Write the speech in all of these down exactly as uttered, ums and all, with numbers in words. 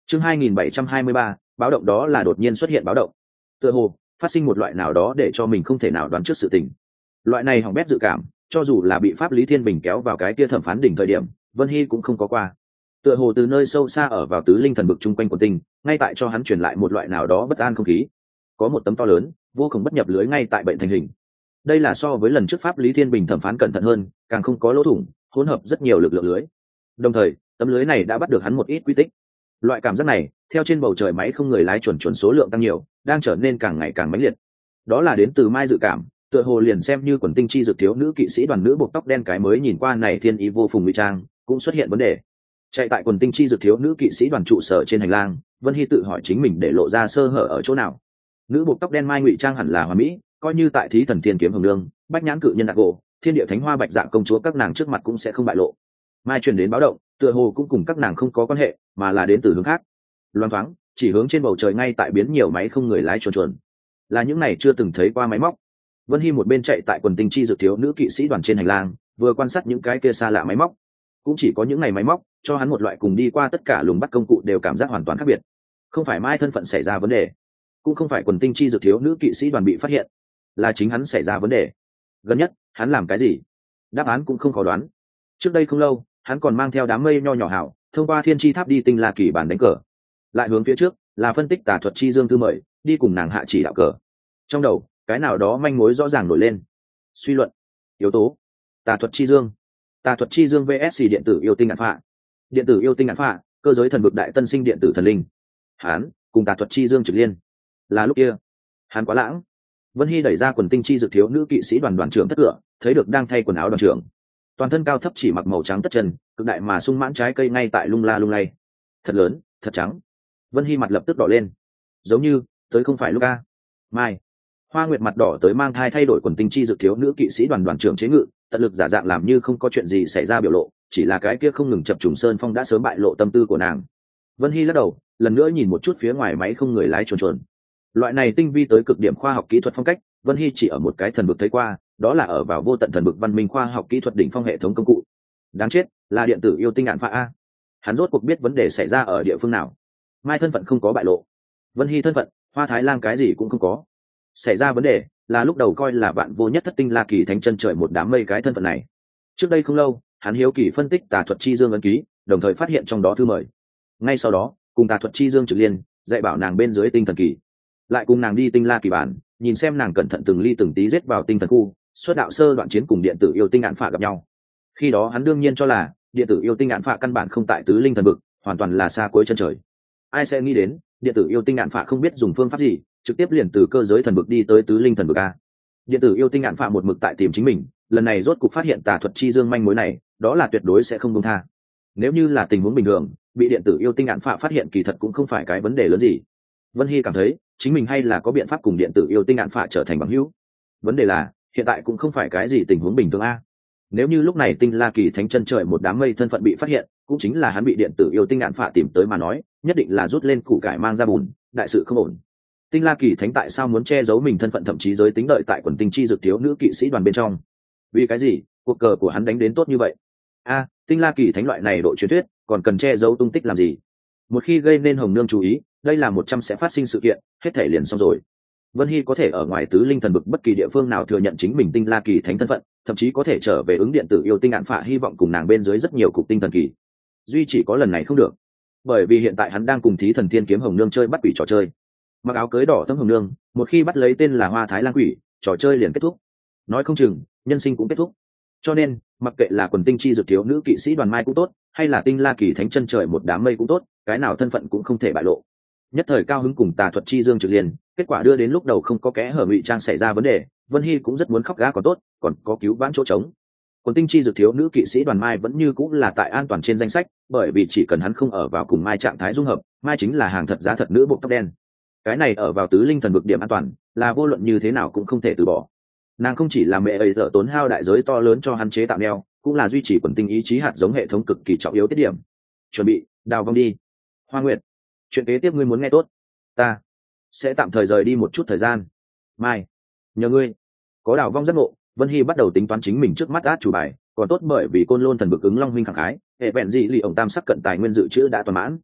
chương hai nghìn bảy trăm hai mươi ba, báo động đó là đột nhiên xuất hiện báo động. Tựa hồ phát sinh một loại nào đó để cho mình không thể nào đoán trước sự tình. Loại này hỏng bét dự cảm, cho dù là bị pháp lý thiên bình kéo vào cái kia thẩm phán đỉnh thời điểm, Vân Hy cũng không có qua. Tựa hồ từ nơi sâu xa ở vào tứ linh thần vực chung quanh của tinh, ngay tại cho hắn truyền lại một loại nào đó bất an không khí. Có một tấm to lớn, vô cùng bất nhập lưới ngay tại bệnh thành hình. Đây là so với lần trước pháp lý thiên bình thẩm phán cẩn thận hơn, càng không có lỗ thủng, hỗn hợp rất nhiều lực lượng lưới. Đồng thời, tấm lưới này đã bắt được hắn một ít quy tích. Loại cảm giác này, theo trên bầu trời máy không người lái chuẩn chuẩn số lượng tăng nhiều, đang trở nên càng ngày càng mãnh liệt. Đó là đến từ mai dự cảm, tựa hồ liền xem như quần tinh chi dược thiếu nữ kỵ sĩ đoàn nữ buộc tóc đen cái mới nhìn qua này thiên ý vô phùng ngụy trang, cũng xuất hiện vấn đề. Chạy tại quần tinh chi dược thiếu nữ kỵ sĩ đoàn trụ sở trên hành lang, Vân Hy tự hỏi chính mình để lộ ra sơ hở ở chỗ nào. Nữ buộc tóc đen mai ngụy trang hẳn là hoa mỹ, coi như tại thí thần thiên kiếm hồng nương, bách nhãn cự nhân đặc gỗ, thiên địa thánh hoa bạch dạ công chúa các nàng trước mặt cũng sẽ không bại lộ. Mai truyền đến báo động, tựa hồ cũng cùng các nàng không có quan hệ, mà là đến từ hướng khác. Loan thoáng, chỉ hướng trên bầu trời ngay tại biến nhiều máy không người lái chuồn chuồn. Là những này chưa từng thấy qua máy móc. Vân Hy một bên chạy tại quần tinh chi dược thiếu nữ kỵ sĩ đoàn trên hành lang, vừa quan sát những cái kia xa lạ máy móc. Cũng chỉ có những ngày máy móc, cho hắn một loại cùng đi qua tất cả lùng bắt công cụ đều cảm giác hoàn toàn khác biệt. Không phải Mai thân phận xảy ra vấn đề, cũng không phải quần tinh chi dược thiếu nữ kỵ sĩ đoàn bị phát hiện, là chính hắn xảy ra vấn đề. Gần nhất, hắn làm cái gì? Đáp án cũng không khó đoán. Trước đây không lâu, hắn còn mang theo đám mây nho nhỏ hảo, thông qua thiên chi tháp đi tinh la kỳ bản đánh cờ. Lại hướng phía trước, là phân tích tà thuật chi dương tư mời, đi cùng nàng hạ chỉ đạo cờ. Trong đầu, cái nào đó manh mối rõ ràng nổi lên. Suy luận, yếu tố, tà thuật chi dương, tà thuật chi dương vs điện tử yêu tinh ngạn phạ, điện tử yêu tinh ngạn phạ, cơ giới thần vực đại tân sinh điện tử thần linh. Hắn cùng tà thuật chi dương trực liên. Là lúc kia, hắn quá lãng. Vân Hy đẩy ra quần tinh chi dược thiếu nữ kỵ sĩ đoàn đoàn trưởng thất cửa, thấy được đang thay quần áo đoàn trưởng, toàn thân cao thấp chỉ mặc màu trắng tất chân, cực đại mà sung mãn trái cây ngay tại lung la lung lay, thật lớn, thật trắng. Vân Hy mặt lập tức đỏ lên, giống như tới không phải lúc a. Mai Hoa Nguyệt mặt đỏ tới mang thai thay đổi quần tinh chi dược thiếu nữ kỵ sĩ đoàn đoàn trưởng chế ngự, tận lực giả dạng làm như không có chuyện gì xảy ra biểu lộ, chỉ là cái kia không ngừng chập trùng sơn phong đã sớm bại lộ tâm tư của nàng. Vân Hy lắc đầu, lần nữa nhìn một chút phía ngoài máy không người lái chuồn chuồn. Loại này tinh vi tới cực điểm khoa học kỹ thuật phong cách, Vân Hy chỉ ở một cái thần vực thấy qua, đó là ở vào vô tận thần vực văn minh khoa học kỹ thuật đỉnh phong hệ thống công cụ. Đáng chết, là điện tử yêu tinh ngạn phạ a. Hắn rốt cuộc biết vấn đề xảy ra ở địa phương nào. Mai thân phận không có bại lộ, Vân Hy thân phận, Hoa Thái Lang cái gì cũng không có. Xảy ra vấn đề là lúc đầu coi là bạn vô nhất thất tinh la kỳ thánh chân trời một đám mây cái thân phận này. Trước đây không lâu, hắn hiếu kỳ phân tích tà thuật chi dương ấn ký, đồng thời phát hiện trong đó thư mời. Ngay sau đó, cùng tà thuật chi dương trực liên, dạy bảo nàng bên dưới tinh thần kỳ, lại cùng nàng đi tinh la kỳ bản, nhìn xem nàng cẩn thận từng ly từng tí giết vào tinh thần khu, xuất đạo sơ đoạn chiến cùng điện tử yêu tinh ngạn phạ gặp nhau. Khi đó hắn đương nhiên cho là điện tử yêu tinh ngạn phạ căn bản không tại tứ linh thần vực, hoàn toàn là xa cuối chân trời. Ai sẽ nghĩ đến điện tử yêu tinh ngạn phạ không biết dùng phương pháp gì, trực tiếp liền từ cơ giới thần vực đi tới tứ linh thần vực a. Điện tử yêu tinh ngạn phạ một mực tại tìm chính mình, lần này rốt cục phát hiện tà thuật chi dương manh mối này, đó là tuyệt đối sẽ không buông tha. Nếu như là tình huống bình thường, bị điện tử yêu tinh ngạn phạ phát hiện kỳ thật cũng không phải cái vấn đề lớn gì. Vân Hy cảm thấy chính mình hay là có biện pháp cùng điện tử yêu tinh ngạn phạ trở thành bằng hữu. Vấn đề là hiện tại cũng không phải cái gì tình huống bình thường a. Nếu như lúc này tinh la kỳ thánh chân trời một đám mây thân phận bị phát hiện, cũng chính là hắn bị điện tử yêu tinh ngạn phạ tìm tới mà nói, nhất định là rút lên củ cải mang ra bùn, đại sự không ổn. Tinh la kỳ thánh tại sao muốn che giấu mình thân phận, thậm chí giới tính đợi tại quần tinh chi dược thiếu nữ kỵ sĩ đoàn bên trong? Vì cái gì cuộc cờ của hắn đánh đến tốt như vậy? A, tinh la kỳ thánh loại này độ truyền thuyết còn cần che giấu tung tích làm gì? Một khi gây nên hồng nương chú ý, đây là một trăm sẽ phát sinh sự kiện, hết thể liền xong rồi. Vân Hy có thể ở ngoài tứ linh thần vực bất kỳ địa phương nào thừa nhận chính mình tinh la kỳ thánh thân phận, thậm chí có thể trở về ứng điện tử yêu tinh ngạn phạ, hy vọng cùng nàng bên dưới rất nhiều cục tinh thần kỳ. Duy chỉ có lần này không được, bởi vì hiện tại hắn đang cùng thí thần thiên kiếm hồng nương chơi bắt quỷ trò chơi. Mặc áo cưới đỏ thâm hồng nương, một khi bắt lấy tên là Hoa Thái Lang quỷ, trò chơi liền kết thúc. Nói không chừng nhân sinh cũng kết thúc. Cho nên mặc kệ là quần tinh chi dược thiếu nữ kỵ sĩ đoàn mai cũng tốt, hay là tinh la kỳ thánh chân trời một đám mây cũng tốt, cái nào thân phận cũng không thể bại lộ. Nhất thời cao hứng cùng tà thuật chi dương trực liền, kết quả đưa đến lúc đầu không có kẽ hở ngụy trang xảy ra vấn đề. Vân Hy cũng rất muốn khóc gã còn tốt, còn có cứu vãn chỗ trống. Quần tinh chi dược thiếu nữ kỵ sĩ đoàn mai vẫn như cũng là tại an toàn trên danh sách, bởi vì chỉ cần hắn không ở vào cùng mai trạng thái dung hợp, mai chính là hàng thật giá thật nữ bộ tóc đen. Cái này ở vào tứ linh thần vực điểm an toàn, là vô luận như thế nào cũng không thể từ bỏ. Nàng không chỉ là mẹ ấy dở tốn hao đại giới to lớn cho hắn chế tạo neo, cũng là duy trì quần tinh ý chí hạt giống hệ thống cực kỳ trọng yếu tiết điểm. Chuẩn bị đào vong đi, Hoa Nguyệt. Chuyện kế tiếp ngươi muốn nghe tốt, ta sẽ tạm thời rời đi một chút thời gian. Mai, nhờ ngươi. Có đào vong giác ngộ, Vân Hy bắt đầu tính toán chính mình trước mắt át chủ bài, còn tốt bởi vì côn lôn thần vực ứng long minh khẳng khái, hệ vẹn gì lì ổng tam sắc cận tài nguyên dự trữ đã toàn mãn.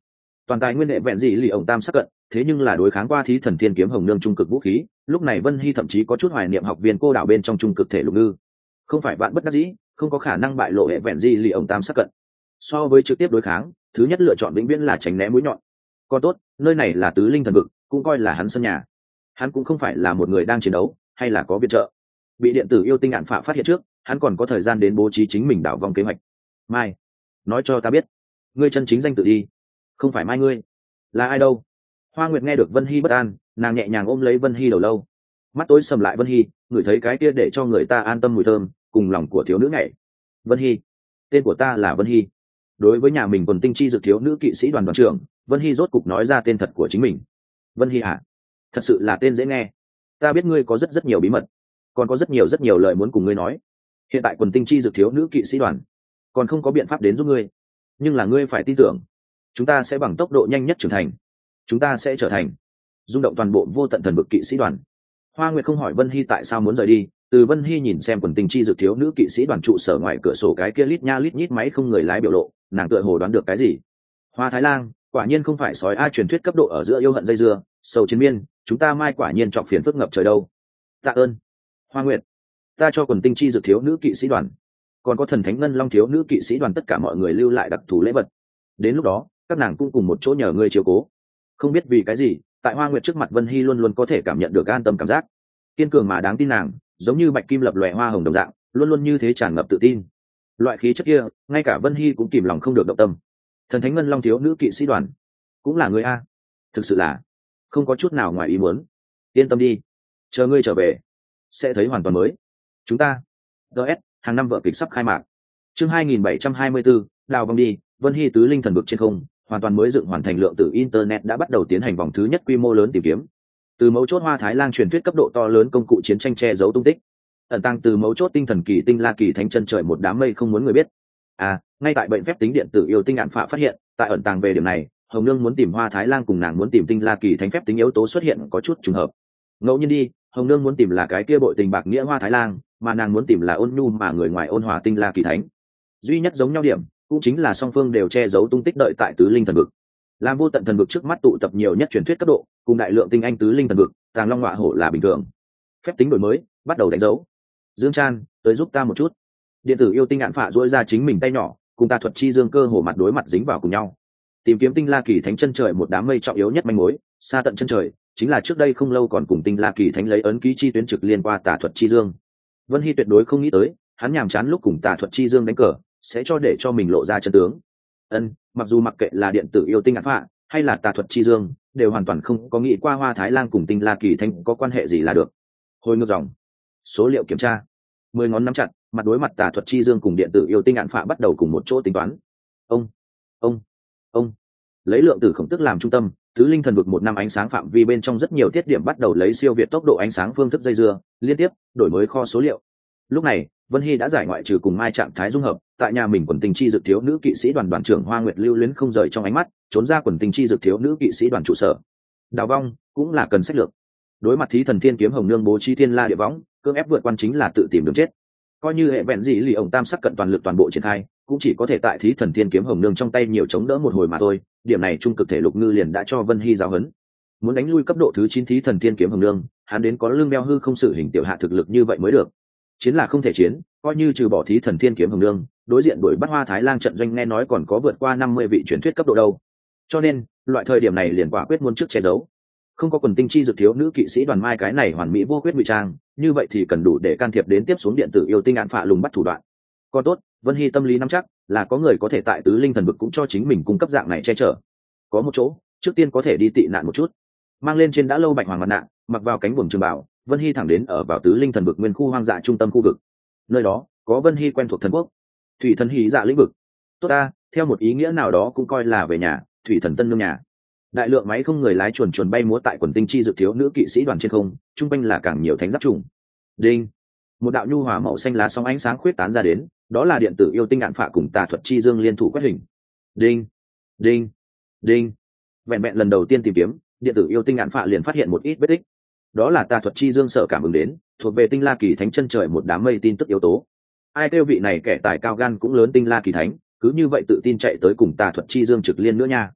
toàn tài nguyên hệ vẹn gì lì ổng tam sắc cận, thế nhưng là đối kháng qua thí thần thiên kiếm hồng nương trung cực vũ khí, lúc này Vân Hy thậm chí có chút hoài niệm học viên cô đảo bên trong trung cực thể lục ngư. Không phải bạn bất đắc dĩ, không có khả năng bại lộ hệ vẹn gì lì ổng tam sắc cận. So với trực tiếp đối kháng, thứ nhất lựa chọn vĩnh viễn là tránh né mũi nhọn. Còn tốt, nơi này là tứ linh thần vực, cũng coi là hắn sân nhà. Hắn cũng không phải là một người đang chiến đấu, hay là có viện trợ. Bị điện tử yêu tinh ạn phạ phát hiện trước, hắn còn có thời gian đến bố trí chính mình đảo vòng kế hoạch. Mai, nói cho ta biết, ngươi chân chính danh tự đi. Không phải Mai ngươi, là ai đâu? Hoa Nguyệt nghe được Vân Hy bất an, nàng nhẹ nhàng ôm lấy Vân Hy đầu lâu, mắt tối sầm lại Vân Hy, ngửi thấy cái kia để cho người ta an tâm mùi thơm, cùng lòng của thiếu nữ nhảy. Vân Hy, tên của ta là Vân Hy. Đối với nhà mình quần tinh chi dược thiếu nữ kỵ sĩ đoàn đoàn trưởng, Vân Hy rốt cục nói ra tên thật của chính mình. Vân Hy à? Thật sự là tên dễ nghe. Ta biết ngươi có rất rất nhiều bí mật, còn có rất nhiều rất nhiều lời muốn cùng ngươi nói. Hiện tại quần tinh chi dược thiếu nữ kỵ sĩ đoàn còn không có biện pháp đến giúp ngươi, nhưng là ngươi phải tin tưởng, chúng ta sẽ bằng tốc độ nhanh nhất trưởng thành, chúng ta sẽ trở thành rung động toàn bộ vô tận thần vực kỵ sĩ đoàn. Hoa Nguyệt không hỏi Vân Hy tại sao muốn rời đi, từ Vân Hy nhìn xem quần tinh chi dược thiếu nữ kỵ sĩ đoàn trụ sở ngoài cửa sổ cái kia lít nha lít nhít máy không người lái biểu lộ, nàng tựa hồ đoán được cái gì. Hoa Thái Lang quả nhiên không phải sói a, truyền thuyết cấp độ ở giữa yêu hận dây dưa sầu chiến miên, chúng ta mai quả nhiên chọc phiền phức ngập trời đâu. Tạ ơn Hoa Nguyệt, ta cho quần tinh chi dược thiếu nữ kỵ sĩ đoàn, còn có thần thánh ngân long thiếu nữ kỵ sĩ đoàn tất cả mọi người lưu lại đặc thù lễ vật, đến lúc đó các nàng cũng cùng một chỗ nhờ ngươi chiếu cố. Không biết vì cái gì, tại Hoa Nguyệt trước mặt Vân Hy luôn luôn có thể cảm nhận được an tâm cảm giác, kiên cường mà đáng tin. Nàng giống như bạch kim lập lòe hoa hồng đồng dạng, luôn luôn như thế tràn ngập tự tin. Loại khí chất kia, ngay cả Vân Hy cũng kìm lòng không được động tâm. Thần thánh ngân long thiếu nữ kỵ sĩ đoàn cũng là người a, thực sự là không có chút nào ngoài ý muốn. Yên tâm đi, chờ ngươi trở về sẽ thấy hoàn toàn mới. Chúng ta ds hàng năm vở kịch sắp khai mạc. Chương hai nghìn bảy trăm hai mươi bốn, đào vòng đi. Vân Hy tứ linh thần vực trên không, hoàn toàn mới dựng hoàn thành lượng tử internet đã bắt đầu tiến hành vòng thứ nhất quy mô lớn tìm kiếm. Từ mấu chốt Hoa Thái Lang truyền thuyết cấp độ to lớn công cụ chiến tranh che giấu tung tích, ẩn tàng từ mấu chốt tinh thần kỳ tinh la kỳ thánh chân trời một đám mây không muốn người biết. À, ngay tại bệnh phép tính điện tử yêu tinh ạn phạ phát hiện, tại ẩn tàng về điểm này, Hồng Nương muốn tìm Hoa Thái Lang cùng nàng muốn tìm tinh la kỳ thánh phép tính yếu tố xuất hiện có chút trùng hợp. Ngẫu nhiên đi, Hồng Nương muốn tìm là cái kia bội tình bạc nghĩa Hoa Thái Lang, mà nàng muốn tìm là ôn nhu mà người ngoài ôn hòa tinh la kỳ thánh. Duy nhất giống nhau điểm cũng chính là song phương đều che giấu tung tích đợi tại tứ linh thần vực. Làm vô tận thần vực trước mắt tụ tập nhiều nhất truyền thuyết cấp độ, cùng đại lượng tinh anh tứ linh thần vực, tàng long ngọa hổ là bình thường. Phép tính đổi mới bắt đầu đánh dấu. Dương Chan, tới giúp ta một chút. Điện tử yêu tinh ạn phạ duỗi ra chính mình tay nhỏ, cùng tà thuật chi dương cơ hồ mặt đối mặt dính vào cùng nhau, tìm kiếm tinh la kỳ thánh chân trời một đám mây trọng yếu nhất manh mối. Xa tận chân trời chính là trước đây không lâu còn cùng tinh la kỳ thánh lấy ấn ký chi tuyến trực liên qua tà thuật chi dương. Vân Hy tuyệt đối không nghĩ tới, hắn nhàm chán lúc cùng tà thuật chi dương đánh cờ sẽ cho để cho mình lộ ra chân tướng. Ân, mặc dù mặc kệ là điện tử yêu tinh ạn phạ hay là tà thuật chi dương, đều hoàn toàn không có nghĩ qua Hoa Thái Lang cùng tinh la kỳ thánh có quan hệ gì là được. Hồi ngược dòng, số liệu kiểm tra, mười ngón nắm chặt, mặt đối mặt tà thuật chi dương cùng điện tử yêu tinh ạn phạ bắt đầu cùng một chỗ tính toán. Ông, ông, ông, lấy lượng tử khổng tức làm trung tâm, tứ linh thần vực một năm ánh sáng phạm vi bên trong rất nhiều tiết điểm bắt đầu lấy siêu việt tốc độ ánh sáng phương thức dây dưa liên tiếp đổi mới kho số liệu. Lúc này Vân Hy đã giải ngoại trừ cùng mai trạng thái dung hợp, tại nhà mình quần tinh chi dược thiếu nữ kỵ sĩ đoàn đoàn trưởng Hoa Nguyệt lưu luyến không rời trong ánh mắt, trốn ra quần tinh chi dược thiếu nữ kỵ sĩ đoàn trụ sở. Đào vong cũng là cần sách lược. Đối mặt thí thần thiên kiếm hồng nương bố trí thiên la địa võng, cưỡng ép vượt quan chính là tự tìm đường chết. Coi như hệ vẹn gì lì ổng tam sắc cận toàn lực toàn bộ triển khai, cũng chỉ có thể tại thí thần thiên kiếm hồng nương trong tay nhiều chống đỡ một hồi mà thôi. Điểm này trung cực thể lục ngư liền đã cho Vân Hy giáo huấn. Muốn đánh lui cấp độ thứ chín thí thần thiên kiếm hồng nương, hắn đến có lưng đeo hư không sự hình tiểu hạ thực lực như vậy mới được. Chiến là không thể chiến, coi như trừ bỏ thí thần thiên kiếm hồng nương, đối diện đuổi bắt Hoa Thái Lang trận doanh nghe nói còn có vượt qua năm mươi vị truyền thuyết cấp độ đâu. Cho nên loại thời điểm này liền quả quyết muốn trước che giấu. Không có quần tinh chi dược thiếu nữ kỵ sĩ đoàn mai cái này hoàn mỹ vô quyết ngụy trang, như vậy thì cần đủ để can thiệp đến tiếp xuống điện tử yêu tinh ạn phạ lùng bắt thủ đoạn. Còn tốt, Vân Hy tâm lý nắm chắc là có người có thể tại tứ linh thần vực cũng cho chính mình cung cấp dạng này che chở. Có một chỗ trước tiên có thể đi tị nạn một chút, mang lên trên đã lâu bạch hoàng mặt nạ, mặc vào cánh buồm trường bảo, Vân Hy thẳng đến ở vào tứ linh thần vực nguyên khu hoang dã trung tâm khu vực. Nơi đó có Vân Hy quen thuộc thần quốc, thủy thần hí dạ lĩnh vực. Tốt ta, theo một ý nghĩa nào đó cũng coi là về nhà, thủy thần tân nương nhà. Đại lượng máy không người lái chuồn chuồn bay múa tại quần tinh chi dược thiếu nữ kỵ sĩ đoàn trên không, trung quanh là càng nhiều thánh giáp trùng. Đinh, một đạo nhu hòa màu xanh lá sóng ánh sáng khuyết tán ra đến, đó là điện tử yêu tinh ạn phạ cùng tà thuật chi dương liên thủ quét hình. Đinh, đinh, đinh. Vẹn vẹn lần đầu tiên tìm kiếm, điện tử yêu tinh ạn phạ liền phát hiện một ít vết tích. Đó là tà thuật chi dương sợ cảm ứng đến, thuộc về tinh la kỳ thánh chân trời một đám mây tin tức yếu tố. Ai kêu vị này kẻ tài cao gan cũng lớn tinh la kỳ thánh, cứ như vậy tự tin chạy tới cùng tà thuật chi dương trực liên nữa nha.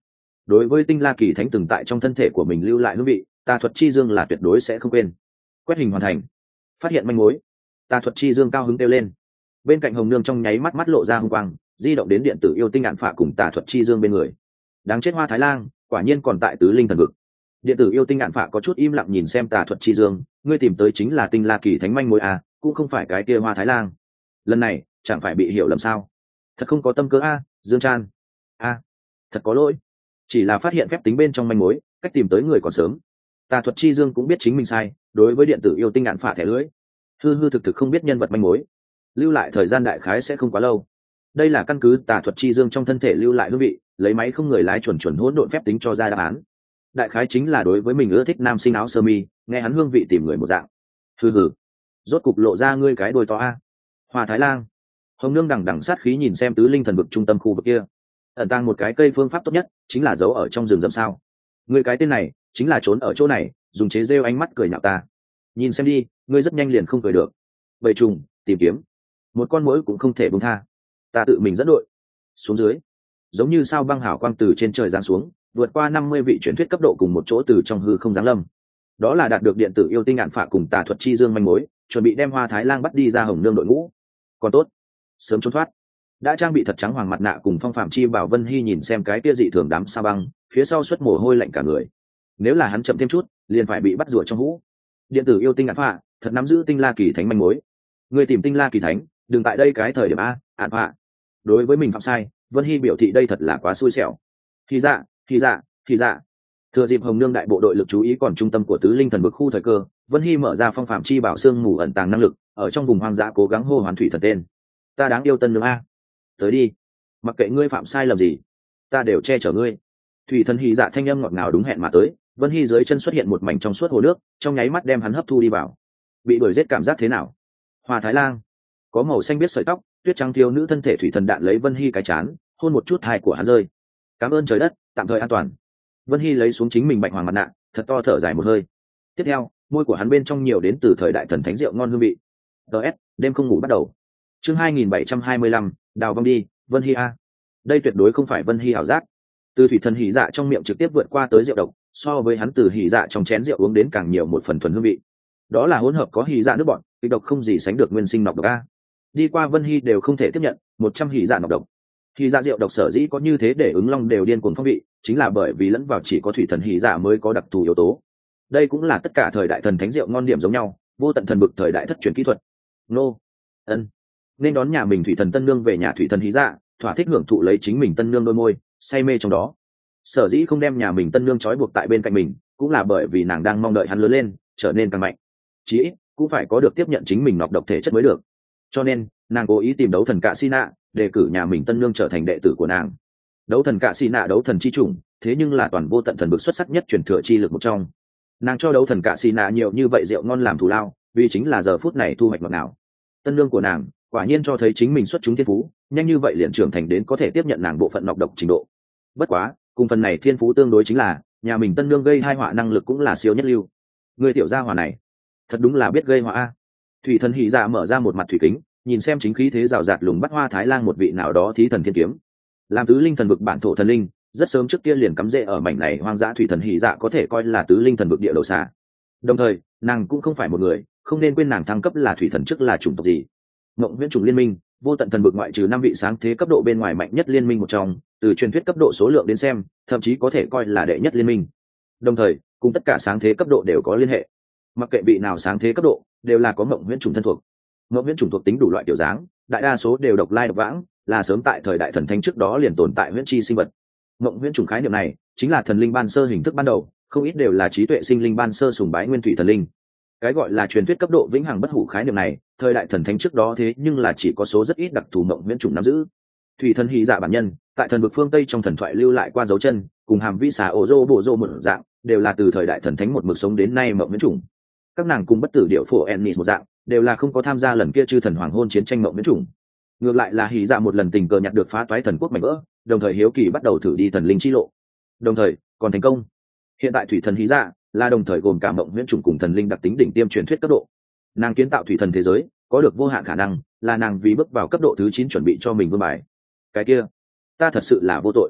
đối với tinh la kỳ thánh từng tại trong thân thể của mình lưu lại hương vị, tà thuật chi dương là tuyệt đối sẽ không quên. Quét hình hoàn thành, phát hiện manh mối. Tà thuật chi dương cao hứng kêu lên. Bên cạnh hồng nương trong nháy mắt mắt lộ ra hung quang, di động đến điện tử yêu tinh ngạn phạ cùng tà thuật chi dương bên người. Đáng chết Hoa Thái Lang, quả nhiên còn tại tứ linh thần vực. Điện tử yêu tinh ngạn phạ có chút im lặng nhìn xem tà thuật chi dương, ngươi tìm tới chính là tinh la kỳ thánh manh mối à, cũng không phải cái kia Hoa Thái Lang. Lần này chẳng phải bị hiểu lầm sao? Thật không có tâm cơ a, Dương Chan. A, thật có lỗi, chỉ là phát hiện phép tính bên trong manh mối, cách tìm tới người còn sớm. Tà thuật chi dương cũng biết chính mình sai, đối với điện tử yêu tinh ngạn phạ thẻ lưới, hư hư thực thực không biết nhân vật manh mối, lưu lại thời gian đại khái sẽ không quá lâu. Đây là căn cứ tà thuật chi dương trong thân thể lưu lại hương vị, lấy máy không người lái chuẩn chuẩn hỗn độn phép tính cho ra đáp án. Đại khái chính là đối với mình ưa thích nam sinh áo sơ mi, nghe hắn hương vị tìm người một dạng. Hừ hừ, rốt cục lộ ra ngươi cái đôi to a. Hoa Thái Lang. Hồng nương đằng đằng sát khí nhìn xem tứ linh thần vực trung tâm khu vực kia, ẩn tàng một cái cây phương pháp tốt nhất chính là giấu ở trong rừng rậm sao. Ngươi cái tên này chính là trốn ở chỗ này, dùng chế rêu ánh mắt cười nhạo ta. Nhìn xem đi, ngươi rất nhanh liền không cười được. Bầy trùng tìm kiếm, một con muỗi cũng không thể buông tha. Ta tự mình dẫn đội xuống dưới, giống như sao băng hào quang từ trên trời giáng xuống, vượt qua năm mươi vị truyền thuyết cấp độ cùng một chỗ từ trong hư không giáng lâm. Đó là đạt được điện tử yêu tinh ngạn phạ cùng tà thuật chi dương manh mối, chuẩn bị đem Hoa Thái Lang bắt đi ra hồng nương đội ngũ. Còn tốt, sớm trốn thoát. Đã trang bị thật trắng hoàng mặt nạ cùng phong phạm chi bảo Vân Hy nhìn xem cái kia dị thường đám sa băng, phía sau xuất mồ hôi lạnh cả người. Nếu là hắn chậm thêm chút, liền phải bị bắt rùa trong hũ. Điện tử yêu tinh ngạn phạ, thật nắm giữ tinh la kỳ thánh manh mối. Người tìm tinh la kỳ thánh, đừng tại đây cái thời điểm a, ạn phạ. Đối với mình phạm sai, Vân Hy biểu thị đây thật là quá xui xẻo. Thì dạ, thì dạ, thì dạ. Thừa dịp hồng nương đại bộ đội lực chú ý còn trung tâm của tứ linh thần vực khu thời cơ, Vân Hy mở ra phong phạm chi bảo xương mù ẩn tàng năng lực, ở trong vùng hoang dã cố gắng hô hoán thủy thần tên. Ta đáng yêu tân nương a, tới đi, mặc kệ ngươi phạm sai lầm gì, ta đều che chở ngươi. Thủy thần hì dạ thanh âm ngọt ngào đúng hẹn mà tới. Vân Hy dưới chân xuất hiện một mảnh trong suốt hồ nước, trong nháy mắt đem hắn hấp thu đi vào. Bị đuổi giết cảm giác thế nào? Hoa Thái Lang có màu xanh biết sợi tóc, tuyết trắng thiếu nữ thân thể thủy thần đạn lấy Vân Hy cái chán, hôn một chút hai của hắn rơi. Cảm ơn trời đất, tạm thời an toàn. Vân Hy lấy xuống chính mình bạch hoàng mặt nạ, thật to thở dài một hơi. Tiếp theo, môi của hắn bên trong nhiều đến từ thời đại thần thánh rượu ngon hương vị. ts đêm không ngủ bắt đầu. Chương hai nghìn bảy trăm hai mươi lăm, đào vong đi, Vân Hy a. Đây tuyệt đối không phải Vân Hy ảo giác. Từ thủy thần hỉ dạ trong miệng trực tiếp vượt qua tới rượu độc, so với hắn từ hỉ dạ trong chén rượu uống đến càng nhiều một phần thuần hương vị. Đó là hỗn hợp có hỉ dạ nước bọt, kịch độc không gì sánh được nguyên sinh nọc độc a. Đi qua Vân Hy đều không thể tiếp nhận, một trăm hỉ dạ nọc độc. Hỉ dạ rượu độc sở dĩ có như thế để ứng long đều điên cuồng phong vị, chính là bởi vì lẫn vào chỉ có thủy thần hỉ dạ mới có đặc thù yếu tố. Đây cũng là tất cả thời đại thần thánh rượu ngon điểm giống nhau, vô tận thần bực thời đại thất truyền kỹ thuật. Nô, ân, nên đón nhà mình thủy thần tân nương về nhà thủy thần hí dạ, thỏa thích hưởng thụ lấy chính mình tân nương đôi môi, say mê trong đó. Sở dĩ không đem nhà mình tân nương trói buộc tại bên cạnh mình, cũng là bởi vì nàng đang mong đợi hắn lớn lên, trở nên càng mạnh. Chí ít cũng phải có được tiếp nhận chính mình nọc độc thể chất mới được. Cho nên nàng cố ý tìm đấu thần cạ xi nạ, đề cử nhà mình tân nương trở thành đệ tử của nàng. Đấu thần cạ xi nạ đấu thần chi chủng, thế nhưng là toàn vô tận thần bực xuất sắc nhất truyền thừa chi lực một trong. Nàng cho đấu thần cạ xi nạ nhiều như vậy rượu ngon làm thù lao, vì chính là giờ phút này thu hoạch ngọt ngào. Tân nương của nàng quả nhiên cho thấy chính mình xuất chúng thiên phú, nhanh như vậy liền trưởng thành đến có thể tiếp nhận nàng bộ phận nọc độc trình độ. Bất quá cùng phần này thiên phú tương đối chính là nhà mình tân nương gây hai họa năng lực cũng là siêu nhất lưu. Người tiểu gia hỏa này thật đúng là biết gây họa a. Thủy thần hỉ dạ mở ra một mặt thủy kính, nhìn xem chính khí thế rào rạt lùng bắt Hoa Thái Lang một vị nào đó thí thần thiên kiếm. Làm tứ linh thần vực bản thổ thần linh, rất sớm trước kia liền cắm rễ ở mảnh này hoang dã, thủy thần hỉ dạ có thể coi là tứ linh thần vực địa đầu xà. Đồng thời nàng cũng không phải một người, không nên quên nàng thăng cấp là thủy thần trước là chủng tộc gì. Mộng Huyễn chủng liên minh, vô tận thần vực ngoại trừ năm vị sáng thế cấp độ bên ngoài mạnh nhất liên minh một trong, từ truyền thuyết cấp độ số lượng đến xem, thậm chí có thể coi là đệ nhất liên minh. Đồng thời, cùng tất cả sáng thế cấp độ đều có liên hệ. Mặc kệ vị nào sáng thế cấp độ, đều là có Mộng Huyễn chủng thân thuộc. Mộng Huyễn chủng thuộc tính đủ loại kiểu dáng, đại đa số đều độc lai độc vãng, là sớm tại thời đại thần thánh trước đó liền tồn tại huyễn chi sinh vật. Mộng Huyễn chủng khái niệm này, chính là thần linh ban sơ hình thức ban đầu, không ít đều là trí tuệ sinh linh ban sơ sùng bái nguyên thủy thần linh. Cái gọi là truyền thuyết cấp độ vĩnh hằng bất hủ khái niệm này, thời đại thần thánh trước đó thế nhưng là chỉ có số rất ít đặc thù Mộng Huyễn chủng nắm giữ. Thủy thần hỉ dạ bản nhân, tại thần vực phương Tây trong thần thoại lưu lại qua dấu chân, cùng hàm vĩ xà ổ rô bộ rô một dạng, đều là từ thời đại thần thánh một mực sống đến nay Mộng Huyễn chủng. Các nàng cùng bất tử điệu phổ Ennis một dạng, đều là không có tham gia lần kia chư thần hoàng hôn chiến tranh Mộng Huyễn chủng. Ngược lại là hỉ dạ một lần tình cờ nhặt được phá toái thần quốc mảnh vỡ, đồng thời hiếu kỳ bắt đầu thử đi thần linh chi lộ, đồng thời còn thành công. Hiện tại thủy thần hỉ dạ là đồng thời gồm cả Mộng Huyễn chủng cùng thần linh đặc tính đỉnh tiêm truyền thuyết cấp độ. Nàng kiến tạo thủy thần thế giới có được vô hạn khả năng, là nàng vì bước vào cấp độ thứ chín chuẩn bị cho mình vương bài. Cái kia ta thật sự là vô tội.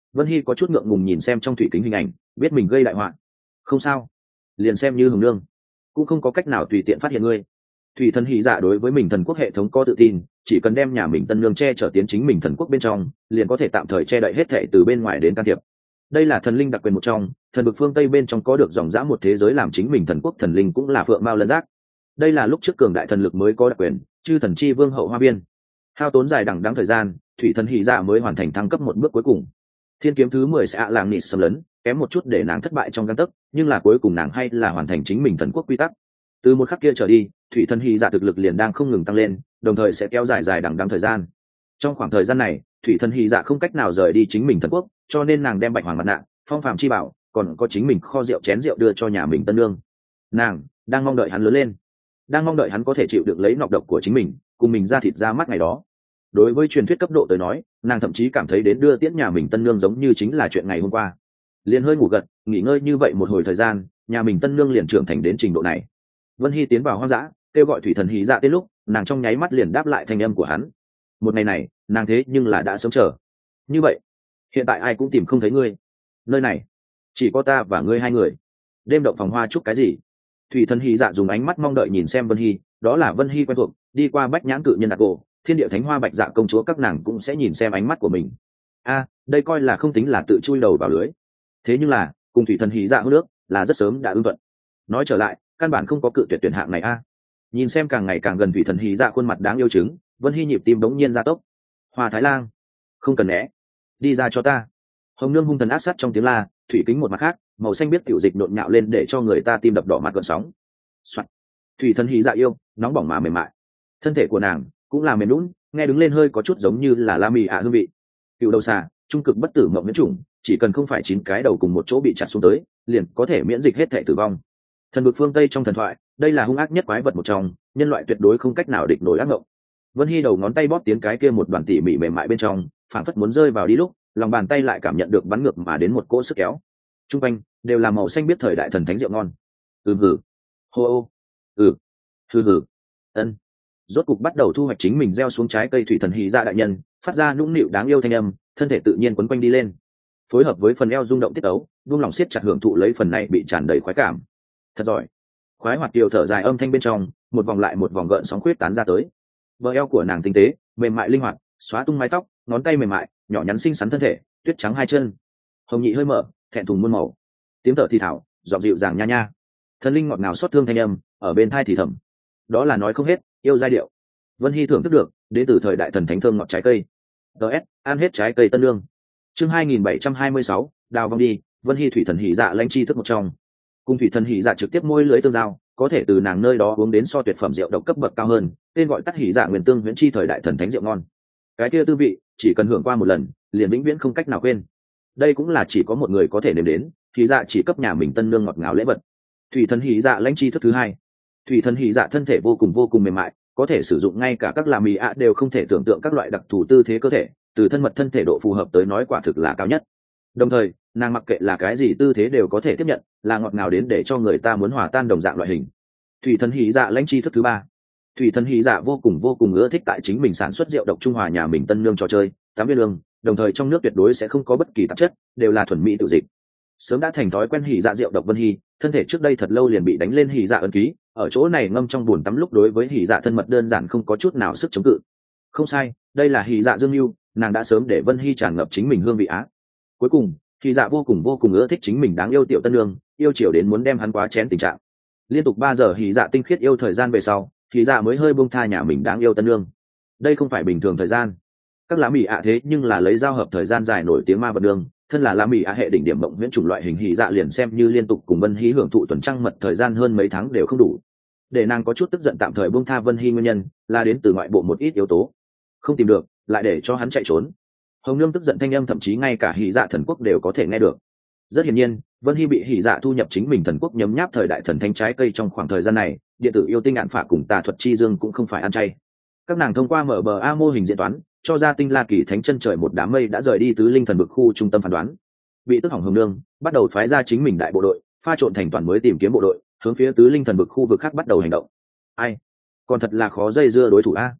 Vân Hy có chút ngượng ngùng nhìn xem trong thủy kính hình ảnh, biết mình gây đại họa. Không sao, liền xem như hồng nương, cũng không có cách nào tùy tiện phát hiện ngươi. Thủy thần hy dạ đối với mình thần quốc hệ thống có tự tin, chỉ cần đem nhà mình tân nương che chở tiến chính mình thần quốc bên trong, liền có thể tạm thời che đậy hết thệ từ bên ngoài đến can thiệp. Đây là thần linh đặc quyền một trong, thần vực phương Tây bên trong có được dòng dã một thế giới làm chính mình thần quốc thần linh cũng là phượng mao lân giác. Đây là lúc trước cường đại thần lực mới có đặc quyền, chư thần chi vương hậu hoa biên. Hao tốn dài đằng đẵng thời gian, thủy thần hy dạ mới hoàn thành thăng cấp một bước cuối cùng. Thiên kiếm thứ mười sẽ ạ làng nịt xâm lấn, kém một chút để nàng thất bại trong gang tấc, nhưng là cuối cùng nàng hay là hoàn thành chính mình thần quốc quy tắc. Từ một khắc kia trở đi, thủy thần hy dạ thực lực liền đang không ngừng tăng lên, đồng thời sẽ kéo dài dài đằng đẵng thời gian. Trong khoảng thời gian này, thủy thần hy dạ không cách nào rời đi chính mình thần quốc, cho nên nàng đem bạch hoàng mặt nạ, phong phàm chi bảo, còn có chính mình kho rượu chén rượu đưa cho nhà mình tân nương. Nàng đang mong đợi hắn lớn lên, đang mong đợi hắn có thể chịu được lấy nọc độc của chính mình, cùng mình ra thịt ra mắt ngày đó. Đối với truyền thuyết cấp độ tới nói, nàng thậm chí cảm thấy đến đưa tiễn nhà mình tân nương giống như chính là chuyện ngày hôm qua. Liền hơi ngủ gật, nghỉ ngơi như vậy một hồi thời gian, nhà mình tân nương liền trưởng thành đến trình độ này. Vân Hy tiến vào hoang dã, kêu gọi thủy thần hí dạ tên lúc, nàng trong nháy mắt liền đáp lại thanh âm của hắn. Một ngày này, nàng thế nhưng là đã sớm chờ. Như vậy, hiện tại ai cũng tìm không thấy ngươi. Nơi này, chỉ có ta và ngươi hai người. Đêm động phòng hoa chúc cái gì? Thủy thần hí dạ dùng ánh mắt mong đợi nhìn xem Vân Hy, đó là Vân Hy quen thuộc, đi qua bách nhãn cự nhân đặc cổ, thiên địa thánh hoa bạch dạ công chúa các nàng cũng sẽ nhìn xem ánh mắt của mình. A, đây coi là không tính là tự chui đầu vào lưới. Thế nhưng là, cùng thủy thần hí dạ hô nước, là rất sớm đã ưng thuận. Nói trở lại, căn bản không có cự tuyệt tuyển hạng này a. Nhìn xem càng ngày càng gần thủy thần hí dạ khuôn mặt đáng yêu chứng, Vân Hy nhịp tim đống nhiên gia tốc. Hoa Thái Lang, không cần né, đi ra cho ta. Hồng nương hung thần ác sát trong tiếng la, thủy kính một mặt khác, màu xanh biết tiểu dịch nhộn nhạo lên để cho người ta tim đập đỏ mặt gợn sóng. Soạn. Thủy thần hí dạ yêu, nóng bỏng mà mềm mại. Thân thể của nàng cũng là mềm lún, nghe đứng lên hơi có chút giống như là la mì ạ hương vị. Cựu đầu xà, trung cực bất tử mộng miễn chủng, chỉ cần không phải chín cái đầu cùng một chỗ bị chặt xuống tới, liền có thể miễn dịch hết thể tử vong. Thần vực phương Tây trong thần thoại, đây là hung ác nhất quái vật một trong, nhân loại tuyệt đối không cách nào địch nổi ác mộng. Vân Hy đầu ngón tay bóp tiến cái kia một đoàn tỉ mỉ mềm mại bên trong, phảng phất muốn rơi vào đi lúc, lòng bàn tay lại cảm nhận được bắn ngược mà đến một cỗ sức kéo. Trung quanh đều là màu xanh biết thời đại thần thánh rượu ngon. Ừ hử, hô ô, ừ, hừ hừ, ân. Rốt cục bắt đầu thu hoạch chính mình gieo xuống trái cây thủy thần hí dạ đại nhân, phát ra nũng nịu đáng yêu thanh âm, thân thể tự nhiên quấn quanh đi lên, phối hợp với phần eo rung động tiết tấu, buông lòng siết chặt hưởng thụ lấy phần này bị tràn đầy khoái cảm. Thật giỏi. Khoái hoạt điều thở dài âm thanh bên trong, một vòng lại một vòng gợn sóng khuyết tán ra tới. Bờ eo của nàng tinh tế, mềm mại linh hoạt, xóa tung mái tóc, ngón tay mềm mại, nhỏ nhắn xinh xắn thân thể, tuyết trắng hai chân. Hồng nhị hơi mở, thẹn thùng muôn màu. Tiếng thở thì thảo, giọng dịu dàng nha nha. Thần linh ngọt ngào xót thương thanh âm, ở bên thai thì thầm. Đó là nói không hết, yêu giai điệu. Vân Hy thưởng thức được, đến từ thời đại thần thánh thơm ngọt trái cây. ds ăn hết trái cây tân lương. Chương hai nghìn bảy trăm hai mươi sáu, đào vong đi. Vân Hy thủy thần hỉ dạ lãnh chi thức một trong. Cung thủy thần hỉ dạ trực tiếp môi lưới tương giao, có thể từ nàng nơi đó uống đến so tuyệt phẩm rượu độc cấp bậc cao hơn, tên gọi tắt hỉ dạ nguyên tương huyễn chi thời đại thần thánh rượu ngon. Cái kia tư vị, chỉ cần hưởng qua một lần, liền vĩnh viễn không cách nào quên. Đây cũng là chỉ có một người có thể nếm đến, hỉ dạ chỉ cấp nhà mình tân nương ngọt ngào lễ vật. Thủy thần hỉ dạ lãnh chi thức thứ hai. Thủy thần hỉ dạ thân thể vô cùng vô cùng mềm mại, có thể sử dụng ngay cả các làm mì ạ đều không thể tưởng tượng các loại đặc thù tư thế cơ thể, từ thân mật thân thể độ phù hợp tới nói quả thực là cao nhất. Đồng thời, nàng mặc kệ là cái gì tư thế đều có thể tiếp nhận, là ngọt ngào đến để cho người ta muốn hòa tan đồng dạng loại hình. Thủy thần hỉ dạ lãnh chi thức thứ ba. Thủy thần hỉ dạ vô cùng vô cùng ưa thích tại chính mình sản xuất rượu độc trung hòa nhà mình tân nương trò chơi, tám viên lương, đồng thời trong nước tuyệt đối sẽ không có bất kỳ tạp chất, đều là thuần mỹ tự dịch. Sớm đã thành thói quen hỉ dạ rượu độc Vân Hy, thân thể trước đây thật lâu liền bị đánh lên hỉ dạ ấn ký, ở chỗ này ngâm trong bùn tắm lúc đối với hỉ dạ thân mật đơn giản không có chút nào sức chống cự. Không sai, đây là hỉ dạ dương lưu, nàng đã sớm để Vân Hy tràn ngập chính mình hương vị á. Cuối cùng, hỉ dạ vô cùng vô cùng ưa thích chính mình đáng yêu tiểu tân nương, yêu chiều đến muốn đem hắn quá chén tình trạng. Liên tục ba giờ hỉ dạ tinh khiết yêu thời gian về sau, hỉ dạ mới hơi buông tha nhà mình đáng yêu tân nương. Đây không phải bình thường thời gian. Các lá mì ạ thế nhưng là lấy giao hợp thời gian dài nổi tiếng ma vật đường, thân là lá mì ạ hệ đỉnh điểm mộng huyễn chủng loại hình hỉ dạ liền xem như liên tục cùng Vân Hy hưởng thụ tuần trăng mật thời gian hơn mấy tháng đều không đủ. Để nàng có chút tức giận tạm thời buông tha Vân Hy nguyên nhân là đến từ ngoại bộ một ít yếu tố. Không tìm được, lại để cho hắn chạy trốn. Hồng nương tức giận thanh âm thậm chí ngay cả hỉ dạ thần quốc đều có thể nghe được. Rất hiển nhiên, Vân Hy bị hỉ dạ thu nhập chính mình thần quốc nhấm nháp thời đại thần thánh trái cây trong khoảng thời gian này, điện tử yêu tinh ngạn phả cùng tà thuật chi dương cũng không phải ăn chay. Các nàng thông qua mở bờ a mô hình diễn toán, cho ra tinh la kỳ thánh chân trời một đám mây đã rời đi tứ linh thần vực khu trung tâm phán đoán. Bị tức hỏng Hồng nương bắt đầu phái ra chính mình đại bộ đội, pha trộn thành toàn mới tìm kiếm bộ đội, hướng phía tứ linh thần vực khu vực khác bắt đầu hành động. Ai, còn thật là khó dây dưa đối thủ a.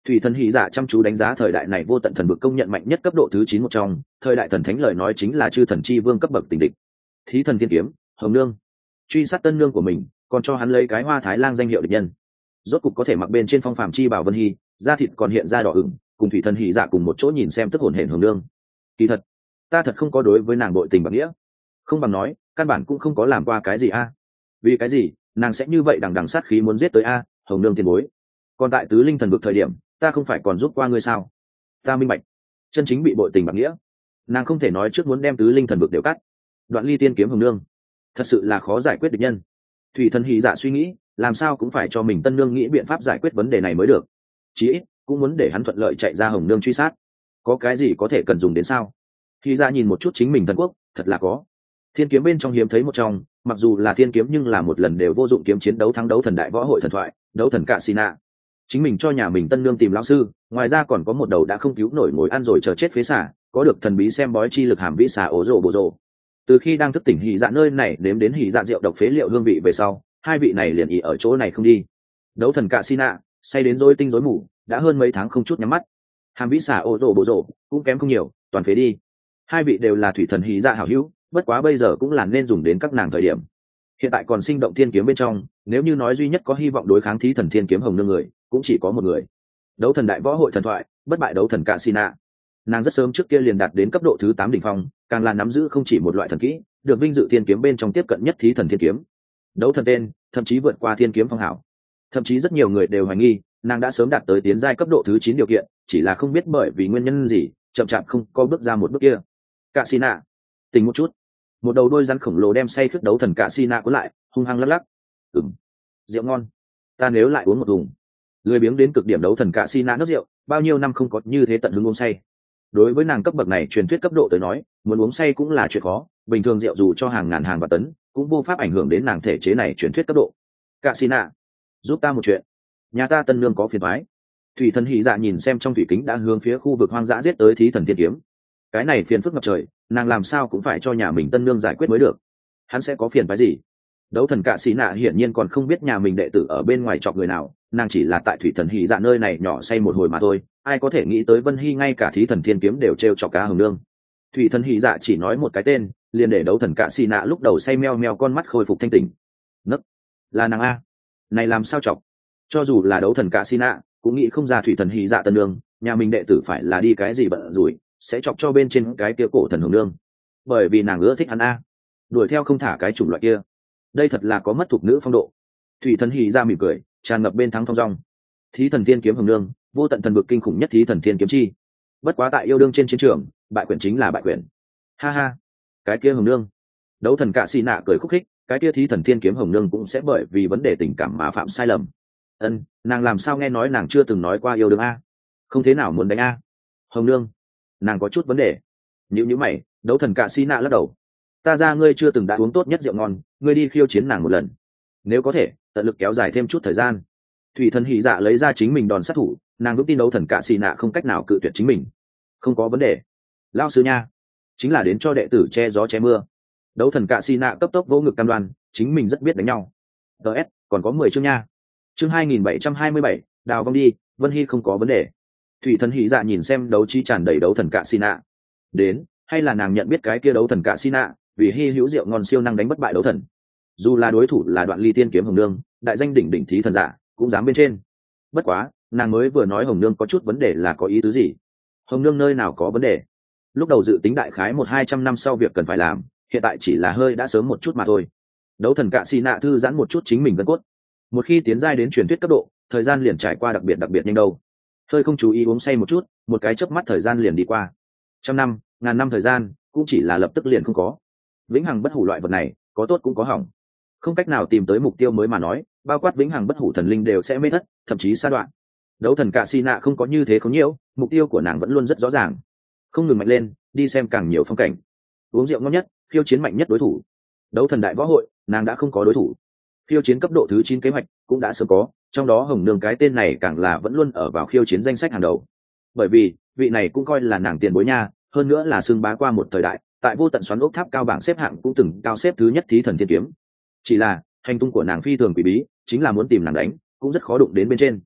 Thủy thần hy dạ chăm chú đánh giá thời đại này vô tận thần vực công nhận mạnh nhất cấp độ thứ chín một trong, thời đại thần thánh lời nói chính là chư thần chi vương cấp bậc tình địch. Thí thần thiên kiếm, Hồng Nương, truy sát tân nương của mình, còn cho hắn lấy cái Hoa Thái Lang danh hiệu địch nhân. Rốt cục có thể mặc bên trên phong phàm chi bảo Vân Hy, da thịt còn hiện ra đỏ ửng, cùng thủy thần hy dạ cùng một chỗ nhìn xem tức hồn hển Hồng Nương. Kỳ thật, ta thật không có đối với nàng đội tình bằng nghĩa, không bằng nói, căn bản cũng không có làm qua cái gì a. Vì cái gì, nàng sẽ như vậy đằng đằng sát khí muốn giết tới a, Hồng Nương tiền bối. Còn tại tứ linh thần vực thời điểm, ta không phải còn giúp qua ngươi sao? Ta minh bạch, chân chính bị bội tình bằng nghĩa, nàng không thể nói trước muốn đem tứ linh thần vực đều cắt. Đoạn ly tiên kiếm Hồng Nương, thật sự là khó giải quyết địch nhân. Thủy thần hy dạ suy nghĩ, làm sao cũng phải cho mình tân nương nghĩ biện pháp giải quyết vấn đề này mới được. Chí ít cũng muốn để hắn thuận lợi chạy ra Hồng Nương truy sát. Có cái gì có thể cần dùng đến sao? Hy dạ nhìn một chút chính mình thần quốc, thật là có. Thiên kiếm bên trong hiếm thấy một trong, mặc dù là thiên kiếm nhưng là một lần đều vô dụng kiếm chiến đấu thắng đấu thần đại võ hội thần thoại, đấu thần Cạ Xì Nạ. Chính mình cho nhà mình tân nương tìm lão sư, ngoài ra còn có một đầu đã không cứu nổi ngồi ăn rồi chờ chết phế xả, có được thần bí xem bói chi lực hàm vĩ xà ố rồ bộ rồ. Từ khi đang thức tỉnh hỉ dạ nơi này đếm đến hỉ dạ rượu độc phế liệu hương vị về sau, hai vị này liền ý ở chỗ này không đi. Đấu thần Cạ Xì Nạ say đến rối tinh rối mù, đã hơn mấy tháng không chút nhắm mắt. Hàm vĩ xà ố rồ bộ rồ cũng kém không nhiều, toàn phế đi. Hai vị đều là thủy thần hỉ dạ hảo hữu, bất quá bây giờ cũng là nên dùng đến các nàng thời điểm. Hiện tại còn sinh động thiên kiếm bên trong, nếu như nói duy nhất có hy vọng đối kháng thí thần thiên kiếm Hồng Nương người, cũng chỉ có một người. Đấu thần đại võ hội thần thoại, bất bại đấu thần Cạ Xì Nạ. Nàng rất sớm trước kia liền đạt đến cấp độ thứ tám đỉnh phong, càng là nắm giữ không chỉ một loại thần kỹ, được vinh dự thiên kiếm bên trong tiếp cận nhất thí thần thiên kiếm. Đấu thần tên, thậm chí vượt qua thiên kiếm phong hảo. Thậm chí rất nhiều người đều hoài nghi, nàng đã sớm đạt tới tiến giai cấp độ thứ chín điều kiện, chỉ là không biết bởi vì nguyên nhân gì, chậm chạp không có bước ra một bước kia. Cạ Xì Nạ, tỉnh một chút. Một đầu đôi rắn khổng lồ đem say khướt đấu thần Cạ Xì Nạ cuốn lại, hung hăng lắc lắc. Ừm, rượu ngon, ta nếu lại uống một thùng. Lười biếng đến cực điểm đấu thần Cạ Xì Nạ nước rượu, bao nhiêu năm không có như thế tận hứng uống say. Đối với nàng cấp bậc này truyền thuyết cấp độ tới nói, muốn uống say cũng là chuyện khó, bình thường rượu dù cho hàng ngàn hàng và tấn, cũng vô pháp ảnh hưởng đến nàng thể chế này truyền thuyết cấp độ. Cạ Xì Nạ, giúp ta một chuyện, nhà ta tân nương có phiền toái. Thủy thần hỉ dạ nhìn xem trong thủy kính đã hướng phía khu vực hoang dã giết tới thí thần thiên kiếm. Cái này phiền phức ngập trời, nàng làm sao cũng phải cho nhà mình tân nương giải quyết mới được. Hắn sẽ có phiền phái gì? Đấu thần Cạ Xì Nạ hiển nhiên còn không biết nhà mình đệ tử ở bên ngoài chọc người nào, nàng chỉ là tại thủy thần hỉ dạ nơi này nhỏ say một hồi mà thôi, ai có thể nghĩ tới Vân Hy ngay cả thí thần thiên kiếm đều trêu chọc cá Hồng Nương. Thủy thần hỉ dạ chỉ nói một cái tên, liền để đấu thần Cạ Xì Nạ lúc đầu say meo meo con mắt khôi phục thanh tỉnh. Nấc, là nàng a, này làm sao chọc? Cho dù là đấu thần Cạ Xì Nạ cũng nghĩ không ra thủy thần hỉ dạ tân nương, nhà mình đệ tử phải là đi cái gì bận rủi, sẽ chọc cho bên trên cái kia cổ thần Hồng Nương. Bởi vì nàng ưa thích hắn a, đuổi theo không thả cái chủng loại kia. Đây thật là có mất thục nữ phong độ. Thủy thần hỉ dạ mỉm cười, tràn ngập bên thắng thong dong. Thí thần thiên kiếm Hồng Nương, vô tận thần vực kinh khủng nhất thí thần thiên kiếm chi. Bất quá tại yêu đương trên chiến trường, bại quyền chính là bại quyền. Ha ha, cái kia Hồng Nương. Đấu thần Cạ Xì Nạ cười khúc khích, cái kia thí thần thiên kiếm Hồng Nương cũng sẽ bởi vì vấn đề tình cảm mà phạm sai lầm. Ân, nàng làm sao nghe nói nàng chưa từng nói qua yêu đương a? Không thế nào muốn đánh a? Hồng Nương, nàng có chút vấn đề. Nhíu nhíu mày, đấu thần Cạ Xì Nạ lắc đầu. Ta ra ngươi chưa từng đã uống tốt nhất rượu ngon, ngươi đi khiêu chiến nàng một lần. Nếu có thể, tận lực kéo dài thêm chút thời gian. Thủy thần hỉ dạ lấy ra chính mình đòn sát thủ, nàng vững tin đấu thần Cạ Xì Nạ không cách nào cự tuyệt chính mình. Không có vấn đề. Lao sư nha, chính là đến cho đệ tử che gió che mưa. Đấu thần Cạ Xì Nạ cấp tốc vỗ ngực cam đoan, chính mình rất biết đánh nhau. ts còn có mười chương nha. Chương hai nghìn bảy trăm hai mươi bảy, đào vong đi, Vân Hy không có vấn đề. Thủy thần hỉ dạ nhìn xem đấu trí tràn đầy đấu thần Cạ Xì Nạ. Đến, hay là nàng nhận biết cái kia đấu thần Cạ Xì Nạ, vì hy hữu rượu ngon siêu năng đánh bất bại đấu thần. Dù là đối thủ là Đoạn Ly tiên kiếm Hồng Nương, đại danh đỉnh đỉnh thí thần giả, cũng dám bên trên. Bất quá, nàng mới vừa nói Hồng Nương có chút vấn đề là có ý tứ gì? Hồng Nương nơi nào có vấn đề? Lúc đầu dự tính đại khái một hai trăm năm sau việc cần phải làm, hiện tại chỉ là hơi đã sớm một chút mà thôi. Đấu thần Cạ Xì Nạ thư giãn một chút chính mình gân cốt. Một khi tiến giai đến truyền thuyết cấp độ, thời gian liền trải qua đặc biệt đặc biệt nhanh đâu. Hơi không chú ý uống say một chút, một cái chớp mắt thời gian liền đi qua. Trăm năm, ngàn năm thời gian, cũng chỉ là lập tức liền không có. Vĩnh hằng bất hủ loại vật này, có tốt cũng có hỏng. Không cách nào tìm tới mục tiêu mới mà nói, bao quát vĩnh hằng bất hủ thần linh đều sẽ mê thất, thậm chí sa đoạn. Đấu thần Cạ Xì Nạ không có như thế không nhiễu, mục tiêu của nàng vẫn luôn rất rõ ràng. Không ngừng mạnh lên, đi xem càng nhiều phong cảnh. Uống rượu ngon nhất, khiêu chiến mạnh nhất đối thủ. Đấu thần đại võ hội, nàng đã không có đối thủ. Khiêu chiến cấp độ thứ chín kế hoạch cũng đã sớm có, trong đó Hồng Nương cái tên này càng là vẫn luôn ở vào khiêu chiến danh sách hàng đầu. Bởi vì, vị này cũng coi là nàng tiền bối nha, hơn nữa là xưng bá qua một thời đại, tại vô tận xoắn ốc tháp cao bảng xếp hạng cũng từng cao xếp thứ nhất thí thần thiên kiếm. Chỉ là, hành tung của nàng phi thường quỷ bí, chính là muốn tìm nàng đánh, cũng rất khó đụng đến bên trên.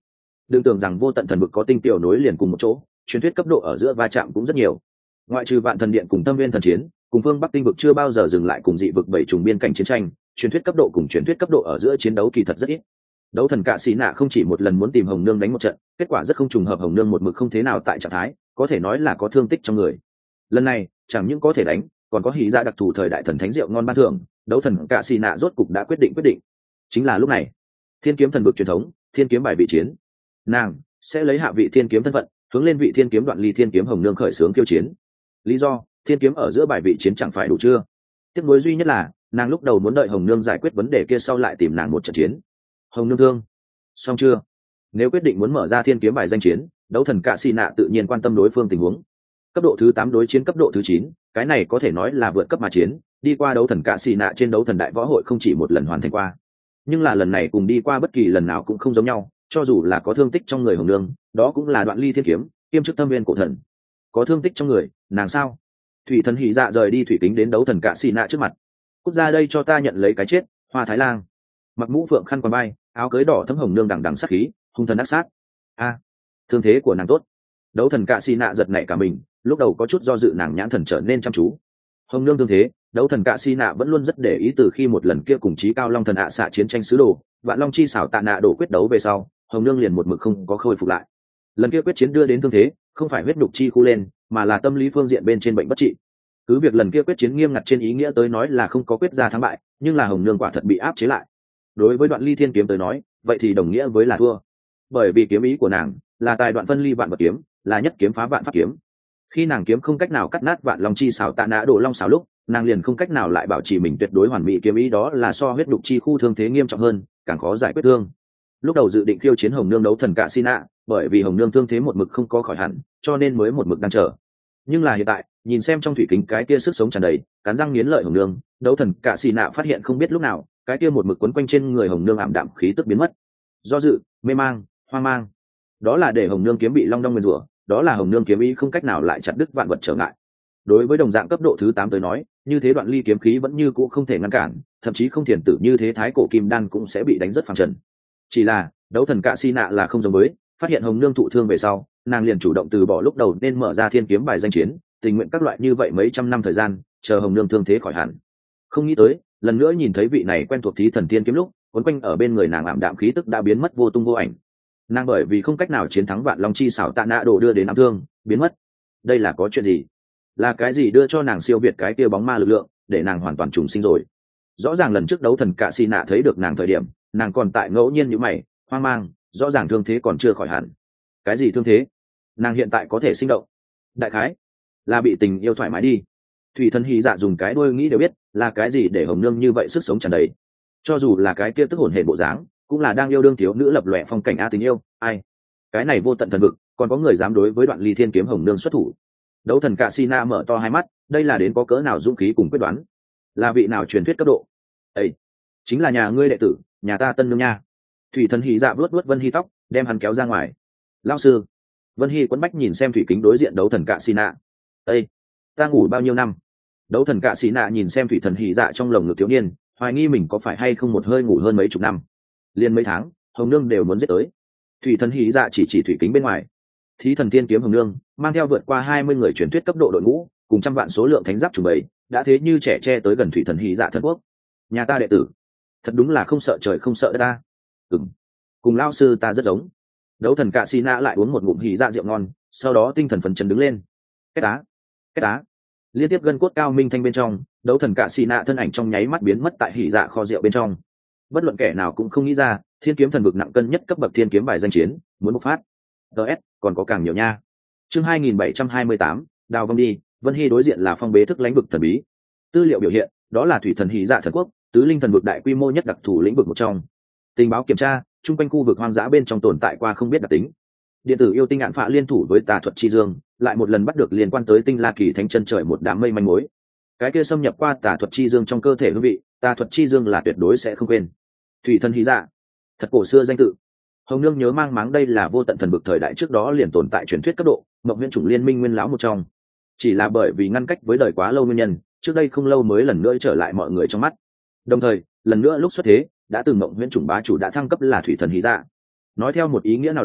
đừng tưởng rằng vô tận thần vực có tinh tiểu nối liền cùng một chỗ, truyền thuyết cấp độ ở giữa va chạm cũng rất nhiều. Ngoại trừ vạn thần điện cùng tâm viên thần chiến, cùng phương bắc tinh vực chưa bao giờ dừng lại cùng dị vực bảy trùng biên cảnh chiến tranh, truyền thuyết cấp độ cùng truyền thuyết cấp độ ở giữa chiến đấu kỳ thật rất ít. Đấu thần cạ xì nạ không chỉ một lần muốn tìm hồng nương đánh một trận, kết quả rất không trùng hợp, hồng nương một mực không thế nào tại trạng thái, có thể nói là có thương tích trong người. Lần này chẳng những có thể đánh, còn có hí ra đặc thù thời đại thần thánh rượu ngon ban thưởng. Đấu thần cạ xì nạ rốt cục đã quyết định quyết định chính là lúc này. Thiên kiếm thần vực truyền thống, thiên kiếm bài vị chiến, nàng sẽ lấy hạ vị thiên kiếm thân phận hướng lên vị thiên kiếm đoạn ly thiên kiếm hồng nương khởi xướng khiêu chiến. Lý do, thiên kiếm ở giữa bài vị chiến chẳng phải đủ chưa? Tiếc nuối duy nhất là nàng lúc đầu muốn đợi hồng nương giải quyết vấn đề kia sau lại tìm nàng một trận chiến. Hồng nương thương xong chưa? Nếu quyết định muốn mở ra thiên kiếm bài danh chiến, đấu thần cạ xì nạ tự nhiên quan tâm đối phương tình huống. Cấp độ thứ tám đối chiến cấp độ thứ chín, cái này có thể nói là vượt cấp mà chiến, đi qua đấu thần cạ xì nạ trên đấu thần đại võ hội không chỉ một lần hoàn thành qua, nhưng là lần này cùng đi qua bất kỳ lần nào cũng không giống nhau. Cho dù là có thương tích trong người hồng nương, đó cũng là đoạn ly thiên kiếm kiêm chức tâm viên cổ thần. Có thương tích trong người, nàng sao? Thủy thần hỉ dạ rời đi thủy kính đến đấu thần cạ xì nạ trước mặt. Cút ra đây cho ta nhận lấy cái chết, Hoa Thái Lang. Mặc mũ phượng khăn quàng bay, áo cưới đỏ thấm hồng nương đằng đằng sát khí, hung thần ác sát. A, thương thế của nàng tốt. Đấu thần cạ xì nạ giật nảy cả mình, lúc đầu có chút do dự, nàng nhãn thần trở nên chăm chú. Hồng nương thương thế, đấu thần cạ xì nạ vẫn luôn rất để ý, từ khi một lần kia cùng chí cao long thần ạ xạ chiến tranh sứ đồ, vạn long chi xảo tạ nạ đổ quyết đấu về sau, hồng nương liền một mực không có khôi phục lại. Lần kia quyết chiến đưa đến thương thế không phải huyết nhục chi khu lên, mà là tâm lý phương diện bên trên bệnh bất trị. Cứ việc lần kia quyết chiến nghiêm ngặt trên ý nghĩa tới nói là không có quyết ra thắng bại, nhưng là hồng nương quả thật bị áp chế lại. Đối với đoạn ly thiên kiếm tới nói, vậy thì đồng nghĩa với là thua, bởi vì kiếm ý của nàng là tài đoạn phân ly vạn vật kiếm, là nhất kiếm phá vạn pháp kiếm. Khi nàng kiếm không cách nào cắt nát vạn long chi xảo tạ nã đổ long xảo lúc, nàng liền không cách nào lại bảo trì mình tuyệt đối hoàn mỹ kiếm ý, đó là so huyết đục chi khu thương thế nghiêm trọng hơn, càng khó giải quyết thương. Lúc đầu dự định khiêu chiến hồng nương đấu thần cạ xì nạ, bởi vì hồng nương thương thế một mực không có khỏi hẳn, cho nên mới một mực đang chờ. Nhưng là hiện tại, nhìn xem trong thủy kính cái kia sức sống tràn đầy, cắn răng nghiến lợi hồng nương, đấu thần cạ xì nạ phát hiện không biết lúc nào cái kia một mực quấn quanh trên người hồng nương ảm đạm khí tức biến mất. Do dự, mê mang, hoang mang, đó là để hồng nương kiếm bị long đong nguyên rủa, đó là hồng nương kiếm ý không cách nào lại chặt đứt vạn vật trở ngại. Đối với đồng dạng cấp độ thứ tám tới nói, như thế đoạn ly kiếm khí vẫn như cũ không thể ngăn cản, thậm chí không thiền tử như thế thái cổ kim đan cũng sẽ bị đánh rất phẳng trần. Chỉ là đấu thần cạ xì nạ là không giống với, phát hiện hồng nương thụ thương về sau, nàng liền chủ động từ bỏ lúc đầu nên mở ra thiên kiếm bài danh chiến, tình nguyện các loại như vậy mấy trăm năm thời gian, chờ hồng nương thương thế khỏi hẳn. Không nghĩ tới lần nữa nhìn thấy vị này quen thuộc thí thần thiên kiếm lúc, quấn quanh ở bên người nàng ảm đạm khí tức đã biến mất vô tung vô ảnh. Nàng bởi vì không cách nào chiến thắng vạn long chi xảo tạ nạ đổ đưa đến ám thương biến mất. Đây là có chuyện gì? Là cái gì đưa cho nàng siêu việt cái kia bóng ma lực lượng, để nàng hoàn toàn trùng sinh rồi? Rõ ràng lần trước đấu thần cạ xì nạ thấy được nàng thời điểm, nàng còn tại ngẫu nhiên như mày hoang mang, rõ ràng thương thế còn chưa khỏi hẳn. Cái gì thương thế? Nàng hiện tại có thể sinh động, đại khái là bị tình yêu thoải mái đi. Thủy thần hy dạ dùng cái đuôi nghĩ đều biết là cái gì để hồng nương như vậy sức sống tràn đầy. Cho dù là cái kia tức hồn hển bộ dáng, cũng là đang yêu đương thiếu nữ lập lòe phong cảnh a tình yêu. Ai? Cái này vô tận thần vực, còn có người dám đối với đoạn ly thiên kiếm hồng nương xuất thủ? Đấu thần cạ xì nạ mở to hai mắt, đây là đến có cỡ nào dũng khí cùng quyết đoán? Là vị nào truyền thuyết cấp độ? Ây, chính là nhà ngươi đệ tử, nhà ta tân nương nha. Thủy thần hy dạ vuốt vuốt Vân Hy tóc, đem hắn kéo ra ngoài. Lão sư. Vân Hy quấn bách nhìn xem thủy kính đối diện đấu thần cạ xì nạ. Ây, ta ngủ bao nhiêu năm? Đấu thần cạ xì nạ nhìn xem thủy thần hy dạ trong lồng ngực thiếu niên, hoài nghi mình có phải hay không một hơi ngủ hơn mấy chục năm. Liên mấy tháng, hồng nương đều muốn giết tới. Thủy thần hy dạ chỉ chỉ thủy kính bên ngoài. Thí thần tiên kiếm hồng nương mang theo vượt qua hai mươi người truyền thuyết cấp độ đội ngũ, cùng trăm vạn số lượng thánh giáp trùng bầy, đã thế như trẻ tre tới gần thủy thần hy dạ thần quốc. Nhà ta đệ tử, thật đúng là không sợ trời không sợ đất ta. Ừm, cùng lao sư ta rất giống. Đấu thần cạ xì nạ lại uống một ngụm hỉ dạ rượu ngon, sau đó tinh thần phấn chấn đứng lên. Cái đá, cái đá, liên tiếp gân cốt cao minh thanh bên trong, đấu thần cạ xì nạ thân ảnh trong nháy mắt biến mất tại hỉ dạ kho rượu bên trong. Bất luận kẻ nào cũng không nghĩ ra, thiên kiếm thần vực nặng cân nhất cấp bậc thiên kiếm bài danh chiến muốn bộc phát. ts còn có càng nhiều nha. Chương hai nghìn bảy trăm hai mươi tám, đào vong đi. Vân Hy đối diện là phong bế thức lãnh vực thần bí. Tư liệu biểu hiện, đó là thủy thần hỉ dạ thần quốc, tứ linh thần vực đại quy mô nhất đặc thù lĩnh vực một trong. Tình báo kiểm tra, chung quanh khu vực hoang dã bên trong tồn tại qua không biết đặc tính. Điện tử yêu tinh ạn phạ liên thủ với tà thuật chi dương, lại một lần bắt được liên quan tới tinh la kỳ thánh chân trời một đám mây manh mối. Cái kia xâm nhập qua tà thuật chi dương trong cơ thể hương vị, tà thuật chi dương là tuyệt đối sẽ không quên. Thủy thần hí dạ, thật cổ xưa danh tự. Hồng nương nhớ mang máng đây là vô tận thần vực thời đại trước đó liền tồn tại truyền thuyết cấp độ, mộng huyễn chủng liên minh nguyên lão một trong. Chỉ là bởi vì ngăn cách với đời quá lâu nguyên nhân, trước đây không lâu mới lần nữa trở lại mọi người trong mắt. Đồng thời, lần nữa lúc xuất thế, đã từng mộng huyễn chủng bá chủ đã thăng cấp là thủy thần hí dạ. Nói theo một ý nghĩa nào đó,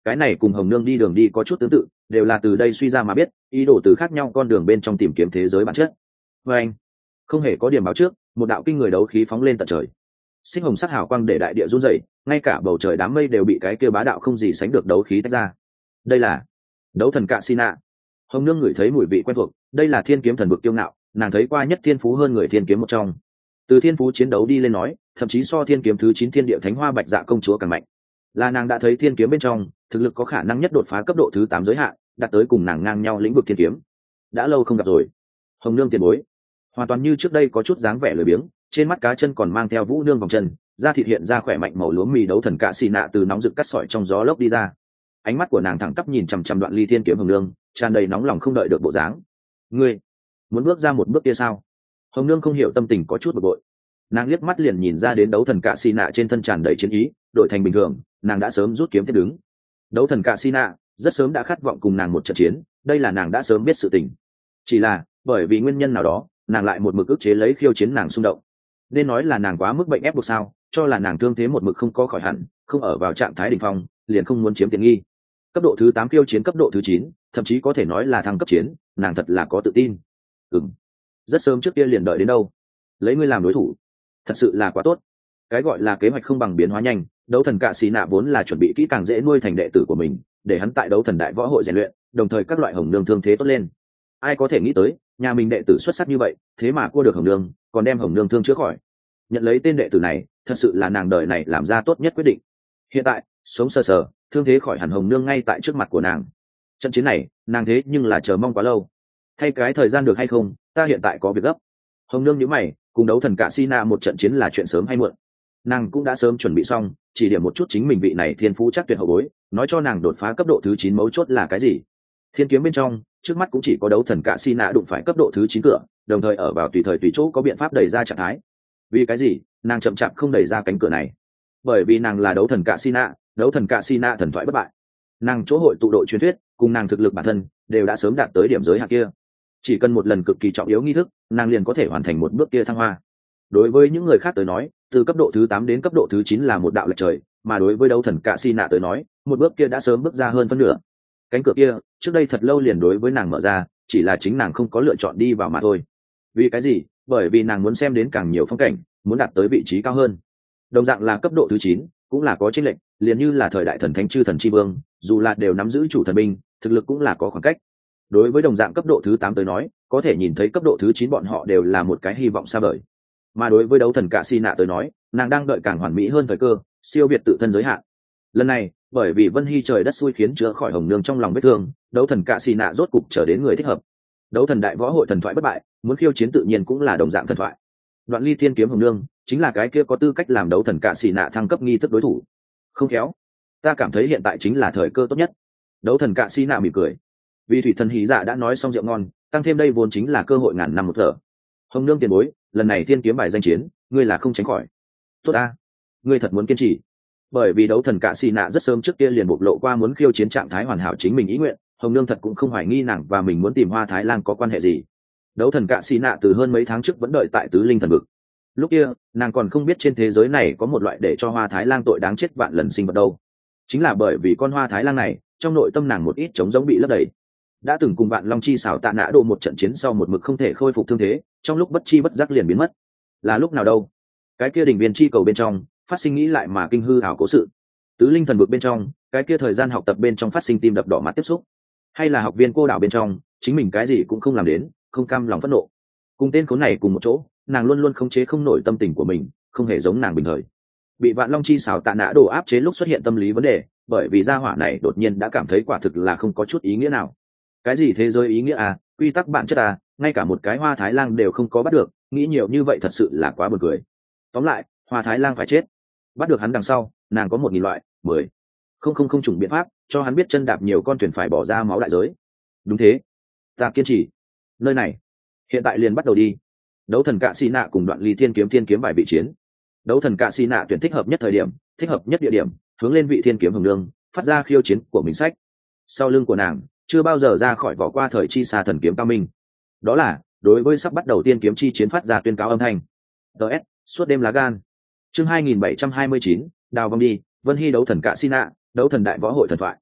cái này cùng hồng nương đi đường đi có chút tương tự, đều là từ đây suy ra mà biết, ý đồ từ khác nhau con đường bên trong tìm kiếm thế giới bản chất. Và anh không hề có điểm báo trước, một đạo kinh người đấu khí phóng lên tận trời, sinh hồng sắc hào quang để đại địa run rẩy, ngay cả bầu trời đám mây đều bị cái kia bá đạo không gì sánh được đấu khí tách ra. Đây là đấu thần cạ xin nạ. Hồng nương ngửi thấy mùi vị quen thuộc, đây là thiên kiếm thần vực tiêu ngạo, nàng thấy qua nhất thiên phú hơn người thiên kiếm một trong. Từ thiên phú chiến đấu đi lên nói, thậm chí so thiên kiếm thứ chín thiên địa thánh hoa bạch dạ công chúa càng mạnh. Là nàng đã thấy thiên kiếm bên trong thực lực có khả năng nhất đột phá cấp độ thứ tám giới hạn, đạt tới cùng nàng ngang nhau lĩnh vực thiên kiếm. Đã lâu không gặp rồi. Hồng nương tiền bối hoàn toàn như trước đây có chút dáng vẻ lười biếng, trên mắt cá chân còn mang theo vũ nương vòng chân, da thịt hiện ra khỏe mạnh màu lúa mì. Đấu thần cạ xì nạ từ nóng rực cắt sỏi trong gió lốc đi ra, ánh mắt của nàng thẳng tắp nhìn chằm chằm đoạn ly thiên kiếm hồng nương, tràn đầy nóng lòng không đợi được bộ dáng. Ngươi muốn bước ra một bước kia sao? Hồng nương không hiểu tâm tình có chút bực bội, nàng liếc mắt liền nhìn ra đến đấu thần cạ xì nạ trên thân tràn đầy chiến ý, đổi thành bình thường nàng đã sớm rút kiếm tiếp đứng. Đấu thần cạ xì nạ rất sớm đã khát vọng cùng nàng một trận chiến, đây là nàng đã sớm biết sự tình, chỉ là bởi vì nguyên nhân nào đó nàng lại một mực ức chế lấy khiêu chiến nàng xung động. Nên nói là nàng quá mức bệnh ép buộc sao, cho là nàng thương thế một mực không có khỏi hẳn, không ở vào trạng thái đỉnh phong, liền không muốn chiếm tiện nghi. Cấp độ thứ tám khiêu chiến cấp độ thứ chín, thậm chí có thể nói là thăng cấp chiến, nàng thật là có tự tin. Ừm, rất sớm trước kia liền đợi đến đâu, lấy ngươi làm đối thủ, thật sự là quá tốt. Cái gọi là kế hoạch không bằng biến hóa nhanh, đấu thần cạ xì nạ vốn là chuẩn bị kỹ càng dễ nuôi thành đệ tử của mình, để hắn tại đấu thần đại võ hội rèn luyện, đồng thời các loại hồng nương thương thế tốt lên. Ai có thể nghĩ tới, nhà mình đệ tử xuất sắc như vậy, thế mà cua được hồng nương, còn đem hồng nương thương chữa khỏi. Nhận lấy tên đệ tử này, thật sự là nàng đời này làm ra tốt nhất quyết định. Hiện tại sống sờ sờ thương thế khỏi hẳn hồng nương ngay tại trước mặt của nàng. Trận chiến này nàng thế nhưng là chờ mong quá lâu. Thay cái thời gian được hay không, ta hiện tại có việc gấp. Hồng nương nhíu mày, cùng đấu thần cạ xì nạ một trận chiến là chuyện sớm hay muộn. Nàng cũng đã sớm chuẩn bị xong, chỉ điểm một chút chính mình vị này thiên phú chắc tuyệt hậu bối, nói cho nàng đột phá cấp độ thứ chín mấu chốt là cái gì. Thiên kiếm bên trong trước mắt cũng chỉ có đấu thần cạ xì nạ đụng phải cấp độ thứ chín cửa, đồng thời ở vào tùy thời tùy chỗ có biện pháp đẩy ra trạng thái. Vì cái gì nàng chậm chạp không đẩy ra cánh cửa này? Bởi vì nàng là đấu thần cạ xì nạ, đấu thần cạ xì nạ thần thoại bất bại, nàng chỗ hội tụ đội truyền thuyết cùng nàng thực lực bản thân đều đã sớm đạt tới điểm giới hạn kia, chỉ cần một lần cực kỳ trọng yếu nghi thức, nàng liền có thể hoàn thành một bước kia thăng hoa. Đối với những người khác tới nói, từ cấp độ thứ tám đến cấp độ thứ chín là một đạo lệch trời, mà đối với đấu thần cạ xì nạ tới nói, một bước kia đã sớm bước ra hơn phân nửa. Cánh cửa kia trước đây thật lâu liền đối với nàng mở ra, chỉ là chính nàng không có lựa chọn đi vào mà thôi. Vì cái gì? Bởi vì nàng muốn xem đến càng nhiều phong cảnh, muốn đạt tới vị trí cao hơn. Đồng dạng là cấp độ thứ chín, cũng là có chênh lệch, liền như là thời đại thần thánh chư thần chi vương, dù là đều nắm giữ chủ thần binh, thực lực cũng là có khoảng cách. Đối với đồng dạng cấp độ thứ tám tới nói, có thể nhìn thấy cấp độ thứ chín bọn họ đều là một cái hy vọng xa vời. Mà đối với đấu thần cạ xì nạ tới nói, nàng đang đợi càng hoàn mỹ hơn thời cơ, siêu việt tự thân giới hạn. Lần này, bởi vì Vân Hy trời đất xui khiến chữa khỏi hồng nương trong lòng vết thương, đấu thần cạ xì nạ rốt cục trở đến người thích hợp. Đấu thần đại võ hội thần thoại bất bại, muốn khiêu chiến tự nhiên cũng là đồng dạng thần thoại. Đoạn ly thiên kiếm hồng nương chính là cái kia có tư cách làm đấu thần cạ xì nạ thăng cấp nghi thức đối thủ. Không khéo, ta cảm thấy hiện tại chính là thời cơ tốt nhất. Đấu thần cạ xì nạ mỉm cười, vì thủy thần hí dạ đã nói xong rượu ngon, tăng thêm đây vốn chính là cơ hội ngàn năm một thở. Hồng nương tiền bối, lần này thiên kiếm bài danh chiến, ngươi là không tránh khỏi. Tốt a, ngươi thật muốn kiên trì. Bởi vì đấu thần cạ xì nạ rất sớm trước kia liền bộc lộ qua muốn khiêu chiến trạng thái hoàn hảo chính mình ý nguyện, hồng nương thật cũng không hoài nghi nàng và mình muốn tìm Hoa Thái Lang có quan hệ gì. Đấu thần cạ xì nạ từ hơn mấy tháng trước vẫn đợi tại tứ linh thần vực. Lúc kia nàng còn không biết trên thế giới này có một loại để cho Hoa Thái Lang tội đáng chết vạn lần sinh vật đâu. Chính là bởi vì con Hoa Thái Lang này, trong nội tâm nàng một ít trống giống bị lấp đầy. Đã từng cùng Vạn Long Chi xảo tạ nã độ một trận chiến sau một mực không thể khôi phục thương thế, trong lúc bất chi bất giác liền biến mất. Là lúc nào đâu? Cái kia đỉnh viên chi cầu bên trong phát sinh nghĩ lại mà kinh hư ảo cố sự. Tứ linh thần vực bên trong, cái kia thời gian học tập bên trong phát sinh tim đập đỏ mắt tiếp xúc. Hay là học viên cô đảo bên trong, chính mình cái gì cũng không làm đến, không cam lòng phẫn nộ. Cùng tên khốn này cùng một chỗ, nàng luôn luôn khống chế không nổi tâm tình của mình, không hề giống nàng bình thời. Bị Vạn Long Chi xảo tạ nã độ áp chế lúc xuất hiện tâm lý vấn đề, bởi vì gia hỏa này đột nhiên đã cảm thấy quả thực là không có chút ý nghĩa nào. Cái gì thế giới ý nghĩa à, quy tắc bản chất à, ngay cả một cái Hoa Thái Lang đều không có bắt được, nghĩ nhiều như vậy thật sự là quá buồn cười. Tóm lại, Hoa Thái Lang phải chết. Bắt được hắn đằng sau, nàng có một nghìn loại, mười không không không chủng biện pháp cho hắn biết chân đạp nhiều con thuyền phải bỏ ra máu đại giới. Đúng thế, ta kiên trì. Nơi này hiện tại liền bắt đầu đi. Đấu thần cạ xì nạ cùng Đoạn ly thiên kiếm thiên kiếm bài bị chiến. Đấu thần cạ xì nạ tuyển thích hợp nhất thời điểm, thích hợp nhất địa điểm, hướng lên vị thiên kiếm hồng nương phát ra khiêu chiến của mình sách. Sau lưng của nàng chưa bao giờ ra khỏi vỏ qua thời chi xa thần kiếm cao minh, đó là đối với sắp bắt đầu tiên kiếm chi chiến phát ra tuyên cáo âm thanh. ts suốt đêm lá gan. Chương hai nghìn bảy trăm hai mươi chín, đào vong đi. Vân Hy đấu thần cạ xì nạ, đấu thần đại võ hội thần thoại.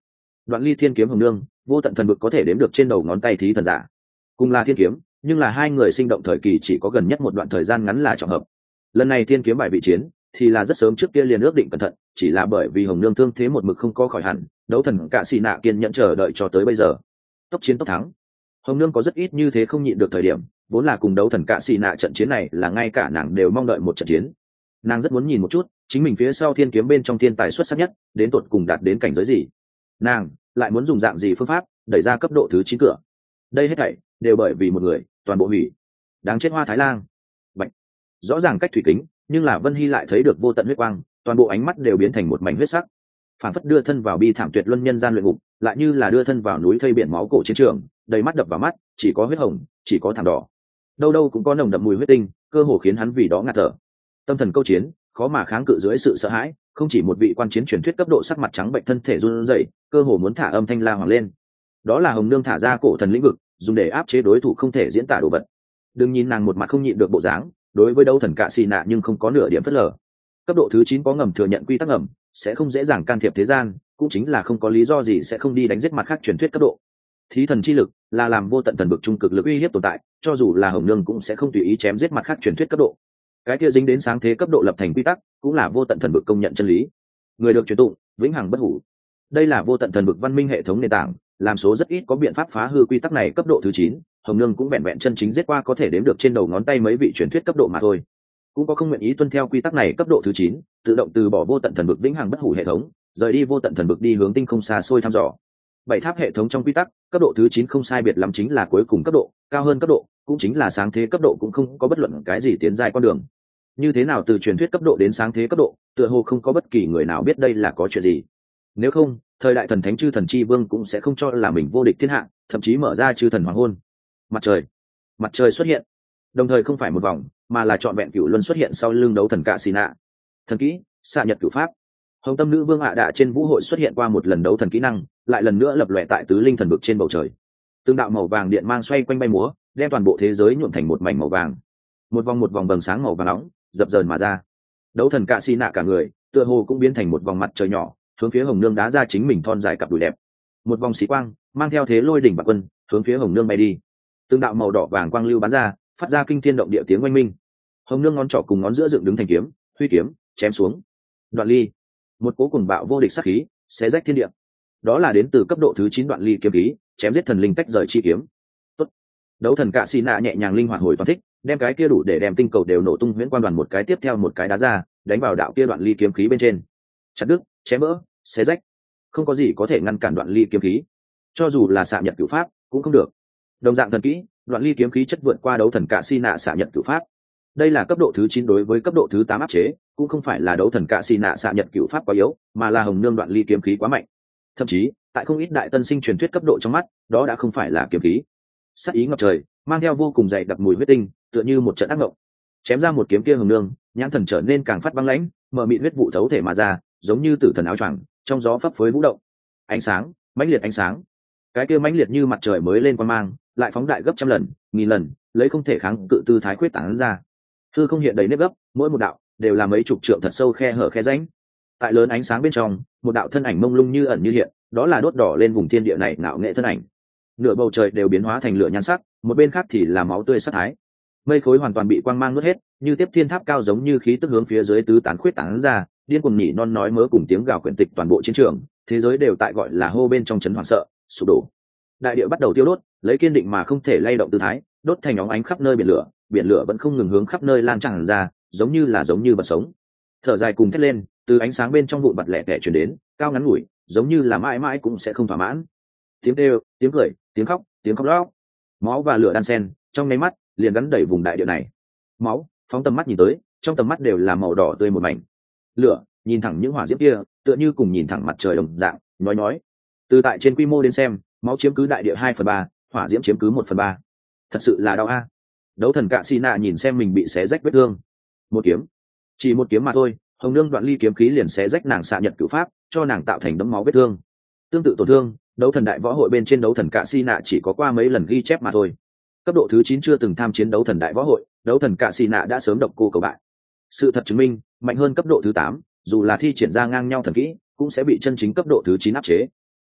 Đoạn ly thiên kiếm hồng nương, vô tận thần vực có thể đếm được trên đầu ngón tay thí thần giả. Cùng là thiên kiếm, nhưng là hai người sinh động thời kỳ chỉ có gần nhất một đoạn thời gian ngắn là trọng hợp. Lần này thiên kiếm bài vị chiến thì là rất sớm trước kia liền ước định cẩn thận, chỉ là bởi vì hồng nương thương thế một mực không có khỏi hẳn, đấu thần cả xì nạ kiên nhẫn chờ đợi cho tới bây giờ. Tốc chiến tốc thắng. Hồng nương có rất ít như thế không nhịn được thời điểm, vốn là cùng đấu thần cả xì nạ trận chiến này là ngay cả nàng đều mong đợi một trận chiến. Nàng rất muốn nhìn một chút chính mình phía sau thiên kiếm bên trong thiên tài xuất sắc nhất đến tột cùng đạt đến cảnh giới gì, nàng lại muốn dùng dạng gì phương pháp đẩy ra cấp độ thứ chín cửa. Đây hết thảy đều bởi vì một người, toàn bộ hủy. Đáng chết Hoa Thái Lang. Bạch. Rõ ràng cách thủy kính, nhưng là Vân Hy lại thấy được vô tận huyết quang, toàn bộ ánh mắt đều biến thành một mảnh huyết sắc, phản phất đưa thân vào bi thảm tuyệt luân nhân gian luyện ngục, lại như là đưa thân vào núi thây biển máu cổ chiến trường, đầy mắt đập vào mắt chỉ có huyết hồng, chỉ có thảm đỏ, đâu đâu cũng có nồng đậm mùi huyết tinh, cơ hồ khiến hắn vì đó ngạt thở. Tâm thần câu chiến, khó mà kháng cự dưới sự sợ hãi, không chỉ một vị quan chiến truyền thuyết cấp độ sắc mặt trắng bệnh, thân thể run rẩy, cơ hồ muốn thả âm thanh la hoàng lên. Đó là hồng nương thả ra cổ thần lĩnh vực, dùng để áp chế đối thủ không thể diễn tả đồ vật. Đừng nhìn nàng một mặt không nhịn được bộ dáng, đối với đấu thần cạ xì nạ nhưng không có nửa điểm phớt lờ. Cấp độ thứ chín có ngầm thừa nhận quy tắc ngầm, sẽ không dễ dàng can thiệp thế gian, cũng chính là không có lý do gì sẽ không đi đánh giết mặt khác truyền thuyết cấp độ. Thí thần chi lực là làm vô tận thần vực trung cực lực uy hiếp tồn tại, cho dù là hồng nương cũng sẽ không tùy ý chém giết mặt khác truyền thuyết cấp độ. Cái kia dính đến sáng thế cấp độ lập thành quy tắc, cũng là vô tận thần vực công nhận chân lý. Người được truyền tụng, vĩnh hằng bất hủ. Đây là vô tận thần vực văn minh hệ thống nền tảng, làm số rất ít có biện pháp phá hư quy tắc này. Cấp độ thứ chín, hồng nương cũng vẹn vẹn chân chính giết qua có thể đếm được trên đầu ngón tay mấy vị truyền thuyết cấp độ mà thôi. Cũng có không nguyện ý tuân theo quy tắc này cấp độ thứ chín, tự động từ bỏ vô tận thần vực vĩnh hằng bất hủ hệ thống, rời đi vô tận thần vực đi hướng tinh không xa xôi thăm dò. Bảy tháp hệ thống trong quy tắc, cấp độ thứ chín không sai biệt lắm chính là cuối cùng cấp độ, cao hơn cấp độ cũng chính là sáng thế cấp độ cũng không có bất luận cái gì tiến dài con đường. Như thế nào từ truyền thuyết cấp độ đến sáng thế cấp độ, tựa hồ không có bất kỳ người nào biết đây là có chuyện gì. Nếu không, thời đại thần thánh chư thần chi vương cũng sẽ không cho là mình vô địch thiên hạ, thậm chí mở ra chư thần hoàng hôn. Mặt trời, mặt trời xuất hiện, đồng thời không phải một vòng, mà là trọn vẹn cửu luân xuất hiện sau lưng đấu thần cạ xì nạ. Thần kỹ, xạ nhật cửu pháp. Hồng tâm nữ vương ạ đạ trên vũ hội xuất hiện qua một lần đấu thần kỹ năng, lại lần nữa lập lòe tại tứ linh thần vực trên bầu trời. Từng đạo màu vàng điện mang xoay quanh bay múa, đem toàn bộ thế giới nhuộm thành một mảnh màu vàng. Một vòng một vòng vầng sáng màu vàng nóng dập dờn mà ra. Đấu thần cạ xì nạ cả người tựa hồ cũng biến thành một vòng mặt trời nhỏ, hướng phía hồng nương đá ra chính mình thon dài cặp đùi đẹp. Một vòng xí quang mang theo thế lôi đỉnh bạc quân hướng phía hồng nương bay đi. Từng đạo màu đỏ vàng quang lưu bắn ra, phát ra kinh thiên động địa tiếng oanh minh. Hồng nương ngón trỏ cùng ngón giữa dựng đứng thành kiếm, huy kiếm chém xuống. Đoạn ly, một cố cùng bạo vô địch sát khí xé rách thiên địa. Đó là đến từ cấp độ thứ chín đoạn ly kiếm khí, chém giết thần linh tách rời chi kiếm. Tốt. Đấu thần cạ xì nạ nhẹ nhàng linh hoạt hồi toàn thích, đem cái kia đủ để đem tinh cầu đều nổ tung huyễn quan đoàn một cái tiếp theo một cái đá ra, đánh vào đạo kia đoạn ly kiếm khí bên trên. Chặt đứt, chém vỡ, xé rách, không có gì có thể ngăn cản đoạn ly kiếm khí. Cho dù là xạ nhật cửu pháp cũng không được. Đồng dạng thần kỹ, đoạn ly kiếm khí chất vượt qua đấu thần cạ xì nạ xạ nhật cửu pháp. Đây là cấp độ thứ chín đối với cấp độ thứ tám áp chế, cũng không phải là đấu thần cạ xì nạ xạ nhật cửu pháp quá yếu, mà là hồng nương đoạn ly kiếm khí quá mạnh. Thậm chí, tại không ít đại tân sinh truyền thuyết cấp độ trong mắt, đó đã không phải là kiếm khí. Sát ý ngập trời, mang theo vô cùng dày đặc mùi huyết tinh, tựa như một trận ác mộng. Chém ra một kiếm kia hồng nương, nhãn thần trở nên càng phát băng lãnh, mở mịt huyết vụ thấu thể mà ra, giống như tử thần áo choàng, trong gió phấp phới vũ động. Ánh sáng, mãnh liệt ánh sáng. Cái kia mãnh liệt như mặt trời mới lên quang mang, lại phóng đại gấp trăm lần, nghìn lần, lấy không thể kháng cự tư thái khuyết tán ra. Hư không hiện đầy nếp gấp, mỗi một đạo đều là mấy chục trượng thật sâu khe hở khe rãnh. Tại lớn ánh sáng bên trong, một đạo thân ảnh mông lung như ẩn như hiện, đó là đốt đỏ lên vùng thiên địa này ngạo nghệ thân ảnh. Nửa bầu trời đều biến hóa thành lửa nhan sắc, một bên khác thì là máu tươi sát thái. Mây khối hoàn toàn bị quang mang nuốt hết, như tiếp thiên tháp cao giống như khí tức hướng phía dưới tứ tán khuyết tán ra, điên cuồng nhỉ non nói mớ cùng tiếng gào quyển tịch toàn bộ chiến trường, thế giới đều tại gọi là hô bên trong chấn hoảng sợ, sụp đổ. Đại địa bắt đầu tiêu đốt, lấy kiên định mà không thể lay động tư thái, đốt thành óng ánh khắp nơi biển lửa, biển lửa vẫn không ngừng hướng khắp nơi lan tràn ra, giống như là giống như vật sống. Thở dài cùng thét lên, từ ánh sáng bên trong vụn bật lẻ tẻ truyền đến, cao ngắn ngủi, giống như là mãi mãi cũng sẽ không thỏa mãn. Tiếng kêu, tiếng cười, tiếng khóc, tiếng khóc lóc, máu và lửa đan xen, trong nháy mắt liền gắn đầy vùng đại địa này. Máu, phóng tầm mắt nhìn tới, trong tầm mắt đều là màu đỏ tươi một mảnh. Lửa, nhìn thẳng những hỏa diễm kia, tựa như cùng nhìn thẳng mặt trời đồng dạng, nói nói. Từ tại trên quy mô đến xem, máu chiếm cứ đại địa hai phần ba, hỏa diễm chiếm cứ một phần ba. Thật sự là đau a. Đấu thần cạ xì nạ nhìn xem mình bị xé rách vết thương. Một kiếm, chỉ một kiếm mà thôi, hồng nương đoạn ly kiếm khí liền xé rách nàng xạ nhật cửu pháp, cho nàng tạo thành đấm máu vết thương. Tương tự tổn thương, đấu thần đại võ hội bên trên đấu thần cạ xì nạ chỉ có qua mấy lần ghi chép mà thôi. Cấp độ thứ chín chưa từng tham chiến đấu thần đại võ hội, đấu thần cạ xì nạ đã sớm độc cô cầu bại. Sự thật chứng minh, mạnh hơn cấp độ thứ tám, dù là thi triển ra ngang nhau thần kỹ, cũng sẽ bị chân chính cấp độ thứ chín áp chế.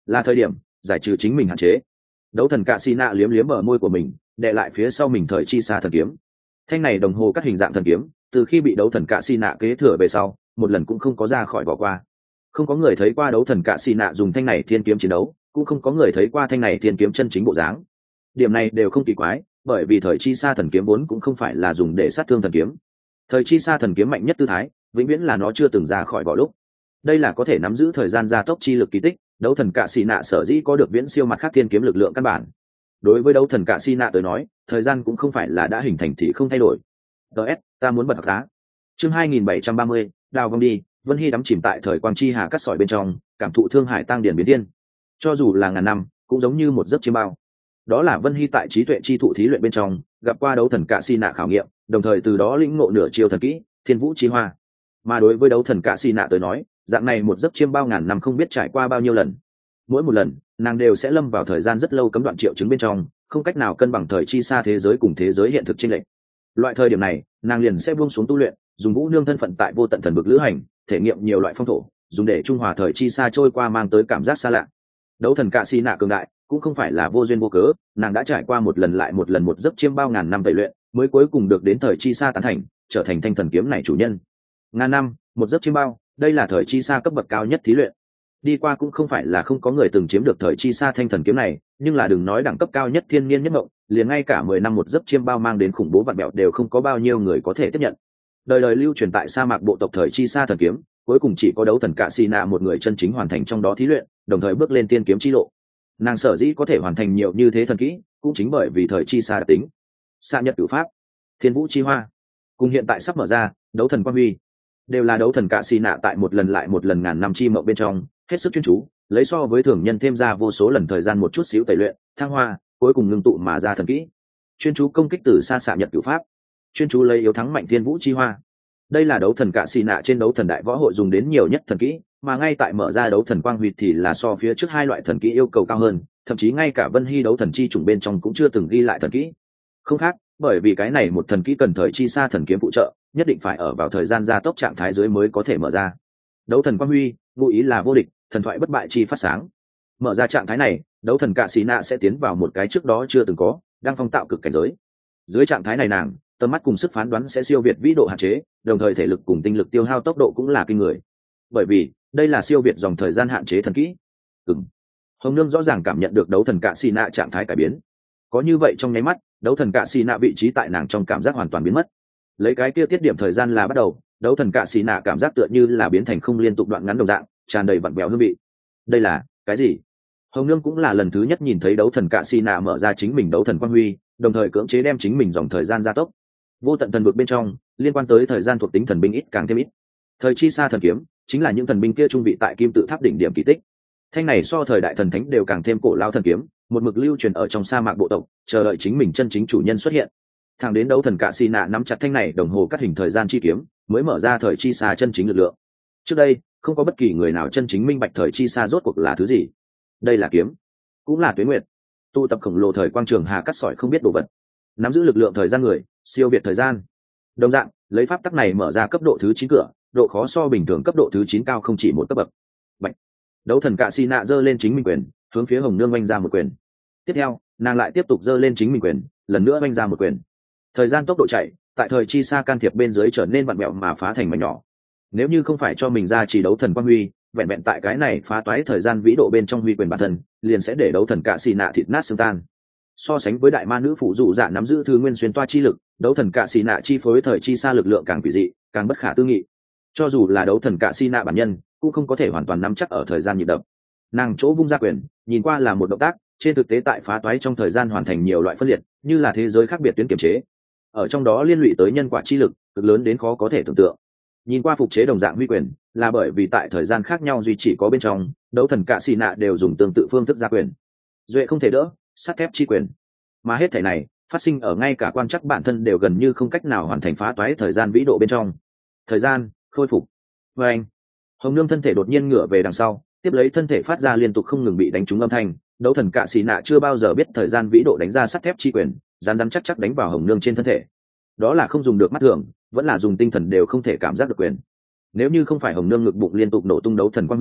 là thời điểm giải trừ chính mình hạn chế. Đấu thần cạ xì nạ liếm liếm bờ môi của mình, đè lại phía sau mình thời chi xa thần kiếm. Thanh này đồng hồ cắt hình dạng thần kiếm, từ khi bị đấu thần cạ xì nạ kế thừa về sau, một lần cũng không có ra khỏi vỏ qua. Không có người thấy qua đấu thần cạ xì nạ dùng thanh này thiên kiếm chiến đấu, cũng không có người thấy qua thanh này thiên kiếm chân chính bộ dáng. Điểm này đều không kỳ quái, bởi vì thời chi xa thần kiếm vốn cũng không phải là dùng để sát thương thần kiếm. Thời chi xa thần kiếm mạnh nhất tư thái, vĩnh viễn là nó chưa từng ra khỏi vỏ lúc. Đây là có thể nắm giữ thời gian gia tốc chi lực kỳ tích, đấu thần cạ xì nạ sở dĩ có được viễn siêu mặt khác thiên kiếm lực lượng căn bản. Đối với đấu thần cạ xì nạ tới nói, thời gian cũng không phải là đã hình thành thì không thay đổi. ts ta muốn bật học đá. Chương hai nghìn bảy trăm ba mươi, đào vong đi. Vân Hy đắm chìm tại thời quang chi hà cắt sỏi bên trong, cảm thụ thương hải tăng điển biến thiên. Cho dù là ngàn năm, cũng giống như một giấc chiêm bao. Đó là Vân Hy tại trí tuệ chi thụ thí luyện bên trong, gặp qua đấu thần cạ xì nạ khảo nghiệm, đồng thời từ đó lĩnh ngộ nửa chiêu thần kỹ, Thiên Vũ Chi Hoa. Mà đối với đấu thần cạ xì nạ tới nói, dạng này một giấc chiêm bao ngàn năm không biết trải qua bao nhiêu lần. Mỗi một lần, nàng đều sẽ lâm vào thời gian rất lâu cấm đoạn triệu chứng bên trong, không cách nào cân bằng thời chi xa thế giới cùng thế giới hiện thực chênh lệch. Loại thời điểm này, nàng liền sẽ buông xuống tu luyện, dùng Vũ Nương thân phận tại vô tận thần vực lữ hành, thể nghiệm nhiều loại phong thổ, dùng để trung hòa thời chi xa trôi qua mang tới cảm giác xa lạ. Đấu thần cạ xì nạ cường đại, cũng không phải là vô duyên vô cớ, nàng đã trải qua một lần lại một lần một giấc chiêm bao ngàn năm tẩy luyện, mới cuối cùng được đến thời chi xa tán thành, trở thành thanh thần kiếm này chủ nhân. Ngàn năm, một giấc chiêm bao, đây là thời chi xa cấp bậc cao nhất thí luyện. Đi qua cũng không phải là không có người từng chiếm được thời chi xa thanh thần kiếm này, nhưng là đừng nói đẳng cấp cao nhất thiên niên nhất mộng, liền ngay cả mười năm một giấc chiêm bao mang đến khủng bố vặn bẹo đều không có bao nhiêu người có thể tiếp nhận. Đời đời lưu truyền tại sa mạc bộ tộc thời chi xa thần kiếm, cuối cùng chỉ có đấu thần cạ xì nạ một người chân chính hoàn thành trong đó thí luyện, đồng thời bước lên tiên kiếm chi lộ. Nàng sở dĩ có thể hoàn thành nhiều như thế thần kỹ, cũng chính bởi vì thời chi xa đặc tính. Xạ nhật cửu pháp, Thiên Vũ Chi Hoa, cùng hiện tại sắp mở ra đấu thần quang huy, đều là đấu thần cạ xì nạ tại một lần lại một lần ngàn năm chi mộng bên trong hết sức chuyên chú, lấy so với thường nhân thêm ra vô số lần thời gian một chút xíu tẩy luyện thăng hoa, cuối cùng ngưng tụ mà ra thần kỹ. Chuyên chú công kích từ xa xạ nhật cửu pháp, chuyên chú lấy yếu thắng mạnh Thiên Vũ Chi Hoa. Đây là đấu thần cạ xì nạ trên đấu thần đại võ hội dùng đến nhiều nhất thần kỹ, mà ngay tại mở ra đấu thần quang huy thì là so phía trước hai loại thần kỹ yêu cầu cao hơn, thậm chí ngay cả Vân Hy đấu thần chi chủng bên trong cũng chưa từng ghi lại thần kỹ. Không khác, bởi vì cái này một thần kỹ cần thời chi xa thần kiếm phụ trợ, nhất định phải ở vào thời gian gia tốc trạng thái dưới mới có thể mở ra. Đấu thần quang huy, ngụ ý là vô địch, thần thoại bất bại chi phát sáng. Mở ra trạng thái này, đấu thần cạ xì nạ sẽ tiến vào một cái trước đó chưa từng có, đang phong tạo cực cảnh giới. Dưới trạng thái này nàng, tầm mắt cùng sức phán đoán sẽ siêu việt vĩ độ hạn chế, đồng thời thể lực cùng tinh lực tiêu hao tốc độ cũng là kinh người. Bởi vì, đây là siêu việt dòng thời gian hạn chế thần kỹ. Ừm. Hồng Nương rõ ràng cảm nhận được đấu thần cạ xì nạ trạng thái cải biến. Có như vậy trong nháy mắt, đấu thần cạ xì nạ vị trí tại nàng trong cảm giác hoàn toàn biến mất. Lấy cái kia tiết điểm thời gian là bắt đầu, đấu thần cạ xì nạ cảm giác tựa như là biến thành không liên tục đoạn ngắn đồng dạng, tràn đầy vặn vẹo hương vị. Đây là cái gì? Hồng Nương cũng là lần thứ nhất nhìn thấy đấu thần cạ xì nạ mở ra chính mình đấu thần quang huy, đồng thời cưỡng chế đem chính mình dòng thời gian gia tốc. Vô tận thần vực bên trong, liên quan tới thời gian thuộc tính thần binh ít càng thêm ít. Thời chi xa thần kiếm chính là những thần binh kia trung vị tại kim tự tháp đỉnh điểm kỳ tích. Thanh này so thời đại thần thánh đều càng thêm cổ lao thần kiếm, một mực lưu truyền ở trong sa mạc bộ tộc, chờ đợi chính mình chân chính chủ nhân xuất hiện. Thẳng đến đấu thần cạ xì nạ nắm chặt thanh này đồng hồ cắt hình thời gian chi kiếm, mới mở ra thời chi xa chân chính lực lượng. Trước đây, không có bất kỳ người nào chân chính minh bạch thời chi xa rốt cuộc là thứ gì. Đây là kiếm, cũng là tuế nguyệt, tụ tập khổng lồ thời quang trường hà cắt sỏi không biết đồ vật, nắm giữ lực lượng thời gian người, siêu việt thời gian. Đồng dạng, lấy pháp tắc này mở ra cấp độ thứ chín cửa, độ khó so bình thường cấp độ thứ chín cao không chỉ một cấp bậc. Bạch. Đấu thần cạ xì nạ giơ lên chính mình quyền, hướng phía Hồng Nương oanh ra một quyền. Tiếp theo, nàng lại tiếp tục giơ lên chính mình quyền, lần nữa oanh ra một quyền. Thời gian tốc độ chạy, tại thời chi xa can thiệp bên dưới trở nên vặn mẹo mà phá thành mảnh nhỏ. Nếu như không phải cho mình ra chỉ đấu thần quang huy, vẹn vẹn tại cái này phá toái thời gian vĩ độ bên trong huy quyền bản thân, liền sẽ để đấu thần cạ xì nạ thịt nát xương tan. So sánh với đại ma nữ phụ dụ dạ nắm giữ thứ nguyên xuyên toa chi lực, đấu thần cạ xì nạ chi phối thời chi xa lực lượng càng quỷ dị, càng bất khả tư nghị. Cho dù là đấu thần cạ xì nạ bản nhân, cũng không có thể hoàn toàn nắm chắc ở thời gian nhịp đập. Nàng chỗ vung ra quyền, nhìn qua là một động tác, trên thực tế tại phá toái trong thời gian hoàn thành nhiều loại phân liệt, như là thế giới khác biệt tuyến kiểm chế. Ở trong đó liên lụy tới nhân quả chi lực, cực lớn đến khó có thể tưởng tượng. Nhìn qua phục chế đồng dạng huy quyền, là bởi vì tại thời gian khác nhau duy chỉ có bên trong, đấu thần cạ xì nạ đều dùng tương tự phương thức ra quyền. Duệ không thể đỡ, sắt thép chi quyền. Mà hết thảy này, phát sinh ở ngay cả quan chắc bản thân đều gần như không cách nào hoàn thành phá toái thời gian vĩ độ bên trong. Thời gian khôi phục. Và anh, Hồng Nương thân thể đột nhiên ngửa về đằng sau, tiếp lấy thân thể phát ra liên tục không ngừng bị đánh trúng âm thanh. Đấu thần cạ xì nạ chưa bao giờ biết thời gian vĩ độ đánh ra sắt thép chi quyền, rán rán chắc chắc đánh vào Hồng Nương trên thân thể. Đó là không dùng được mắt thường, vẫn là dùng tinh thần đều không thể cảm giác được quyền. Nếu như không phải Hồng Nương ngực bụng liên tục nổ tung đấu thần quang huy,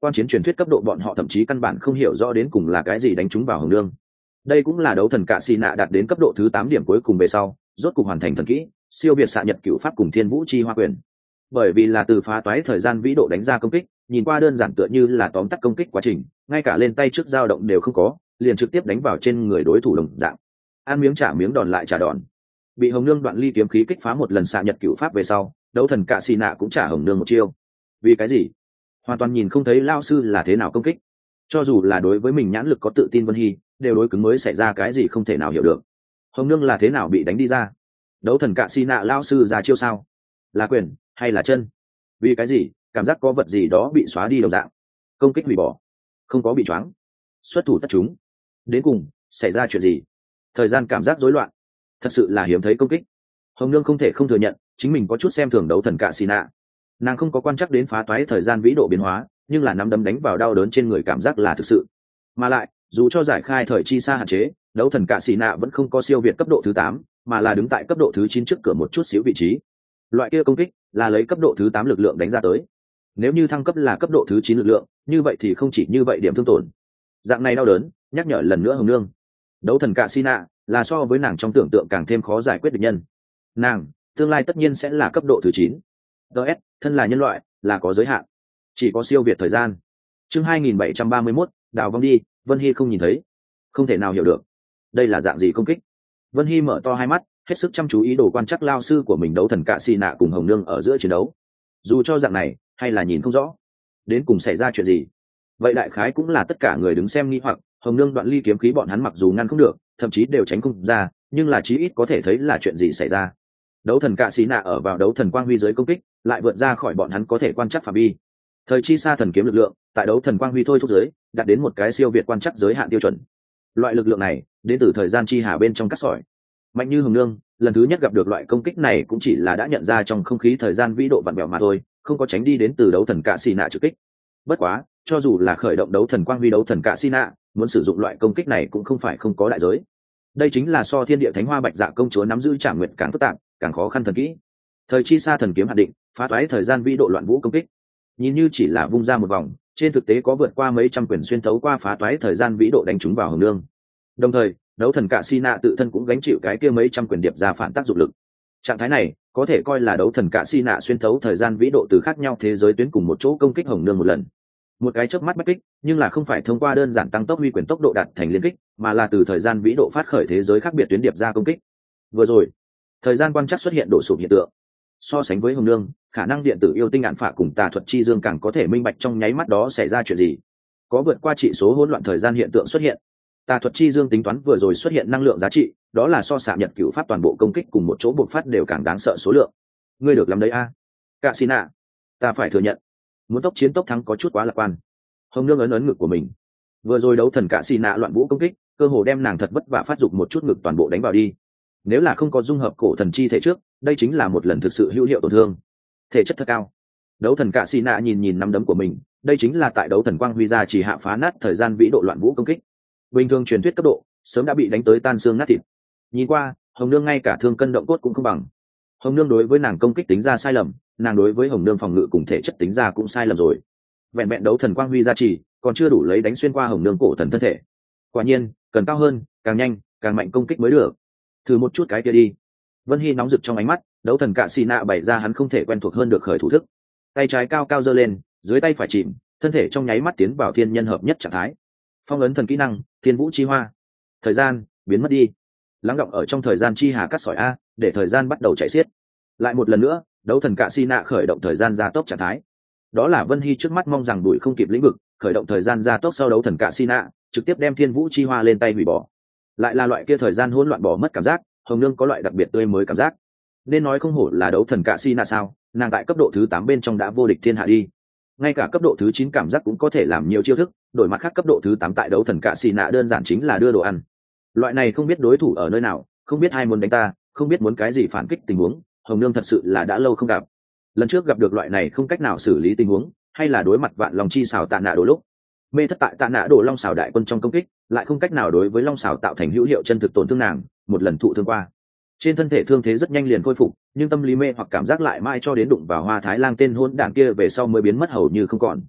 quan chiến truyền thuyết cấp độ bọn họ thậm chí căn bản không hiểu rõ đến cùng là cái gì đánh trúng vào hồng nương. Đây cũng là đấu thần cạ xì nạ đạt đến cấp độ thứ tám điểm cuối cùng về sau rốt cục hoàn thành thần kỹ siêu việt xạ nhật cửu pháp cùng thiên vũ chi hoa quyền. Bởi vì là từ phá toái thời gian vĩ độ đánh ra công kích, nhìn qua đơn giản tựa như là tóm tắt công kích quá trình, ngay cả lên tay trước dao động đều không có, liền trực tiếp đánh vào trên người đối thủ đồng dạng. Ăn miếng trả miếng, đòn lại trả đòn. Bị hồng nương đoạn ly kiếm khí kích phá một lần xạ nhật cửu pháp về sau, đấu thần cạ xì nạ cũng trả hồng nương một chiêu. Vì cái gì? Hoàn toàn nhìn không thấy lao sư là thế nào công kích. Cho dù là đối với mình nhãn lực có tự tin Vân Hy, đều đối cứng mới xảy ra cái gì không thể nào hiểu được. Hồng nương là thế nào bị đánh đi ra? Đấu thần cạ xì nạ lao sư ra chiêu sao? Là quyền hay là chân? Vì cái gì cảm giác có vật gì đó bị xóa đi đồng dạng? Công kích hủy bỏ, không có bị choáng, xuất thủ tất chúng. Đến cùng xảy ra chuyện gì? Thời gian cảm giác rối loạn, thật sự là hiếm thấy công kích. Hồng nương không thể không thừa nhận chính mình có chút xem thường đấu thần cạ xì nạ. Nàng không có quan trắc đến phá toái thời gian vĩ độ biến hóa, nhưng là nắm đấm đánh vào đau đớn trên người cảm giác là thực sự. Mà lại dù cho giải khai thời chi xa hạn chế, đấu thần cạ xì nạ vẫn không có siêu việt cấp độ thứ tám, mà là đứng tại cấp độ thứ chín trước cửa một chút xíu vị trí. Loại kia công kích là lấy cấp độ thứ tám lực lượng đánh ra tới. Nếu như thăng cấp là cấp độ thứ chín lực lượng, như vậy thì không chỉ như vậy điểm thương tổn. Dạng này đau đớn, nhắc nhở lần nữa hồng nương. Đấu thần cạ xì nạ là so với nàng trong tưởng tượng càng thêm khó giải quyết địch nhân. Nàng, tương lai tất nhiên sẽ là cấp độ thứ chín. ds thân là nhân loại là có giới hạn, chỉ có siêu việt thời gian. Chương hai nghìn bảy trăm ba mươi mốt, đào vong đi. Vân Hy không nhìn thấy, không thể nào hiểu được đây là dạng gì công kích. Vân Hy mở to hai mắt, hết sức chăm chú ý đồ quan chắc lao sư của mình đấu thần cạ xì nạ cùng hồng nương ở giữa chiến đấu. Dù cho dạng này hay là nhìn không rõ đến cùng xảy ra chuyện gì, vậy đại khái cũng là tất cả người đứng xem nghi hoặc. Hồng nương đoạn ly kiếm khí bọn hắn mặc dù ngăn không được, thậm chí đều tránh không ra, nhưng là chí ít có thể thấy là chuyện gì xảy ra. Đấu thần cạ xì nạ ở vào đấu thần quang huy giới công kích lại vượt ra khỏi bọn hắn có thể quan chắc phạm vi. Thời chi xa thần kiếm lực lượng tại đấu thần quang huy thôi thúc giới đạt đến một cái siêu việt quan chắc giới hạn tiêu chuẩn. Loại lực lượng này đến từ thời gian chi hà bên trong cắt sỏi. Mạnh như hồng nương lần thứ nhất gặp được loại công kích này cũng chỉ là đã nhận ra trong không khí thời gian vĩ độ vặn vẹo mà thôi, không có tránh đi đến từ đấu thần cạ xì nạ trực kích. Bất quá cho dù là khởi động đấu thần quang huy đấu thần cạ xì nạ, muốn sử dụng loại công kích này cũng không phải không có đại giới. Đây chính là so thiên địa thánh hoa bạch dạ công chúa nắm giữ trảm nguyệt càng phức tạp càng khó khăn thần kỹ. Thời chi xa thần kiếm hạn định phá toái thời gian vĩ độ loạn vũ công kích, nhìn như chỉ là vung ra một vòng, trên thực tế có vượt qua mấy trăm quyền xuyên thấu qua phá toái thời gian vĩ độ đánh trúng vào hồng nương. Đồng thời đấu thần cạ xì nạ tự thân cũng gánh chịu cái kia mấy trăm quyền điệp ra phản tác dụng lực. Trạng thái này có thể coi là đấu thần cạ xì nạ xuyên thấu thời gian vĩ độ từ khác nhau thế giới tuyến cùng một chỗ công kích hồng nương một lần. Một cái chớp mắt bách kích, nhưng là không phải thông qua đơn giản tăng tốc huy quyền tốc độ đạt thành liên kích, mà là từ thời gian vĩ độ phát khởi thế giới khác biệt tuyến điệp ra công kích. Vừa rồi thời gian quan trắc xuất hiện đổ sụp hiện tượng. So sánh với hồng nương, khả năng điện tử yêu tinh ạn phả cùng tà thuật chi dương càng có thể minh bạch trong nháy mắt đó xảy ra chuyện gì. Có vượt qua trị số hỗn loạn thời gian hiện tượng xuất hiện. Tà thuật chi dương tính toán vừa rồi xuất hiện năng lượng giá trị, đó là so xạ nhật cửu pháp toàn bộ công kích cùng một chỗ buộc phát đều càng đáng sợ số lượng. Ngươi được làm đấy a, cạ xì nạ. Ta phải thừa nhận, muốn tốc chiến tốc thắng có chút quá lạc quan. Hồng nương ấn ấn ngực của mình. Vừa rồi đấu thần cạ xì nạ loạn vũ công kích, cơ hồ đem nàng thật vất vả phát dục một chút ngực toàn bộ đánh vào đi. Nếu là không có dung hợp cổ thần chi thể trước, đây chính là một lần thực sự hữu hiệu tổn thương. Thể chất thật cao. Đấu thần cạ xì nạ nhìn nhìn nắm đấm của mình, đây chính là tại đấu thần quang huy ra chỉ hạ phá nát thời gian vĩ độ loạn vũ công kích. Bình thường truyền thuyết cấp độ sớm đã bị đánh tới tan xương nát thịt. Nhìn qua hồng nương ngay cả thương cân động cốt cũng không bằng. Hồng nương đối với nàng công kích tính ra sai lầm, nàng đối với hồng nương phòng ngự cùng thể chất tính ra cũng sai lầm rồi. Vẹn vẹn đấu thần quang huy gia trì còn chưa đủ lấy đánh xuyên qua hồng nương cổ thần thân thể. Quả nhiên cần cao hơn, càng nhanh càng mạnh công kích mới được. Thử một chút cái kia đi. Vân Hy nóng rực trong ánh mắt, đấu thần cạ xì nạ bày ra hắn không thể quen thuộc hơn được khởi thủ thức. Tay trái cao cao giơ lên, dưới tay phải chìm, thân thể trong nháy mắt tiến vào thiên nhân hợp nhất trạng thái. Phong ấn thần kỹ năng thiên vũ chi hoa. Thời gian biến mất đi, lắng động ở trong thời gian chi hà cắt sỏi a, để thời gian bắt đầu chạy xiết. Lại một lần nữa đấu thần cạ xì nạ khởi động thời gian gia tốc trạng thái. Đó là Vân Hy trước mắt mong rằng đuổi không kịp lĩnh vực, khởi động thời gian gia tốc sau đấu thần cạ xì nạ trực tiếp đem thiên vũ chi hoa lên tay hủy bỏ. Lại là loại kia thời gian hỗn loạn bỏ mất cảm giác, hồng nương có loại đặc biệt tươi mới cảm giác. Nên nói không hổ là đấu thần cạ xì nạ sao, nàng tại cấp độ thứ tám bên trong đã vô địch thiên hạ đi. Ngay cả cấp độ thứ chín cảm giác cũng có thể làm nhiều chiêu thức, đổi mặt khác cấp độ thứ tám tại đấu thần cạ xì nạ đơn giản chính là đưa đồ ăn. Loại này không biết đối thủ ở nơi nào, không biết ai muốn đánh ta, không biết muốn cái gì phản kích tình huống, hồng nương thật sự là đã lâu không gặp. Lần trước gặp được loại này không cách nào xử lý tình huống, hay là đối mặt vạn long chi xào tạ nạ đồ lúc mê thất tại tạ nạ đồ long xào đại quân trong công kích, lại không cách nào đối với long xào tạo thành hữu hiệu chân thực tổn thương nàng, một lần thụ thương qua trên thân thể thương thế rất nhanh liền khôi phục, nhưng tâm lý mê hoặc cảm giác lại mãi cho đến đụng vào hoa thái lang tên hôn đảng kia về sau mới biến mất hầu như không còn.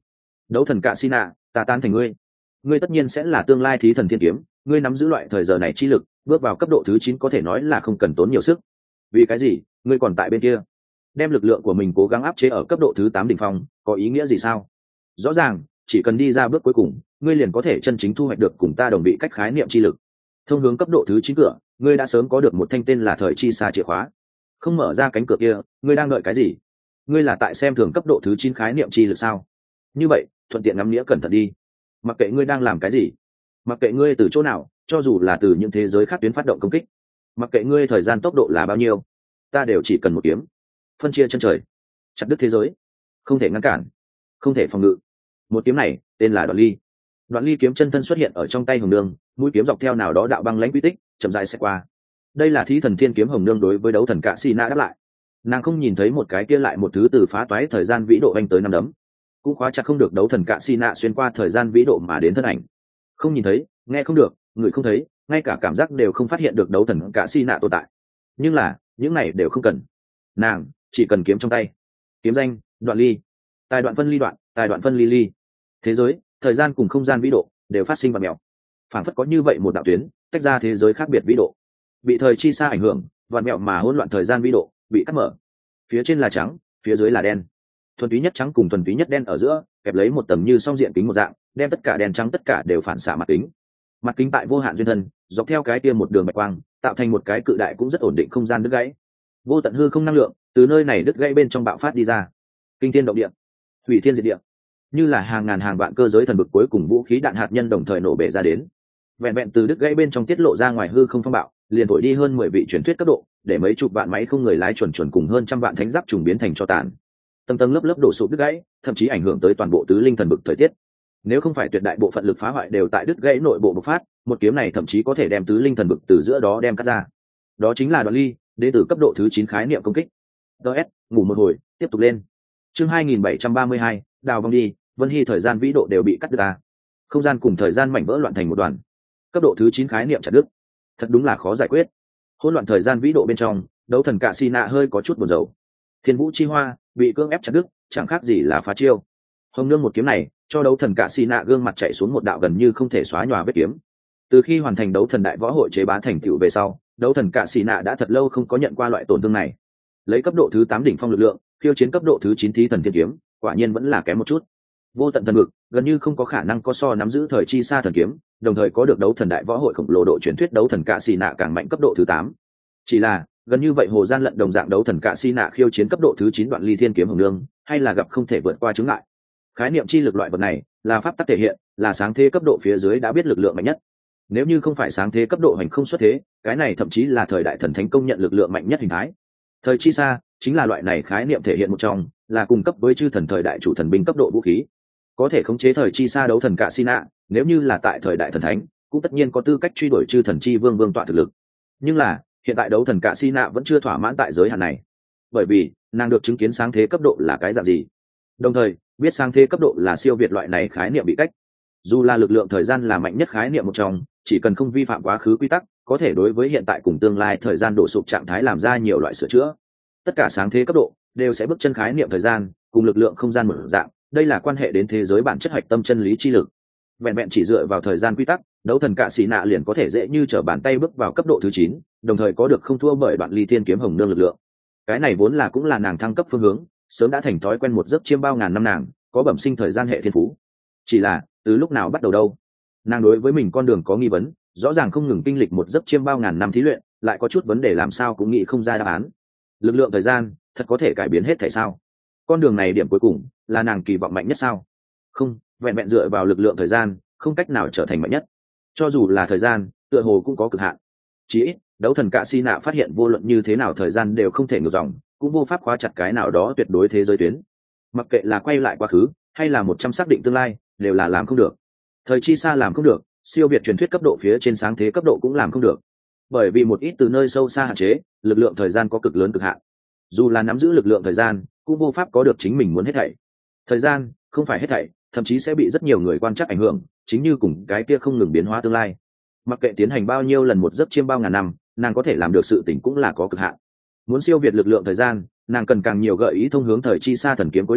Đấu thần cạ xi nạ, ta tán thành ngươi. Ngươi tất nhiên sẽ là tương lai thí thần thiên kiếm, ngươi nắm giữ loại thời giờ này chi lực, bước vào cấp độ thứ chín có thể nói là không cần tốn nhiều sức. Vì cái gì ngươi còn tại bên kia? Đem lực lượng của mình cố gắng áp chế ở cấp độ thứ tám đỉnh phong có ý nghĩa gì sao? Rõ ràng chỉ cần đi ra bước cuối cùng, ngươi liền có thể chân chính thu hoạch được cùng ta đồng vị cách khái niệm chi lực. Thông hướng cấp độ thứ chín cửa, ngươi đã sớm có được một thanh tên là thời chi xa chìa khóa. Không mở ra cánh cửa kia, ngươi đang đợi cái gì? Ngươi là tại xem thường cấp độ thứ chín khái niệm chi lực sao? Như vậy thuận tiện ngắm nghĩa cẩn thận đi. Mặc kệ ngươi đang làm cái gì, mặc kệ ngươi từ chỗ nào, cho dù là từ những thế giới khác tuyến phát động công kích, mặc kệ ngươi thời gian tốc độ là bao nhiêu, ta đều chỉ cần một kiếm phân chia chân trời, chặt đứt thế giới, không thể ngăn cản, không thể phòng ngự. Một kiếm này tên là Đoạn Ly. Đoạn Ly kiếm chân thân xuất hiện ở trong tay Hồng Nương, mũi kiếm dọc theo nào đó đạo băng lãnh quy tích chậm rãi sẽ qua. Đây là thí thần thiên kiếm Hồng Nương đối với đấu thần cạ xi nạ đáp lại. Nàng không nhìn thấy một cái kia lại một thứ từ phá toái thời gian vĩ độ anh tới năm đấm, cũng khóa chặt không được đấu thần cạ xi nạ xuyên qua thời gian vĩ độ mà đến thân ảnh. Không nhìn thấy, nghe không được, người không thấy, ngay cả cảm giác đều không phát hiện được đấu thần cạ xi nạ tồn tại. Nhưng là những này đều không cần, nàng chỉ cần kiếm trong tay. Kiếm danh Đoạn Ly. Tài đoạn phân ly đoạn, tài đoạn phân ly ly. Thế giới, thời gian cùng không gian vĩ độ đều phát sinh vật mèo, phản phất có như vậy một đạo tuyến tách ra thế giới khác biệt vĩ độ, bị thời chi xa ảnh hưởng, vạn mẹo mà hỗn loạn thời gian vĩ độ bị cắt mở. Phía trên là trắng, phía dưới là đen. Thuần túy nhất trắng cùng thuần túy nhất đen ở giữa kẹp lấy một tầm như song diện kính một dạng, đem tất cả đen trắng tất cả đều phản xạ mặt kính. Mặt kính tại vô hạn duyên thân dọc theo cái kia một đường bạch quang, tạo thành một cái cự đại cũng rất ổn định không gian đứt gãy. Vô tận hư không năng lượng từ nơi này đứt gãy bên trong bạo phát đi ra, kinh thiên động địa, hủy thiên diệt địa, như là hàng ngàn hàng vạn cơ giới thần bực cuối cùng vũ khí đạn hạt nhân đồng thời nổ bể ra đến. Vẹn vẹn từ đứt gãy bên trong tiết lộ ra ngoài hư không phong bạo, liền thổi đi hơn mười vị truyền thuyết cấp độ, để mấy chục vạn máy không người lái chuẩn chuẩn cùng hơn trăm vạn thánh giáp trùng biến thành cho tàn. Tầng tầng lớp lớp đổ sụp đứt gãy, thậm chí ảnh hưởng tới toàn bộ tứ linh thần bực thời tiết. Nếu không phải tuyệt đại bộ phận lực phá hoại đều tại đứt gãy nội bộ bộc phát, một kiếm này thậm chí có thể đem tứ linh thần bực từ giữa đó đem cắt ra. Đó chính là Đoạn Ly, đến từ cấp độ thứ chín khái niệm công kích. đê ét, ngủ một hồi, tiếp tục lên. Chương hai nghìn bảy trăm ba mươi hai, đào vong đi, Vân Hy thời gian vĩ độ đều bị cắt đứt ra. Không gian cùng thời gian mảnh vỡ loạn thành một đoàn. Cấp độ thứ chín khái niệm chặt đứt. Thật đúng là khó giải quyết. Hỗn loạn thời gian vĩ độ bên trong, đấu thần cạ xi nạ hơi có chút buồn rầu. Thiên Vũ chi hoa bị cưỡng ép chặt đứt, chẳng khác gì là phá chiêu. Hồng Nương một kiếm này, cho đấu thần cạ xi nạ gương mặt chạy xuống một đạo gần như không thể xóa nhòa vết kiếm. Từ khi hoàn thành đấu thần đại võ hội chế bá thành tựu về sau, đấu thần cạ xi nạ đã thật lâu không có nhận qua loại tổn thương này. Lấy cấp độ thứ tám đỉnh phong lực lượng, khiêu chiến cấp độ thứ chín thí thần thiên kiếm, quả nhiên vẫn là kém một chút. Vô tận thần vực gần như không có khả năng có so nắm giữ thời chi xa thần kiếm, đồng thời có được đấu thần đại võ hội khổng lồ độ truyền thuyết đấu thần cạ xi nạ càng mạnh cấp độ thứ tám. Chỉ là gần như vậy hồ gian lận đồng dạng đấu thần cạ xi nạ khiêu chiến cấp độ thứ chín Đoạn Ly thiên kiếm Hồng Nương, hay là gặp không thể vượt qua chướng ngại. Khái niệm chi lực loại vật này là pháp tắc thể hiện, là sáng thế cấp độ phía dưới đã biết lực lượng mạnh nhất. Nếu như không phải sáng thế cấp độ hành không xuất thế, cái này thậm chí là thời đại thần thánh công nhận lực lượng mạnh nhất hình thái. Thời chi xa chính là loại này khái niệm thể hiện một trong, là cung cấp với chư thần thời đại chủ thần binh cấp độ vũ khí. Có thể khống chế thời chi xa đấu thần cạ xi nạ, nếu như là tại thời đại thần thánh, cũng tất nhiên có tư cách truy đuổi chư thần chi vương vương tọa thực lực. Nhưng là hiện tại đấu thần cạ xi nạ vẫn chưa thỏa mãn tại giới hạn này, bởi vì nàng được chứng kiến sáng thế cấp độ là cái dạng gì, đồng thời biết sáng thế cấp độ là siêu việt loại này khái niệm bị cách. Dù là lực lượng thời gian là mạnh nhất khái niệm một trong, chỉ cần không vi phạm quá khứ quy tắc, có thể đối với hiện tại cùng tương lai thời gian đổ sụp trạng thái làm ra nhiều loại sửa chữa. Tất cả sáng thế cấp độ đều sẽ bước chân khái niệm thời gian cùng lực lượng không gian mở dạng, đây là quan hệ đến thế giới bản chất hạch tâm chân lý chi lực. Vẹn vẹn chỉ dựa vào thời gian quy tắc, đấu thần cạ xi nạ liền có thể dễ như trở bàn tay bước vào cấp độ thứ chín, đồng thời có được không thua bởi Đoạn Ly thiên kiếm Hồng Nương lực lượng. Cái này vốn là cũng là nàng thăng cấp phương hướng, sớm đã thành thói quen một giấc chiêm bao ngàn năm nàng, có bẩm sinh thời gian hệ thiên phú. Chỉ là, từ lúc nào bắt đầu đâu? Nàng đối với mình con đường có nghi vấn, rõ ràng không ngừng kinh lịch một giấc chiêm bao ngàn năm thí luyện, lại có chút vấn đề làm sao cũng nghĩ không ra đáp án. Lực lượng thời gian, thật có thể cải biến hết thảy sao? Con đường này điểm cuối cùng là nàng kỳ vọng mạnh nhất sao? Không, vẹn vẹn dựa vào lực lượng thời gian, không cách nào trở thành mạnh nhất. Cho dù là thời gian, tựa hồ cũng có cực hạn. Chỉ ít, đấu thần cạ xi nạ phát hiện vô luận như thế nào thời gian đều không thể ngược dòng, cũng vô pháp khóa chặt cái nào đó tuyệt đối thế giới tuyến. Mặc kệ là quay lại quá khứ, hay là một trăm xác định tương lai, đều là làm không được. Thời chi xa làm không được, siêu việt truyền thuyết cấp độ phía trên sáng thế cấp độ cũng làm không được. Bởi vì một ít từ nơi sâu xa hạn chế, lực lượng thời gian có cực lớn cực hạn. Dù là nắm giữ lực lượng thời gian, cũng vô pháp có được chính mình muốn hết thảy. Thời gian không phải hết thảy, thậm chí sẽ bị rất nhiều người quan trắc ảnh hưởng, chính như cùng cái kia không ngừng biến hóa tương lai. Mặc kệ tiến hành bao nhiêu lần một giấc chiêm bao ngàn năm, nàng có thể làm được sự tỉnh cũng là có cực hạn. Muốn siêu việt lực lượng thời gian, nàng cần càng nhiều gợi ý thông hướng thời chi xa thần kiếm cuối đường,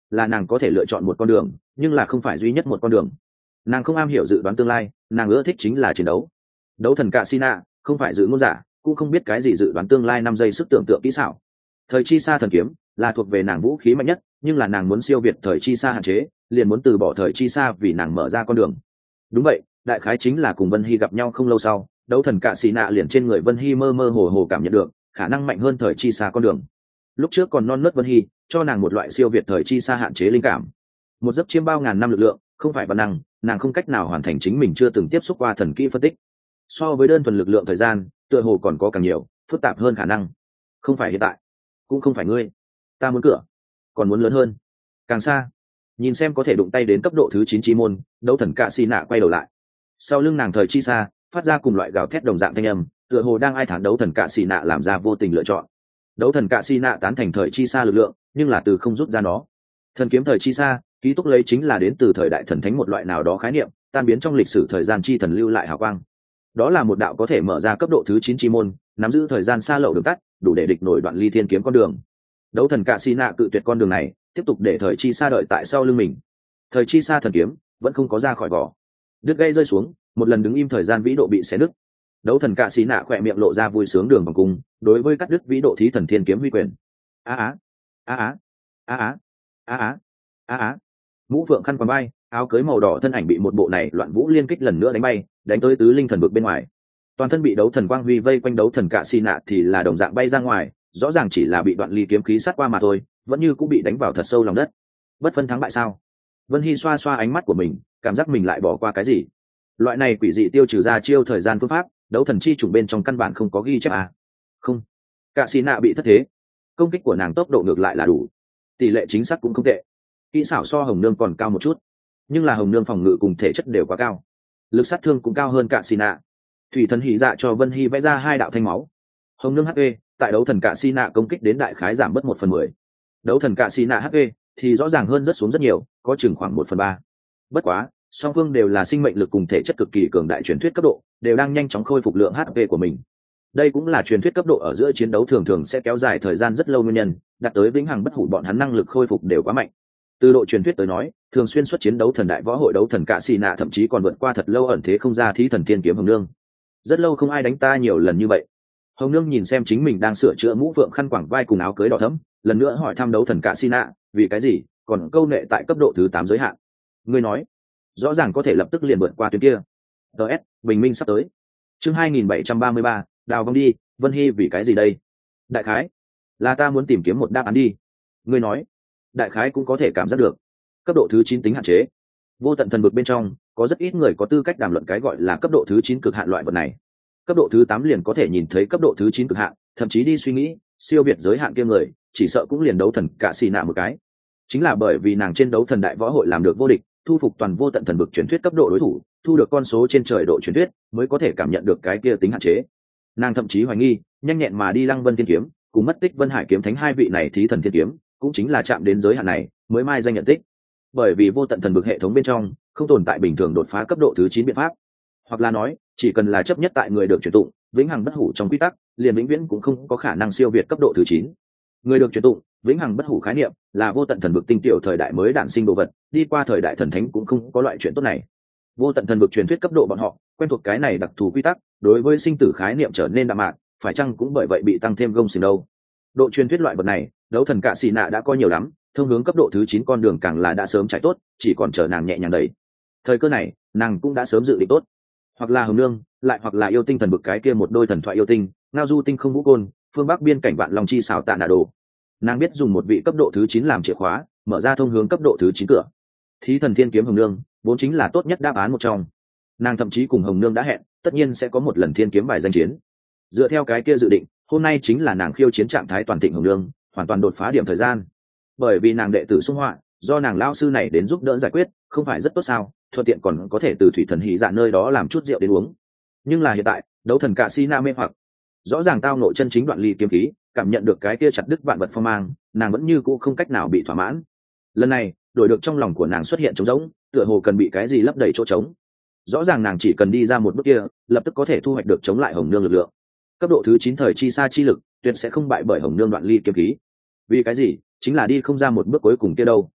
là nàng có thể lựa chọn một con đường, nhưng là không phải duy nhất một con đường. Nàng không am hiểu dự đoán tương lai, nàng ưa thích chính là chiến đấu. Đấu thần cạ xì nạ không phải dự ngôn giả, cũng không biết cái gì dự đoán tương lai năm giây sức tưởng tượng kỹ xảo. Thời chi xa thần kiếm là thuộc về nàng vũ khí mạnh nhất, nhưng là nàng muốn siêu việt thời chi xa hạn chế, liền muốn từ bỏ thời chi xa vì nàng mở ra con đường. Đúng vậy, đại khái chính là cùng Vân Hy gặp nhau không lâu sau, đấu thần cạ xì nạ liền trên người Vân Hy mơ mơ hồ hồ cảm nhận được khả năng mạnh hơn thời chi xa con đường. Lúc trước còn non nớt Vân Hy cho nàng một loại siêu việt thời chi xa hạn chế linh cảm, một giấc chiêm bao ngàn năm lực lượng, không phải bản năng, nàng không cách nào hoàn thành chính mình chưa từng tiếp xúc qua thần kỹ phân tích. So với đơn thuần lực lượng thời gian, tựa hồ còn có càng nhiều phức tạp hơn khả năng. Không phải hiện tại, cũng không phải ngươi, ta muốn cửa, còn muốn lớn hơn, càng xa. Nhìn xem có thể đụng tay đến cấp độ thứ chín chi môn, đấu thần cạ xì nạ quay đầu lại. Sau lưng nàng thời chi xa phát ra cùng loại gào thét đồng dạng thanh âm, tựa hồ đang ai thán đấu thần cạ xì nạ làm ra vô tình lựa chọn. Đấu thần cạ xì nạ tán thành thời chi xa lực lượng, nhưng là từ không rút ra nó. Thần kiếm thời chi xa ký túc lấy chính là đến từ thời đại thần thánh một loại nào đó khái niệm, tan biến trong lịch sử thời gian chi thần lưu lại hào quang. Đó là một đạo có thể mở ra cấp độ thứ chín chi môn, nắm giữ thời gian xa lậu đường tắt, đủ để địch nổi đoạn ly thiên kiếm con đường. Đấu thần cạ xì nạ cự tuyệt con đường này, tiếp tục để thời chi xa đợi tại sau lưng mình. Thời chi xa thần kiếm vẫn không có ra khỏi vỏ, đứt gây rơi xuống, một lần đứng im thời gian vĩ độ bị xé nứt. Đấu thần cạ xì nạ khỏe miệng lộ ra vui sướng đường vòng cung, đối với cắt đứt vĩ độ thí thần thiên kiếm huy quyền. A á a á a á a á a á. Mũ phượng khăn quàng bay, áo cưới màu đỏ thân ảnh bị một bộ này loạn vũ liên kích lần nữa đánh bay, đánh tới tứ linh thần vực bên ngoài. Toàn thân bị đấu thần quang huy vây quanh đấu thần cạ xì nạ thì là đồng dạng bay ra ngoài, rõ ràng chỉ là bị đoạn ly kiếm khí sát qua mà thôi, vẫn như cũng bị đánh vào thật sâu lòng đất. Bất phân thắng bại sao? Vân Hy xoa xoa ánh mắt của mình, cảm giác mình lại bỏ qua cái gì. Loại này quỷ dị tiêu trừ ra chiêu thời gian phương pháp, đấu thần chi chủng bên trong căn bản không có ghi chép à? Không, cạ xì nạ bị thất thế. Công kích của nàng tốc độ ngược lại là đủ, tỷ lệ chính xác cũng không tệ. Kỹ xảo so Hồng Nương còn cao một chút, nhưng là Hồng Nương phòng ngự cùng thể chất đều quá cao, lực sát thương cũng cao hơn cạ xì nạ. Thủy thần hỉ dạ cho Vân Hy vẽ ra hai đạo thanh máu. Hồng Nương hát pê tại đấu thần cạ xì nạ công kích đến đại khái giảm bớt một phần mười, đấu thần cạ xì nạ hát pê thì rõ ràng hơn rất xuống rất nhiều, có chừng khoảng một phần ba. Bất quá song phương đều là sinh mệnh lực cùng thể chất cực kỳ cường đại truyền thuyết cấp độ, đều đang nhanh chóng khôi phục lượng hát pê của mình. Đây cũng là truyền thuyết cấp độ ở giữa chiến đấu thường thường sẽ kéo dài thời gian rất lâu nguyên nhân, đạt tới vĩnh hằng bất hủ bọn hắn năng lực khôi phục đều quá mạnh. Từ độ truyền thuyết tới nói, thường xuyên xuất chiến đấu thần đại võ hội đấu thần cạ xì nạ thậm chí còn vượt qua thật lâu ẩn thế không ra thí thần thiên kiếm Hồng Nương. Rất lâu không ai đánh ta nhiều lần như vậy. Hồng Nương nhìn xem chính mình đang sửa chữa mũ phượng khăn quàng vai cùng áo cưới đỏ thẫm, lần nữa hỏi thăm đấu thần cạ xì nạ, vì cái gì còn câu nệ tại cấp độ thứ tám giới hạn? Ngươi nói rõ ràng có thể lập tức liền vượt qua tuyến kia. ts bình minh sắp tới. Chương hai nghìn bảy trăm ba mươi ba, đào vong đi. Vân Hy vì cái gì đây? Đại khái là ta muốn tìm kiếm một đáp án đi. Ngươi nói đại khái cũng có thể cảm giác được cấp độ thứ chín tính hạn chế. Vô tận thần vực bên trong có rất ít người có tư cách đàm luận cái gọi là cấp độ thứ chín cực hạn loại vật này. Cấp độ thứ tám liền có thể nhìn thấy cấp độ thứ chín cực hạn, thậm chí đi suy nghĩ siêu việt giới hạn kia người chỉ sợ cũng liền đấu thần cạ xì nạ một cái. Chính là bởi vì nàng trên đấu thần đại võ hội làm được vô địch, thu phục toàn vô tận thần vực truyền thuyết cấp độ đối thủ, thu được con số trên trời độ truyền thuyết, mới có thể cảm nhận được cái kia tính hạn chế. Nàng thậm chí hoài nghi nhanh nhẹn mà đi Lăng Vân Thiên kiếm cùng mất tích Vân Hải kiếm thánh hai vị này thí thần thiên kiếm cũng chính là chạm đến giới hạn này mới mai danh nhận tích. Bởi vì vô tận thần vực hệ thống bên trong không tồn tại bình thường đột phá cấp độ thứ chín biện pháp, hoặc là nói chỉ cần là chấp nhất tại người được truyền tụng vĩnh hằng bất hủ trong quy tắc, liền vĩnh viễn cũng không có khả năng siêu việt cấp độ thứ chín. Người được truyền tụng vĩnh hằng bất hủ khái niệm là vô tận thần vực tinh tiểu thời đại mới đản sinh đồ vật, đi qua thời đại thần thánh cũng không có loại chuyện tốt này. Vô tận thần vực truyền thuyết cấp độ bọn họ quen thuộc cái này đặc thù quy tắc, đối với sinh tử khái niệm trở nên đạm mạc, phải chăng cũng bởi vậy bị tăng thêm gông xiềng đâu. Độ truyền thuyết loại vật này đấu thần cạ xì nạ đã có nhiều lắm, thông hướng cấp độ thứ chín con đường càng là đã sớm trải tốt, chỉ còn chờ nàng nhẹ nhàng đẩy. Thời cơ này nàng cũng đã sớm dự định tốt, hoặc là Hồng Nương, lại hoặc là yêu tinh thần vực cái kia một đôi thần thoại yêu tinh ngao du tinh không vũ côn, phương bắc biên cảnh vạn long chi xảo tạ nạ đồ. Nàng biết dùng một vị cấp độ thứ chín làm chìa khóa, mở ra thông hướng cấp độ thứ chín cửa. Thí thần thiên kiếm Hồng Nương vốn chính là tốt nhất đáp án một trong. Nàng thậm chí cùng Hồng Nương đã hẹn, tất nhiên sẽ có một lần thiên kiếm bài danh chiến. Dựa theo cái kia dự định, hôm nay chính là nàng khiêu chiến trạng thái toàn thịnh Hồng Nương, hoàn toàn đột phá điểm thời gian. Bởi vì nàng đệ tử xung họa, do nàng lao sư này đến giúp đỡ giải quyết, không phải rất tốt sao? Thuận tiện còn có thể từ thủy thần hỉ dạ nơi đó làm chút rượu đến uống. Nhưng là hiện tại, đấu thần cạ xì nạ mê hoặc, rõ ràng tao nội chân chính đoạn ly kiếm khí, cảm nhận được cái kia chặt đứt vạn vật phong mang, nàng vẫn như cũ không cách nào bị thỏa mãn. Lần này đổi được trong lòng của nàng xuất hiện trống rỗng, tựa hồ cần bị cái gì lấp đầy chỗ trống. Rõ ràng nàng chỉ cần đi ra một bước kia, lập tức có thể thu hoạch được chống lại Hồng Nương lực lượng. Cấp độ thứ chín thời chi xa chi lực tuyệt sẽ không bại bởi Hồng Nương đoạn ly kiếm khí. Vì cái gì? Chính là đi không ra một bước cuối cùng kia đâu.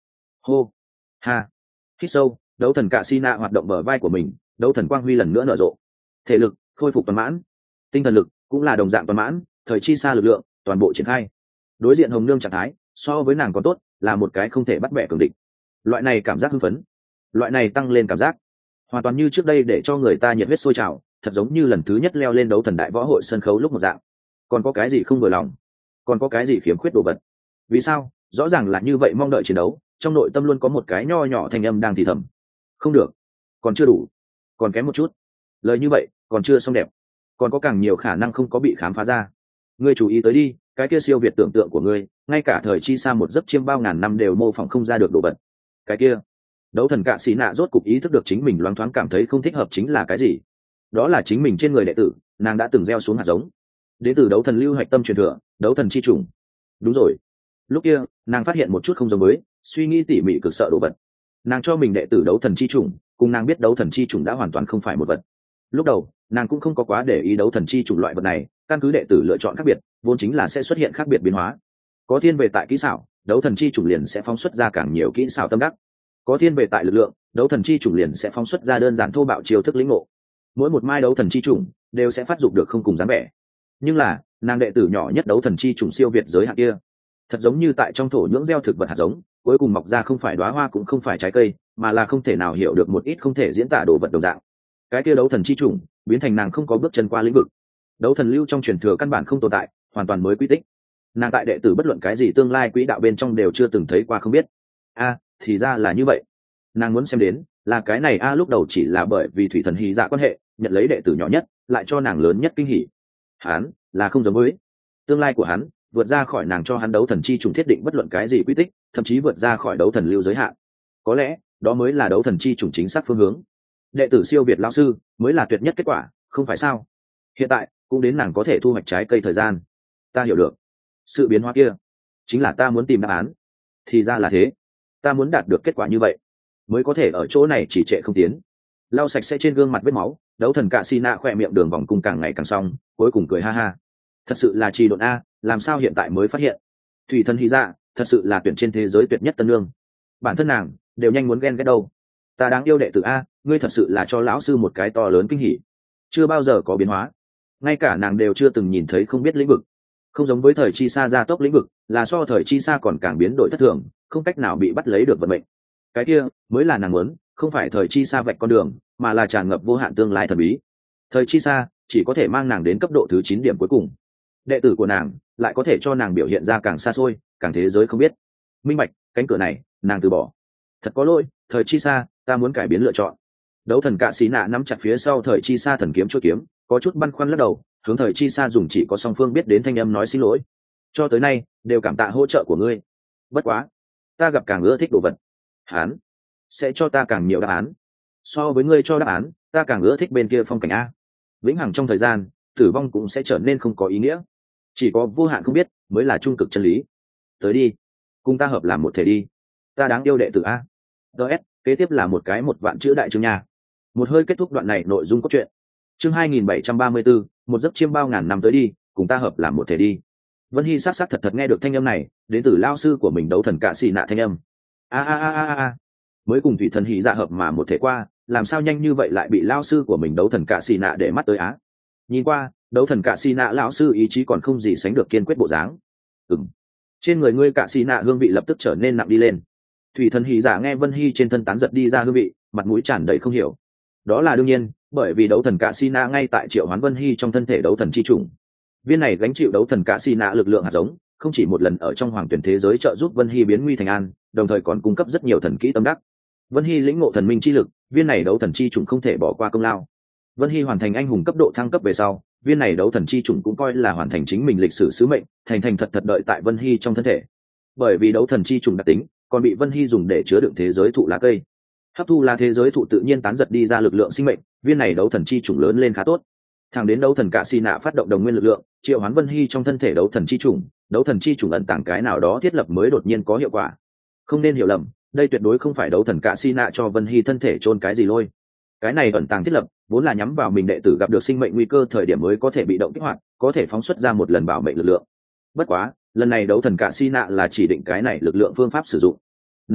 hô ha hít sâu, đấu thần cạ xi nạ hoạt động bờ vai của mình, đấu thần quang huy lần nữa nở rộ, thể lực khôi phục toàn mãn, tinh thần lực cũng là đồng dạng toàn mãn, thời chi xa lực lượng toàn bộ triển khai. Đối diện hồng nương trạng thái so với nàng còn tốt, là một cái không thể bắt bẻ cường địch. Loại này cảm giác hưng phấn, loại này tăng lên cảm giác hoàn toàn như trước đây để cho người ta nhiệt huyết sôi trào, thật giống như lần thứ nhất leo lên đấu thần đại võ hội sân khấu lúc một dạng. Còn có cái gì không vừa lòng, còn có cái gì khiếm khuyết đồ vật? Vì sao rõ ràng là như vậy mong đợi chiến đấu, trong nội tâm luôn có một cái nho nhỏ thanh âm đang thì thầm: không được, còn chưa đủ, còn kém một chút. Lời như vậy còn chưa xong đẹp, còn có càng nhiều khả năng không có bị khám phá ra. Ngươi chú ý tới đi, cái kia siêu việt tưởng tượng của ngươi, ngay cả thời chi xa một giấc chiêm bao ngàn năm đều mô phỏng không ra được đồ vật. Cái kia, đấu thần cạ xì nạ rốt cục ý thức được chính mình loáng thoáng cảm thấy không thích hợp chính là cái gì. Đó là chính mình trên người đệ tử, nàng đã từng gieo xuống hạt giống, đến từ đấu thần lưu hoạch tâm truyền thừa, đấu thần chi trùng. Đúng rồi, lúc kia nàng phát hiện một chút không giống với, suy nghĩ tỉ mỉ cực sợ đồ vật. Nàng cho mình đệ tử đấu thần chi trùng, cùng nàng biết đấu thần chi trùng đã hoàn toàn không phải một vật. Lúc đầu nàng cũng không có quá để ý đấu thần chi trùng loại vật này, căn cứ đệ tử lựa chọn khác biệt, vốn chính là sẽ xuất hiện khác biệt biến hóa. Có thiên về tại kỹ xảo, đấu thần chi trùng liền sẽ phóng xuất ra càng nhiều kỹ xảo tâm đắc. Có thiên về tại lực lượng, đấu thần chi trùng liền sẽ phóng xuất ra đơn giản thô bạo chiêu thức lĩnh ngộ. Mỗi một mai đấu thần chi trùng đều sẽ phát dụng được không cùng dáng vẻ. Nhưng là nàng đệ tử nhỏ nhất đấu thần chi trùng siêu việt giới hạn kia, thật giống như tại trong thổ nhưỡng gieo thực vật hạt giống, cuối cùng mọc ra không phải đóa hoa cũng không phải trái cây, mà là không thể nào hiểu được một ít không thể diễn tả đồ vật đồng dạng. Cái kia đấu thần chi trùng biến thành nàng không có bước chân qua lĩnh vực. Đấu thần lưu trong truyền thừa căn bản không tồn tại, hoàn toàn mới quy tích. Nàng tại đệ tử bất luận cái gì tương lai quỹ đạo bên trong đều chưa từng thấy qua không biết. A, thì ra là như vậy. Nàng muốn xem đến là cái này a lúc đầu chỉ là bởi vì thủy thần hí dạ quan hệ, nhận lấy đệ tử nhỏ nhất, lại cho nàng lớn nhất kinh hỉ. Hắn là không giống với tương lai của hắn, vượt ra khỏi nàng cho hắn đấu thần chi trùng thiết định bất luận cái gì quy tích, thậm chí vượt ra khỏi đấu thần lưu giới hạn. Có lẽ đó mới là đấu thần chi trùng chính xác phương hướng. Đệ tử siêu việt lão sư mới là tuyệt nhất kết quả, không phải sao? Hiện tại cũng đến nàng có thể thu hoạch trái cây thời gian. Ta hiểu được, sự biến hóa kia chính là ta muốn tìm đáp án. Thì ra là thế, ta muốn đạt được kết quả như vậy mới có thể ở chỗ này chỉ trệ không tiến. Lau sạch sẽ trên gương mặt vết máu, đấu thần cạ xì nạ khỏe miệng đường vòng cung càng ngày càng xong, cuối cùng cười ha ha. Thật sự là trì độn a, làm sao hiện tại mới phát hiện? Thủy thần hy dạ thật sự là tuyển trên thế giới tuyệt nhất tân lương, bản thân nàng đều nhanh muốn ghen ghét đâu. Ta đáng yêu đệ tử a, ngươi thật sự là cho lão sư một cái to lớn kinh hỉ. Chưa bao giờ có biến hóa, ngay cả nàng đều chưa từng nhìn thấy không biết lĩnh vực. Không giống với thời chi xa gia tốc lĩnh vực, là so thời chi xa còn càng biến đổi thất thường, không cách nào bị bắt lấy được vận mệnh. Cái kia mới là nàng muốn, không phải thời chi xa vạch con đường, mà là tràn ngập vô hạn tương lai thần bí. Thời chi xa chỉ có thể mang nàng đến cấp độ thứ chín điểm cuối cùng, đệ tử của nàng lại có thể cho nàng biểu hiện ra càng xa xôi, càng thế giới không biết. Minh bạch, cánh cửa này nàng từ bỏ. Thật có lỗi, thời chi xa, ta muốn cải biến lựa chọn. Đấu thần cạ xí nạ nắm chặt phía sau thời chi xa thần kiếm chuôi kiếm, có chút băn khoăn lắc đầu, hướng thời chi xa dùng chỉ có song phương biết đến thanh âm nói xin lỗi. Cho tới nay đều cảm tạ hỗ trợ của ngươi, bất quá ta gặp càng ưa thích đồ vật, hắn sẽ cho ta càng nhiều đáp án. So với ngươi cho đáp án, ta càng ưa thích bên kia phong cảnh a. Vĩnh hằng trong thời gian, tử vong cũng sẽ trở nên không có ý nghĩa, chỉ có vô hạn không biết mới là trung cực chân lý. Tới đi, cùng ta hợp làm một thể đi, ta đáng yêu đệ tử a. ds kế tiếp là một cái một vạn chữ đại chương nha. Một hơi kết thúc đoạn này nội dung cốt truyện. Chương hai nghìn bảy trăm ba mươi 734, một giấc chiêm bao ngàn năm tới đi, cùng ta hợp làm một thể đi. Vân Hy sát sát thật thật nghe được thanh âm này, đến từ lao sư của mình đấu thần cạ xì nạ thanh âm. A a a a a, mới cùng thủy thần hỉ dạ hợp mà một thể qua, làm sao nhanh như vậy lại bị lao sư của mình đấu thần cạ xì nạ để mắt tới á? Nhìn qua, đấu thần cạ xì nạ lão sư ý chí còn không gì sánh được kiên quyết bộ dáng. Ừm, trên người ngươi cạ xì nạ hương vị lập tức trở nên nặng đi lên. Thủy thần hỉ dạ nghe Vân Hy trên thân tán giật đi ra hương vị, mặt mũi tràn đầy không hiểu. Đó là đương nhiên, bởi vì đấu thần cạ xì nạ ngay tại triệu hoán Vân Hy trong thân thể đấu thần chi trùng. Viên này gánh chịu đấu thần cạ xì nạ lực lượng hạt giống, không chỉ một lần ở trong hoàng tuyển thế giới trợ giúp Vân Hy biến nguy thành an, đồng thời còn cung cấp rất nhiều thần kỹ tâm đắc. Vân Hy lĩnh ngộ thần minh chi lực, viên này đấu thần chi trùng không thể bỏ qua công lao. Vân Hy hoàn thành anh hùng cấp độ thăng cấp về sau, viên này đấu thần chi trùng cũng coi là hoàn thành chính mình lịch sử sứ mệnh, thành thành thật thật đợi tại Vân Hy trong thân thể. Bởi vì đấu thần chi trùng đặc tính, còn bị Vân Hy dùng để chứa đựng thế giới thụ lá cây. Hấp thu là thế giới thụ tự nhiên tán giật đi ra lực lượng sinh mệnh, viên này đấu thần chi trùng lớn lên khá tốt. Thẳng đến đấu thần cạ xì nạ phát động đồng nguyên lực lượng, triệu hoán Vân Hy trong thân thể đấu thần chi trùng, đấu thần chi trùng ẩn tàng cái nào đó thiết lập mới đột nhiên có hiệu quả. Không nên hiểu lầm, đây tuyệt đối không phải đấu thần cạ xì nạ cho Vân Hy thân thể chôn cái gì lôi. Cái này ẩn tàng thiết lập vốn là nhắm vào mình đệ tử gặp được sinh mệnh nguy cơ thời điểm mới có thể bị động kích hoạt, có thể phóng xuất ra một lần bảo mệnh lực lượng. Bất quá lần này đấu thần cạ xì nạ là chỉ định cái này lực lượng phương pháp sử dụng, nàng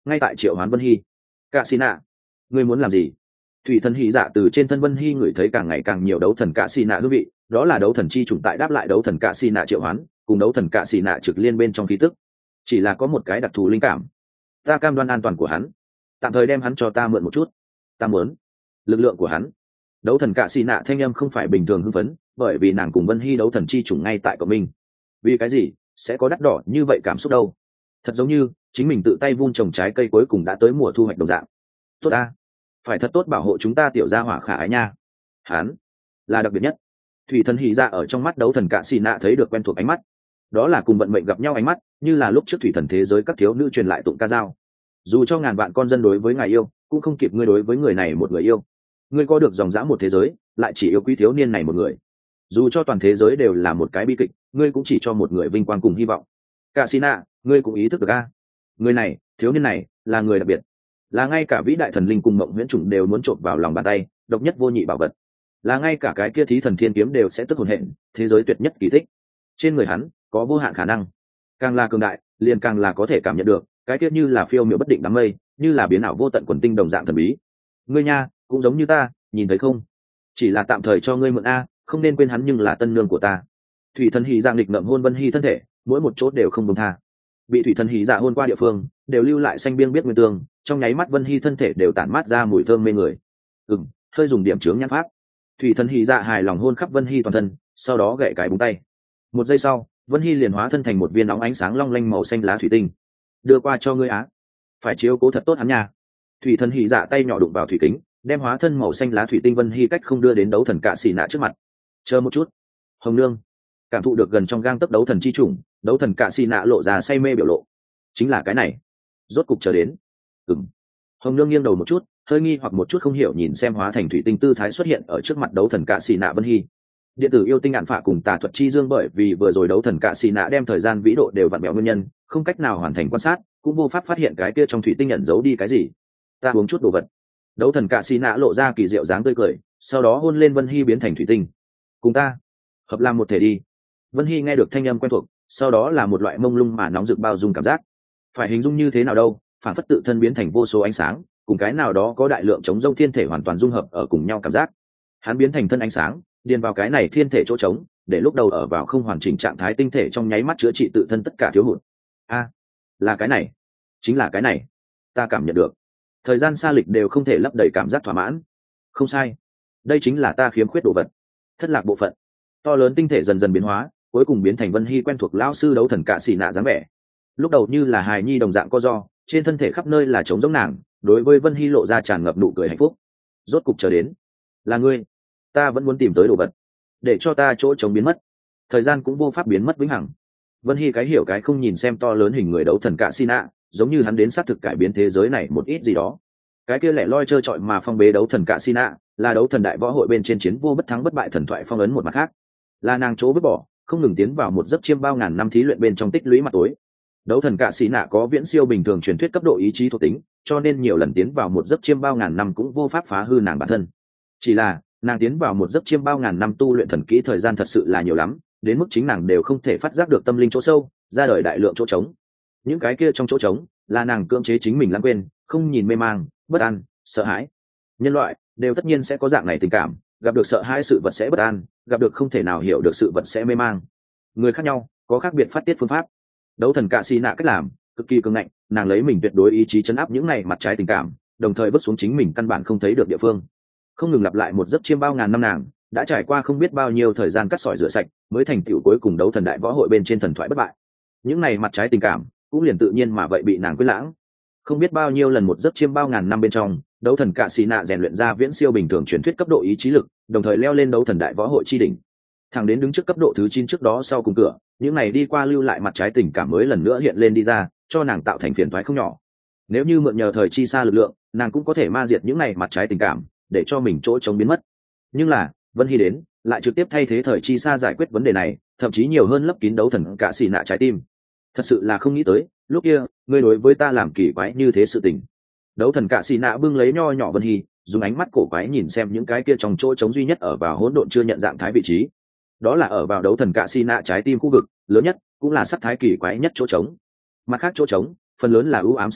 ngay tại triệu hoán Vân Hy. Cạ xì nạ, ngươi muốn làm gì? Thủy thần hy dạ từ trên thân Vân Hy ngửi thấy càng ngày càng nhiều đấu thần cạ xì nạ hương vị, đó là đấu thần chi chủng tại đáp lại đấu thần cạ xì nạ triệu hoán cùng đấu thần cạ xì nạ trực liên bên trong khí tức. Chỉ là có một cái đặc thù linh cảm, ta cam đoan an toàn của hắn, tạm thời đem hắn cho ta mượn một chút. Ta muốn lực lượng của hắn. Đấu thần cạ xì nạ thanh âm không phải bình thường hưng phấn, bởi vì nàng cùng Vân Hy đấu thần chi chủng ngay tại của mình. Vì cái gì sẽ có đắt đỏ như vậy cảm xúc đâu? Thật giống như chính mình tự tay vun trồng trái cây cuối cùng đã tới mùa thu hoạch đồng dạng. Tốt ta, phải thật tốt bảo hộ chúng ta tiểu gia hỏa khả ái nha. Hắn là đặc biệt nhất. Thủy thần hỉ ra ở trong mắt đấu thần cạ xì nạ thấy được quen thuộc ánh mắt, đó là cùng vận mệnh gặp nhau ánh mắt, như là lúc trước thủy thần thế giới các thiếu nữ truyền lại tụng ca dao. Dù cho ngàn vạn con dân đối với ngài yêu, cũng không kịp ngươi đối với người này một người yêu. Ngươi có được dòng dã một thế giới, lại chỉ yêu quý thiếu niên này một người. Dù cho toàn thế giới đều là một cái bi kịch, ngươi cũng chỉ cho một người vinh quang cùng hy vọng. Cạ xì nạ, ngươi cũng ý thức được a? Người này, thiếu niên này, là người đặc biệt, là ngay cả vĩ đại thần linh cùng mộng huyễn chủng đều muốn trộn vào lòng bàn tay, độc nhất vô nhị bảo vật, là ngay cả cái kia thí thần thiên kiếm đều sẽ tức hồn hện, thế giới tuyệt nhất kỳ tích. Trên người hắn có vô hạn khả năng, càng là cường đại liền càng là có thể cảm nhận được cái kia như là phiêu miểu bất định đám mây, như là biến ảo vô tận quần tinh đồng dạng thần bí. Ngươi nha cũng giống như ta, nhìn thấy không? Chỉ là tạm thời cho ngươi mượn a, không nên quên hắn nhưng là tân nương của ta. Thủy thần hỉ giang lịch ngậm hôn Vân Hy thân thể, mỗi một chốt đều không buông tha. Bị thủy thần hỉ dạ hôn qua địa phương đều lưu lại xanh biếng biết nguyên tương, trong nháy mắt Vân Hy thân thể đều tản mát ra mùi thơm mê người. Ừm, hơi dùng điểm chướng nhãn pháp. Thủy thần hỉ dạ hài lòng hôn khắp Vân Hy toàn thân, sau đó gậy cái búng tay. Một giây sau, Vân Hy liền hóa thân thành một viên nóng ánh sáng long lanh màu xanh lá thủy tinh. Đưa qua cho ngươi á, phải chiếu cố thật tốt hắn nha. Thủy thần hỉ dạ tay nhỏ đụng vào thủy kính, đem hóa thân màu xanh lá thủy tinh Vân Hy cách không đưa đến đấu thần cạ xì nạ trước mặt. Chờ một chút, Hồng Nương. Cảm thụ được gần trong gang tấc đấu thần chi chủng, đấu thần cạ xì nạ lộ ra say mê biểu lộ. Chính là cái này, rốt cục chờ đến. Ừm. Hồng Nương nghiêng đầu một chút, hơi nghi hoặc một chút không hiểu nhìn xem hóa thành thủy tinh tư thái xuất hiện ở trước mặt đấu thần cạ xì nạ Vân Hy. Điện tử yêu tinh ạn phạ cùng tà thuật chi dương bởi vì vừa rồi đấu thần cạ xì nạ đem thời gian vĩ độ đều vặn vẹo nguyên nhân, không cách nào hoàn thành quan sát, cũng vô pháp phát hiện cái kia trong thủy tinh ẩn giấu đi cái gì. Ta uống chút đồ vật. Đấu thần cạ xì nạ lộ ra kỳ diệu dáng tươi cười, sau đó hôn lên Vân Hy biến thành thủy tinh. Cùng ta hợp làm một thể đi. Vân Hy nghe được thanh âm quen thuộc, sau đó là một loại mông lung mà nóng rực bao dung cảm giác. Phải hình dung như thế nào đâu, phản phất tự thân biến thành vô số ánh sáng, cùng cái nào đó có đại lượng chống rông thiên thể hoàn toàn dung hợp ở cùng nhau cảm giác. Hắn biến thành thân ánh sáng, điền vào cái này thiên thể chỗ trống, để lúc đầu ở vào không hoàn chỉnh trạng thái tinh thể trong nháy mắt chữa trị tự thân tất cả thiếu hụt. A, là cái này, chính là cái này. Ta cảm nhận được, thời gian xa lịch đều không thể lấp đầy cảm giác thỏa mãn. Không sai, đây chính là ta khiếm khuyết đồ vật. Thất lạc bộ phận. To lớn tinh thể dần dần biến hóa, cuối cùng biến thành Vân Hy quen thuộc lão sư đấu thần cạ xì nạ dáng vẻ. Lúc đầu như là hài nhi đồng dạng co do, trên thân thể khắp nơi là trống giống nàng, đối với Vân Hy lộ ra tràn ngập nụ cười hạnh phúc. Rốt cục chờ đến, là ngươi. Ta vẫn muốn tìm tới đồ vật, để cho ta chỗ trống biến mất, thời gian cũng vô pháp biến mất vĩnh hằng. Vân Hy cái hiểu cái không nhìn xem to lớn hình người đấu thần cạ xì nạ, giống như hắn đến xác thực cải biến thế giới này một ít gì đó. Cái kia lẻ loi trơ trọi mà phong bế đấu thần cạ xì nạ, là đấu thần đại võ hội bên trên chiến vô bất thắng bất bại thần thoại phong ấn một mặt khác, là nàng chỗ vứt bỏ, không ngừng tiến vào một giấc chiêm bao ngàn năm thí luyện bên trong tích lũy mặt tối. Đấu thần cạ xì nạ có viễn siêu bình thường truyền thuyết cấp độ ý chí thuộc tính, cho nên nhiều lần tiến vào một giấc chiêm bao ngàn năm cũng vô pháp phá hư nàng bản thân. Chỉ là nàng tiến vào một giấc chiêm bao ngàn năm tu luyện thần kỹ thời gian thật sự là nhiều lắm, đến mức chính nàng đều không thể phát giác được tâm linh chỗ sâu, ra đời đại lượng chỗ trống. Những cái kia trong chỗ trống là nàng cưỡng chế chính mình lãng quên, không nhìn mê mang, bất an, sợ hãi. Nhân loại đều tất nhiên sẽ có dạng này tình cảm, gặp được sợ hãi sự vật sẽ bất an, gặp được không thể nào hiểu được sự vật sẽ mê mang. Người khác nhau có khác biệt phát tiết phương pháp. Đấu thần cạ xì nạ cách làm cực kỳ cứng ngạnh, nàng lấy mình tuyệt đối ý chí chấn áp những này mặt trái tình cảm, đồng thời vứt xuống chính mình căn bản không thấy được địa phương. Không ngừng lặp lại một giấc chiêm bao ngàn năm, nàng đã trải qua không biết bao nhiêu thời gian cắt sỏi rửa sạch, mới thành tựu cuối cùng đấu thần đại võ hội bên trên thần thoại bất bại. Những này mặt trái tình cảm cũng liền tự nhiên mà vậy bị nàng quên lãng. Không biết bao nhiêu lần một giấc chiêm bao ngàn năm bên trong, đấu thần cạ xì nạ rèn luyện ra viễn siêu bình thường truyền thuyết cấp độ ý chí lực, đồng thời leo lên đấu thần đại võ hội chi đỉnh. Thẳng đến đứng trước cấp độ thứ chín trước đó sau cùng cửa, những này đi qua lưu lại mặt trái tình cảm mới lần nữa hiện lên đi ra, cho nàng tạo thành phiền toái không nhỏ. Nếu như mượn nhờ thời chi xa lực lượng, nàng cũng có thể ma diệt những này mặt trái tình cảm, để cho mình chỗ trống biến mất. Nhưng là Vân Hy đến, lại trực tiếp thay thế thời chi xa giải quyết vấn đề này, thậm chí nhiều hơn lấp kín đấu thần cạ xì nạ trái tim. Thật sự là không nghĩ tới, lúc kia ngươi đối với ta làm kỳ quái như thế sự tình. Đấu thần cạ xì nạ bưng lấy nho nhỏ Vân Hy, dùng ánh mắt cổ quái nhìn xem những cái kia trong chỗ trống duy nhất ở vào hỗn độn chưa nhận dạng thái vị trí. Đó là ở vào đấu thần cạ xì nạ trái tim khu vực lớn nhất, cũng là sắc thái kỳ quái nhất chỗ trống. Mặt khác chỗ trống phần lớn là ưu ám sắc thái,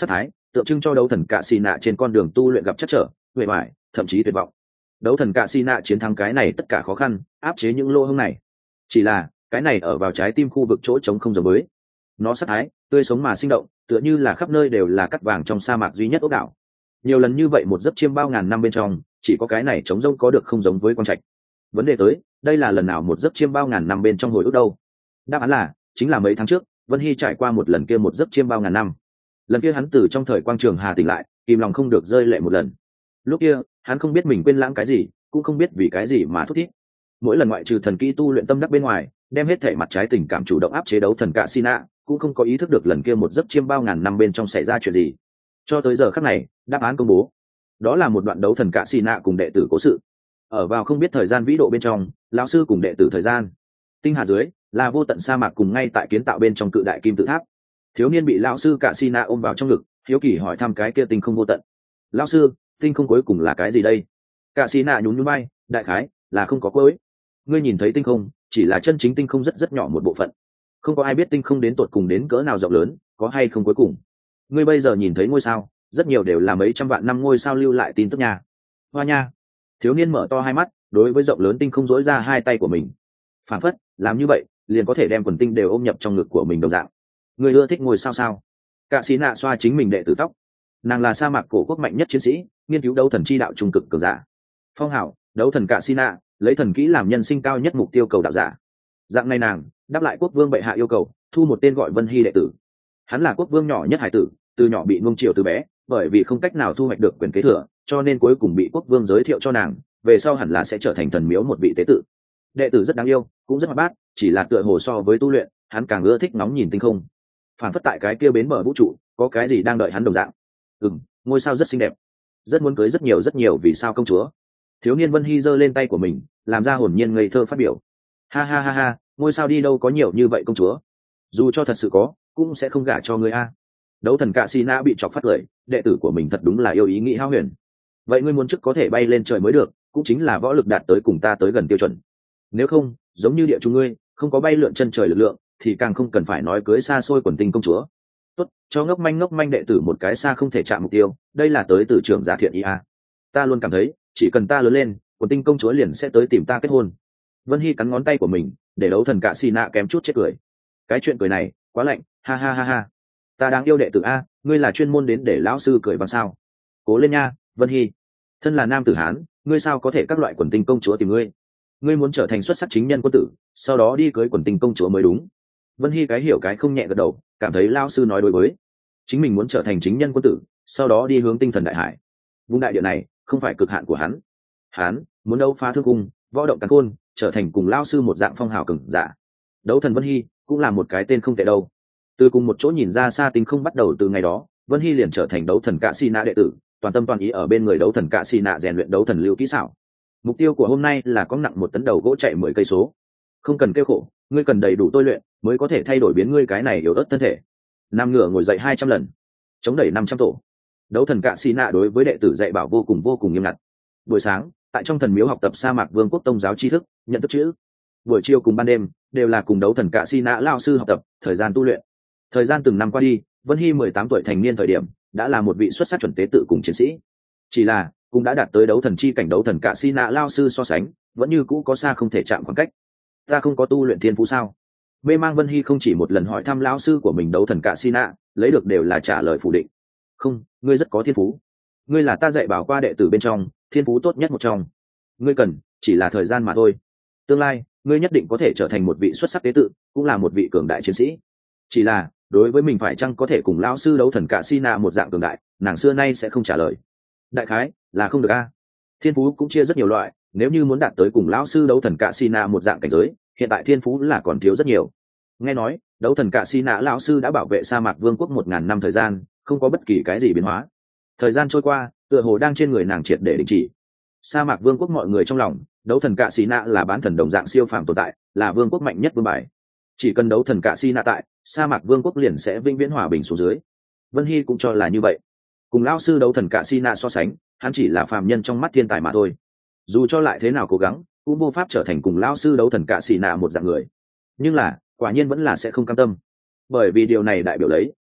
tượng trưng cho đấu thần cạ xì nạ trên con đường tu luyện gặp chắc trở huệ hoại thậm chí tuyệt vọng. Đấu thần cạ xì nạ chiến thắng cái này tất cả khó khăn, áp chế những lỗ hổng này. Chỉ là cái này ở vào trái tim khu vực chỗ trống không giống với. Nó sắc thái tươi sống mà sinh động, tựa như là khắp nơi đều là cắt vàng trong sa mạc duy nhất ốc đảo. Nhiều lần như vậy một giấc chiêm bao ngàn năm bên trong, chỉ có cái này trống rỗng có được không giống với quang trạch. Vấn đề tới, đây là lần nào một giấc chiêm bao ngàn năm bên trong hồi ức đâu? Đáp án là chính là mấy tháng trước, Vân Hy trải qua một lần kia một giấc chiêm bao ngàn năm. Lần kia hắn từ trong thời quang trường hà tỉnh lại, kìm lòng không được rơi lệ một lần. Lúc kia hắn không biết mình quên lãng cái gì, cũng không biết vì cái gì mà thút thít. Mỗi lần ngoại trừ thần kỹ tu luyện tâm đắc bên ngoài, đem hết thể mặt trái tình cảm chủ động áp chế đấu thần cạ xì nạ, cũng không có ý thức được lần kia một giấc chiêm bao ngàn năm bên trong xảy ra chuyện gì. Cho tới giờ khắc này, đáp án công bố. Đó là một đoạn đấu thần cạ xì nạ cùng đệ tử cố sự. Ở vào không biết thời gian vĩ độ bên trong, lão sư cùng đệ tử thời gian. Tinh hà dưới là vô tận sa mạc cùng ngay tại kiến tạo bên trong cự đại kim tự tháp. Thiếu niên bị lão sư cạ xì nạ ôm vào trong ngực, hiếu kỳ hỏi thăm cái kia tinh không vô tận. Lão sư, tinh không cuối cùng là cái gì đây? Cạ xì nạ nhún nhún bay, đại khái là không có cuối. Ngươi nhìn thấy tinh không, chỉ là chân chính tinh không rất rất nhỏ một bộ phận. Không có ai biết tinh không đến tột cùng đến cỡ nào rộng lớn, có hay không cuối cùng. Ngươi bây giờ nhìn thấy ngôi sao, rất nhiều đều là mấy trăm vạn năm ngôi sao lưu lại tin tức nha. Hoa nha. Thiếu niên mở to hai mắt, đối với rộng lớn tinh không dỗi ra hai tay của mình. Phản phất, làm như vậy, liền có thể đem quần tinh đều ôm nhập trong ngực của mình đồng dạng. Ngươi ưa thích ngôi sao sao? Cạ xí nạ xoa chính mình đệ tử tóc. Nàng là sa mạc cổ quốc mạnh nhất chiến sĩ, nghiên cứu đấu thần chi đạo trung cực cường giả. Phong hảo, đấu thần cạ xí nạ, lấy thần kỹ làm nhân sinh cao nhất mục tiêu cầu đạo giả. Dạng này nàng đáp lại quốc vương bệ hạ yêu cầu, thu một tên gọi Vân Hy đệ tử. Hắn là quốc vương nhỏ nhất hải tử, từ nhỏ bị nuông chiều từ bé, bởi vì không cách nào thu hoạch được quyền kế thừa, cho nên cuối cùng bị quốc vương giới thiệu cho nàng, về sau hẳn là sẽ trở thành thần miếu một vị tế tự. Đệ tử rất đáng yêu, cũng rất hoạt bát, chỉ là tựa hồ so với tu luyện, hắn càng ưa thích ngóng nhìn tinh không. Phản phất tại cái kia bến bờ vũ trụ, có cái gì đang đợi hắn đồng dạng. Ừm, ngôi sao rất xinh đẹp, rất muốn cưới rất nhiều rất nhiều vì sao công chúa. Thiếu niên Vân Hy giơ lên tay của mình, làm ra hồn nhiên ngây thơ phát biểu. Ha ha ha ha, ngôi sao đi đâu có nhiều như vậy công chúa, dù cho thật sự có cũng sẽ không gả cho ngươi a. Đấu thần cạ xì nạ bị chọc phát lời, đệ tử của mình thật đúng là yêu ý nghĩ hao huyền. Vậy ngươi muốn trước có thể bay lên trời mới được, cũng chính là võ lực đạt tới cùng ta tới gần tiêu chuẩn. Nếu không, giống như địa chủ ngươi, không có bay lượn chân trời lực lượng, thì càng không cần phải nói cưới xa xôi quần tinh công chúa. Tốt, cho ngốc manh ngốc manh đệ tử một cái xa không thể chạm mục tiêu, đây là tới từ trưởng giả thiện ý a. Ta luôn cảm thấy, chỉ cần ta lớn lên, quần tinh công chúa liền sẽ tới tìm ta kết hôn. Vân Hy cắn ngón tay của mình, để đấu thần cạ xì nạ kém chút chết cười. Cái chuyện cười này quá lạnh, ha ha ha ha. Ta đáng yêu đệ tử a, ngươi là chuyên môn đến để lão sư cười bằng sao? Cố lên nha, Vân Hy. Thân là nam tử hán, ngươi sao có thể các loại quần tinh công chúa tìm ngươi? Ngươi muốn trở thành xuất sắc chính nhân quân tử, sau đó đi cưới quần tinh công chúa mới đúng. Vân Hy cái hiểu cái không nhẹ gật đầu, cảm thấy lão sư nói đối với. Chính mình muốn trở thành chính nhân quân tử, sau đó đi hướng tinh thần đại hải. Vùng đại địa này không phải cực hạn của hắn. Hắn muốn đấu phá thương cung, võ động càn khôn, trở thành cùng lão sư một dạng phong hào cường giả. Đấu thần Vân Hy cũng là một cái tên không tệ đâu. Từ cùng một chỗ nhìn ra xa tinh không bắt đầu từ ngày đó, Vân Hy liền trở thành đấu thần cạ xì nạ đệ tử, toàn tâm toàn ý ở bên người đấu thần cạ xì nạ rèn luyện đấu thần lưu kỹ xảo. Mục tiêu của hôm nay là có nặng một tấn đầu gỗ chạy mười cây số. Không cần kêu khổ, ngươi cần đầy đủ tôi luyện mới có thể thay đổi biến ngươi cái này yếu ớt thân thể. Nam ngửa ngồi dậy hai trăm lần, chống đẩy năm trăm tổ. Đấu thần cạ xì nạ đối với đệ tử dạy bảo vô cùng vô cùng nghiêm ngặt. Buổi sáng, tại trong thần miếu học tập sa mạc vương quốc tông giáo tri thức, nhận thức chữ. Buổi chiều cùng ban đêm đều là cùng đấu thần cạ xì nạ lao sư học tập, thời gian tu luyện. Thời gian từng năm qua đi, Vân Hy mười tám tuổi thành niên thời điểm, đã là một vị xuất sắc chuẩn tế tự cùng chiến sĩ. Chỉ là, cũng đã đạt tới đấu thần chi cảnh đấu thần cạ xì nạ lao sư so sánh, vẫn như cũ có xa không thể chạm khoảng cách. Ta không có tu luyện thiên phú sao? Mê mang Vân Hy không chỉ một lần hỏi thăm lao sư của mình đấu thần cạ xì nạ, lấy được đều là trả lời phủ định. Không, ngươi rất có thiên phú. Ngươi là ta dạy bảo qua đệ tử bên trong, thiên phú tốt nhất một trong. Ngươi cần chỉ là thời gian mà thôi. Tương lai, ngươi nhất định có thể trở thành một vị xuất sắc tế tự, cũng là một vị cường đại chiến sĩ. Chỉ là, đối với mình phải chăng có thể cùng lão sư đấu thần cạ xì nạ một dạng cường đại, nàng xưa nay sẽ không trả lời. Đại khái là không được a. Thiên phú cũng chia rất nhiều loại, nếu như muốn đạt tới cùng lão sư đấu thần cạ xì nạ một dạng cảnh giới, hiện tại thiên phú là còn thiếu rất nhiều. Nghe nói, đấu thần cạ xì nạ lão sư đã bảo vệ sa mạc vương quốc một ngàn năm thời gian, không có bất kỳ cái gì biến hóa. Thời gian trôi qua, tựa hồ đang trên người nàng triệt để đình chỉ. Sa mạc vương quốc mọi người trong lòng, đấu thần cạ xì nạ là bán thần đồng dạng siêu phàm tồn tại, là vương quốc mạnh nhất vương bài. Chỉ cần đấu thần cạ xì nạ tại, sa mạc vương quốc liền sẽ vĩnh viễn hòa bình xuống dưới. Vân Hy cũng cho là như vậy. Cùng lão sư đấu thần cạ xì nạ so sánh, hắn chỉ là phàm nhân trong mắt thiên tài mà thôi. Dù cho lại thế nào cố gắng, cũng vô pháp trở thành cùng lão sư đấu thần cạ xì nạ một dạng người. Nhưng là, quả nhiên vẫn là sẽ không cam tâm. Bởi vì điều này đại biểu lấy,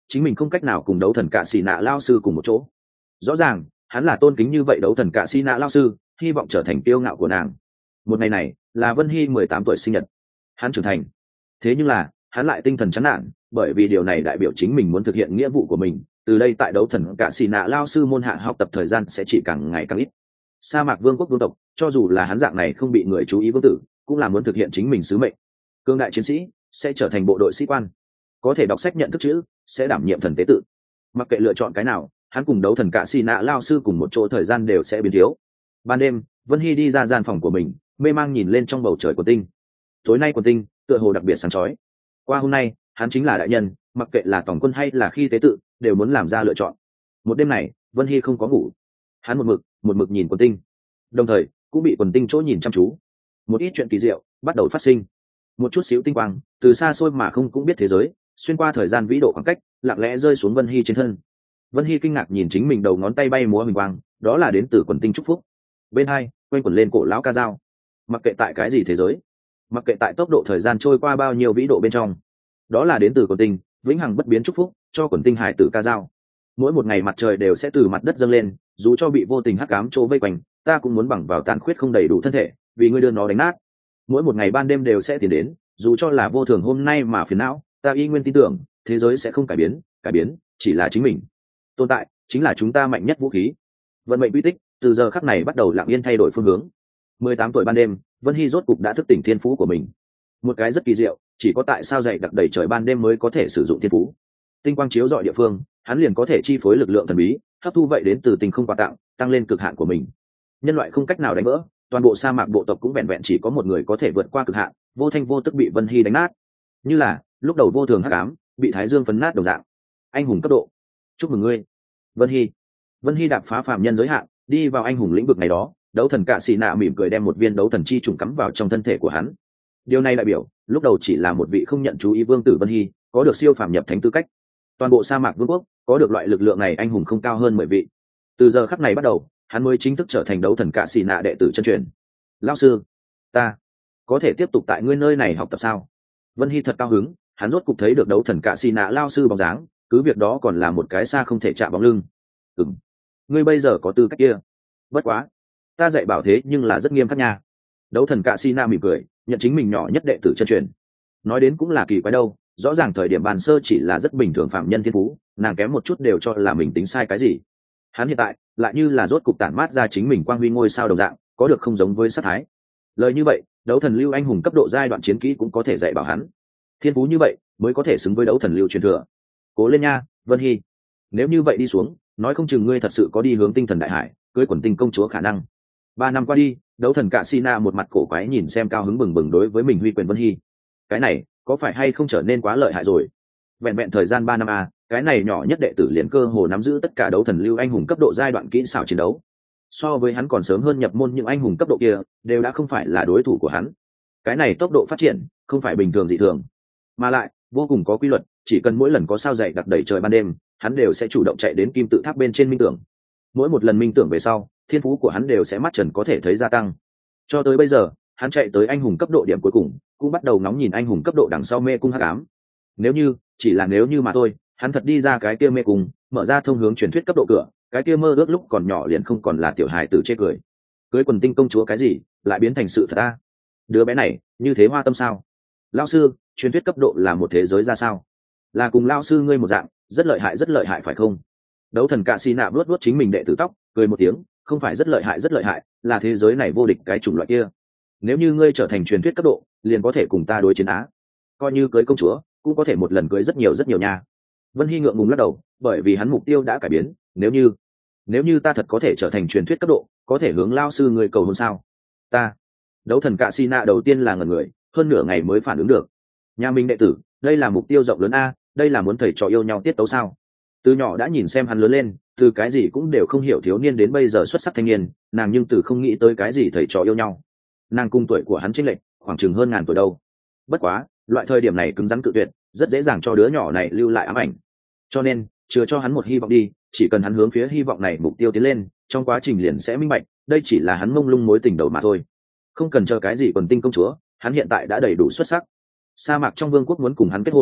chính mình không cách nào cùng đấu thần cạ xì nạ lao sư cùng một chỗ. Rõ ràng hắn là tôn kính như vậy đấu thần cạ xì nạ lao sư, hy vọng trở thành kiêu ngạo của nàng. Một ngày này là Vân Hy mười tám tuổi sinh nhật, hắn trưởng thành. Thế nhưng là hắn lại tinh thần chán nản, bởi vì điều này đại biểu chính mình muốn thực hiện nghĩa vụ của mình. Từ đây tại đấu thần cạ xì nạ lao sư môn hạ học tập thời gian sẽ chỉ càng ngày càng ít. Sa mạc vương quốc vương tộc, cho dù là hắn dạng này không bị người chú ý vương tử, cũng là muốn thực hiện chính mình sứ mệnh. Cương đại chiến sĩ sẽ trở thành bộ đội sĩ quan, có thể đọc sách nhận thức chữ, sẽ đảm nhiệm thần tế tự. Mặc kệ lựa chọn cái nào, hắn cùng đấu thần cạ xì nạ lao sư cùng một chỗ thời gian đều sẽ biến thiếu. Ban đêm, Vân Hy đi ra gian phòng của mình, mê mang nhìn lên trong bầu trời của tinh. Tối nay quần tinh tựa hồ đặc biệt sáng chói. Qua hôm nay, hắn chính là đại nhân, mặc kệ là tổng quân hay là khi tế tự, đều muốn làm ra lựa chọn. Một đêm này, Vân Hy không có ngủ, hắn một mực một mực nhìn quần tinh, đồng thời cũng bị quần tinh chỗ nhìn chăm chú. Một ít chuyện kỳ diệu bắt đầu phát sinh. Một chút xíu tinh quang từ xa xôi mà không cũng biết thế giới, xuyên qua thời gian vĩ độ khoảng cách, lặng lẽ rơi xuống Vân Hy trên thân. Vân Hy kinh ngạc nhìn chính mình đầu ngón tay bay múa huỳnh quang, đó là đến từ quần tinh chúc phúc. Bên hai quanh quẩn lên cổ lão ca dao. Mặc kệ tại cái gì thế giới, mặc kệ tại tốc độ thời gian trôi qua bao nhiêu vĩ độ bên trong, đó là đến từ quần tinh vĩnh hằng bất biến chúc phúc cho quần tinh hải tử ca dao. Mỗi một ngày mặt trời đều sẽ từ mặt đất dâng lên, dù cho bị vô tình hắc ám chỗ vây quanh, ta cũng muốn bằng vào tàn khuyết không đầy đủ thân thể, vì ngươi đưa nó đánh nát. Mỗi một ngày ban đêm đều sẽ tiến đến, dù cho là vô thường hôm nay mà phiền não, ta y nguyên tin tưởng thế giới sẽ không cải biến, cải biến chỉ là chính mình. Tồn tại chính là chúng ta mạnh nhất vũ khí. Vận mệnh quy tích từ giờ khắc này bắt đầu lặng yên thay đổi phương hướng. mười tám tuổi ban đêm, Vân Hy rốt cục đã thức tỉnh thiên phú của mình. Một cái rất kỳ diệu, chỉ có tại sao dày đặc đầy trời ban đêm mới có thể sử dụng thiên phú. Tinh quang chiếu rọi địa phương, hắn liền có thể chi phối lực lượng thần bí, hấp thu vậy đến từ tinh không quà tặng, tăng lên cực hạn của mình. Nhân loại không cách nào đánh vỡ, toàn bộ sa mạc bộ tộc cũng vẹn vẹn chỉ có một người có thể vượt qua cực hạn, vô thanh vô tức bị Vân Hy đánh nát. Như là lúc đầu vô thường hắc ám bị thái dương phấn nát đồng dạng. Anh hùng cấp độ, chúc mừng ngươi, Vân Hy. Vân Hy đạp phá phàm nhân giới hạn, đi vào anh hùng lĩnh vực này đó. Đấu thần cạ xì nạ mỉm cười đem một viên đấu thần chi trùng cắm vào trong thân thể của hắn. Điều này đại biểu lúc đầu chỉ là một vị không nhận chú ý vương tử Vân Hy, có được siêu phàm nhập thánh tư cách. Toàn bộ sa mạc vương quốc có được loại lực lượng này anh hùng không cao hơn mười vị. Từ giờ khắc này bắt đầu, hắn mới chính thức trở thành đấu thần cạ xì nạ đệ tử chân truyền. Lão sư, ta có thể tiếp tục tại ngươi nơi này học tập sao? Vân Hy thật cao hứng, hắn rốt cục thấy được đấu thần cạ xì nạ lao sư bóng dáng, cứ việc đó còn là một cái xa không thể chạm bóng lưng. Ừm, ngươi bây giờ có tư cách kia. Bất quá, ta dạy bảo thế nhưng là rất nghiêm khắc nha. Đấu thần cạ xì nạ mỉm cười, nhận chính mình nhỏ nhất đệ tử chân truyền. Nói đến cũng là kỳ quái đâu, rõ ràng thời điểm bàn sơ chỉ là rất bình thường phạm nhân thiên phú, nàng kém một chút đều cho là mình tính sai cái gì. Hắn hiện tại lại như là rốt cục tản mát ra chính mình quang huy ngôi sao đồng dạng, có được không giống với sát thái. Lời như vậy, đấu thần lưu anh hùng cấp độ giai đoạn chiến kỹ cũng có thể dạy bảo hắn. Thiên phú như vậy mới có thể xứng với đấu thần lưu truyền thừa. Cố lên nha, Vân Hy. Nếu như vậy đi xuống, nói không chừng ngươi thật sự có đi hướng tinh thần đại hải, cưới quần tinh công chúa khả năng. Ba năm qua đi, đấu thần cạ xì nạ một mặt cổ quái nhìn xem cao hứng bừng bừng đối với mình huy quyền Vân Hy. Cái này có phải hay không trở nên quá lợi hại rồi? Vẹn vẹn thời gian ba năm a, cái này nhỏ nhất đệ tử liền cơ hồ nắm giữ tất cả đấu thần lưu anh hùng cấp độ giai đoạn kỹ xảo chiến đấu. So với hắn còn sớm hơn nhập môn những anh hùng cấp độ kia, đều đã không phải là đối thủ của hắn. Cái này tốc độ phát triển không phải bình thường dị thường, mà lại vô cùng có quy luật, chỉ cần mỗi lần có sao dày đặc đầy trời ban đêm, hắn đều sẽ chủ động chạy đến kim tự tháp bên trên minh tưởng. Mỗi một lần minh tưởng về sau, thiên phú của hắn đều sẽ mắt trần có thể thấy gia tăng. Cho tới bây giờ, hắn chạy tới anh hùng cấp độ điểm cuối cùng, cũng bắt đầu ngóng nhìn anh hùng cấp độ đằng sau mê cung hắc ám. Nếu như, chỉ là nếu như mà thôi, hắn thật đi ra cái kia mê cung, mở ra thông hướng truyền thuyết cấp độ cửa, cái kia mơ ước lúc còn nhỏ liền không còn là tiểu hài tử chê cười. Cưới quần tinh công chúa cái gì, lại biến thành sự thật a? Đứa bé này, như thế hoa tâm sao? Lão sư, truyền thuyết cấp độ là một thế giới ra sao? Là cùng lão sư ngươi một dạng, rất lợi hại rất lợi hại phải không? Đấu thần cạ xì nạ vuốt vuốt chính mình đệ tử tóc, cười một tiếng, không phải rất lợi hại rất lợi hại, là thế giới này vô địch cái chủng loại kia. Nếu như ngươi trở thành truyền thuyết cấp độ, liền có thể cùng ta đối chiến á. Coi như cưới công chúa, cũng có thể một lần cưới rất nhiều rất nhiều nha. Vân Hy ngượng ngùng lắc đầu, bởi vì hắn mục tiêu đã cải biến. Nếu như, nếu như ta thật có thể trở thành truyền thuyết cấp độ, có thể hướng lao sư người cầu hôn sao? Ta. Đấu thần cạ xì nạ đầu tiên là ngẩn người, hơn nửa ngày mới phản ứng được. Nhà mình đệ tử, đây là mục tiêu rộng lớn a, đây là muốn thầy trò yêu nhau tiết tấu sao? Từ nhỏ đã nhìn xem hắn lớn lên, từ cái gì cũng đều không hiểu thiếu niên đến bây giờ xuất sắc thanh niên, nàng nhưng từ không nghĩ tới cái gì thầy trò yêu nhau. Nàng cùng tuổi của hắn chênh lệch khoảng chừng hơn ngàn tuổi đâu. Bất quá, loại thời điểm này cứng rắn cự tuyệt, rất dễ dàng cho đứa nhỏ này lưu lại ám ảnh. Cho nên, chừa cho hắn một hy vọng đi, chỉ cần hắn hướng phía hy vọng này mục tiêu tiến lên, trong quá trình liền sẽ minh bạch, đây chỉ là hắn mông lung mối tình đầu mà thôi. Không cần chờ cái gì quần tinh công chúa, hắn hiện tại đã đầy đủ xuất sắc. Sa mạc trong vương quốc muốn cùng hắn kết hôn,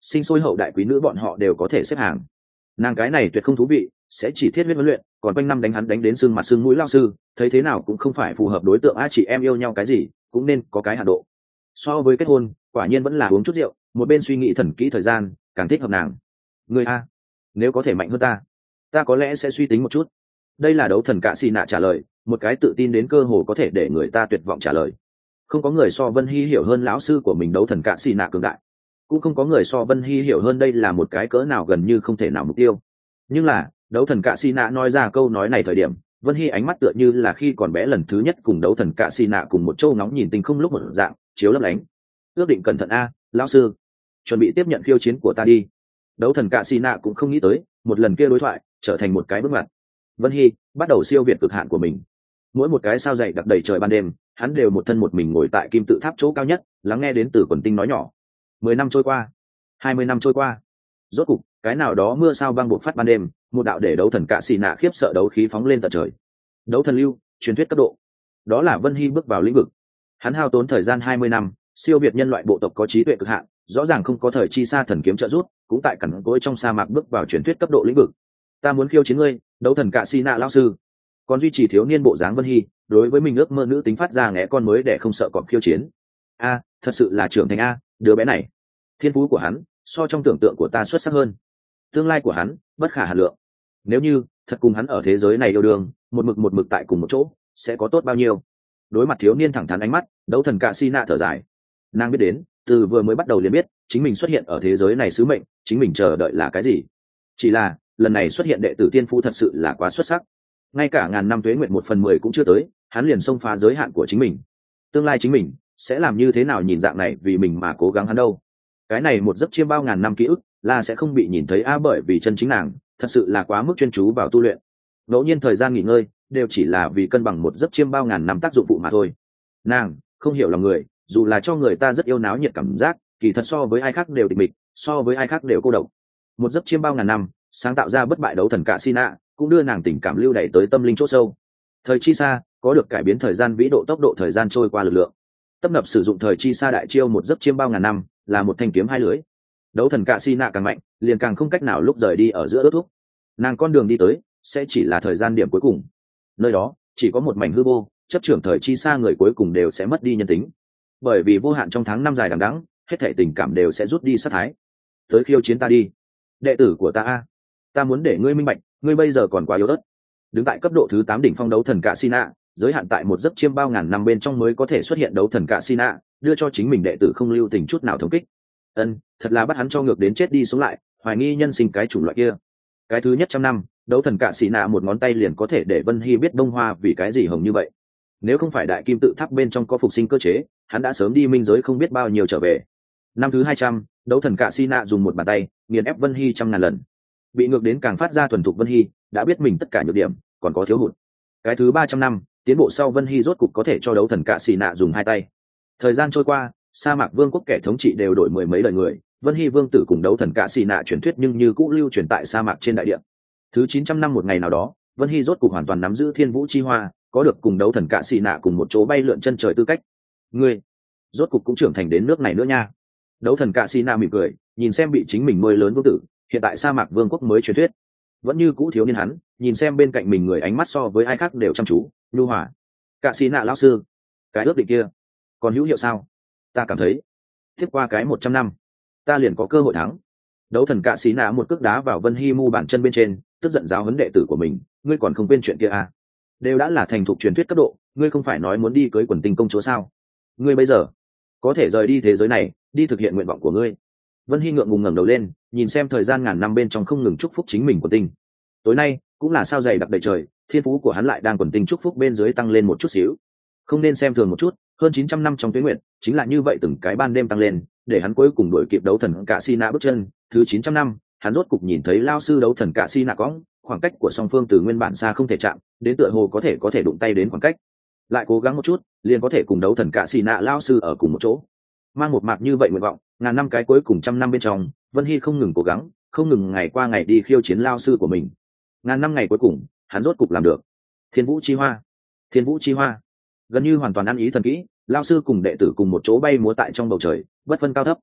sinh sôi hậu đại quý nữ bọn họ đều có thể xếp hàng. Nàng cái này tuyệt không thú vị, sẽ chỉ thiết huyết huấn luyện, còn quanh năm đánh hắn đánh đến xương mặt xương mũi lao sư, thấy thế nào cũng không phải phù hợp đối tượng. A chị em yêu nhau cái gì cũng nên có cái hạ độ. So với kết hôn, quả nhiên vẫn là uống chút rượu, một bên suy nghĩ thần kỹ thời gian, càng thích hợp nàng. Người a, nếu có thể mạnh hơn ta, ta có lẽ sẽ suy tính một chút. Đây là đấu thần cạ xì nạ trả lời, một cái tự tin đến cơ hồ có thể để người ta tuyệt vọng trả lời. Không có người so Vân Hy hiểu hơn lão sư của mình đấu thần cạ xì nạ cường đại, cũng không có người so Vân Hy hiểu hơn đây là một cái cỡ nào gần như không thể nào mục tiêu. Nhưng là đấu thần cạ xì nạ nói ra câu nói này thời điểm, Vân Hy ánh mắt tựa như là khi còn bé lần thứ nhất cùng đấu thần cạ xì nạ cùng một châu ngóng nhìn tinh không lúc một dạng chiếu lấp lánh. Ước định cẩn thận a, lão sư, chuẩn bị tiếp nhận khiêu chiến của ta đi. Đấu thần cạ xì nạ cũng không nghĩ tới một lần kia đối thoại trở thành một cái bước ngoặt. Vân Hy bắt đầu siêu việt cực hạn của mình. Mỗi một cái sao dày đặc đầy trời ban đêm, hắn đều một thân một mình ngồi tại kim tự tháp chỗ cao nhất, lắng nghe đến từ quần tinh nói nhỏ. Mười năm trôi qua, hai mươi năm trôi qua, rốt cục cái nào đó mưa sao băng buộc phát ban đêm, một đạo để đấu thần cạ xì nạ khiếp sợ đấu khí phóng lên tận trời. Đấu thần lưu, truyền thuyết cấp độ. Đó là Vân Hy bước vào lĩnh vực. Hắn hao tốn thời gian hai mươi năm, siêu việt nhân loại bộ tộc có trí tuệ cực hạn, rõ ràng không có thời chi sa thần kiếm trợ giúp, cũng tại cẩn cỗi trong sa mạc bước vào truyền thuyết cấp độ lĩnh vực. Ta muốn khiêu chiến ngươi, đấu thần cạ xì nạ lão sư. Còn duy trì thiếu niên bộ dáng Vân Hy, đối với mình ước mơ nữ tính phát ra ngẽ con mới để không sợ cọp khiêu chiến. A, thật sự là trưởng thành a, đứa bé này. Thiên phú của hắn, so trong tưởng tượng của ta xuất sắc hơn. Tương lai của hắn, bất khả hà lượng. Nếu như thật cùng hắn ở thế giới này yêu đương, một mực một mực tại cùng một chỗ, sẽ có tốt bao nhiêu. Đối mặt thiếu niên thẳng thắn ánh mắt, đấu thần cạ xì nạ thở dài. Nàng biết đến, từ vừa mới bắt đầu liền biết, chính mình xuất hiện ở thế giới này sứ mệnh, chính mình chờ đợi là cái gì. Chỉ là, lần này xuất hiện đệ tử tiên phú thật sự là quá xuất sắc. Ngay cả ngàn năm tuế nguyện một phần mười cũng chưa tới, hắn liền xông phá giới hạn của chính mình. Tương lai chính mình sẽ làm như thế nào nhìn dạng này vì mình mà cố gắng hắn đâu. Cái này một giấc chiêm bao ngàn năm ký ức là sẽ không bị nhìn thấy a, bởi vì chân chính nàng thật sự là quá mức chuyên chú vào tu luyện, ngẫu nhiên thời gian nghỉ ngơi đều chỉ là vì cân bằng một giấc chiêm bao ngàn năm tác dụng phụ mà thôi. Nàng không hiểu lòng người, dù là cho người ta rất yêu náo nhiệt cảm giác, kỳ thật so với ai khác đều tịch mịch, so với ai khác đều cô độc. Một giấc chiêm bao ngàn năm sáng tạo ra bất bại đấu thần cạ xì nạ, cũng đưa nàng tình cảm lưu đẩy tới tâm linh chỗ sâu. Thời chi sa có được cải biến thời gian vĩ độ tốc độ thời gian trôi qua lực lượng. Tấp nập sử dụng thời chi sa đại chiêu một giấc chiêm bao ngàn năm, là một thanh kiếm hai lưỡi. Đấu thần cạ xì nạ càng mạnh, liền càng không cách nào lúc rời đi ở giữa ước thúc. Nàng con đường đi tới sẽ chỉ là thời gian điểm cuối cùng. Nơi đó chỉ có một mảnh hư vô, chấp trưởng thời chi sa người cuối cùng đều sẽ mất đi nhân tính. Bởi vì vô hạn trong tháng năm dài đằng đẵng, hết thảy tình cảm đều sẽ rút đi sát thái. Tới khiêu chiến ta đi, đệ tử của ta a. Ta muốn để ngươi minh bạch, ngươi bây giờ còn quá yếu ớt. Đứng tại cấp độ thứ tám đỉnh phong đấu thần cạ xì nạ, giới hạn tại một giấc chiêm bao ngàn năm bên trong mới có thể xuất hiện đấu thần cạ xì nạ, đưa cho chính mình đệ tử không lưu tình chút nào thống kích. Ân, thật là bắt hắn cho ngược đến chết đi sống lại, hoài nghi nhân sinh cái chủng loại kia. Cái thứ nhất trăm năm, đấu thần cạ xì nạ một ngón tay liền có thể để Vân Hy biết đông hoa vì cái gì hồng như vậy. Nếu không phải đại kim tự tháp bên trong có phục sinh cơ chế, hắn đã sớm đi minh giới không biết bao nhiêu trở về. Năm thứ hai trăm, đấu thần cạ xì nạ dùng một bàn tay nghiền ép Vân Hy trăm ngàn lần. Bị ngược đến càng phát ra thuần thục Vân Hy đã biết mình tất cả nhược điểm, còn có thiếu hụt. Cái thứ ba trăm năm, tiến bộ sau Vân Hy rốt cục có thể cho đấu thần cạ xì nạ dùng hai tay. Thời gian trôi qua, sa mạc vương quốc kẻ thống trị đều đổi mười mấy đời người, Vân Hy vương tử cùng đấu thần cạ xì nạ truyền thuyết nhưng như cũ lưu truyền tại sa mạc trên đại địa. Thứ chín trăm năm một ngày nào đó, Vân Hy rốt cục hoàn toàn nắm giữ thiên vũ chi hoa, có được cùng đấu thần cạ xì nạ cùng một chỗ bay lượn chân trời tư cách. Ngươi rốt cục cũng trưởng thành đến nước này nữa nha. Đấu thần cạ xì nạ mỉm cười, nhìn xem bị chính mình nuôi lớn vương tử, hiện tại sa mạc vương quốc mới truyền thuyết. Vẫn như cũ thiếu niên hắn, nhìn xem bên cạnh mình người ánh mắt so với ai khác đều chăm chú, nhu hòa. Cạ xì nạ lão sư, cái ước định kia còn hữu hiệu sao? Ta cảm thấy tiếp qua cái một trăm năm ta liền có cơ hội thắng. Đấu thần cạ xì nạ một cước đá vào Vân Hy mu bàn chân bên trên, tức giận giáo huấn đệ tử của mình, ngươi còn không quên chuyện kia à? Đều đã là thành thục truyền thuyết cấp độ, ngươi không phải nói muốn đi cưới quần tinh công chúa sao? Ngươi bây giờ có thể rời đi thế giới này, đi thực hiện nguyện vọng của ngươi. Vân Hy ngượng ngùng ngẩng đầu lên, nhìn xem thời gian ngàn năm bên trong không ngừng chúc phúc chính mình quần tinh. Tối nay cũng là sao dày đặc đầy trời, thiên phú của hắn lại đang quần tinh chúc phúc bên dưới tăng lên một chút xíu. Không nên xem thường một chút, hơn chín trăm năm trong tuế nguyện chính là như vậy, từng cái ban đêm tăng lên, để hắn cuối cùng đuổi kịp đấu thần cạ xì nạ bước chân. Thứ chín trăm năm, hắn rốt cục nhìn thấy lao sư đấu thần cạ xì nạ cõng, khoảng cách của song phương từ nguyên bản xa không thể chạm đến tựa hồ có thể có thể đụng tay đến khoảng cách. Lại cố gắng một chút, liền có thể cùng đấu thần cạ xì nạ lao sư ở cùng một chỗ. Mang một mạc như vậy nguyện vọng, ngàn năm cái cuối cùng trăm năm bên trong, Vân Hy không ngừng cố gắng, không ngừng ngày qua ngày đi khiêu chiến lao sư của mình. Ngàn năm ngày cuối cùng, hắn rốt cục làm được. Thiên vũ chi hoa, thiên vũ chi hoa, gần như hoàn toàn ăn ý thần kỹ, lao sư cùng đệ tử cùng một chỗ bay múa tại trong bầu trời, bất phân cao thấp.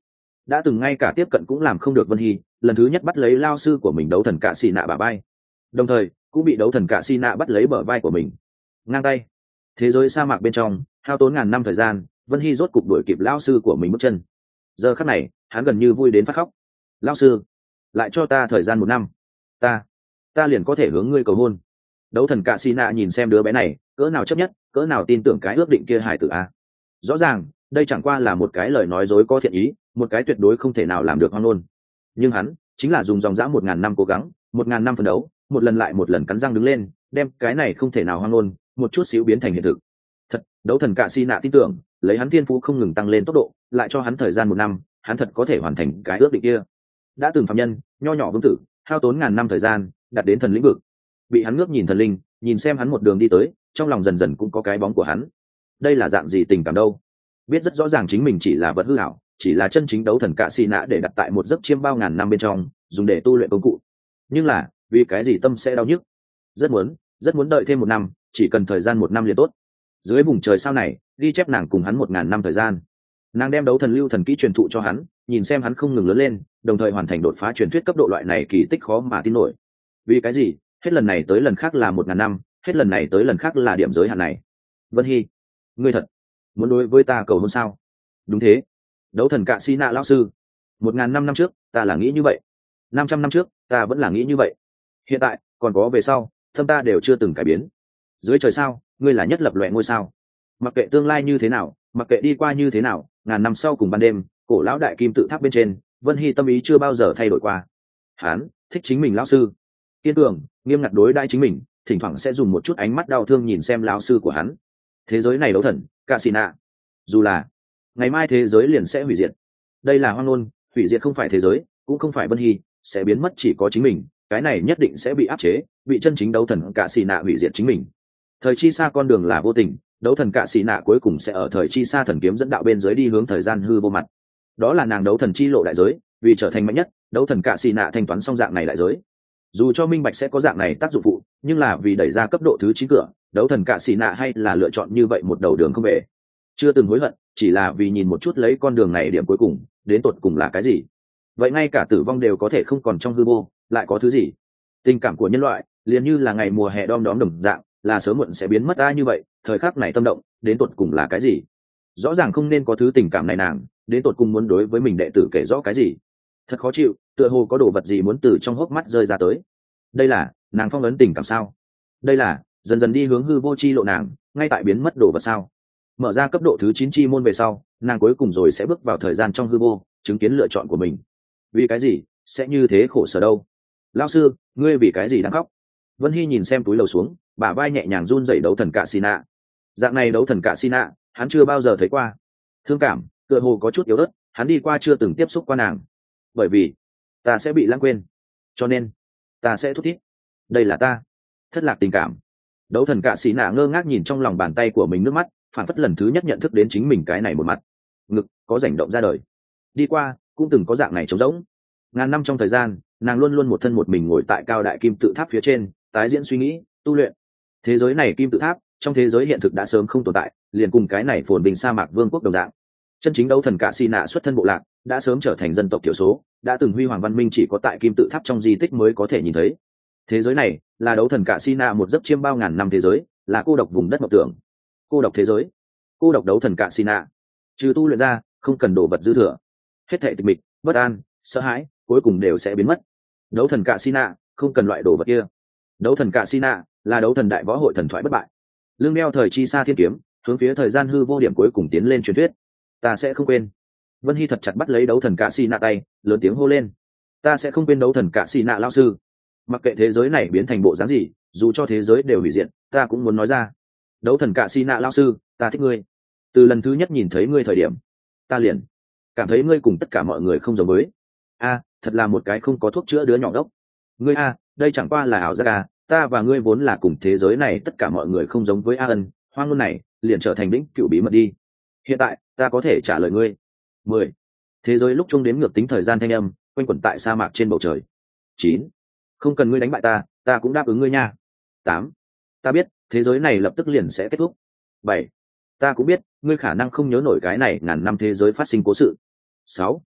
đã từng ngay cả tiếp cận cũng làm không được Vân Hy lần thứ nhất bắt lấy lao sư của mình đấu thần cạ xì nạ bả vai, đồng thời cũng bị đấu thần cạ xì nạ bắt lấy bờ vai của mình ngang tay. Thế giới sa mạc bên trong hao tốn ngàn năm thời gian, Vân Hy rốt cục đuổi kịp lao sư của mình bước chân. Giờ khắc này hắn gần như vui đến phát khóc. Lao sư, lại cho ta thời gian một năm, ta ta liền có thể hướng ngươi cầu hôn. Đấu thần cạ xì nạ nhìn xem đứa bé này cỡ nào chấp nhất, cỡ nào tin tưởng cái ước định kia hải tử a. Rõ ràng đây chẳng qua là một cái lời nói dối có thiện ý, một cái tuyệt đối không thể nào làm được hoang ngôn, nhưng hắn chính là dùng dòng dã một ngàn năm cố gắng, một ngàn năm phấn đấu, một lần lại một lần cắn răng đứng lên, đem cái này không thể nào hoang ngôn một chút xíu biến thành hiện thực. Thật, đấu thần cạ xì nạ tin tưởng lấy hắn thiên phú không ngừng tăng lên tốc độ, lại cho hắn thời gian một năm, hắn thật có thể hoàn thành cái ước định kia. Đã từng phạm nhân nho nhỏ vương tử hao tốn ngàn năm thời gian đạt đến thần lĩnh vực, bị hắn ngước nhìn thần linh, nhìn xem hắn một đường đi tới, trong lòng dần dần cũng có cái bóng của hắn. Đây là dạng gì tình cảm đâu? Biết rất rõ ràng chính mình chỉ là vật hư ảo, chỉ là chân chính đấu thần cạ xì nạ để đặt tại một giấc chiêm bao ngàn năm bên trong, dùng để tu luyện công cụ. Nhưng là vì cái gì tâm sẽ đau nhức? Rất muốn rất muốn đợi thêm một năm, chỉ cần thời gian một năm liền tốt. Dưới vùng trời sao này ghi chép nàng cùng hắn một ngàn năm thời gian, nàng đem đấu thần lưu thần kỹ truyền thụ cho hắn, nhìn xem hắn không ngừng lớn lên, đồng thời hoàn thành đột phá truyền thuyết cấp độ, loại này kỳ tích khó mà tin nổi. Vì cái gì hết lần này tới lần khác là một ngàn năm, hết lần này tới lần khác là điểm giới hạn này? Vân Hy, ngươi thật muốn đối với ta cầu hôn sao? Đúng thế, đấu thần cạ xì nạ lão sư, một ngàn năm năm trước ta là nghĩ như vậy, năm trăm năm trước ta vẫn là nghĩ như vậy, hiện tại còn có về sau, thâm ta đều chưa từng cải biến. Dưới trời sao ngươi là nhất lập loẹ ngôi sao, mặc kệ tương lai như thế nào, mặc kệ đi qua như thế nào, ngàn năm sau cùng ban đêm cổ lão đại kim tự tháp bên trên, Vân Hy tâm ý chưa bao giờ thay đổi qua. Hán thích chính mình lão sư, kiên cường nghiêm ngặt đối đãi chính mình, thỉnh thoảng sẽ dùng một chút ánh mắt đau thương nhìn xem lão sư của hắn. Thế giới này đấu thần cạ xì nạ, dù là ngày mai thế giới liền sẽ hủy diệt, đây là hoang ngôn, hủy diệt không phải thế giới, cũng không phải Vân Hy, sẽ biến mất chỉ có chính mình, cái này nhất định sẽ bị áp chế, bị chân chính đấu thần cạ xì nạ hủy diệt chính mình. Thời chi xa con đường là vô tình, đấu thần cạ xì nạ cuối cùng sẽ ở thời chi xa thần kiếm dẫn đạo bên dưới đi hướng thời gian hư vô mặt. Đó là nàng đấu thần chi lộ đại giới, vì trở thành mạnh nhất, đấu thần cạ xì nạ thanh toán xong dạng này đại giới. Dù cho minh bạch sẽ có dạng này tác dụng phụ, nhưng là vì đẩy ra cấp độ thứ chín cửa, đấu thần cạ xì nạ hay là lựa chọn như vậy một đầu đường không về. Chưa từng hối hận, chỉ là vì nhìn một chút lấy con đường này điểm cuối cùng đến tột cùng là cái gì. Vậy ngay cả tử vong đều có thể không còn trong hư vô, lại có thứ gì? Tình cảm của nhân loại liền như là ngày mùa hè đom đóm đồng dạng, là sớm muộn sẽ biến mất ta như vậy, thời khắc này tâm động đến tột cùng là cái gì? Rõ ràng không nên có thứ tình cảm này, nàng đến tột cùng muốn đối với mình đệ tử kể rõ cái gì? Thật khó chịu, tựa hồ có đồ vật gì muốn từ trong hốc mắt rơi ra tới. Đây là nàng phong ấn tình cảm sao? Đây là dần dần đi hướng hư vô chi lộ nàng ngay tại biến mất đồ vật sao? Mở ra cấp độ thứ chín chi môn về sau, nàng cuối cùng rồi sẽ bước vào thời gian trong hư vô, chứng kiến lựa chọn của mình. Vì cái gì sẽ như thế khổ sở đâu? Lão sư, ngươi vì cái gì đang khóc? Vân Hy nhìn xem túi lầu xuống, bả vai nhẹ nhàng run rẩy đấu thần cạ xì nạ. Dạng này đấu thần cạ xì nạ hắn chưa bao giờ thấy qua. Thương cảm tựa hồ có chút yếu ớt, hắn đi qua chưa từng tiếp xúc qua nàng. Bởi vì ta sẽ bị lãng quên, cho nên ta sẽ thút thít. Đây là ta thất lạc tình cảm. Đấu thần cạ xì nạ ngơ ngác nhìn trong lòng bàn tay của mình, nước mắt phản phất lần thứ nhất nhận thức đến chính mình cái này một mặt. Ngực có rảnh động ra đời, đi qua cũng từng có dạng này trống rỗng. Ngàn năm trong thời gian, nàng luôn luôn một thân một mình ngồi tại cao đại kim tự tháp phía trên, tái diễn suy nghĩ tu luyện. Thế giới này kim tự tháp trong thế giới hiện thực đã sớm không tồn tại, liền cùng cái này phồn bình sa mạc vương quốc đồng dạng. Chân chính đấu thần cạ xì nạ xuất thân bộ lạc, đã sớm trở thành dân tộc thiểu số, đã từng huy hoàng văn minh chỉ có tại kim tự tháp trong di tích mới có thể nhìn thấy. Thế giới này là đấu thần cạ xì nạ một giấc chiêm bao ngàn năm thế giới, là cô độc vùng đất mộng tưởng, cô độc thế giới, cô độc đấu thần cạ xì nạ. Trừ tu luyện ra, không cần đồ vật dư thừa, hết thệ tịch mịch, bất an, sợ hãi cuối cùng đều sẽ biến mất. Đấu thần cạ xì nạ không cần loại đồ vật kia. Đấu thần cạ xì nạ là đấu thần đại võ hội thần thoại bất bại, lưng đeo thời chi xa thiên kiếm, hướng phía thời gian hư vô điểm cuối cùng tiến lên truyền thuyết. Ta sẽ không quên. Vân Hy thật chặt bắt lấy đấu thần cạ xì nạ tay, lớn tiếng hô lên. Ta sẽ không quên đấu thần cạ xì nạ lao sư. Mặc kệ thế giới này biến thành bộ dáng gì, dù cho thế giới đều hủy diệt, ta cũng muốn nói ra. Đấu thần cạ xì nạ lao sư, ta thích ngươi. Từ lần thứ nhất nhìn thấy ngươi thời điểm, ta liền cảm thấy ngươi cùng tất cả mọi người không giống với. A, thật là một cái không có thuốc chữa đứa nhỏ đốc. Ngươi a, đây chẳng qua là ảo giác à, ta và ngươi vốn là cùng thế giới này tất cả mọi người không giống với A Ân, hoang ngôn này liền trở thành đỉnh cựu bí mật đi. Hiện tại ta có thể trả lời ngươi. Mười. Thế giới lúc chung đếm ngược tính thời gian thanh âm quanh quẩn tại sa mạc trên bầu trời. Chín. Không cần ngươi đánh bại ta, ta cũng đáp ứng ngươi nha. Tám. Ta biết thế giới này lập tức liền sẽ kết thúc. Bảy. Ta cũng biết ngươi khả năng không nhớ nổi cái này ngàn năm thế giới phát sinh cố sự. Sáu.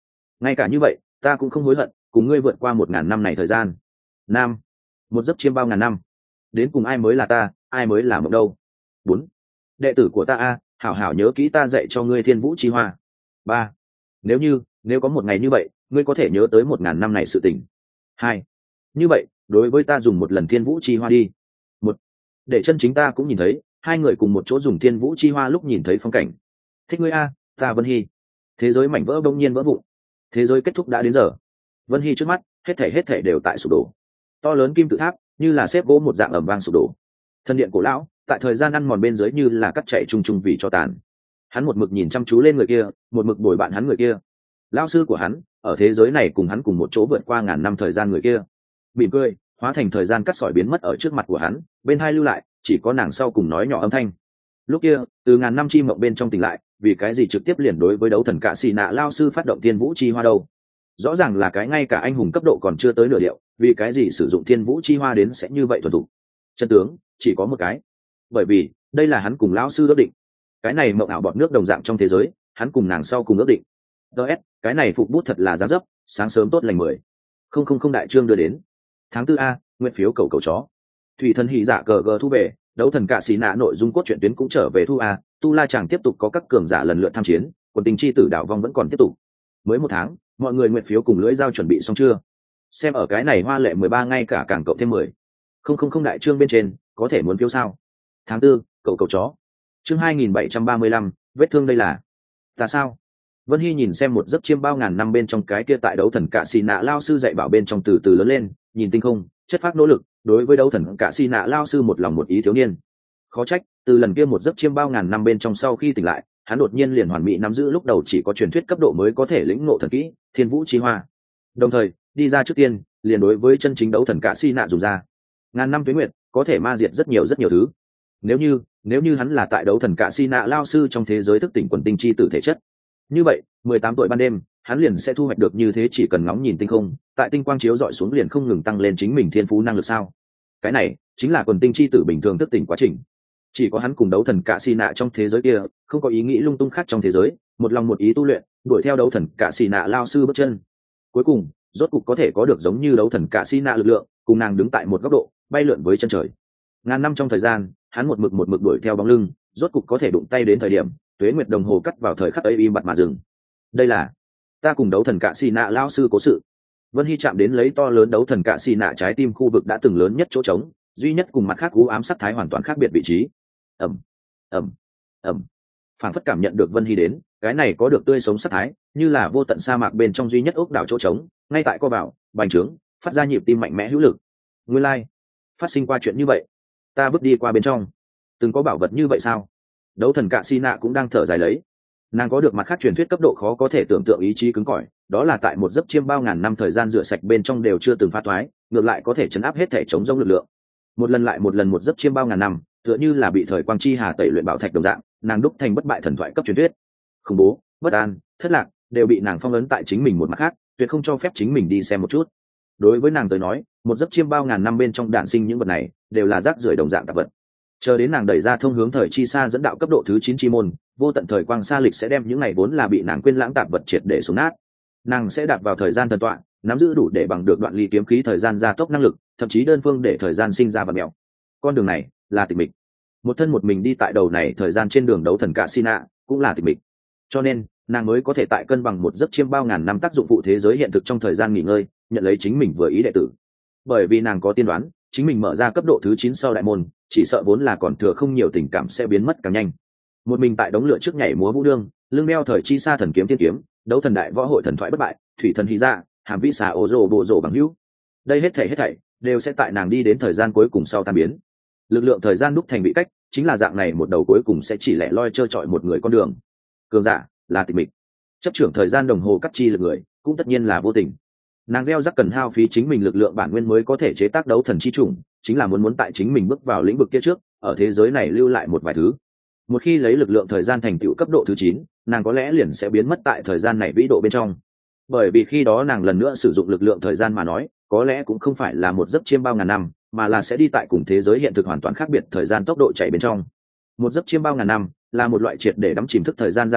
ngay cả như vậy ta cũng không hối hận cùng ngươi vượt qua một ngàn năm này thời gian. Nam, một giấc chiêm bao ngàn năm, đến cùng ai mới là ta, ai mới là mộng đâu. Bốn, đệ tử của ta a, hảo hảo nhớ kỹ ta dạy cho ngươi thiên vũ chi hoa. Ba, nếu như nếu có một ngày như vậy ngươi có thể nhớ tới một ngàn năm này sự tình. Hai, như vậy đối với ta dùng một lần thiên vũ chi hoa đi. Một, để chân chính ta cũng nhìn thấy hai người cùng một chỗ dùng thiên vũ chi hoa lúc nhìn thấy phong cảnh. Thích ngươi a, ta Vân Hy. Thế giới mảnh vỡ bỗng nhiên vỡ vụn, thế giới kết thúc đã đến giờ. Vân Hy trước mắt hết thể hết thể đều tại sụp đổ, to lớn kim tự tháp như là xếp gỗ một dạng ẩm vang sụp đổ. Thần điện cổ lão tại thời gian ăn mòn bên dưới như là cắt chạy chung chung vì cho tàn. Hắn một mực nhìn chăm chú lên người kia, một mực bồi bạn hắn người kia, lão sư của hắn ở thế giới này cùng hắn cùng một chỗ vượt qua ngàn năm thời gian người kia, mỉm cười hóa thành thời gian cắt sỏi biến mất ở trước mặt của hắn, bên hai lưu lại chỉ có nàng sau cùng nói nhỏ âm thanh. Lúc kia từ ngàn năm chi mộng bên trong tỉnh lại, vì cái gì trực tiếp liền đối với đấu thần cạ xì nạ lao sư phát động thiên vũ chi hoa đâu? Rõ ràng là cái ngay cả anh hùng cấp độ còn chưa tới nửa điệu, vì cái gì sử dụng thiên vũ chi hoa đến sẽ như vậy thuần thục? Chân tướng chỉ có một cái, bởi vì đây là hắn cùng lão sư ước định. Cái này mộng ảo bọt nước đồng dạng trong thế giới, hắn cùng nàng sau cùng ước định. ds cái này phục bút thật là giá dấp, sáng sớm tốt lành mười không không không đại chương đưa đến. Tháng tư a, nguyện phiếu cầu cầu chó. Thủy thần hỉ dạ cờ gờ thu về, đấu thần cạ xì nạ nội dung cốt truyện tuyến cũng trở về thu a, tu la chàng tiếp tục có các cường giả lần lượt tham chiến, quần tình chi tử đảo vong vẫn còn tiếp tục. Mới một tháng, mọi người nguyện phiếu cùng lưỡi dao chuẩn bị xong chưa? Xem ở cái này hoa lệ mười ba ngay cả càng cộng thêm mười không không không đại chương bên trên, có thể muốn phiếu sao? Tháng tư, cậu cậu chó. Chương hai nghìn bảy trăm ba mươi lăm, vết thương đây là ta sao? Vân Hy nhìn xem một giấc chiêm bao ngàn năm bên trong cái kia tại đấu thần cạ xì nạ lao sư dạy bảo bên trong từ từ lớn lên, nhìn tinh không, chất phát nỗ lực, đối với đấu thần cạ xì nạ lao sư một lòng một ý thiếu niên. Khó trách, từ lần kia một giấc chiêm bao ngàn năm bên trong sau khi tỉnh lại, hắn đột nhiên liền hoàn mỹ nắm giữ lúc đầu chỉ có truyền thuyết cấp độ mới có thể lĩnh ngộ thần kỹ, thiên vũ chi hoa. Đồng thời, đi ra trước tiên, liền đối với chân chính đấu thần cạ xì nạ dùng ra. Ngàn năm tuế nguyệt, có thể ma diệt rất nhiều rất nhiều thứ. Nếu như, nếu như hắn là tại đấu thần cạ xì nạ lao sư trong thế giới thức tỉnh quần tinh chi tử thể chất, như vậy mười tám tuổi ban đêm hắn liền sẽ thu hoạch được như thế, chỉ cần ngóng nhìn tinh không, tại tinh quang chiếu dọi xuống liền không ngừng tăng lên chính mình thiên phú năng lực sao. Cái này chính là quần tinh chi tử bình thường thức tỉnh quá trình. Chỉ có hắn cùng đấu thần cạ xì nạ trong thế giới kia không có ý nghĩ lung tung khác trong thế giới, một lòng một ý tu luyện, đuổi theo đấu thần cạ xì nạ lao sư bước chân, cuối cùng rốt cục có thể có được giống như đấu thần cạ xì nạ lực lượng, cùng nàng đứng tại một góc độ bay lượn với chân trời. Ngàn năm trong thời gian, hắn một mực một mực đuổi theo bóng lưng, rốt cục có thể đụng tay đến thời điểm tuế nguyệt đồng hồ cắt vào thời khắc ấy im bặt mà dừng. Đây là ta cùng đấu thần cạ xì nạ lao sư cố sự. Vân Hy chạm đến lấy to lớn đấu thần cạ xì nạ trái tim khu vực đã từng lớn nhất chỗ trống, duy nhất cùng mặt khác u ám sắc thái hoàn toàn khác biệt vị trí. ẩm ẩm ẩm phản phất cảm nhận được Vân Hy đến, cái này có được tươi sống sắc thái, như là vô tận sa mạc bên trong duy nhất ốc đảo chỗ trống, ngay tại co bảo bành trướng, phát ra nhịp tim mạnh mẽ hữu lực. Nguyên lai like. Phát sinh qua chuyện như vậy, ta vứt đi qua bên trong từng có bảo vật như vậy sao? Đấu thần cạ xì nạ cũng đang thở dài lấy. Nàng có được mặt khác truyền thuyết cấp độ khó có thể tưởng tượng ý chí cứng cỏi, đó là tại một giấc chiêm bao ngàn năm thời gian rửa sạch bên trong đều chưa từng phá thoái, ngược lại có thể chấn áp hết thể chống rông lực lượng. Một lần lại một lần một giấc chiêm bao ngàn năm, tựa như là bị thời quang chi hà tẩy luyện bảo thạch đồng dạng, nàng đúc thành bất bại thần thoại cấp truyền thuyết. Khủng bố, bất an, thất lạc đều bị nàng phong ấn tại chính mình một mặt khác, tuyệt không cho phép chính mình đi xem một chút. Đối với nàng tới nói, một giấc chiêm bao ngàn năm bên trong đạn sinh những vật này đều là rác rưởi đồng dạng tạp vật. Chờ đến nàng đẩy ra thông hướng thời chi xa dẫn đạo cấp độ thứ chín chi môn, vô tận thời quang sa lịch sẽ đem những ngày vốn là bị nàng quên lãng tạp vật triệt để xuống nát. Nàng sẽ đạp vào thời gian thần tọa, nắm giữ đủ để bằng được đoạn ly kiếm khí thời gian gia tốc năng lực, thậm chí đơn phương để thời gian sinh ra vật mèo. Con đường này là tịch mịch. Một thân một mình đi tại đầu này thời gian trên đường đấu thần cạ xì nạ cũng là tịch mịch. Cho nên nàng mới có thể tại cân bằng một giấc chiêm bao ngàn năm tác dụng phụ thế giới hiện thực trong thời gian nghỉ ngơi, nhận lấy chính mình vừa ý đệ tử. Bởi vì nàng có tiên đoán, chính mình mở ra cấp độ thứ chín sau đại môn, chỉ sợ vốn là còn thừa không nhiều tình cảm sẽ biến mất càng nhanh. Một mình tại đống lửa trước nhảy múa vũ đương, lưng đeo thời chi xa thần kiếm tiên kiếm, đấu thần đại võ hội thần thoại bất bại, thủy thần hy dạ, hàm vĩ xà ổ rồ bộ rồ bằng hữu. Đây hết thảy hết thảy đều sẽ tại nàng đi đến thời gian cuối cùng sau tan biến. Lực lượng thời gian đúc thành bị cách, chính là dạng này một đầu cuối cùng sẽ chỉ lẻ loi trơ trọi một người con đường. Cường giả là tịch mịch, chấp trưởng thời gian đồng hồ cắt chi lực người cũng tất nhiên là vô tình. Nàng gieo rắc cần hao phí chính mình lực lượng bản nguyên mới có thể chế tác đấu thần chi chủng, chính là muốn muốn tại chính mình bước vào lĩnh vực kia trước, ở thế giới này lưu lại một vài thứ. Một khi lấy lực lượng thời gian thành tựu cấp độ thứ chín, nàng có lẽ liền sẽ biến mất tại thời gian này vĩ độ bên trong. Bởi vì khi đó nàng lần nữa sử dụng lực lượng thời gian mà nói, có lẽ cũng không phải là một giấc chiêm bao ngàn năm, mà là sẽ đi tại cùng thế giới hiện thực hoàn toàn khác biệt thời gian tốc độ chạy bên trong. Một giấc chiêm bao ngàn năm là một loại triệt để đắm chìm thức thời gian gia tốc,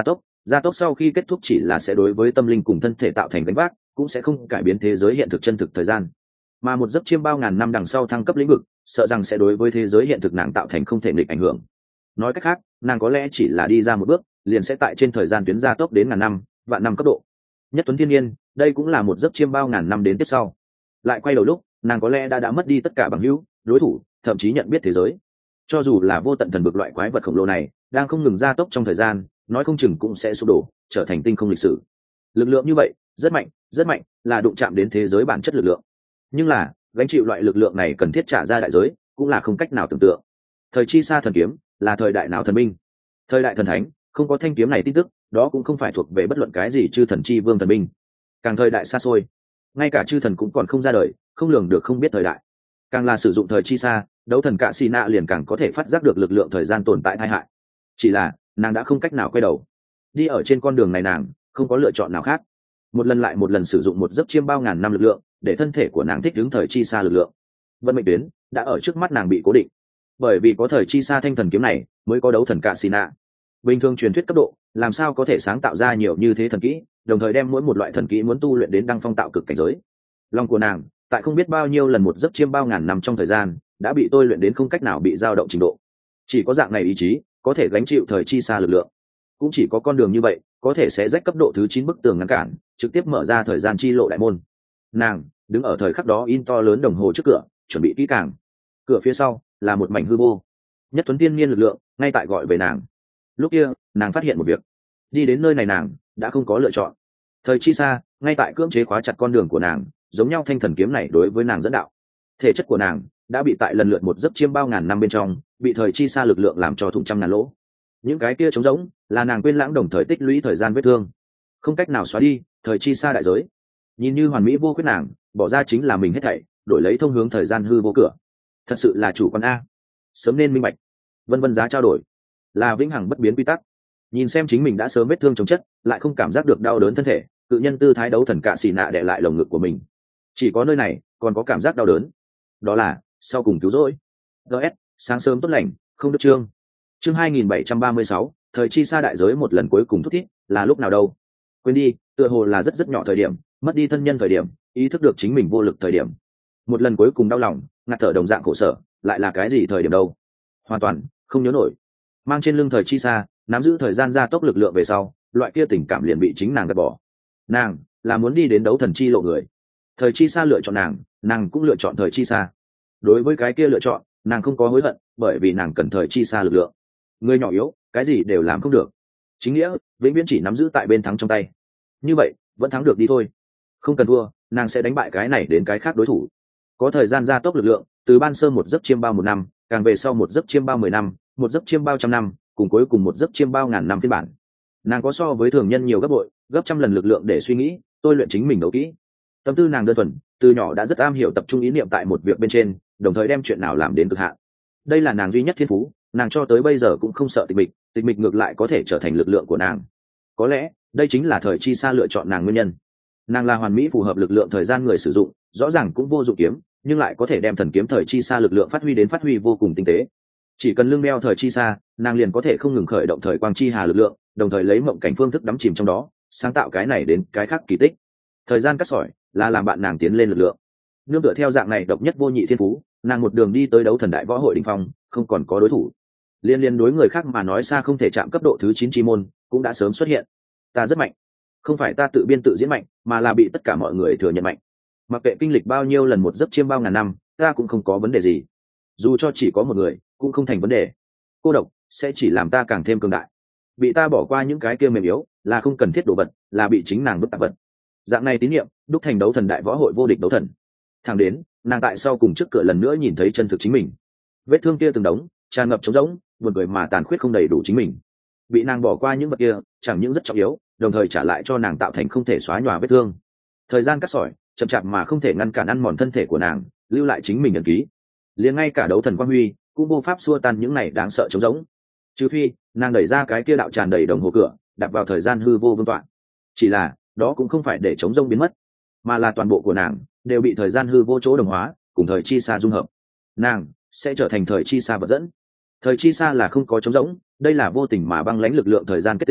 gia tốc sau khi kết thúc chỉ là sẽ đối với tâm linh cùng thân thể tạo thành gánh vác, cũng sẽ không cải biến thế giới hiện thực chân thực thời gian. Mà một giấc chiêm bao ngàn năm đằng sau thăng cấp lĩnh vực, sợ rằng sẽ đối với thế giới hiện thực nàng tạo thành không thể nghịch ảnh hưởng. Nói cách khác, nàng có lẽ chỉ là đi ra một bước, liền sẽ tại trên thời gian tuyến gia tốc đến ngàn năm, vạn năm cấp độ. Nhất tuấn thiên nhiên, đây cũng là một giấc chiêm bao ngàn năm đến tiếp sau. Lại quay đầu lúc, nàng có lẽ đã đã mất đi tất cả bằng hữu, đối thủ, thậm chí nhận biết thế giới. Cho dù là vô tận thần vực loại quái vật khổng lồ này, đang không ngừng gia tốc trong thời gian, nói không chừng cũng sẽ sụp đổ, trở thành tinh không lịch sử. Lực lượng như vậy, rất mạnh, rất mạnh, là đụng chạm đến thế giới bản chất lực lượng. Nhưng là, gánh chịu loại lực lượng này cần thiết trả ra đại giới, cũng là không cách nào tưởng tượng. Thời chi sa thần kiếm, là thời đại nào thần binh? Thời đại thần thánh, không có thanh kiếm này tin tức, đó cũng không phải thuộc về bất luận cái gì chư thần chi vương thần binh. Càng thời đại xa xôi, ngay cả chư thần cũng còn không ra đời, không lường được không biết thời đại. Càng là sử dụng thời chi sa, đấu thần cạ xì nạ liền càng có thể phát giác được lực lượng thời gian tồn tại tai hại. Chỉ là, nàng đã không cách nào quay đầu. Đi ở trên con đường này nàng, không có lựa chọn nào khác. Một lần lại một lần sử dụng một giấc chiêm bao ngàn năm lực lượng, để thân thể của nàng thích ứng thời chi sa lực lượng. Vận mệnh tuyến đã ở trước mắt nàng bị cố định. Bởi vì có thời chi sa thanh thần kiếm này, mới có đấu thần cạ xì nạ. Bình thường truyền thuyết cấp độ, làm sao có thể sáng tạo ra nhiều như thế thần kỹ, đồng thời đem mỗi một loại thần kỹ muốn tu luyện đến đăng phong tạo cực cảnh giới. Lòng của nàng, tại không biết bao nhiêu lần một giấc chiêm bao ngàn năm trong thời gian, đã bị tôi luyện đến không cách nào bị dao động trình độ. Chỉ có dạng này ý chí, có thể gánh chịu thời chi xa lực lượng. Cũng chỉ có con đường như vậy, có thể sẽ rách cấp độ thứ chín bức tường ngăn cản, trực tiếp mở ra thời gian chi lộ đại môn. Nàng đứng ở thời khắc đó in to lớn đồng hồ trước cửa, chuẩn bị kỹ càng. Cửa phía sau là một mảnh hư vô. Nhất tuấn tiên niên lực lượng ngay tại gọi về nàng. Lúc kia, nàng phát hiện một việc. Đi đến nơi này nàng đã không có lựa chọn. Thời chi xa ngay tại cưỡng chế khóa chặt con đường của nàng, giống nhau thanh thần kiếm này đối với nàng dẫn đạo. Thể chất của nàng đã bị tại lần lượt một giấc chiêm bao ngàn năm bên trong, bị thời chi xa lực lượng làm cho thủng trăm ngàn lỗ. Những cái kia trống rỗng là nàng quên lãng đồng thời tích lũy thời gian vết thương, không cách nào xóa đi. Thời chi xa đại giới, nhìn như hoàn mỹ vô khuyết nàng, bỏ ra chính là mình hết thảy, đổi lấy thông hướng thời gian hư vô cửa. Thật sự là chủ quan a, sớm nên minh bạch. Vân vân giá trao đổi là vĩnh hằng bất biến quy tắc. Nhìn xem chính mình đã sớm vết thương chống chất, lại không cảm giác được đau đớn thân thể, cự nhân tư thái đấu thần cạ xì nạ đè lại lồng ngực của mình. Chỉ có nơi này còn có cảm giác đau đớn, đó là sau cùng cứu rỗi. gs sáng sớm tốt lành, không được chương chương hai nghìn bảy trăm ba mươi sáu, thời chi xa đại giới một lần cuối cùng thúc thiết, là lúc nào đâu? Quên đi, tựa hồ là rất rất nhỏ thời điểm, mất đi thân nhân thời điểm, ý thức được chính mình vô lực thời điểm. Một lần cuối cùng đau lòng, ngạt thở đồng dạng khổ sở, lại là cái gì thời điểm đâu? Hoàn toàn không nhớ nổi. Mang trên lưng thời chi xa, nắm giữ thời gian gia tốc lực lượng về sau, loại kia tình cảm liền bị chính nàng gạt bỏ. Nàng là muốn đi đến đấu thần chi lộ người. Thời chi xa lựa chọn nàng, nàng cũng lựa chọn thời chi xa. Đối với cái kia lựa chọn, nàng không có hối hận, bởi vì nàng cần thời chi xa lực lượng. Người nhỏ yếu, cái gì đều làm không được. Chính nghĩa vĩnh viễn chỉ nắm giữ tại bên thắng trong tay. Như vậy vẫn thắng được đi thôi, không cần thua, nàng sẽ đánh bại cái này đến cái khác đối thủ. Có thời gian gia tốc lực lượng, từ ban sơ một giấc chiêm bao một năm, càng về sau một giấc chiêm bao mười năm, một giấc chiêm bao trăm năm, cùng cuối cùng một giấc chiêm bao ngàn năm phiên bản. Nàng có so với thường nhân nhiều gấp bội, gấp trăm lần lực lượng để suy nghĩ, tôi luyện chính mình đấu kỹ. Tâm tư nàng đơn thuần, từ nhỏ đã rất am hiểu tập trung ý niệm tại một việc bên trên, đồng thời đem chuyện nào làm đến cực hạn. Đây là nàng duy nhất thiên phú, nàng cho tới bây giờ cũng không sợ tịch mịch, tịch mịch ngược lại có thể trở thành lực lượng của nàng. Có lẽ đây chính là thời chi xa lựa chọn nàng nguyên nhân. Nàng là hoàn mỹ phù hợp lực lượng thời gian người sử dụng, rõ ràng cũng vô dụng kiếm, nhưng lại có thể đem thần kiếm thời chi xa lực lượng phát huy đến phát huy vô cùng tinh tế. Chỉ cần lưng đeo thời chi xa, nàng liền có thể không ngừng khởi động thời quang chi hà lực lượng, đồng thời lấy mộng cảnh phương thức đắm chìm trong đó, sáng tạo cái này đến cái khác kỳ tích. Thời gian cắt sỏi là làm bạn nàng tiến lên lực lượng. Nương tựa theo dạng này độc nhất vô nhị thiên phú, nàng một đường đi tới đấu thần đại võ hội đỉnh phong, không còn có đối thủ. Liên liên đối người khác mà nói xa không thể chạm cấp độ thứ chín chi môn, cũng đã sớm xuất hiện. Ta rất mạnh, không phải ta tự biên tự diễn mạnh, mà là bị tất cả mọi người thừa nhận mạnh. Mặc kệ kinh lịch bao nhiêu lần một giấc chiêm bao ngàn năm, ta cũng không có vấn đề gì. Dù cho chỉ có một người, cũng không thành vấn đề. Cô độc sẽ chỉ làm ta càng thêm cường đại. Bị ta bỏ qua những cái kia mềm yếu, là không cần thiết đồ vật, là bị chính nàng bức tạp vật. Dạng này tín nhiệm, đúc thành đấu thần đại võ hội vô địch đấu thần. Thẳng đến, nàng tại sau cùng trước cửa lần nữa nhìn thấy chân thực chính mình. Vết thương kia từng đống, tràn ngập trống rỗng, buồn cười mà tàn khuyết không đầy đủ chính mình. Bị nàng bỏ qua những vật kia, chẳng những rất trọng yếu, đồng thời trả lại cho nàng tạo thành không thể xóa nhòa vết thương. Thời gian cắt sỏi, chậm chạp mà không thể ngăn cản ăn mòn thân thể của nàng, lưu lại chính mình ẩn ký. Liền ngay cả đấu thần quang huy cũng vô pháp xua tan những này đáng sợ trống rỗng. Trừ phi nàng đẩy ra cái kia đạo tràn đầy đồng hồ cửa, đặt vào thời gian hư vô vương tọa. Chỉ là đó cũng không phải để trống rỗng biến mất, mà là toàn bộ của nàng đều bị thời gian hư vô chỗ đồng hóa, cùng thời chi xa dung hợp. Nàng sẽ trở thành thời chi xa vật dẫn. Thời chi xa là không có trống rỗng, đây là vô tình mà băng lãnh lực lượng thời gian kết tinh,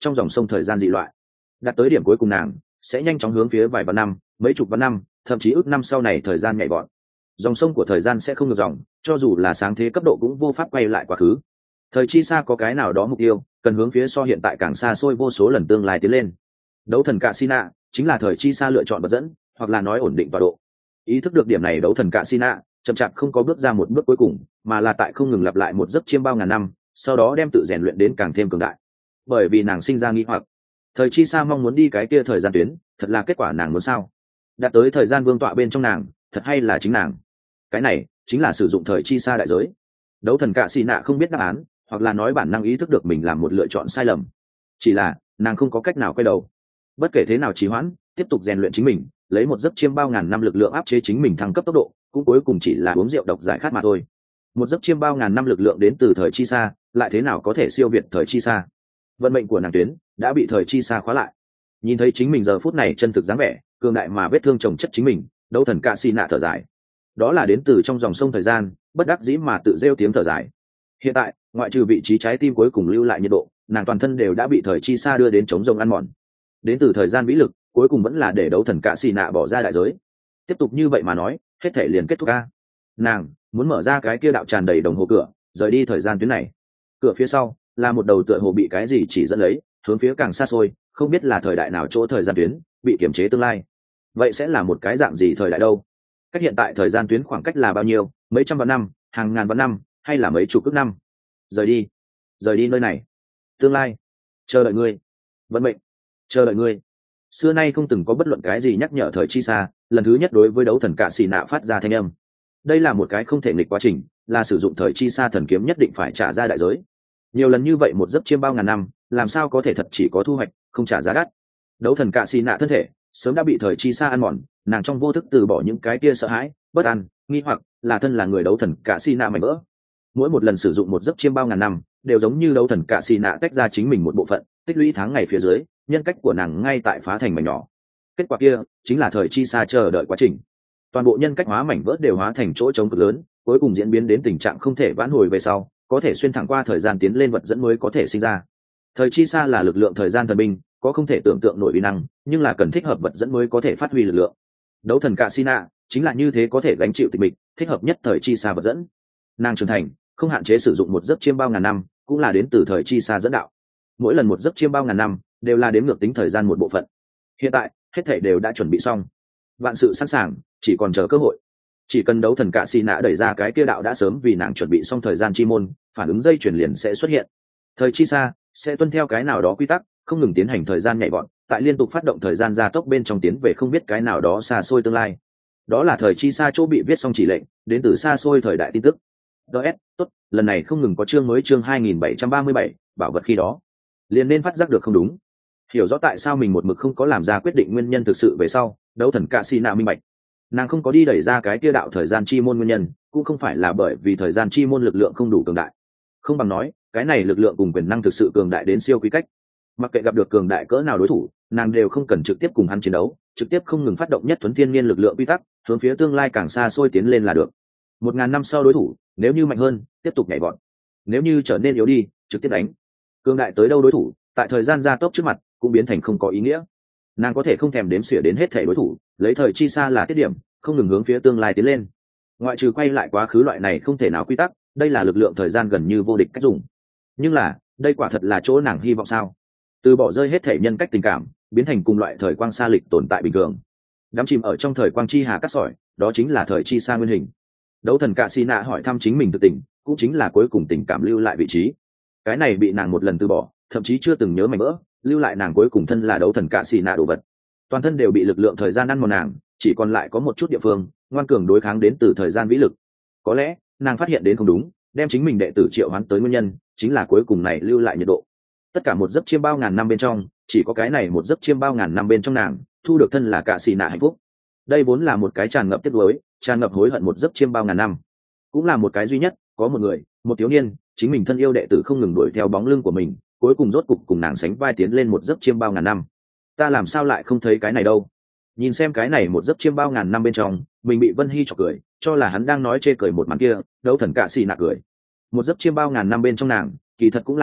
trong dòng sông thời gian dị loại. Đạt tới điểm cuối cùng nàng sẽ nhanh chóng hướng phía vài vạn năm, mấy chục vạn năm, thậm chí ước năm sau này thời gian nhảy vọt. Dòng sông của thời gian sẽ không ngược dòng, cho dù là sáng thế cấp độ cũng vô pháp quay lại quá khứ. Thời chi xa có cái nào đó mục tiêu, cần hướng phía so hiện tại càng xa xôi vô số lần tương lai tiến lên. Đấu thần Cạ Xin Nạ chính là thời chi xa lựa chọn vật dẫn, hoặc là nói ổn định tọa độ. Ý thức được điểm này, đấu thần Cạ Xin Nạ chậm chạp không có bước ra một bước cuối cùng, mà là tại không ngừng lặp lại một giấc chiêm bao ngàn năm, sau đó đem tự rèn luyện đến càng thêm cường đại. Bởi vì nàng sinh ra nghi hoặc, thời chi xa mong muốn đi cái kia thời gian tuyến, thật là kết quả nàng muốn sao? Đạt tới thời gian vương tọa bên trong nàng, thật hay là chính nàng? Cái này chính là sử dụng thời chi xa đại giới. Đấu thần Cạ Xin Nạ không biết đáp án, hoặc là nói bản năng ý thức được mình làm một lựa chọn sai lầm. Chỉ là nàng không có cách nào quay đầu. Bất kể thế nào trì hoãn, tiếp tục rèn luyện chính mình, lấy một giấc chiêm bao ngàn năm lực lượng áp chế chính mình thăng cấp tốc độ, cũng cuối cùng chỉ là uống rượu độc giải khát mà thôi. Một giấc chiêm bao ngàn năm lực lượng đến từ thời chi xa, lại thế nào có thể siêu việt thời chi xa? Vận mệnh của nàng tuyến đã bị thời chi xa khóa lại. Nhìn thấy chính mình giờ phút này chân thực dáng vẻ cường đại mà vết thương chồng chất chính mình, đấu thần Cạ Xin Nạ thở dài. Đó là đến từ trong dòng sông thời gian, bất đắc dĩ mà tự rêu tiếng thở dài. Hiện tại ngoại trừ vị trí trái tim cuối cùng lưu lại nhiệt độ, nàng toàn thân đều đã bị thời chi xa đưa đến chống rông ăn mòn. Đến từ thời gian vĩ lực cuối cùng vẫn là để đấu thần Cạ Xin Nạ bỏ ra đại giới. Tiếp tục như vậy mà nói, hết thể liền kết thúc a. Nàng muốn mở ra cái kia đạo tràn đầy đồng hồ cửa, rời đi thời gian tuyến này. Cửa phía sau là một đầu tựa hồ bị cái gì chỉ dẫn lấy, hướng phía càng xa xôi, không biết là thời đại nào chỗ thời gian tuyến bị kiềm chế tương lai. Vậy sẽ là một cái dạng gì thời đại đâu? Cách hiện tại thời gian tuyến khoảng cách là bao nhiêu? Mấy trăm vạn năm, hàng ngàn vạn năm, hay là mấy chục ức năm? Rời đi, rời đi nơi này. Tương lai, chờ đợi ngươi. Vận mệnh, chờ đợi ngươi. Xưa nay không từng có bất luận cái gì nhắc nhở thời chi xa, lần thứ nhất đối với đấu thần Cạ Xin Nạ phát ra thanh âm. Đây là một cái không thể nghịch quá trình, là sử dụng thời chi xa thần kiếm nhất định phải trả ra đại giới. Nhiều lần như vậy một giấc chiêm bao ngàn năm, làm sao có thể thật chỉ có thu hoạch, không trả giá đắt. Đấu thần Cạ Xin Nạ thân thể sớm đã bị thời chi xa ăn mòn, nàng trong vô thức từ bỏ những cái kia sợ hãi, bất an, nghi hoặc, là thân là người đấu thần Cạ Xin Nạ mảnh vỡ. Mỗi một lần sử dụng một giấc chiêm bao ngàn năm, đều giống như đấu thần Cạ Xin Nạ tách ra chính mình một bộ phận, tích lũy tháng ngày phía dưới, nhân cách của nàng ngay tại phá thành mảnh nhỏ. Kết quả kia chính là thời chi xa chờ đợi quá trình. Toàn bộ nhân cách hóa mảnh vỡ đều hóa thành chỗ trống cực lớn, cuối cùng diễn biến đến tình trạng không thể vãn hồi về sau, có thể xuyên thẳng qua thời gian tiến lên vật dẫn mới có thể sinh ra. Thời chi xa là lực lượng thời gian thần binh, có không thể tưởng tượng nổi uy năng, nhưng là cần thích hợp vật dẫn mới có thể phát huy lực lượng. Đấu thần Cạ Xin Nạ chính là như thế, có thể gánh chịu tịch mịch, thích hợp nhất thời chi xa vật dẫn. Nàng trưởng thành không hạn chế sử dụng một giấc chiêm bao ngàn năm, cũng là đến từ thời chi xa dẫn đạo. Mỗi lần một giấc chiêm bao ngàn năm đều là đếm ngược tính thời gian một bộ phận. Hiện tại hết thảy đều đã chuẩn bị xong, vạn sự sẵn sàng, chỉ còn chờ cơ hội. Chỉ cần đấu thần Cạ Xin Nạ đẩy ra cái kia đạo đã sớm vì nàng chuẩn bị xong thời gian chi môn, phản ứng dây chuyển liền sẽ xuất hiện. Thời chi xa sẽ tuân theo cái nào đó quy tắc, không ngừng tiến hành thời gian nhảy vọt, tại liên tục phát động thời gian gia tốc bên trong tiến về không biết cái nào đó xa xôi tương lai. Đó là thời chi xa chỗ bị viết xong chỉ lệnh, đến từ xa xôi thời đại tin tức. ds tốt, lần này không ngừng có chương mới, chương hai nghìn bảy trăm ba mươi bảy, bảo vật khi đó. Liền nên phát giác được không đúng, hiểu rõ tại sao mình một mực không có làm ra quyết định nguyên nhân thực sự về sau, đấu thần Cạ Xin Nạ minh bạch. Nàng không có đi đẩy ra cái kia đạo thời gian chi môn nguyên nhân, cũng không phải là bởi vì thời gian chi môn lực lượng không đủ cường đại, không bằng nói cái này lực lượng cùng quyền năng thực sự cường đại đến siêu quy cách. Mặc kệ gặp được cường đại cỡ nào đối thủ, nàng đều không cần trực tiếp cùng hắn chiến đấu, trực tiếp không ngừng phát động nhất thuấn thiên niên lực lượng quy tắc, hướng phía tương lai càng xa xôi tiến lên là được. Một ngàn năm sau đối thủ nếu như mạnh hơn, tiếp tục nhảy vọt; nếu như trở nên yếu đi, trực tiếp đánh. Cường đại tới đâu đối thủ, tại thời gian gia tốc trước mặt cũng biến thành không có ý nghĩa. Nàng có thể không thèm đếm xỉa đến hết thể đối thủ, lấy thời chi xa là tiết điểm, không ngừng hướng phía tương lai tiến lên. Ngoại trừ quay lại quá khứ loại này không thể nào quy tắc, đây là lực lượng thời gian gần như vô địch cách dùng. Nhưng là đây quả thật là chỗ nàng hy vọng sao? Từ bỏ rơi hết thể nhân cách tình cảm, biến thành cùng loại thời quang xa lịch tồn tại bình thường, đắm chìm ở trong thời quang chi hà cắt sỏi, đó chính là thời chi xa nguyên hình. Đấu thần Cạ Xin Nạ hỏi thăm chính mình tự tình, cũng chính là cuối cùng tình cảm lưu lại vị trí. Cái này bị nàng một lần từ bỏ, thậm chí chưa từng nhớ mảnh vỡ, lưu lại nàng cuối cùng thân là đấu thần Cạ Xin Nạ đồ vật. Toàn thân đều bị lực lượng thời gian ăn mòn, nàng chỉ còn lại có một chút địa phương ngoan cường đối kháng đến từ thời gian vĩ lực. Có lẽ nàng phát hiện đến không đúng, đem chính mình đệ tử triệu hoán tới nguyên nhân chính là cuối cùng này lưu lại nhiệt độ. Tất cả một giấc chiêm bao ngàn năm bên trong, chỉ có cái này một giấc chiêm bao ngàn năm bên trong nàng thu được thân là Cạ Xin Nạ hạnh phúc. Đây vốn là một cái tràn ngập tiếc nuối, tràn ngập hối hận một giấc chiêm bao ngàn năm, cũng là một cái duy nhất có một người, một thiếu niên, chính mình thân yêu đệ tử không ngừng đuổi theo bóng lưng của mình, cuối cùng rốt cục cùng nàng sánh vai tiến lên một giấc chiêm bao ngàn năm. Ta làm sao lại không thấy cái này đâu? Nhìn xem cái này một giấc chiêm bao ngàn năm bên trong, mình bị Vân Hy chọc cười, cho là hắn đang nói chê cười một màn kia, đấu thần Cạ Xin Nạ cười. Một giấc chiêm bao ngàn năm bên trong nàng, kỳ thật cũng là nàng,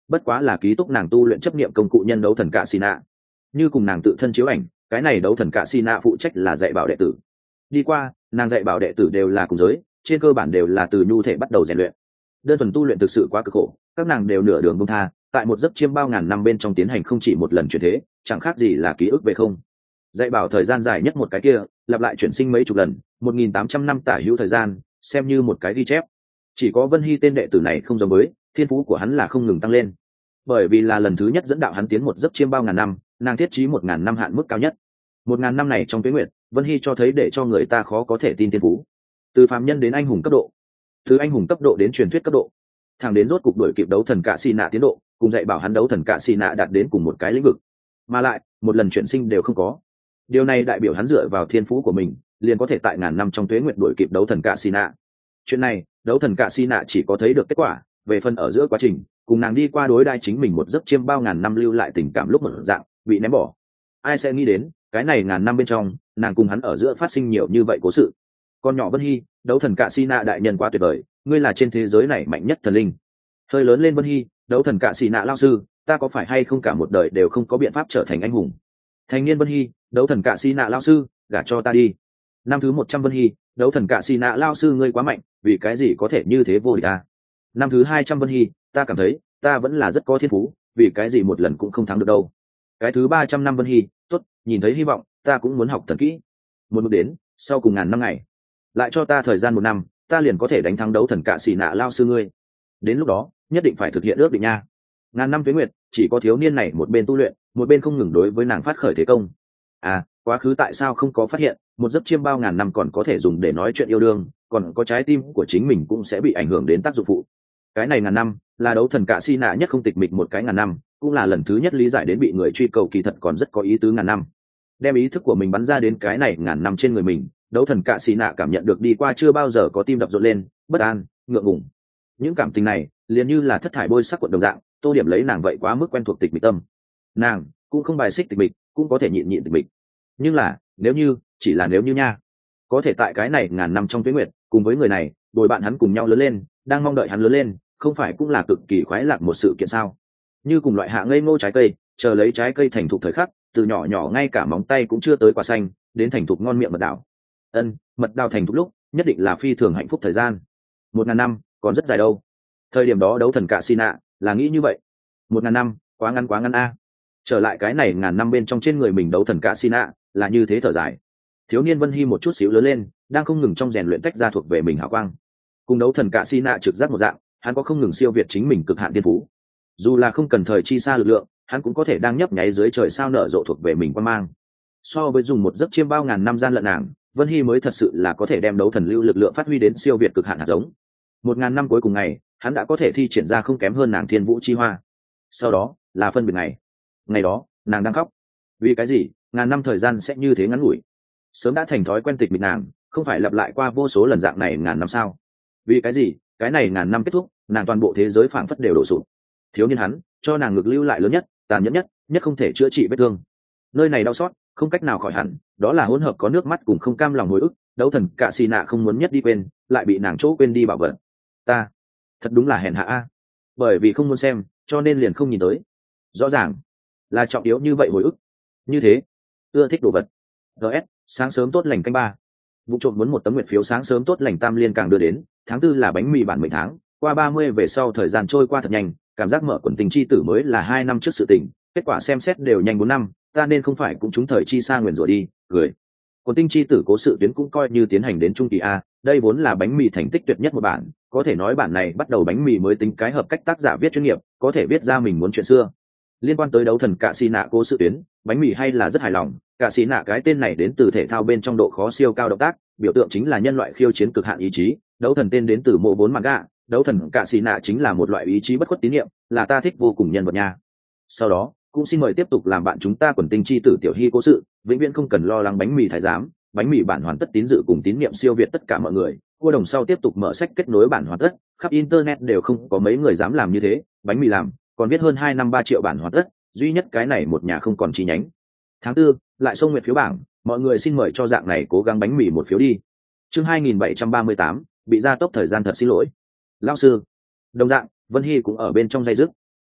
bất quá là ký túc nàng tu luyện chấp niệm công cụ nhân đấu thần cạ xì nạ. Như cùng nàng tự thân chiếu ảnh, cái này đấu thần cạ xì nạ phụ trách là dạy bảo đệ tử. Đi qua, nàng dạy bảo đệ tử đều là cùng giới, trên cơ bản đều là từ nhu thể bắt đầu rèn luyện. Đơn thuần tu luyện thực sự quá cực khổ, các nàng đều nửa đường buông tha, tại một giấc chiêm bao ngàn năm bên trong tiến hành không chỉ một lần chuyển thế, chẳng khác gì là ký ức về không. Dạy bảo thời gian dài nhất một cái kia, lặp lại chuyển sinh mấy chục lần, một nghìn tám trăm năm tả hữu thời gian, xem như một cái ghi chép. Chỉ có Vân Hy tên đệ tử này không giống với, thiên phú của hắn là không ngừng tăng lên. Bởi vì là lần thứ nhất dẫn đạo hắn tiến một giấc chiêm bao ngàn năm, nàng thiết trí một ngàn năm hạn mức cao nhất. Một ngàn năm này trong tuế nguyệt, Vân Hy cho thấy để cho người ta khó có thể tin thiên phú. Từ phàm nhân đến anh hùng cấp độ, từ anh hùng cấp độ đến truyền thuyết cấp độ, thẳng đến rốt cục đuổi kịp đấu thần cạ xì nạ tiến độ, cùng dạy bảo hắn đấu thần cạ xì nạ đạt đến cùng một cái lĩnh vực, mà lại một lần chuyển sinh đều không có. Điều này đại biểu hắn dựa vào thiên phú của mình, liền có thể tại ngàn năm trong tuế nguyệt đuổi kịp đấu thần cạ xì nạ. Chuyện này, đấu thần cạ xì nạ chỉ có thấy được kết quả, về phần ở giữa quá trình, cùng nàng đi qua đối đai chính mình một giấc chiêm bao ngàn năm lưu lại tình cảm lúc một dạng bị ném bỏ. Ai sẽ nghĩ đến, cái này ngàn năm bên trong, nàng cùng hắn ở giữa phát sinh nhiều như vậy cố sự. Con nhỏ Vân Hy, đấu thần cạ xì nạ đại nhân quá tuyệt vời, ngươi là trên thế giới này mạnh nhất thần linh. Hơi lớn lên Vân Hy, đấu thần cạ xì nạ lao sư, ta có phải hay không cả một đời đều không có biện pháp trở thành anh hùng. Thành niên Vân Hy, đấu thần cạ xì nạ lao sư, gả cho ta đi. Năm thứ một trăm Vân Hy, đấu thần cạ xì nạ lao sư ngươi quá mạnh, vì cái gì có thể như thế vô địch ta. Năm thứ hai trăm Vân Hy, ta cảm thấy ta vẫn là rất có thiên phú, vì cái gì một lần cũng không thắng được đâu. Cái thứ ba trăm năm Vân Hy, tốt, nhìn thấy hy vọng, ta cũng muốn học thần kỹ. Một bước đến, sau cùng ngàn năm ngày, lại cho ta thời gian một năm, ta liền có thể đánh thắng đấu thần cạ xì nạ lao sư ngươi. Đến lúc đó, nhất định phải thực hiện ước định nha. Ngàn năm tuế nguyệt, chỉ có thiếu niên này một bên tu luyện, một bên không ngừng đối với nàng phát khởi thế công. À, quá khứ tại sao không có phát hiện, một giấc chiêm bao ngàn năm còn có thể dùng để nói chuyện yêu đương, còn có trái tim của chính mình cũng sẽ bị ảnh hưởng đến tác dụng phụ. Cái này ngàn năm, là đấu thần cạ xì nạ nhất không tịch mịch một cái ngàn năm, cũng là lần thứ nhất lý giải đến bị người truy cầu kỳ thật còn rất có ý tứ ngàn năm. Đem ý thức của mình bắn ra đến cái này ngàn năm trên người mình, đấu thần cạ xì nạ cảm nhận được đi qua chưa bao giờ có tim đập rộn lên, bất an, ngượng ngùng. Những cảm tình này liền như là thất thải bôi sắc cuộn đồng dạng, tô điểm lấy nàng vậy quá mức quen thuộc tịch mịch tâm. Nàng cũng không bài xích tịch mịch, cũng có thể nhịn nhịn tịch mịch. Nhưng là nếu như, chỉ là nếu như nha, có thể tại cái này ngàn năm trong tuế nguyệt, cùng với người này bồi bạn hắn cùng nhau lớn lên, đang mong đợi hắn lớn lên, không phải cũng là cực kỳ khoái lạc một sự kiện sao? Như cùng loại hạ ngây ngô trái cây, chờ lấy trái cây thành thục thời khắc, từ nhỏ nhỏ ngay cả móng tay cũng chưa tới quả xanh, đến thành thục ngon miệng mật đào. Ân, mật đào thành thục lúc, nhất định là phi thường hạnh phúc thời gian. Một ngàn năm, còn rất dài đâu. Thời điểm đó đấu thần cạ xì nạ là nghĩ như vậy. Một ngàn năm, quá ngắn quá ngắn a. Trở lại cái này ngàn năm bên trong trên người mình đấu thần cạ xì nạ là như thế thở dài. Thiếu niên Vân Hy một chút xíu lớn lên, đang không ngừng trong rèn luyện tách ra thuộc về mình hào quang. Cùng đấu thần cạ xì nạ trực giác một dạng, hắn có không ngừng siêu việt chính mình cực hạn tiên phú. Dù là không cần thời chi xa lực lượng, hắn cũng có thể đang nhấp nháy dưới trời sao nở rộ thuộc về mình quan mang. So với dùng một giấc chiêm bao ngàn năm gian lận nàng, Vân Hy mới thật sự là có thể đem đấu thần lưu lực lượng phát huy đến siêu việt cực hạn hạt giống. Một ngàn năm cuối cùng ngày, hắn đã có thể thi triển ra không kém hơn nàng thiên vũ chi hoa. Sau đó là phân biệt ngày. Ngày đó, nàng đang khóc. Vì cái gì, ngàn năm thời gian sẽ như thế ngắn ngủi? Sớm đã thành thói quen tịch mịch nàng, không phải lặp lại qua vô số lần dạng này ngàn năm sao? Vì cái gì, cái này ngàn năm kết thúc, nàng toàn bộ thế giới phảng phất đều đổ sụp. Thiếu niên hắn cho nàng ngược lưu lại lớn nhất, tàn nhẫn nhất, nhất không thể chữa trị vết thương. Nơi này đau xót, không cách nào khỏi hẳn, đó là hỗn hợp có nước mắt cùng không cam lòng hồi ức. Đấu thần cạ xì nạ không muốn nhất đi quên, lại bị nàng chỗ quên đi bảo vật. Ta thật đúng là hèn hạ a. Bởi vì không muốn xem, cho nên liền không nhìn tới. Rõ ràng là trọng yếu như vậy hồi ức. Như thế ưa thích đồ vật. gs sáng sớm tốt lành canh ba. Vụ trộm muốn một tấm nguyện phiếu sáng sớm tốt lành tam liên càng đưa đến. Tháng tư là bánh mì bản mệnh tháng, qua ba mươi về sau thời gian trôi qua thật nhanh, cảm giác mở quần tình chi tử mới là hai năm trước sự tình, kết quả xem xét đều nhanh bốn năm, ta nên không phải cũng trúng thời chi xa nguyền rủa đi. Cười. Quần tinh chi tử cố sự tuyến cũng coi như tiến hành đến trung kỳ a, đây vốn là bánh mì thành tích tuyệt nhất một bản, có thể nói bản này bắt đầu bánh mì mới tính cái hợp cách tác giả viết chuyên nghiệp, có thể viết ra mình muốn chuyện xưa. Liên quan tới đấu thần cạ xì nạ cố sự tuyến, bánh mì hay là rất hài lòng. Cạ xì nạ cái tên này đến từ thể thao bên trong độ khó siêu cao động tác, biểu tượng chính là nhân loại khiêu chiến cực hạn ý chí. Đấu thần tên đến từ mộ vốn manga, đấu thần cạ xì nạ chính là một loại ý chí bất khuất tín niệm, là ta thích vô cùng nhân vật nha. Sau đó cũng xin mời tiếp tục làm bạn chúng ta quần tinh chi tử tiểu hy cố sự, vĩnh viễn không cần lo lắng bánh mì thái giám, bánh mì bản hoàn tất tín dự cùng tín niệm siêu việt tất cả mọi người. Cua đồng sau tiếp tục mở sách kết nối bản hoàn tất, khắp internet đều không có mấy người dám làm như thế, bánh mì làm, còn viết hơn hai năm ba triệu bản hoàn tất, duy nhất cái này một nhà không còn chi nhánh. Tháng tư lại xông nguyệt phiếu bảng, mọi người xin mời cho dạng này cố gắng bánh mì một phiếu đi. Chương hai nghìn bảy trăm ba mươi tám, bị gia tốc thời gian thật xin lỗi. Lão sư. Đồng dạng, Vân Hy cũng ở bên trong dây dứt.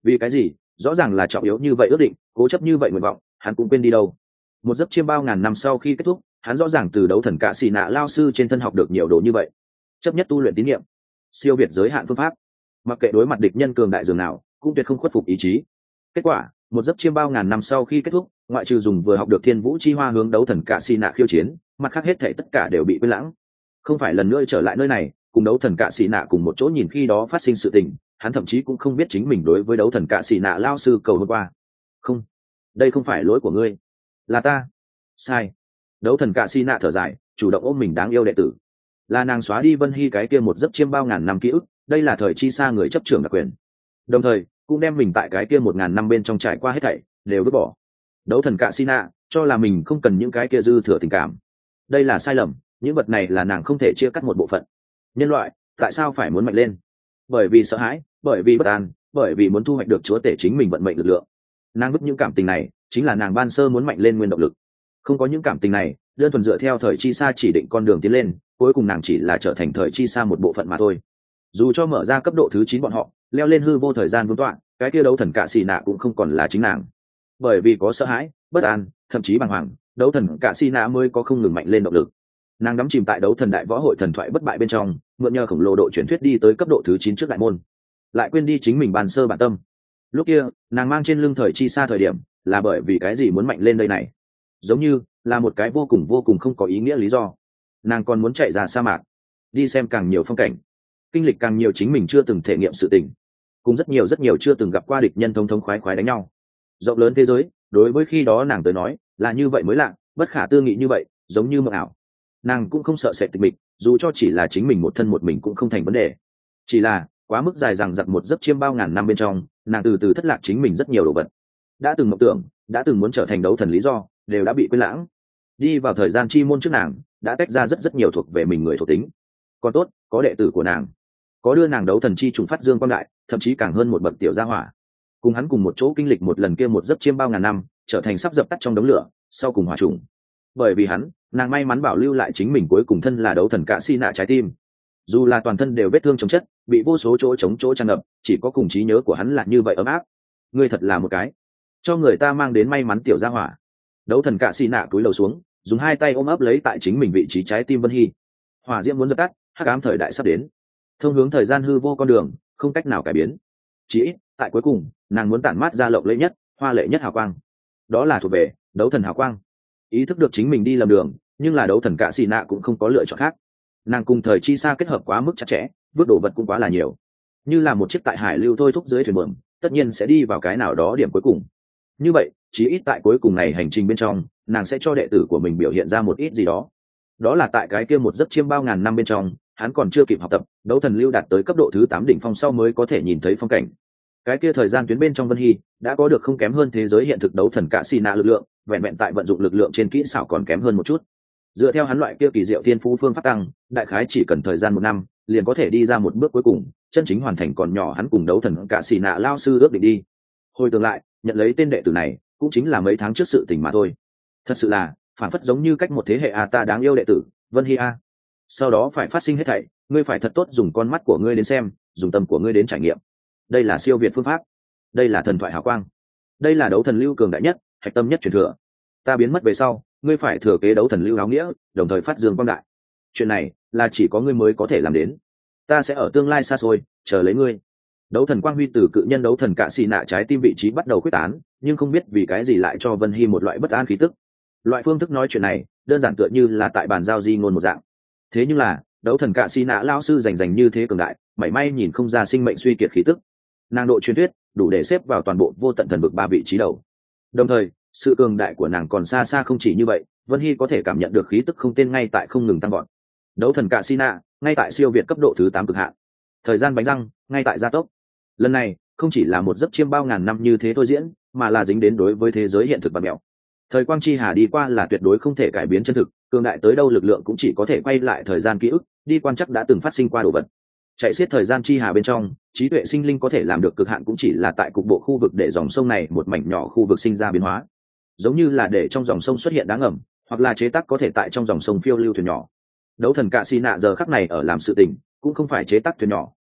Vì cái gì? Rõ ràng là trọng yếu như vậy ước định, cố chấp như vậy nguyện vọng, hắn cũng quên đi đâu. Một giấc chiêm bao ngàn năm sau khi kết thúc, hắn rõ ràng từ đấu thần cạ xì nạ lao sư trên thân học được nhiều đồ như vậy. Chấp nhất tu luyện tín nhiệm, siêu việt giới hạn phương pháp, mặc kệ đối mặt địch nhân cường đại dường nào cũng tuyệt không khuất phục ý chí. Kết quả, một giấc chiêm bao ngàn năm sau khi kết thúc, ngoại trừ dùng vừa học được thiên vũ chi hoa hướng đấu thần cạ xì nạ khiêu chiến, mặt khác hết thể tất cả đều bị quên lãng. Không phải lần nữa trở lại nơi này cùng đấu thần cạ xì nạ cùng một chỗ nhìn khi đó phát sinh sự tình, hắn thậm chí cũng không biết chính mình đối với đấu thần cạ xì nạ lao sư cầu hôm qua. Không, đây không phải lỗi của ngươi, là ta sai. Đấu thần cạ xì nạ thở dài, chủ động ôm mình đáng yêu đệ tử. Là nàng xóa đi Vân Hy cái kia một giấc chiêm bao ngàn năm ký ức, đây là thời chi xa người chấp trưởng đặc quyền, đồng thời cũng đem mình tại cái kia một ngàn năm bên trong trải qua hết thảy đều vứt bỏ. Đấu thần cạ xì nạ cho là mình không cần những cái kia dư thừa tình cảm, đây là sai lầm. Những vật này là nàng không thể chia cắt một bộ phận. Nhân loại tại sao phải muốn mạnh lên? Bởi vì sợ hãi, bởi vì bất an, bởi vì muốn thu hoạch được chúa tể chính mình vận mệnh lực lượng. Nàng vứt những cảm tình này chính là nàng ban sơ muốn mạnh lên nguyên động lực. Không có những cảm tình này, đơn thuần dựa theo thời chi xa chỉ định con đường tiến lên, cuối cùng nàng chỉ là trở thành thời chi xa một bộ phận mà thôi. Dù cho mở ra cấp độ thứ chín bọn họ leo lên hư vô thời gian vương tọa, cái kia đấu thần cạ xì nạ cũng không còn là chính nàng. Bởi vì có sợ hãi, bất an, thậm chí bàng hoàng, đấu thần cạ xì nạ mới có không ngừng mạnh lên động lực. Nàng đắm chìm tại đấu thần đại võ hội thần thoại bất bại bên trong, mượn nhờ khổng lồ độ truyền thuyết đi tới cấp độ thứ chín trước đại môn, lại quên đi chính mình bàn sơ bản tâm. Lúc kia nàng mang trên lưng thời chi xa thời điểm là bởi vì cái gì muốn mạnh lên đây này, giống như là một cái vô cùng vô cùng không có ý nghĩa lý do. Nàng còn muốn chạy ra sa mạc, đi xem càng nhiều phong cảnh, kinh lịch càng nhiều chính mình chưa từng thể nghiệm sự tình, cùng rất nhiều rất nhiều chưa từng gặp qua địch nhân thống thống khoái khoái đánh nhau. Rộng lớn thế giới đối với khi đó nàng tới nói là như vậy mới lạ, bất khả tư nghị như vậy, giống như mộng ảo. Nàng cũng không sợ sệt tịch mịch, dù cho chỉ là chính mình một thân một mình cũng không thành vấn đề. Chỉ là quá mức dài dằng dặc một giấc chiêm bao ngàn năm bên trong, nàng từ từ thất lạc chính mình rất nhiều đồ vật. Đã từng mộng tưởng, đã từng muốn trở thành đấu thần lý do đều đã bị quên lãng. Đi vào thời gian chi môn trước nàng đã tách ra rất rất nhiều thuộc về mình người thuộc tính. Còn tốt có đệ tử của nàng, có đưa nàng đấu thần chi trùng phát dương quang đại, thậm chí càng hơn một bậc tiểu gia hỏa, cùng hắn cùng một chỗ kinh lịch một lần kia một giấc chiêm bao ngàn năm, trở thành sắp dập tắt trong đống lửa sau cùng hỏa trùng. Bởi vì hắn, nàng may mắn bảo lưu lại chính mình cuối cùng thân là đấu thần cạ xì nạ trái tim. Dù là toàn thân đều vết thương chống chất, bị vô số chỗ chống chỗ tràn ngập, chỉ có cùng trí nhớ của hắn là như vậy ấm áp. Ngươi thật là một cái cho người ta mang đến may mắn tiểu gia hỏa. Đấu thần cạ xì nạ cúi đầu xuống, dùng hai tay ôm ấp lấy tại chính mình vị trí trái tim Vân Hy. Hỏa diễm muốn dập tắt, hắc ám thời đại sắp đến, thông hướng thời gian hư vô con đường không cách nào cải biến. Chỉ ít tại cuối cùng, nàng muốn tản mát ra lộng lẫy nhất, hoa lệ nhất hào quang, đó là thuộc về đấu thần hào quang. Ý thức được chính mình đi lầm đường, nhưng là đấu thần cạ xì nạ cũng không có lựa chọn khác. Nàng cùng thời chi xa kết hợp quá mức chặt chẽ, vứt đồ vật cũng quá là nhiều, như là một chiếc tại hải lưu thôi thúc dưới thuyền buồm, tất nhiên sẽ đi vào cái nào đó điểm cuối cùng. Như vậy chí ít tại cuối cùng này hành trình bên trong, nàng sẽ cho đệ tử của mình biểu hiện ra một ít gì đó. Đó là tại cái kia một giấc chiêm bao ngàn năm bên trong, hắn còn chưa kịp học tập đấu thần lưu đạt tới cấp độ thứ tám đỉnh phong sau mới có thể nhìn thấy phong cảnh. Cái kia thời gian tuyến bên trong Vân Hy đã có được không kém hơn thế giới hiện thực đấu thần cạ xì nạ lực lượng, vẹn vẹn tại vận dụng lực lượng trên kỹ xảo còn kém hơn một chút. Dựa theo hắn loại kia kỳ diệu thiên phú phương pháp tăng, đại khái chỉ cần thời gian một năm liền có thể đi ra một bước cuối cùng, chân chính hoàn thành còn nhỏ hắn cùng đấu thần cạ xì nạ lao sư ước định đi. Hồi tưởng lại, nhận lấy tên đệ tử này cũng chính là mấy tháng trước sự tình mà thôi. Thật sự là phản phất giống như cách một thế hệ a ta đáng yêu đệ tử Vân Hy a. Sau đó phải phát sinh hết thảy, ngươi phải thật tốt dùng con mắt của ngươi đến xem, dùng tâm của ngươi đến trải nghiệm. Đây là siêu việt phương pháp, đây là thần thoại hào quang, đây là đấu thần lưu cường đại nhất, hạch tâm nhất truyền thừa. Ta biến mất về sau, ngươi phải thừa kế đấu thần lưu áo nghĩa, đồng thời phát dương quang đại. Chuyện này là chỉ có ngươi mới có thể làm đến. Ta sẽ ở tương lai xa xôi chờ lấy ngươi. Đấu thần quang huy từ cự nhân đấu thần cạ xì nạ trái tim vị trí bắt đầu quyết tán, nhưng không biết vì cái gì lại cho Vân Hy một loại bất an khí tức. Loại phương thức nói chuyện này đơn giản tựa như là tại bàn giao di ngôn một dạng. Thế nhưng là đấu thần cạ xì nạ lao sư rành rành như thế cường đại, mảy may nhìn không ra sinh mệnh suy kiệt khí tức. Nàng độ truyền thuyết đủ để xếp vào toàn bộ vô tận thần vực ba vị trí đầu. Đồng thời sự cường đại của nàng còn xa xa không chỉ như vậy, Vân Hy có thể cảm nhận được khí tức không tên ngay tại không ngừng tăng gọn. Đấu thần cạ xì nạ ngay tại siêu việt cấp độ thứ tám cực hạn, thời gian bánh răng ngay tại gia tốc. Lần này không chỉ là một giấc chiêm bao ngàn năm như thế thôi diễn, mà là dính đến đối với thế giới hiện thực và mẹo. Thời quang chi hà đi qua là tuyệt đối không thể cải biến chân thực, cường đại tới đâu lực lượng cũng chỉ có thể quay lại thời gian ký ức, đi quan chắc đã từng phát sinh qua đồ vật. Chạy xiết thời gian chi hà bên trong, trí tuệ sinh linh có thể làm được cực hạn cũng chỉ là tại cục bộ khu vực để dòng sông này một mảnh nhỏ khu vực sinh ra biến hóa, giống như là để trong dòng sông xuất hiện đá ngầm, hoặc là chế tác có thể tại trong dòng sông phiêu lưu thuyền nhỏ. Đấu thần cạ xì nạ giờ khắc này ở làm sự tình cũng không phải chế tác thuyền nhỏ,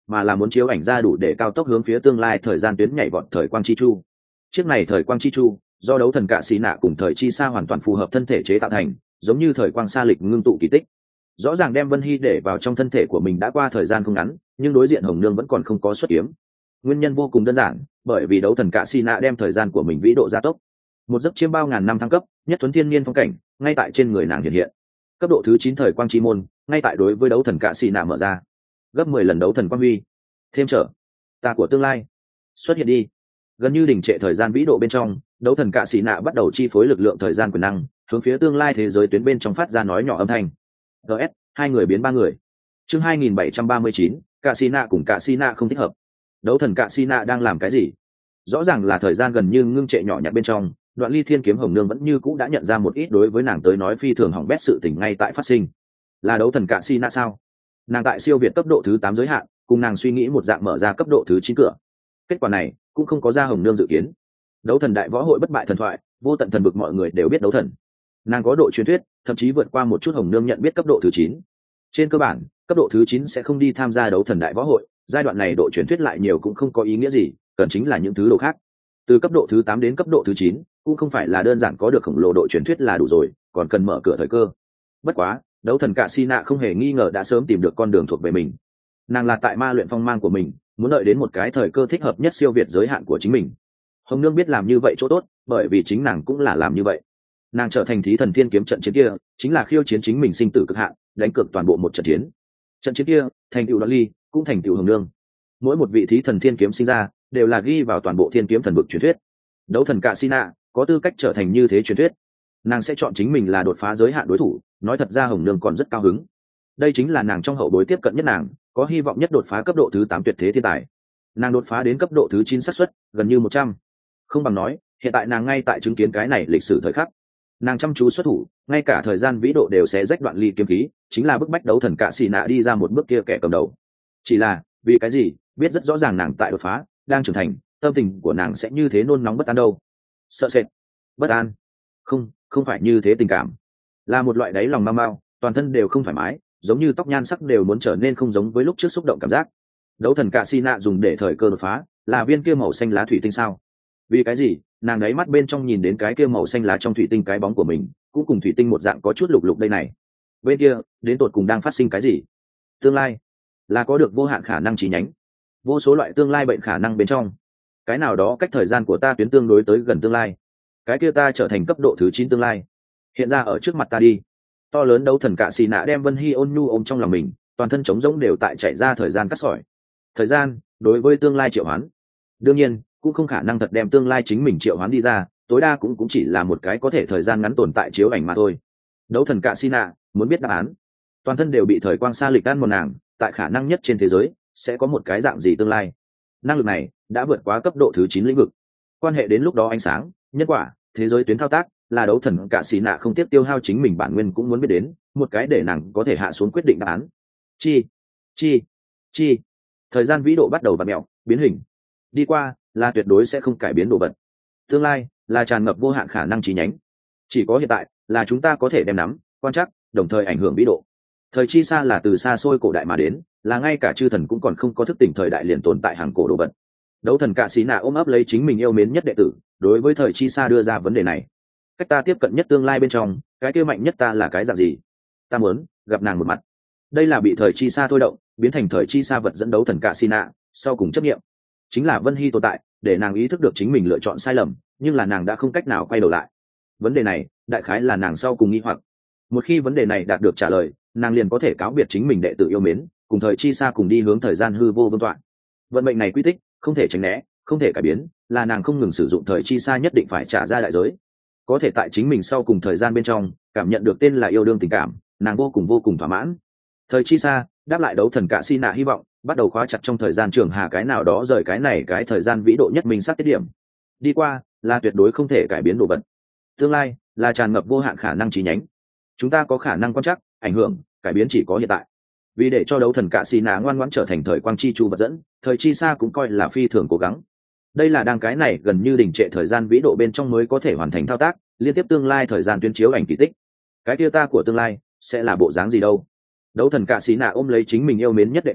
mà là muốn chiếu ảnh ra đủ để cao tốc hướng phía tương lai thời gian tuyến nhảy vọt thời quang chi chu. Chiếc này thời quang chi chu do đấu thần cạ xì nạ cùng thời chi sa hoàn toàn phù hợp thân thể chế tạo thành, giống như thời quang sa lịch ngưng tụ kỳ tích. Rõ ràng đem Vân Hy để vào trong thân thể của mình đã qua thời gian không ngắn, nhưng đối diện Hồng Nương vẫn còn không có xuất kiếm. Nguyên nhân vô cùng đơn giản, bởi vì đấu thần cạ xì nạ đem thời gian của mình vĩ độ gia tốc. Một giấc chiêm bao ngàn năm thăng cấp, nhất tuấn thiên niên phong cảnh, ngay tại trên người nàng hiện hiện. Cấp độ thứ chín thời quang chi môn, ngay tại đối với đấu thần cạ xì nạ mở ra. Gấp mười lần đấu thần quang huy. Thêm trở, ta của tương lai, xuất hiện đi. Gần như đỉnh trệ thời gian vĩ độ bên trong, đấu thần cạ xì nạ bắt đầu chi phối lực lượng thời gian quyền năng, hướng phía tương lai thế giới tuyến bên trong phát ra nói nhỏ âm thanh. gs hai người biến ba người. Chương hai nghìn bảy trăm ba mươi chín, cạ xì nạ cùng cạ xì nạ không thích hợp. Đấu thần cạ xì nạ đang làm cái gì? Rõ ràng là thời gian gần như ngưng trệ nhỏ nhặt bên trong, Đoạn Ly Thiên kiếm Hồng Nương vẫn như cũ đã nhận ra một ít đối với nàng tới nói phi thường hỏng bét sự tình ngay tại phát sinh. Là đấu thần cạ xì nạ sao? Nàng tại siêu việt cấp độ thứ tám giới hạn, cùng nàng suy nghĩ một dạng mở ra cấp độ thứ chín cửa. Kết quả này cũng không có ra Hồng Nương dự kiến. Đấu thần đại võ hội bất bại thần thoại, vô tận thần vực mọi người đều biết đấu thần. Nàng có độ truyền thuyết, thậm chí vượt qua một chút Hồng Nương nhận biết cấp độ thứ chín. Trên cơ bản, cấp độ thứ chín sẽ không đi tham gia đấu thần đại võ hội, giai đoạn này độ truyền thuyết lại nhiều cũng không có ý nghĩa gì, cần chính là những thứ đồ khác. Từ cấp độ thứ tám đến cấp độ thứ chín, cũng không phải là đơn giản có được khổng lồ độ truyền thuyết là đủ rồi, còn cần mở cửa thời cơ. Bất quá, đấu thần cạ xì nạ không hề nghi ngờ đã sớm tìm được con đường thuộc về mình. Nàng là tại ma luyện phong mang của mình, muốn đợi đến một cái thời cơ thích hợp nhất siêu việt giới hạn của chính mình. Hồng Nương biết làm như vậy chỗ tốt, bởi vì chính nàng cũng là làm như vậy. Nàng trở thành thí thần thiên kiếm trận chiến kia, chính là khiêu chiến chính mình sinh tử cực hạn, đánh cược toàn bộ một trận chiến. Trận chiến kia, thành tựu Đoạn Ly, cũng thành tựu Hồng Nương. Mỗi một vị thí thần thiên kiếm sinh ra, đều là ghi vào toàn bộ thiên kiếm thần vực truyền thuyết. Đấu thần cạ xì nạ có tư cách trở thành như thế truyền thuyết. Nàng sẽ chọn chính mình là đột phá giới hạn đối thủ, nói thật ra Hồng Nương còn rất cao hứng. Đây chính là nàng trong hậu bối tiếp cận nhất nàng, có hy vọng nhất đột phá cấp độ thứ tám tuyệt thế thiên tài. Nàng đột phá đến cấp độ thứ chín xác suất gần như một trăm. Không bằng nói, hiện tại nàng ngay tại chứng kiến cái này lịch sử thời khắc. Nàng chăm chú xuất thủ, ngay cả thời gian vĩ độ đều sẽ rách Đoạn Ly kiếm khí, chính là bức bách đấu thần cạ xì nạ đi ra một bước kia kẻ cầm đầu. Chỉ là, vì cái gì, biết rất rõ ràng nàng tại đột phá, đang trưởng thành, tâm tình của nàng sẽ như thế nôn nóng bất an đâu. Sợ sệt, bất an. Không, không phải như thế tình cảm. Là một loại đáy lòng mau mau, toàn thân đều không thoải mái, giống như tóc nhan sắc đều muốn trở nên không giống với lúc trước xúc động cảm giác. Đấu thần cạ xì nạ dùng để thời cơ đột phá, là viên kia màu xanh lá thủy tinh sao? Vì cái gì, nàng đáy mắt bên trong nhìn đến cái kia màu xanh lá trong thủy tinh cái bóng của mình, cũng cùng thủy tinh một dạng có chút lục lục đây này. Bên kia, đến tột cùng đang phát sinh cái gì? Tương lai là có được vô hạn khả năng chi nhánh, vô số loại tương lai bệnh khả năng bên trong. Cái nào đó cách thời gian của ta tuyến tương đối tới gần tương lai. Cái kia ta trở thành cấp độ thứ chín tương lai. Hiện ra ở trước mặt ta đi. To lớn đấu thần cạ xì nạ đem Vân Hy ôn nhu ôm trong lòng mình, toàn thân trống rỗng đều tại chạy ra thời gian cắt sỏi. Thời gian, đối với tương lai triệu hoán. Đương nhiên, cũng không khả năng thật đem tương lai chính mình triệu hoán đi ra, tối đa cũng cũng chỉ là một cái có thể thời gian ngắn tồn tại chiếu ảnh mà thôi. Đấu thần cạ xì nạ muốn biết đáp án. Toàn thân đều bị thời quang sa lịch ăn một nàng, tại khả năng nhất trên thế giới, sẽ có một cái dạng gì tương lai. Năng lực này đã vượt quá cấp độ thứ chín lĩnh vực. Quan hệ đến lúc đó ánh sáng, nhân quả, thế giới tuyến thao tác, là đấu thần cạ xì nạ không tiếc tiêu hao chính mình bản nguyên cũng muốn biết đến, một cái để nàng có thể hạ xuống quyết định đáp án. Chi, chi, chi. Thời gian vĩ độ bắt đầu vặn mèo, biến hình. Đi qua là tuyệt đối sẽ không cải biến đồ vật. Tương lai là tràn ngập vô hạn khả năng chi nhánh. Chỉ có hiện tại là chúng ta có thể đem nắm, quan trắc, đồng thời ảnh hưởng vĩ độ. Thời chi xa là từ xa xôi cổ đại mà đến, là ngay cả chư thần cũng còn không có thức tỉnh thời đại liền tồn tại hàng cổ đồ vật. Đấu thần cạ xì nạ ôm ấp lấy chính mình yêu mến nhất đệ tử, đối với thời chi xa đưa ra vấn đề này. Cách ta tiếp cận nhất tương lai bên trong, cái kia mạnh nhất ta là cái dạng gì? Ta muốn gặp nàng một mặt. Đây là bị thời chi xa thôi động, biến thành thời chi xa vật dẫn đấu thần cạ xì nạ, sau cùng chấp nghiệm. Chính là Vân Hy tồn tại, để nàng ý thức được chính mình lựa chọn sai lầm, nhưng là nàng đã không cách nào quay đầu lại. Vấn đề này, đại khái là nàng sau cùng nghi hoặc. Một khi vấn đề này đạt được trả lời, nàng liền có thể cáo biệt chính mình đệ tử yêu mến, cùng thời chi xa cùng đi hướng thời gian hư vô vương tọa. Vận mệnh này quy tích, không thể tránh né, không thể cải biến, là nàng không ngừng sử dụng thời chi xa nhất định phải trả ra đại giới. Có thể tại chính mình sau cùng thời gian bên trong cảm nhận được tên là yêu đương tình cảm, nàng vô cùng vô cùng thỏa mãn. Thời chi xa đáp lại đấu thần cạ xì nạ hy vọng, bắt đầu khóa chặt trong thời gian trường hà cái nào đó rời cái này cái thời gian vĩ độ nhất mình sát tiết điểm. Đi qua là tuyệt đối không thể cải biến đồ vật. Tương lai là tràn ngập vô hạn khả năng chi nhánh. Chúng ta có khả năng quan trắc, ảnh hưởng, cải biến chỉ có hiện tại. Vì để cho đấu thần cạ xì nạ ngoan ngoãn trở thành thời quang chi chu vật dẫn, thời chi xa cũng coi là phi thường cố gắng. Đây là đang cái này gần như đỉnh trệ thời gian vĩ độ bên trong mới có thể hoàn thành thao tác, liên tiếp tương lai thời gian tuyến chiếu ảnh kỳ tích. Cái kia ta của tương lai sẽ là bộ dáng gì đâu? Đấu thần cạ xì nạ ôm lấy chính mình yêu mến nhất đệ tử,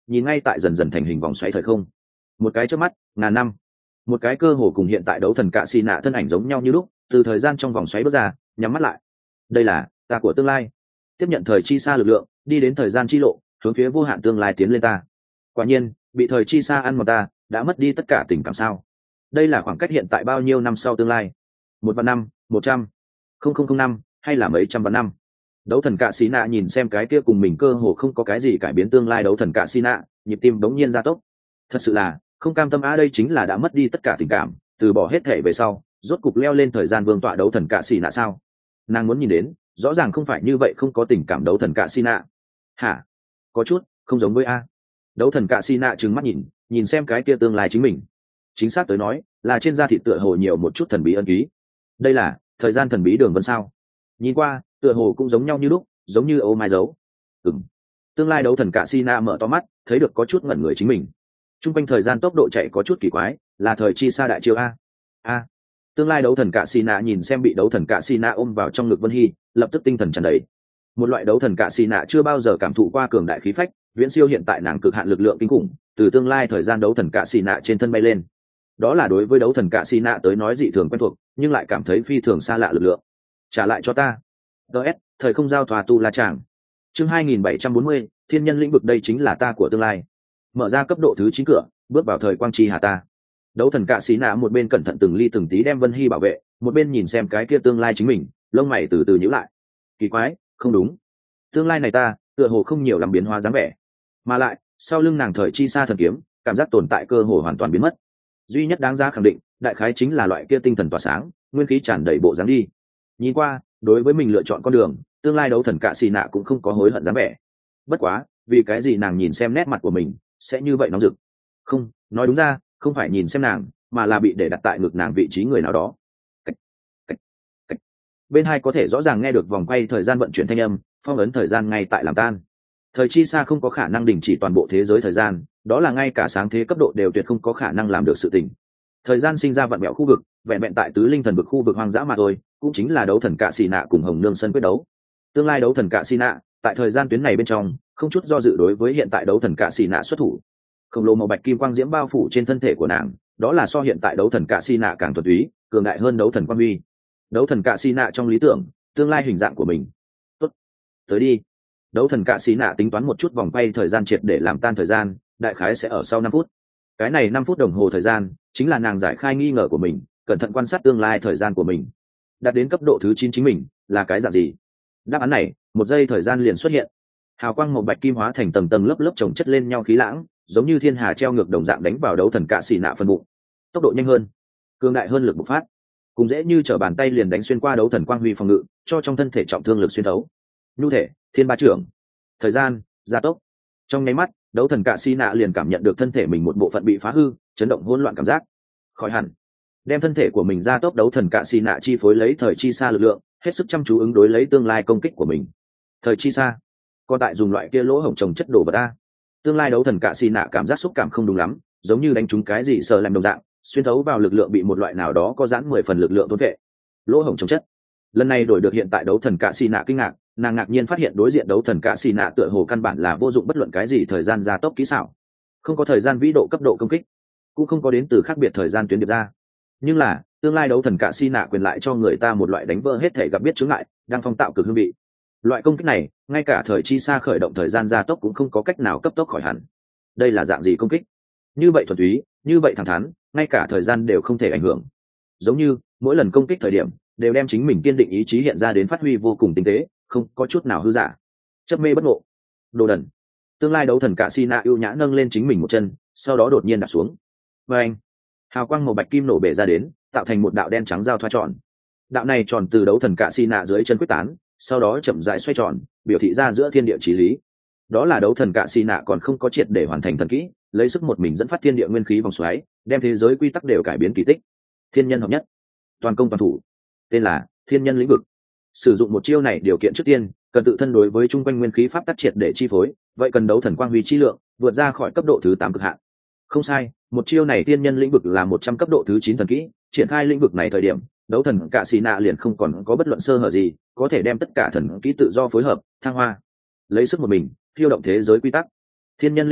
nhìn ngay tại dần dần thành hình vòng xoáy thời không. Một cái chớp mắt, ngàn năm. Một cái cơ hồ cùng hiện tại đấu thần cạ xì nạ thân ảnh giống nhau như lúc, từ thời gian trong vòng xoáy bước ra, nhắm mắt lại. Đây là ta của tương lai, tiếp nhận thời chi xa lực lượng, đi đến thời gian chi lộ, hướng phía vô hạn tương lai tiến lên ta. Quả nhiên, bị thời chi xa ăn mòn ta, đã mất đi tất cả tình cảm sao? Đây là khoảng cách hiện tại bao nhiêu năm sau tương lai? Một vạn năm, một trăm, không không không năm, hay là mấy trăm vạn năm? Đấu thần cạ xì nạ nhìn xem cái kia cùng mình cơ hồ không có cái gì cải biến tương lai đấu thần cạ xì nạ, nhịp tim đống nhiên gia tốc. Thật sự là không cam tâm á, đây chính là đã mất đi tất cả tình cảm, từ bỏ hết thể về sau, rốt cục leo lên thời gian vương tọa đấu thần cạ xì nạ sao? Nàng muốn nhìn đến, rõ ràng không phải như vậy, không có tình cảm đấu thần cạ xì nạ. Hả? Có chút không giống với a. Đấu thần cạ xì nạ trừng mắt nhìn, nhìn xem cái kia tương lai chính mình. Chính xác tới nói, là trên da thịt tựa hồ nhiều một chút thần bí ân ký. Đây là thời gian thần bí đường vân sao? Nhìn qua, tựa hồ cũng giống nhau như lúc, giống như ô mai dấu. Ừm. Tương lai đấu thần cạ xì nạ mở to mắt, thấy được có chút ngẩn người chính mình. Trung quanh thời gian tốc độ chạy có chút kỳ quái, là thời chi xa đại chiêu a. A. Tương lai đấu thần cạ xì nạ nhìn xem bị đấu thần cạ xì nạ ôm vào trong ngực Vân Hy, lập tức tinh thần tràn đầy. Một loại đấu thần cạ xì nạ chưa bao giờ cảm thụ qua cường đại khí phách, viễn siêu hiện tại nàng cực hạn lực lượng kinh khủng, từ tương lai thời gian đấu thần cạ xì nạ trên thân bay lên. Đó là đối với đấu thần cạ xì nạ tới nói dị thường quen thuộc, nhưng lại cảm thấy phi thường xa lạ lực lượng. Trả lại cho ta. ds thời không giao thoa tu la tràng. Chương hai nghìn bảy trăm bốn mươi, thiên nhân lĩnh vực, đây chính là ta của tương lai. Mở ra cấp độ thứ chín cửa, bước vào thời quang chi hà ta. Đấu thần cạ xí nạ một bên cẩn thận từng ly từng tí đem Vân Hy bảo vệ, một bên nhìn xem cái kia tương lai chính mình, lông mày từ từ nhíu lại. Kỳ quái, không đúng. Tương lai này ta, tựa hồ không nhiều làm biến hóa dáng vẻ. Mà lại, sau lưng nàng thời chi xa thần kiếm, cảm giác tồn tại cơ hồ hoàn toàn biến mất. Duy nhất đáng giá khẳng định, đại khái chính là loại kia tinh thần tỏa sáng, nguyên khí tràn đầy bộ dáng đi. Nhìn qua, đối với mình lựa chọn con đường, tương lai đấu thần cạ xì nạ cũng không có hối hận dáng vẻ. Bất quá, vì cái gì nàng nhìn xem nét mặt của mình sẽ như vậy nóng rực? Không, nói đúng ra, không phải nhìn xem nàng, mà là bị để đặt tại ngực nàng vị trí người nào đó. Cách, cách, cách. Bên hai có thể rõ ràng nghe được vòng quay thời gian vận chuyển thanh âm, phong ấn thời gian ngay tại làm tan. Thời chi xa không có khả năng đình chỉ toàn bộ thế giới thời gian, đó là ngay cả sáng thế cấp độ đều tuyệt không có khả năng làm được sự tình. Thời gian sinh ra vặn vẹo khu vực, vẹn vẹn tại tứ linh thần vực khu vực hoang dã mà thôi, cũng chính là đấu thần cạ xì nạ cùng hồng nương sân quyết đấu. Tương lai đấu thần cạ xì nạ tại thời gian tuyến này bên trong không chút do dự đối với hiện tại đấu thần cạ xì nạ xuất thủ. Khổng lồ màu bạch kim quang diễm bao phủ trên thân thể của nàng, đó là so hiện tại đấu thần cạ xì nạ càng thuần túy, cường đại hơn đấu thần quang huy. Đấu thần cạ xì nạ trong lý tưởng, tương lai hình dạng của mình. Tốt, tới đi. Đấu thần cạ xì nạ tính toán một chút vòng quay thời gian triệt để làm tan thời gian, đại khái sẽ ở sau năm phút. Cái này năm phút đồng hồ thời gian chính là nàng giải khai nghi ngờ của mình, cẩn thận quan sát tương lai thời gian của mình. Đạt đến cấp độ thứ chín chính mình là cái dạng gì? Đáp án này, một giây thời gian liền xuất hiện. Hào quang màu bạch kim hóa thành tầng tầng lớp lớp chồng chất lên nhau khí lãng, giống như thiên hà treo ngược đồng dạng đánh vào đấu thần cạ xì nạ phần bụng. Tốc độ nhanh hơn, cường đại hơn lực bộc phát, cùng dễ như trở bàn tay liền đánh xuyên qua đấu thần quang huy phòng ngự, cho trong thân thể trọng thương lực xuyên thấu. Nhu thể, thiên ba trưởng. Thời gian, gia tốc. Trong nháy mắt, đấu thần cạ xì nạ liền cảm nhận được thân thể mình một bộ phận bị phá hư, chấn động hỗn loạn cảm giác. Khỏi hẳn. Đem thân thể của mình ra tốc, đấu thần cạ xì nạ chi phối lấy thời chi xa lực lượng, hết sức chăm chú ứng đối lấy tương lai công kích của mình. Thời chi xa, còn tại dùng loại kia lỗ hổng trồng chất đổ vật ta. Tương lai đấu thần cạ xì nạ cảm giác xúc cảm không đúng lắm, giống như đánh trúng cái gì sờ làm đồng dạng, xuyên thấu vào lực lượng bị một loại nào đó có giãn mười phần lực lượng thôn vệ. Lỗ hổng trồng chất. Lần này đổi được hiện tại đấu thần cạ xì nạ kinh ngạc, nàng ngạc nhiên phát hiện đối diện đấu thần cạ xì nạ tựa hồ căn bản là vô dụng bất luận cái gì thời gian gia tốc kỹ xảo, không có thời gian vĩ độ cấp độ công kích, cũng không có đến từ khác biệt thời gian tuyến điệp ra. Nhưng là tương lai đấu thần cạ xì nạ quyền lại cho người ta một loại đánh vỡ hết thể gặp biết chướng ngại, đang phong tạo cực hương vị. Loại công kích này, ngay cả thời chi xa khởi động thời gian gia tốc cũng không có cách nào cấp tốc khỏi hẳn. Đây là dạng gì công kích? Như vậy thuần túy, như vậy thẳng thắn, ngay cả thời gian đều không thể ảnh hưởng. Giống như mỗi lần công kích thời điểm đều đem chính mình kiên định ý chí hiện ra đến phát huy vô cùng tinh tế, không có chút nào hư giả. Chấp mê bất ngộ. Đồ đần. Tương lai đấu thần cạ xì nạ ưu nhã nâng lên chính mình một chân, sau đó đột nhiên đạp xuống. Và anh, hào quang màu bạch kim nổ bể ra đến, tạo thành một đạo đen trắng giao thoa tròn. Đạo này tròn từ đấu thần cạ xì nạ dưới chân quyết tán, sau đó chậm rãi xoay tròn, biểu thị ra giữa thiên địa chí lý. Đó là đấu thần cạ xì nạ còn không có triệt để hoàn thành thần kỹ, lấy sức một mình dẫn phát thiên địa nguyên khí vòng xoáy, đem thế giới quy tắc đều cải biến kỳ tích. Thiên nhân hợp nhất, toàn công toàn thủ, tên là thiên nhân lĩnh vực. Sử dụng một chiêu này điều kiện trước tiên cần tự thân đối với chung quanh nguyên khí pháp tắc triệt để chi phối, vậy cần đấu thần quang huy chi lượng vượt ra khỏi cấp độ thứ tám cực hạn. Không sai, một chiêu này thiên nhân lĩnh vực là một trăm cấp độ thứ chín thần kỹ, triển khai lĩnh vực này thời điểm, đấu thần cạ xì nạ liền không còn có bất luận sơ hở gì, có thể đem tất cả thần kỹ tự do phối hợp, thăng hoa, lấy sức một mình phiêu động thế giới quy tắc. Thiên nhân lĩnh vực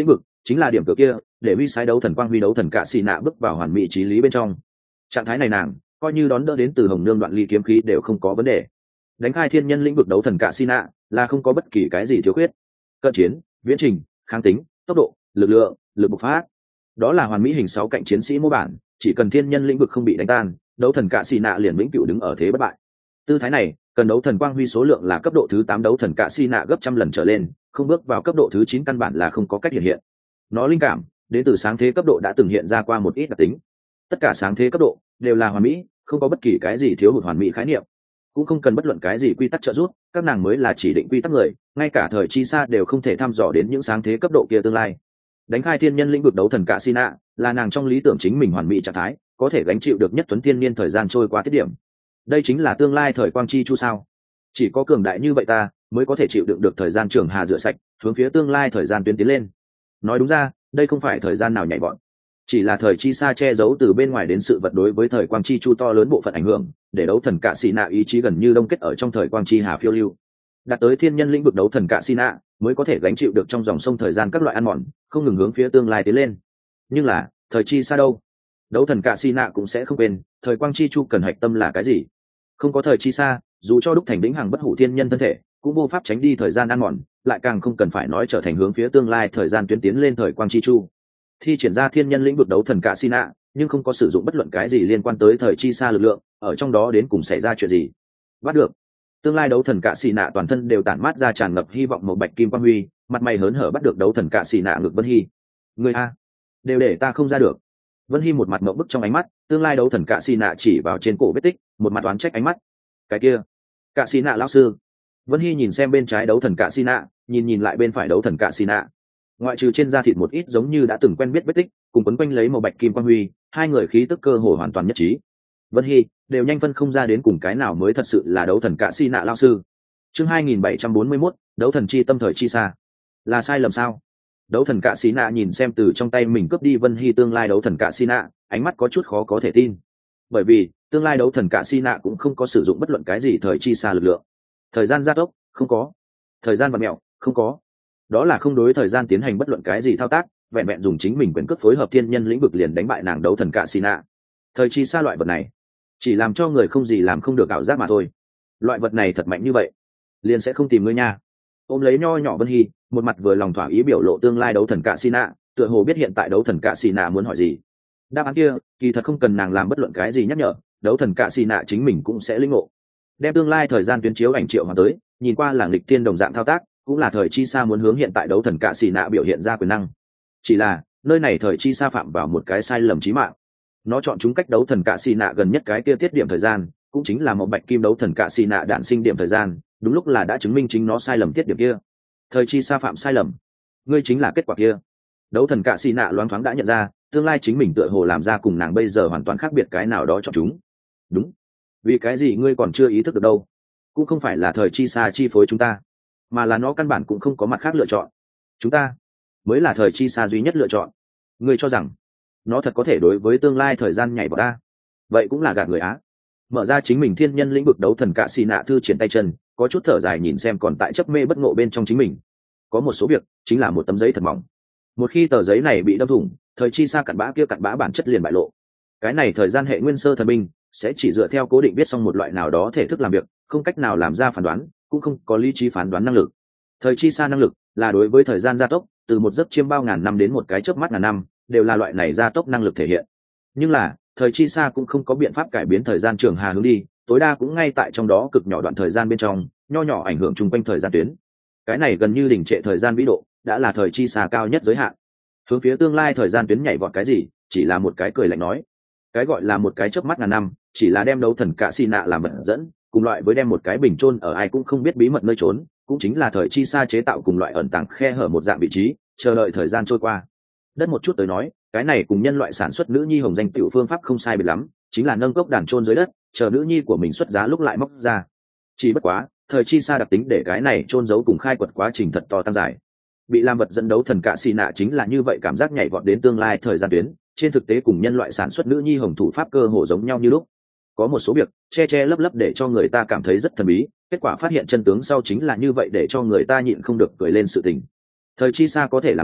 chính là điểm cửa kia để huy sái đấu thần quang huy đấu thần cạ xì nạ bước vào hoàn mỹ trí lý bên trong. Trạng thái này nàng coi như đón đỡ đến từ hồng nương đoạn ly kiếm khí đều không có vấn đề. Đánh khai thiên nhân lĩnh vực đấu thần cạ xì nạ là không có bất kỳ cái gì thiếu khuyết. Cận chiến, viễn trình, kháng tính, tốc độ, lực lượng, lực bộc phát, đó là hoàn mỹ hình sáu cạnh chiến sĩ mô bản. Chỉ cần thiên nhân lĩnh vực không bị đánh tan, đấu thần cạ xì nạ liền vĩnh cửu đứng ở thế bất bại. Tư thái này cần đấu thần quang huy số lượng là cấp độ thứ tám đấu thần cạ xì nạ gấp trăm lần trở lên, không bước vào cấp độ thứ chín căn bản là không có cách hiện hiện. Nó linh cảm đến từ sáng thế cấp độ đã từng hiện ra qua một ít đặc tính. Tất cả sáng thế cấp độ đều là hoàn mỹ, không có bất kỳ cái gì thiếu hụt hoàn mỹ khái niệm, cũng không cần bất luận cái gì quy tắc trợ giúp, các nàng mới là chỉ định quy tắc người, ngay cả thời chi xa đều không thể thăm dò đến những sáng thế cấp độ kia tương lai. Đánh khai thiên nhân lĩnh vực đấu thần cạ xì nạ là nàng trong lý tưởng chính mình hoàn mỹ trạng thái, có thể gánh chịu được nhất tuấn thiên niên thời gian trôi qua tiết điểm. Đây chính là tương lai thời quang chi chu sao? Chỉ có cường đại như vậy ta mới có thể chịu đựng được thời gian trường hà rửa sạch, hướng phía tương lai thời gian tuyến tiến lên. Nói đúng ra, đây không phải thời gian nào nhảy vọt, chỉ là thời chi xa che giấu từ bên ngoài đến sự vật đối với thời quang chi chu to lớn bộ phận ảnh hưởng, để đấu thần cạ xì nạ ý chí gần như đông kết ở trong thời quang chi hà phiêu lưu. Đạt tới thiên nhân lĩnh vực đấu thần cạ xì nạ mới có thể gánh chịu được trong dòng sông thời gian các loại ăn mòn, không ngừng hướng phía tương lai tiến lên. Nhưng là thời chi xa đâu? Đấu thần cạ xì nạ cũng sẽ không quên thời quang chi chu cần hạch tâm là cái gì. Không có thời chi xa, dù cho đúc thành đỉnh hàng bất hủ thiên nhân thân thể cũng vô pháp tránh đi thời gian ăn mòn, lại càng không cần phải nói trở thành hướng phía tương lai thời gian tuyến tiến lên thời quang chi chu. Thi triển ra thiên nhân lĩnh vực đấu thần cạ xì nạ nhưng không có sử dụng bất luận cái gì liên quan tới thời chi xa lực lượng, ở trong đó đến cùng xảy ra chuyện gì? Bắt được tương lai đấu thần cạ xì nạ toàn thân đều tản mát ra tràn ngập hy vọng màu bạch kim quang huy, mặt mày hớn hở bắt được đấu thần cạ xì nạ ngực Vân Hy. Người a đều để ta không ra được. Vân Hy một mặt ngậm bức trong ánh mắt, tương lai đấu thần cạ xì nạ chỉ vào trên cổ vết tích, một mặt oán trách ánh mắt. Cái kia cạ xì nạ lão sư. Vân Hy nhìn xem bên trái đấu thần cạ xì nạ, nhìn nhìn lại bên phải đấu thần cạ xì nạ. Ngoại trừ trên da thịt một ít giống như đã từng quen biết vết tích, cùng quấn quanh lấy màu bạch kim quang huy, hai người khí tức cơ hồ hoàn toàn nhất trí. Vân Hy đều nhanh phân không ra đến cùng cái nào mới thật sự là đấu thần cạ xì nạ lão sư. Chương hai nghìn bảy trăm bốn mươi mốt, đấu thần chi tâm thời chi xa. Là sai lầm sao? Đấu thần cạ xì nạ nhìn xem từ trong tay mình cướp đi Vân Hy tương lai đấu thần cạ xì nạ, ánh mắt có chút khó có thể tin. Bởi vì tương lai đấu thần cạ xì nạ cũng không có sử dụng bất luận cái gì thời chi xa lực lượng. Thời gian gia tốc không có, thời gian vặn mẹo không có, đó là không đối thời gian tiến hành bất luận cái gì thao tác, vẹn vẹn dùng chính mình quyền cước phối hợp thiên nhân lĩnh vực liền đánh bại nàng đấu thần cạ xì nạ. Thời chi xa loại vật này chỉ làm cho người không gì làm không được ảo giác mà thôi. Loại vật này thật mạnh như vậy liền sẽ không tìm ngươi nha. Ôm lấy nho nhỏ Vân Hy, một mặt vừa lòng thỏa ý biểu lộ tương lai đấu thần cạ xì nạ, tựa hồ biết hiện tại đấu thần cạ xì nạ muốn hỏi gì. Đáp án kia kỳ thật không cần nàng làm bất luận cái gì nhắc nhở, đấu thần cạ xì nạ chính mình cũng sẽ linh ngộ. Đem tương lai thời gian tuyến chiếu ảnh triệu hoàn tới, nhìn qua là nghịch thiên đồng dạng thao tác, cũng là thời chi xa muốn hướng hiện tại đấu thần cạ xì nạ biểu hiện ra quyền năng. Chỉ là nơi này thời chi xa phạm vào một cái sai lầm chí mạng. Nó chọn chúng cách đấu thần cạ xì nạ gần nhất cái kia tiết điểm thời gian, cũng chính là một bạch kim đấu thần cạ xì nạ đạn sinh điểm thời gian, đúng lúc là đã chứng minh chính nó sai lầm tiết điểm kia. Thời chi xa phạm sai lầm, ngươi chính là kết quả kia. Đấu thần cạ xì nạ loáng thoáng đã nhận ra tương lai chính mình tựa hồ làm ra cùng nàng bây giờ hoàn toàn khác biệt cái nào đó chọn chúng. Đúng, vì cái gì ngươi còn chưa ý thức được đâu? Cũng không phải là thời chi xa chi phối chúng ta, mà là nó căn bản cũng không có mặt khác lựa chọn. Chúng ta mới là thời chi xa duy nhất lựa chọn. Ngươi cho rằng nó thật có thể đối với tương lai thời gian nhảy vào ta? Vậy cũng là gạt người á. Mở ra chính mình thiên nhân lĩnh vực đấu thần cạ xì nạ thư triển tay chân, có chút thở dài nhìn xem còn tại chấp mê bất ngộ bên trong chính mình. Có một số việc chính là một tấm giấy thật mỏng, một khi tờ giấy này bị đâm thủng, thời chi xa cặn bã kia cặn bã bản chất liền bại lộ. Cái này thời gian hệ nguyên sơ thần binh sẽ chỉ dựa theo cố định viết xong một loại nào đó thể thức làm việc, không cách nào làm ra phán đoán, cũng không có lý trí phán đoán năng lực. Thời chi xa năng lực là đối với thời gian gia tốc, từ một giấc chiêm bao ngàn năm đến một cái chớp mắt ngàn năm, đều là loại này gia tốc năng lực thể hiện. Nhưng là thời chi xa cũng không có biện pháp cải biến thời gian trường hà hướng đi, tối đa cũng ngay tại trong đó cực nhỏ đoạn thời gian bên trong, nho nhỏ ảnh hưởng chung quanh thời gian tuyến. Cái này gần như đỉnh trệ thời gian vĩ độ, đã là thời chi xa cao nhất giới hạn. Hướng phía tương lai thời gian tuyến nhảy vọt cái gì, chỉ là một cái cười lạnh nói. Cái gọi là một cái chớp mắt ngàn năm, chỉ là đem đấu thần cạ xì nạ làm vật dẫn, cùng loại với đem một cái bình chôn ở ai cũng không biết bí mật nơi trốn, cũng chính là thời chi xa chế tạo cùng loại ẩn tàng khe hở một dạng vị trí, chờ đợi thời gian trôi qua. Đất một chút tới nói, cái này cùng nhân loại sản xuất nữ nhi hồng danh tiểu phương pháp không sai biệt lắm, chính là nâng gốc đàn chôn dưới đất, chờ nữ nhi của mình xuất giá lúc lại móc ra. Chỉ bất quá, thời chi xa đặc tính để cái này chôn giấu cùng khai quật quá trình thật to tăng dài. Bị làm vật dẫn đấu thần cạ xì nạ chính là như vậy, cảm giác nhảy vọt đến tương lai thời gian tuyến, trên thực tế cùng nhân loại sản xuất nữ nhi hồng thủ pháp cơ hồ giống nhau như lúc. Có một số việc che che lấp lấp để cho người ta cảm thấy rất thần bí, kết quả phát hiện chân tướng sau chính là như vậy để cho người ta nhịn không được cười lên sự tình. Thời chi xa có thể làm đến,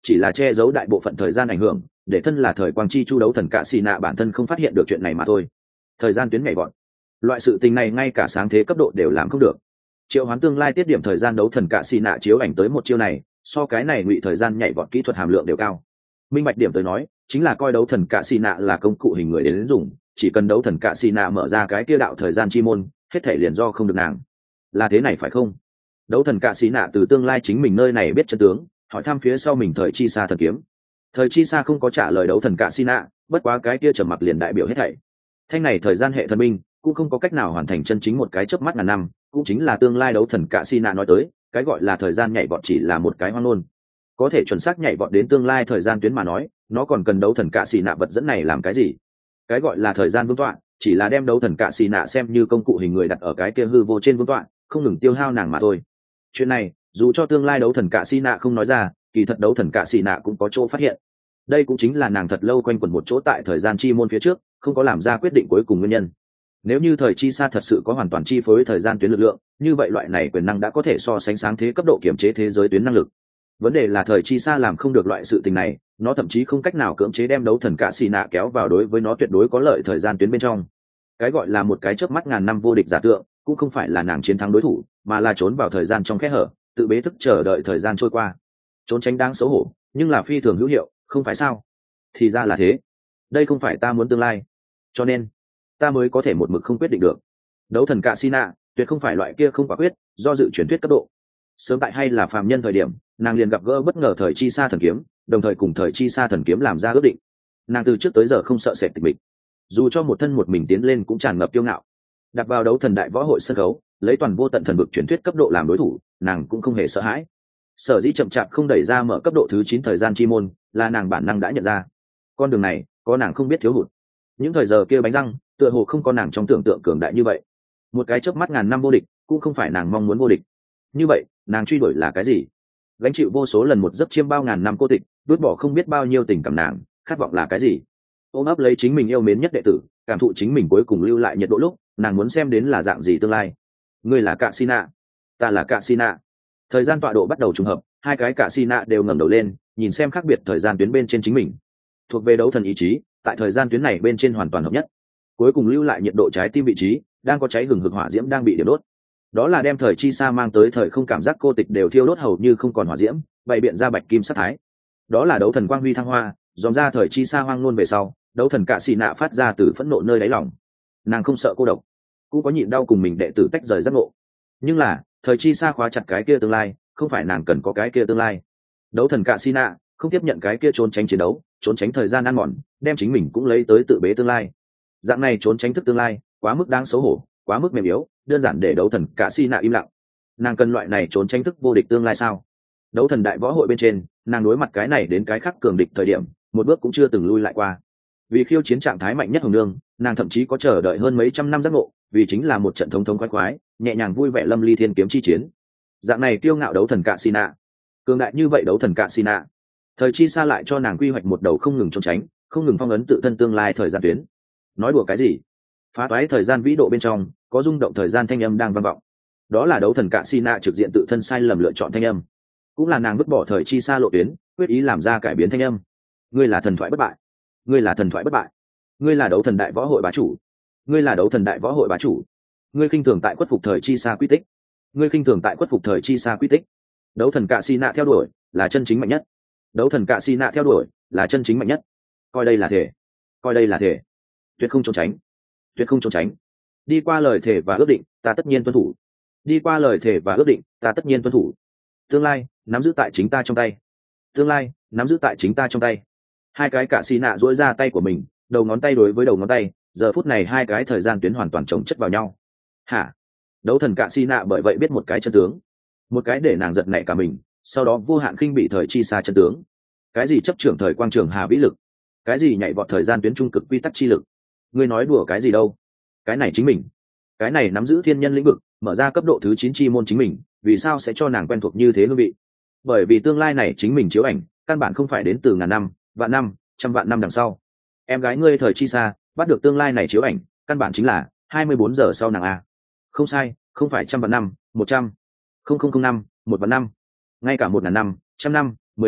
chỉ là che giấu đại bộ phận thời gian ảnh hưởng, để thân là thời quang chi chu đấu thần cạ xì nạ bản thân không phát hiện được chuyện này mà thôi. Thời gian tuyến nhảy vọt, loại sự tình này ngay cả sáng thế cấp độ đều làm không được. Triệu hoán tương lai tiết điểm thời gian đấu thần cạ xì nạ chiếu ảnh tới một chiêu này, so cái này ngụy thời gian nhảy vọt kỹ thuật hàm lượng đều cao. Minh bạch điểm tới nói, chính là coi đấu thần cạ xì nạ là công cụ hình người đến dùng, chỉ cần đấu thần cạ xì nạ mở ra cái kia đạo thời gian chi môn, hết thể liền do không được nàng. Là thế này phải không? Đấu thần cạ xì nạ từ tương lai chính mình nơi này biết chân tướng, hỏi thăm phía sau mình thời chi sa thần kiếm. Thời chi sa không có trả lời đấu thần cạ xì nạ, bất quá cái kia trầm mặc liền đại biểu hết thảy. Thanh này thời gian hệ thần minh cũng không có cách nào hoàn thành chân chính một cái chớp mắt ngàn năm, cũng chính là tương lai đấu thần cạ xì nạ nói tới, cái gọi là thời gian nhảy vọt chỉ là một cái hoang ngôn. Có thể chuẩn xác nhảy vọt đến tương lai thời gian tuyến mà nói, nó còn cần đấu thần cạ xì nạ vật dẫn này làm cái gì? Cái gọi là thời gian vương tọa chỉ là đem đấu thần cạ xì nạ xem như công cụ hình người đặt ở cái kia hư vô trên vương tọa, không ngừng tiêu hao nàng mà thôi. Chuyện này dù cho tương lai đấu thần cạ xì nạ không nói ra, kỳ thật đấu thần cạ xì nạ cũng có chỗ phát hiện. Đây cũng chính là nàng thật lâu quanh quẩn một chỗ tại thời gian chi môn phía trước, không có làm ra quyết định cuối cùng nguyên nhân. Nếu như thời chi sa thật sự có hoàn toàn chi phối thời gian tuyến lực lượng, như vậy loại này quyền năng đã có thể so sánh sáng thế cấp độ kiểm chế thế giới tuyến năng lực. Vấn đề là thời chi sa làm không được loại sự tình này, nó thậm chí không cách nào cưỡng chế đem đấu thần cạ xì nạ kéo vào đối với nó tuyệt đối có lợi thời gian tuyến bên trong. Cái gọi là một cái chớp mắt ngàn năm vô địch giả tượng, cũng không phải là nàng chiến thắng đối thủ, mà là trốn vào thời gian trong kẽ hở, tự bế thức chờ đợi thời gian trôi qua. Trốn tránh đáng xấu hổ, nhưng là phi thường hữu hiệu, không phải sao? Thì ra là thế. Đây không phải ta muốn tương lai, cho nên ta mới có thể một mực không quyết định được. Đấu thần cạ xì nạ tuyệt không phải loại kia không quả quyết, do dự truyền thuyết cấp độ. Sớm tại hay là phàm nhân thời điểm, nàng liền gặp gỡ bất ngờ thời chi sa thần kiếm, đồng thời cùng thời chi sa thần kiếm làm ra ước định. Nàng từ trước tới giờ không sợ sệt tịch mịch, dù cho một thân một mình tiến lên cũng tràn ngập kiêu ngạo. Đặt vào đấu thần đại võ hội sân khấu, lấy toàn vô tận thần vực truyền thuyết cấp độ làm đối thủ, nàng cũng không hề sợ hãi. Sở dĩ chậm chạp không đẩy ra mở cấp độ thứ chín thời gian chi môn, là nàng bản năng đã nhận ra, con đường này có nàng không biết thiếu hụt. Những thời giờ kia bánh răng, tựa hồ không có nàng trong tưởng tượng cường đại như vậy. Một cái chớp mắt ngàn năm vô địch, cũng không phải nàng mong muốn vô địch. Như vậy, nàng truy đuổi là cái gì? Gánh chịu vô số lần một giấc chiêm bao ngàn năm cô tịch, vứt bỏ không biết bao nhiêu tình cảm nàng, khát vọng là cái gì? Ôm ấp lấy chính mình yêu mến nhất đệ tử, cảm thụ chính mình cuối cùng lưu lại nhiệt độ lúc, nàng muốn xem đến là dạng gì tương lai. Ngươi là cạ xì nạ, ta là cạ xì nạ. Thời gian tọa độ bắt đầu trùng hợp, hai cái cạ xì nạ đều ngẩng đầu lên, nhìn xem khác biệt thời gian tuyến bên trên chính mình. Thuộc về đấu thần ý chí, tại thời gian tuyến này bên trên hoàn toàn hợp nhất. Cuối cùng lưu lại nhiệt độ trái tim vị trí, đang có cháy hừng hực hỏa diễm đang bị điểm đốt. Đó là đem thời chi sa mang tới thời không cảm giác cô tịch đều thiêu đốt hầu như không còn hỏa diễm, bày biện ra bạch kim sắc thái. Đó là đấu thần quang huy thăng hoa, dòm ra thời chi sa hoang luôn về sau, đấu thần cạ xì nạ phát ra từ phẫn nộ nơi đáy lòng. Nàng không sợ cô độc, cũng có nhịn đau cùng mình đệ tử tách rời giác ngộ. Nhưng là thời chi sa khóa chặt cái kia tương lai, không phải nàng cần có cái kia tương lai. Đấu thần cạ xì nạ không tiếp nhận cái kia trốn tránh chiến đấu, trốn tránh thời gian ăn mòn, đem chính mình cũng lấy tới tự bế tương lai. Dạng này trốn tránh thức tương lai quá mức đáng xấu hổ, quá mức mềm yếu, đơn giản để đấu thần cạ xì nạ im lặng. Nàng cần loại này trốn tránh thức vô địch tương lai sao? Đấu thần đại võ hội bên trên, nàng đối mặt cái này đến cái khác cường địch thời điểm, một bước cũng chưa từng lui lại qua. Vì khiêu chiến trạng thái mạnh nhất hồng nương, nàng thậm chí có chờ đợi hơn mấy trăm năm giác ngộ, vì chính là một trận thống thống khoái khoái, nhẹ nhàng vui vẻ lâm ly thiên kiếm chi chiến. Dạng này kiêu ngạo đấu thần cạ xì nạ, cường đại như vậy đấu thần cạ xì nạ, thời chi sa lại cho nàng quy hoạch một đầu không ngừng trốn tránh, không ngừng phong ấn tự thân tương lai thời gian tuyến. Nói đùa cái gì? Phá toái thời gian vĩ độ bên trong có rung động thời gian thanh âm đang vang vọng. Đó là đấu thần cạ xì nạ trực diện tự thân sai lầm lựa chọn thanh âm, cũng là nàng vứt bỏ thời chi sa lộ tuyến, quyết ý làm ra cải biến thanh âm. Ngươi là thần thoại bất bại, ngươi là thần thoại bất bại, ngươi là đấu thần đại võ hội bá chủ, ngươi là đấu thần đại võ hội bá chủ. Ngươi khinh thường tại khuất phục thời chi sa quy tích, ngươi khinh thường tại khuất phục thời chi sa quy tích. Đấu thần cạ xì nạ theo đuổi là chân chính mạnh nhất, đấu thần cạ xì nạ theo đuổi là chân chính mạnh nhất. Coi đây là thể, coi đây là thể, tuyệt không trốn tránh, tuyệt không trốn tránh. Đi qua lời thể và ước định, ta tất nhiên tuân thủ. Đi qua lời thể và ước định, ta tất nhiên tuân thủ. Tương lai nắm giữ tại chính ta trong tay, tương lai nắm giữ tại chính ta trong tay. Hai cái cạ xì nạ duỗi ra tay của mình, đầu ngón tay đối với đầu ngón tay, giờ phút này hai cái thời gian tuyến hoàn toàn chồng chất vào nhau. Hả? Đấu thần cạ xì nạ bởi vậy biết một cái chân tướng, một cái để nàng giật nảy cả mình, sau đó vô hạn khinh bị thời chi sa chân tướng. Cái gì chấp trưởng thời quang trường hà vĩ lực, cái gì nhảy vọt thời gian tuyến trung cực quy tắc chi lực. Ngươi nói đùa cái gì đâu? Cái này chính mình, cái này nắm giữ thiên nhân lĩnh vực, mở ra cấp độ thứ chín chi môn chính mình, vì sao sẽ cho nàng quen thuộc như thế hương vị? Bởi vì tương lai này chính mình chiếu ảnh, căn bản không phải đến từ ngàn năm, vạn năm, trăm vạn năm đằng sau. Em gái ngươi thời chi sa bắt được tương lai này chiếu ảnh, căn bản chính là hai mươi bốn giờ sau nàng a. Không sai, không phải trăm vạn năm, một trăm, không không không năm, một vạn năm, ngay cả một ngàn năm, trăm năm, mười năm,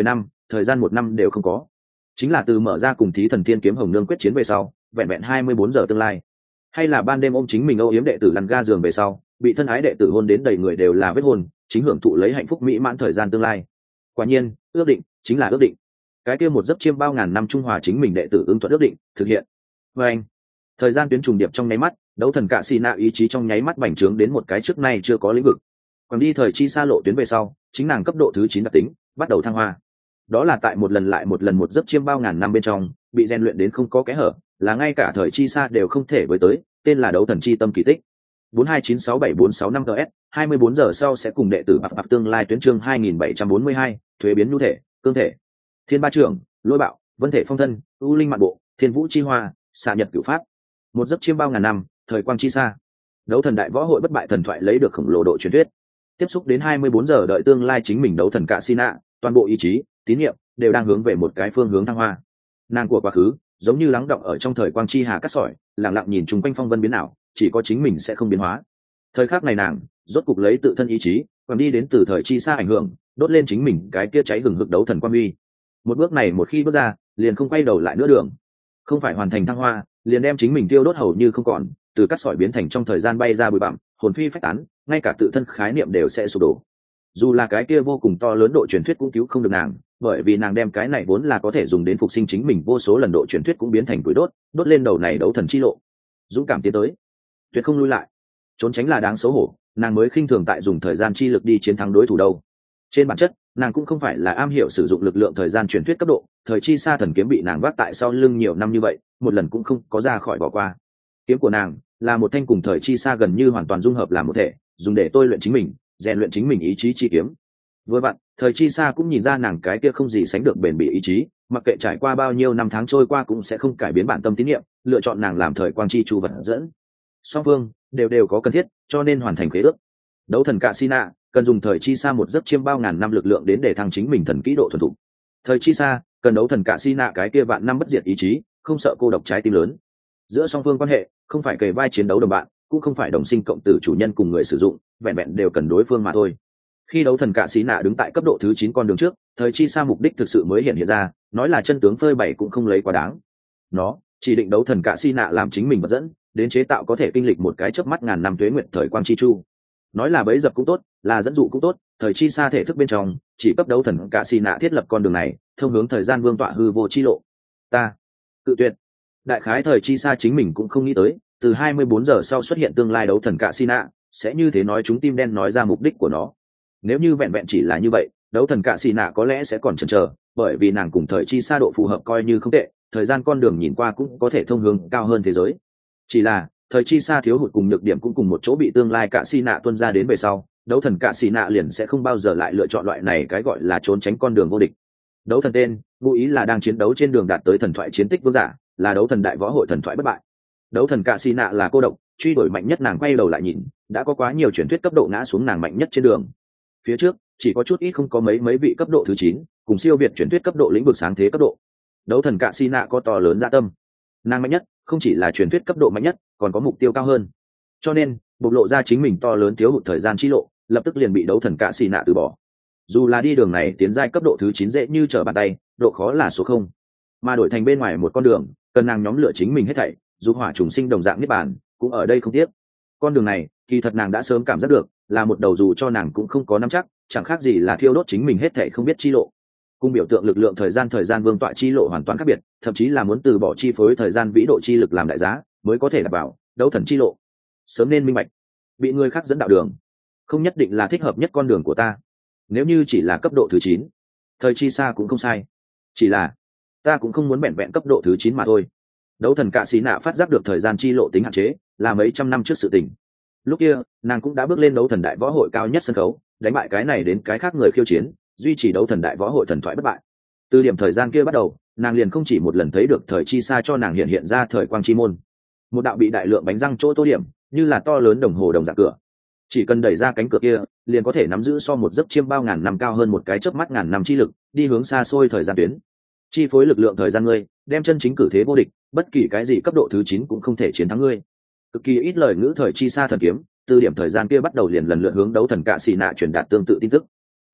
thời gian một năm đều không có. Chính là từ mở ra cùng thí thần thiên kiếm hồng nương quyết chiến về sau, vẹn vẹn hai mươi bốn giờ tương lai, hay là ban đêm ôm chính mình âu yếm đệ tử lăn ga giường về sau, bị thân ái đệ tử hôn đến đầy người đều là vết hôn, chính hưởng thụ lấy hạnh phúc mỹ mãn thời gian tương lai. Quả nhiên, ước định chính là ước định. Cái kia một giấc chiêm bao ngàn năm trung hòa chính mình đệ tử ứng thuận ước định, thực hiện. Và anh, thời gian tuyến trùng điệp trong nháy mắt, đấu thần cạ xì nạ ý chí trong nháy mắt bành trướng đến một cái trước nay chưa có lĩnh vực. Còn đi thời chi xa lộ tuyến về sau, chính nàng cấp độ thứ chín đặc tính bắt đầu thăng hoa. Đó là tại một lần lại một lần một giấc chiêm bao ngàn năm bên trong, bị rèn luyện đến không có kẽ hở, là ngay cả thời chi xa đều không thể với tới, tên là đấu thần chi tâm kỳ tích. bốn hai chín sáu bảy bốn sáu năm ts, hai mươi bốn giờ sau sẽ cùng đệ tử bạc bạc tương lai tuyến chương hai nghìn bảy trăm bốn mươi hai, thuế biến nhu thể, cương thể. Thiên ba trưởng, lôi bạo, vân thể phong thân, u linh mạn bộ, thiên vũ chi hoa, xạ nhật cửu pháp. Một giấc chiêm bao ngàn năm, thời quang chi xa. Đấu thần đại võ hội bất bại thần thoại lấy được khổng lồ độ truyền thuyết. Tiếp xúc đến hai mươi bốn giờ đợi tương lai chính mình đấu thần cạ xì nạ, toàn bộ ý chí, tín nhiệm đều đang hướng về một cái phương hướng thăng hoa. Nàng của quá khứ giống như lắng động ở trong thời quang chi hà cát sỏi, lặng lặng nhìn chung quanh phong vân biến ảo, chỉ có chính mình sẽ không biến hóa. Thời khắc này nàng rốt cục lấy tự thân ý chí còn đi đến từ thời chi xa ảnh hưởng, đốt lên chính mình cái kia cháy hừng hực đấu thần quan uy. Một bước này một khi bước ra, liền không quay đầu lại nữa đường. Không phải hoàn thành thăng hoa, liền đem chính mình tiêu đốt hầu như không còn, từ cát sỏi biến thành trong thời gian bay ra bụi bặm, hồn phi phách tán, ngay cả tự thân khái niệm đều sẽ sụp đổ. Dù là cái kia vô cùng to lớn độ truyền thuyết cũng cứu không được nàng, bởi vì nàng đem cái này vốn là có thể dùng đến phục sinh chính mình vô số lần độ truyền thuyết cũng biến thành củi đốt, đốt lên đầu này đấu thần chi lộ. Dũng cảm tiến tới, tuyệt không lui lại. Trốn tránh là đáng xấu hổ, nàng mới khinh thường tại dùng thời gian chi lực đi chiến thắng đối thủ đâu. Trên bản chất, nàng cũng không phải là am hiểu sử dụng lực lượng thời gian truyền thuyết cấp độ, thời chi xa thần kiếm bị nàng vác tại sau lưng nhiều năm như vậy, một lần cũng không có ra khỏi bỏ qua. Kiếm của nàng là một thanh cùng thời chi xa gần như hoàn toàn dung hợp làm một thể, dùng để tôi luyện chính mình, rèn luyện chính mình ý chí chi kiếm. Vừa vặn, thời chi xa cũng nhìn ra nàng cái kia không gì sánh được bền bỉ ý chí, mặc kệ trải qua bao nhiêu năm tháng trôi qua cũng sẽ không cải biến bản tâm tín nhiệm, lựa chọn nàng làm thời quang chi chu vật dẫn. Song phương đều đều có cần thiết, cho nên hoàn thành khế ước. Đấu thần cạ xì nạ cần dùng thời chi xa một giấc chiêm bao ngàn năm lực lượng đến để thăng chính mình thần kỹ độ thuần thục. Thời chi xa cần đấu thần cạ xì nạ cái kia vạn năm bất diệt ý chí, không sợ cô độc trái tim lớn. Giữa song phương quan hệ không phải kề vai chiến đấu đồng bạn, cũng không phải đồng sinh cộng tử chủ nhân cùng người sử dụng, vẹn vẹn đều cần đối phương mà thôi. Khi đấu thần cạ xí nạ đứng tại cấp độ thứ chín con đường trước, thời chi xa mục đích thực sự mới hiện hiện ra, nói là chân tướng phơi bày cũng không lấy quá đáng. Nó chỉ định đấu thần cạ xí nạ làm chính mình vật dẫn, đến chế tạo có thể kinh lịch một cái chớp mắt ngàn năm tuế nguyệt thời quang chi chu. Nói là bấy dập cũng tốt, là dẫn dụ cũng tốt, thời chi xa thể thức bên trong chỉ cấp đấu thần cạ xí nạ thiết lập con đường này, thông hướng thời gian vương tọa hư vô chi lộ. Ta cự tuyệt. Đại khái thời chi xa chính mình cũng không nghĩ tới, từ hai mươi bốn giờ sau xuất hiện tương lai đấu thần cạ xí nạ sẽ như thế nói chúng tim đen nói ra mục đích của nó. Nếu như vẹn vẹn chỉ là như vậy, đấu thần cạ xì nạ có lẽ sẽ còn chần chờ, bởi vì nàng cùng thời chi xa độ phù hợp coi như không tệ, thời gian con đường nhìn qua cũng có thể thông hướng cao hơn thế giới. Chỉ là thời chi xa thiếu hụt cùng nhược điểm cũng cùng một chỗ bị tương lai cạ xì nạ tuân ra đến về sau, đấu thần cạ xì nạ liền sẽ không bao giờ lại lựa chọn loại này cái gọi là trốn tránh con đường vô địch. Đấu thần tên ngụ ý là đang chiến đấu trên đường đạt tới thần thoại chiến tích vương giả, là đấu thần đại võ hội thần thoại bất bại. Đấu thần cạ xì nạ là cô độc, truy đuổi mạnh nhất, nàng quay đầu lại nhìn, đã có quá nhiều truyền thuyết cấp độ ngã xuống nàng mạnh nhất trên đường. Phía trước chỉ có chút ít không có mấy mấy vị cấp độ thứ chín cùng siêu việt truyền thuyết cấp độ lĩnh vực sáng thế cấp độ. Đấu thần cạ xì nạ có to lớn dạ tâm, nàng mạnh nhất không chỉ là truyền thuyết cấp độ mạnh nhất, còn có mục tiêu cao hơn, cho nên bộc lộ ra chính mình to lớn thiếu hụt thời gian chi lộ, lập tức liền bị đấu thần cạ xì nạ từ bỏ. Dù là đi đường này tiến giai cấp độ thứ chín dễ như trở bàn tay, độ khó là số không, mà đổi thành bên ngoài một con đường cần nàng nhóm lựa chính mình hết thảy, dù hỏa trùng sinh đồng dạng niết bàn cũng ở đây không tiếc. Con đường này kỳ thật nàng đã sớm cảm giác được, là một đầu dù cho nàng cũng không có nắm chắc, chẳng khác gì là thiêu đốt chính mình hết thảy không biết chi lộ. Cung biểu tượng lực lượng thời gian thời gian vương tọa chi lộ hoàn toàn khác biệt, thậm chí là muốn từ bỏ chi phối thời gian vĩ độ chi lực làm đại giá mới có thể đảm bảo đấu thần chi lộ. Sớm nên minh bạch, bị người khác dẫn đạo đường không nhất định là thích hợp nhất con đường của ta. Nếu như chỉ là cấp độ thứ chín, thời chi xa cũng không sai, chỉ là ta cũng không muốn vẹn vẹn cấp độ thứ chín mà thôi. Đấu thần cạ xí nạ phát giác được thời gian chi lộ tính hạn chế là mấy trăm năm trước sự tình. Lúc kia nàng cũng đã bước lên đấu thần đại võ hội cao nhất sân khấu, đánh bại cái này đến cái khác người khiêu chiến, duy trì đấu thần đại võ hội thần thoại bất bại. Từ điểm thời gian kia bắt đầu, nàng liền không chỉ một lần thấy được thời chi xa cho nàng hiện hiện ra thời quang chi môn, một đạo bị đại lượng bánh răng chỗ tô điểm, như là to lớn đồng hồ đồng dạng cửa. Chỉ cần đẩy ra cánh cửa kia, liền có thể nắm giữ so một giấc chiêm bao ngàn năm cao hơn một cái chớp mắt ngàn năm chi lực, đi hướng xa xôi thời gian tuyến, chi phối lực lượng thời gian ngươi, đem chân chính cử thế vô địch, bất kỳ cái gì cấp độ thứ chín cũng không thể chiến thắng ngươi. Cực kỳ ít lời ngữ thời chi xa thần kiếm, từ điểm thời gian kia bắt đầu liền lần lượt hướng đấu thần cạ xì nạ truyền đạt tương tự tin tức.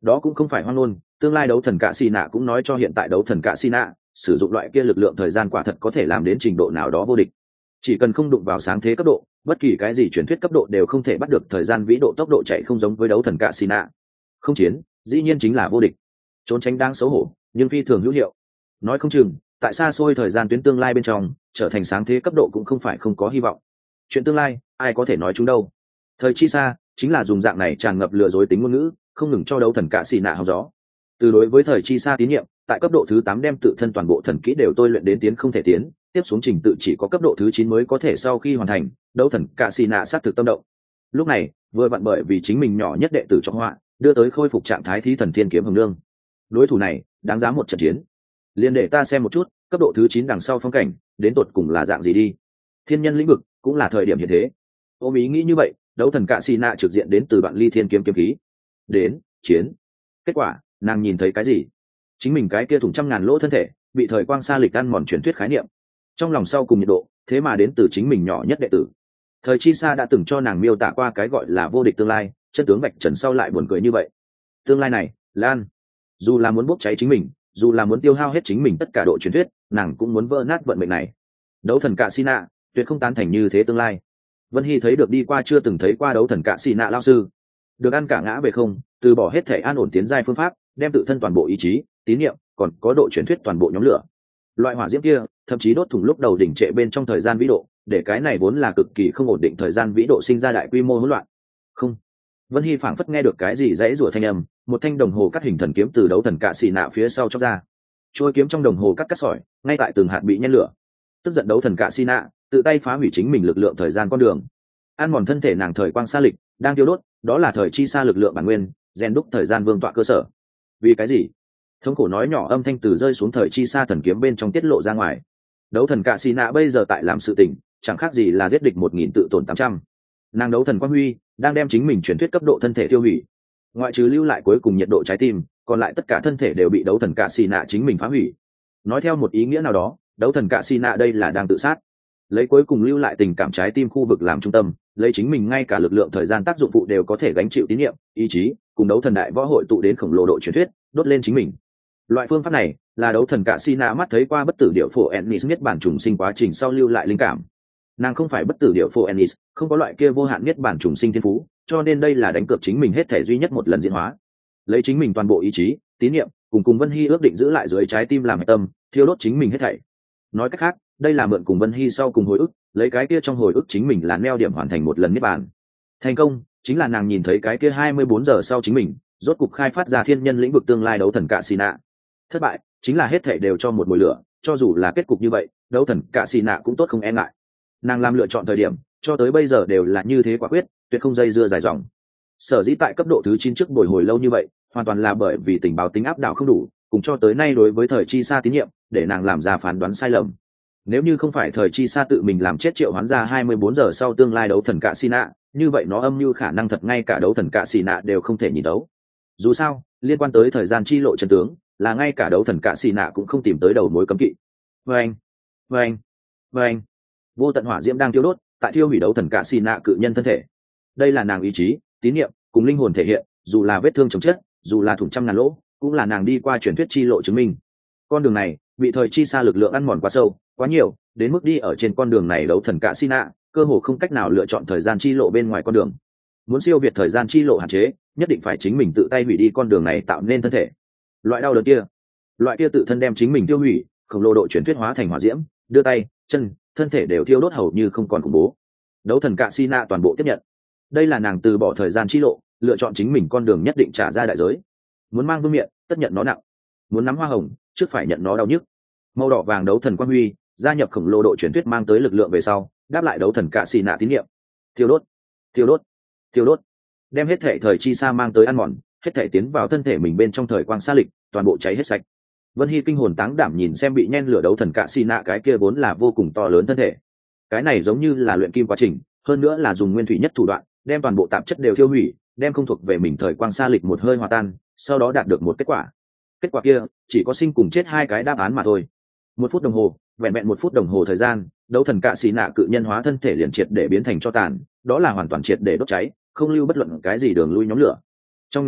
Đó cũng không phải hoang ngôn, tương lai đấu thần cạ xì nạ cũng nói cho hiện tại đấu thần cạ xì nạ sử dụng loại kia lực lượng thời gian quả thật có thể làm đến trình độ nào đó vô địch. Chỉ cần không đụng vào sáng thế cấp độ, bất kỳ cái gì truyền thuyết cấp độ đều không thể bắt được thời gian vĩ độ tốc độ chạy không giống với đấu thần cạ xì nạ. Không chiến dĩ nhiên chính là vô địch. Trốn tránh đang xấu hổ nhưng phi thường hữu hiệu. Nói không chừng tại xa xôi thời gian tuyến tương lai bên trong trở thành sáng thế cấp độ cũng không phải không có hy vọng. Chuyện tương lai ai có thể nói chúng đâu. Thời chi xa chính là dùng dạng này tràn ngập lừa dối tính ngôn ngữ, không ngừng cho đấu thần cạ xì nạ hóng gió. Từ đối với thời chi xa tín nhiệm, tại cấp độ thứ tám đem tự thân toàn bộ thần kỹ đều tôi luyện đến tiến không thể tiến, tiếp xuống trình tự chỉ có cấp độ thứ chín mới có thể sau khi hoàn thành, đấu thần cạ xì nạ sát thực tâm động. Lúc này vừa vặn bởi vì chính mình nhỏ nhất đệ tử trong họa đưa tới khôi phục trạng thái thí thần thiên kiếm hồng nương. Đối thủ này đáng giá một trận chiến, liền để ta xem một chút cấp độ thứ chín đằng sau phong cảnh đến tột cùng là dạng gì đi. Thiên nhân lĩnh vực cũng là thời điểm hiện thế. Ôm ý nghĩ như vậy, đấu thần cạ xì nạ trực diện đến từ đoạn ly thiên kiếm kiếm khí. Đến chiến. Kết quả nàng nhìn thấy cái gì? Chính mình cái kia thủng trăm ngàn lỗ thân thể bị thời quang sa lịch ăn mòn truyền thuyết khái niệm. Trong lòng sau cùng nhiệt độ thế mà đến từ chính mình nhỏ nhất đệ tử. Thời chi sa đã từng cho nàng miêu tả qua cái gọi là vô địch tương lai, chân tướng vạch trần sau lại buồn cười như vậy. Tương lai này lan, dù là muốn bốc cháy chính mình, dù là muốn tiêu hao hết chính mình tất cả độ truyền thuyết, nàng cũng muốn vỡ nát vận mệnh này. Đấu thần cạ xì nạ tuyệt không tán thành như thế tương lai. Vân Hy thấy được đi qua chưa từng thấy qua đấu thần cạ xì nạ lao sư, được ăn cả ngã về không, từ bỏ hết thể an ổn tiến giai phương pháp, đem tự thân toàn bộ ý chí, tín niệm, còn có độ truyền thuyết toàn bộ nhóm lửa. Loại hỏa diễm kia thậm chí đốt thủng lúc đầu đỉnh trệ bên trong thời gian vĩ độ, để cái này vốn là cực kỳ không ổn định thời gian vĩ độ sinh ra đại quy mô hỗn loạn. Không. Vân Hy phảng phất nghe được cái gì dãy rủa thanh âm, một thanh đồng hồ cắt hình thần kiếm từ đấu thần cạ xì nạ phía sau chóc ra. Trôi kiếm trong đồng hồ cắt cắt sỏi, ngay tại từng hạt bị nhen lửa. Tức giận đấu thần cạ xì nạ tự tay phá hủy chính mình lực lượng thời gian con đường, ăn mòn thân thể nàng thời quang sa lịch đang tiêu đốt, đó là thời chi xa lực lượng bản nguyên, rèn đúc thời gian vương tọa cơ sở. Vì cái gì? Thống khổ nói nhỏ âm thanh từ rơi xuống thời chi xa thần kiếm bên trong tiết lộ ra ngoài. Đấu thần cạ xì nạ bây giờ tại làm sự tình chẳng khác gì là giết địch một nghìn tự tổn tám trăm. Nàng đấu thần quang huy đang đem chính mình truyền thuyết cấp độ thân thể tiêu hủy, ngoại trừ lưu lại cuối cùng nhiệt độ trái tim, còn lại tất cả thân thể đều bị đấu thần cạ xì nạ chính mình phá hủy. Nói theo một ý nghĩa nào đó, đấu thần cạ xì nạ đây là đang tự sát, lấy cuối cùng lưu lại tình cảm trái tim khu vực làm trung tâm, lấy chính mình ngay cả lực lượng thời gian tác dụng phụ đều có thể gánh chịu tín nhiệm, ý chí cùng đấu thần đại võ hội tụ đến khổng lồ độ truyền thuyết, đốt lên chính mình. Loại phương pháp này là đấu thần cạ xì nạ mắt thấy qua bất tử điệu phổ ennis niết bản trùng sinh quá trình sau lưu lại linh cảm. Nàng không phải bất tử điệu phổ ennis, không có loại kia vô hạn niết bản trùng sinh thiên phú, cho nên đây là đánh cược chính mình hết thể duy nhất một lần diễn hóa, lấy chính mình toàn bộ ý chí, tín nhiệm cùng cùng Vân Hy ước định giữ lại dưới trái tim làm hệ tâm, thiêu đốt chính mình hết thảy. Nói cách khác, đây là mượn cùng Vân Hy sau cùng hồi ức, lấy cái kia trong hồi ức chính mình là neo điểm hoàn thành một lần niết bàn. Thành công chính là nàng nhìn thấy cái kia hai mươi bốn giờ sau chính mình rốt cục khai phát ra thiên nhân lĩnh vực tương lai đấu thần cạ xì nạ. Thất bại chính là hết thảy đều cho một mùi lửa, cho dù là kết cục như vậy, đấu thần cạ xì nạ cũng tốt không e ngại. Nàng làm lựa chọn thời điểm cho tới bây giờ đều là như thế quả quyết, tuyệt không dây dưa dài dòng. Sở dĩ tại cấp độ thứ chín trước bồi hồi lâu như vậy, hoàn toàn là bởi vì tình báo tính áp đảo không đủ, cùng cho tới nay đối với thời chi xa tín nhiệm, để nàng làm ra phán đoán sai lầm. Nếu như không phải thời chi xa tự mình làm chết triệu hoán ra hai mươi bốn giờ sau tương lai đấu thần cạ xì nạ, như vậy nó âm mưu khả năng thật ngay cả đấu thần cạ xì nạ đều không thể nhìn đấu. Dù sao, liên quan tới thời gian chi lộ chân tướng, là ngay cả đấu thần cạ xì nạ cũng không tìm tới đầu mối cấm kỵ. Vâng, vâng, vâng. Vô tận hỏa diễm đang thiêu đốt, tại thiêu hủy đấu thần cạ xì nạ cự nhân thân thể. Đây là nàng ý chí, tín niệm cùng linh hồn thể hiện, dù là vết thương chồng chết, dù là thủng trăm ngàn lỗ, cũng là nàng đi qua truyền thuyết chi lộ chứng minh. Con đường này bị thời chi xa lực lượng ăn mòn quá sâu, quá nhiều, đến mức đi ở trên con đường này đấu thần cạ xì nạ cơ hồ không cách nào lựa chọn thời gian chi lộ bên ngoài con đường. Muốn siêu việt thời gian chi lộ hạn chế, nhất định phải chính mình tự tay hủy đi con đường này tạo nên thân thể. Loại đau đớn kia, loại kia tự thân đem chính mình tiêu hủy, khổng lồ độ chuyển thuyết hóa thành hỏa diễm, đưa tay chân thân thể đều thiêu đốt hầu như không còn khủng bố. Đấu thần cạ xì nạ toàn bộ tiếp nhận. Đây là nàng từ bỏ thời gian chi lộ, lựa chọn chính mình con đường nhất định trả ra đại giới. Muốn mang vương miện, tất nhận nó nặng. Muốn nắm hoa hồng, trước phải nhận nó đau nhức. Màu đỏ vàng đấu thần quang huy gia nhập khổng lồ độ chuyển thuyết mang tới lực lượng về sau, đáp lại đấu thần cạ xì nạ tín nhiệm. Thiêu đốt, thiêu đốt, thiêu đốt, đem hết thể thời chi xa mang tới ăn mòn, hết thể tiến vào thân thể mình bên trong thời quang xa lịch, toàn bộ cháy hết sạch. Vân Hy kinh hồn táng đảm nhìn xem bị nhen lửa đấu thần cạ xì nạ cái kia vốn là vô cùng to lớn thân thể. Cái này giống như là luyện kim quá trình, hơn nữa là dùng nguyên thủy nhất thủ đoạn, đem toàn bộ tạp chất đều tiêu hủy, đem không thuộc về mình thời quang xa lịch một hơi hòa tan, sau đó đạt được một kết quả. Kết quả kia chỉ có sinh cùng chết hai cái đáp án mà thôi. Một phút đồng hồ, vẹn vẹn một phút đồng hồ thời gian, đấu thần cạ xì nạ cự nhân hóa thân thể liền triệt để biến thành tro tàn, đó là hoàn toàn triệt để đốt cháy, không lưu bất luận cái gì đường lui nhóm lửa. Trong nháy mắt,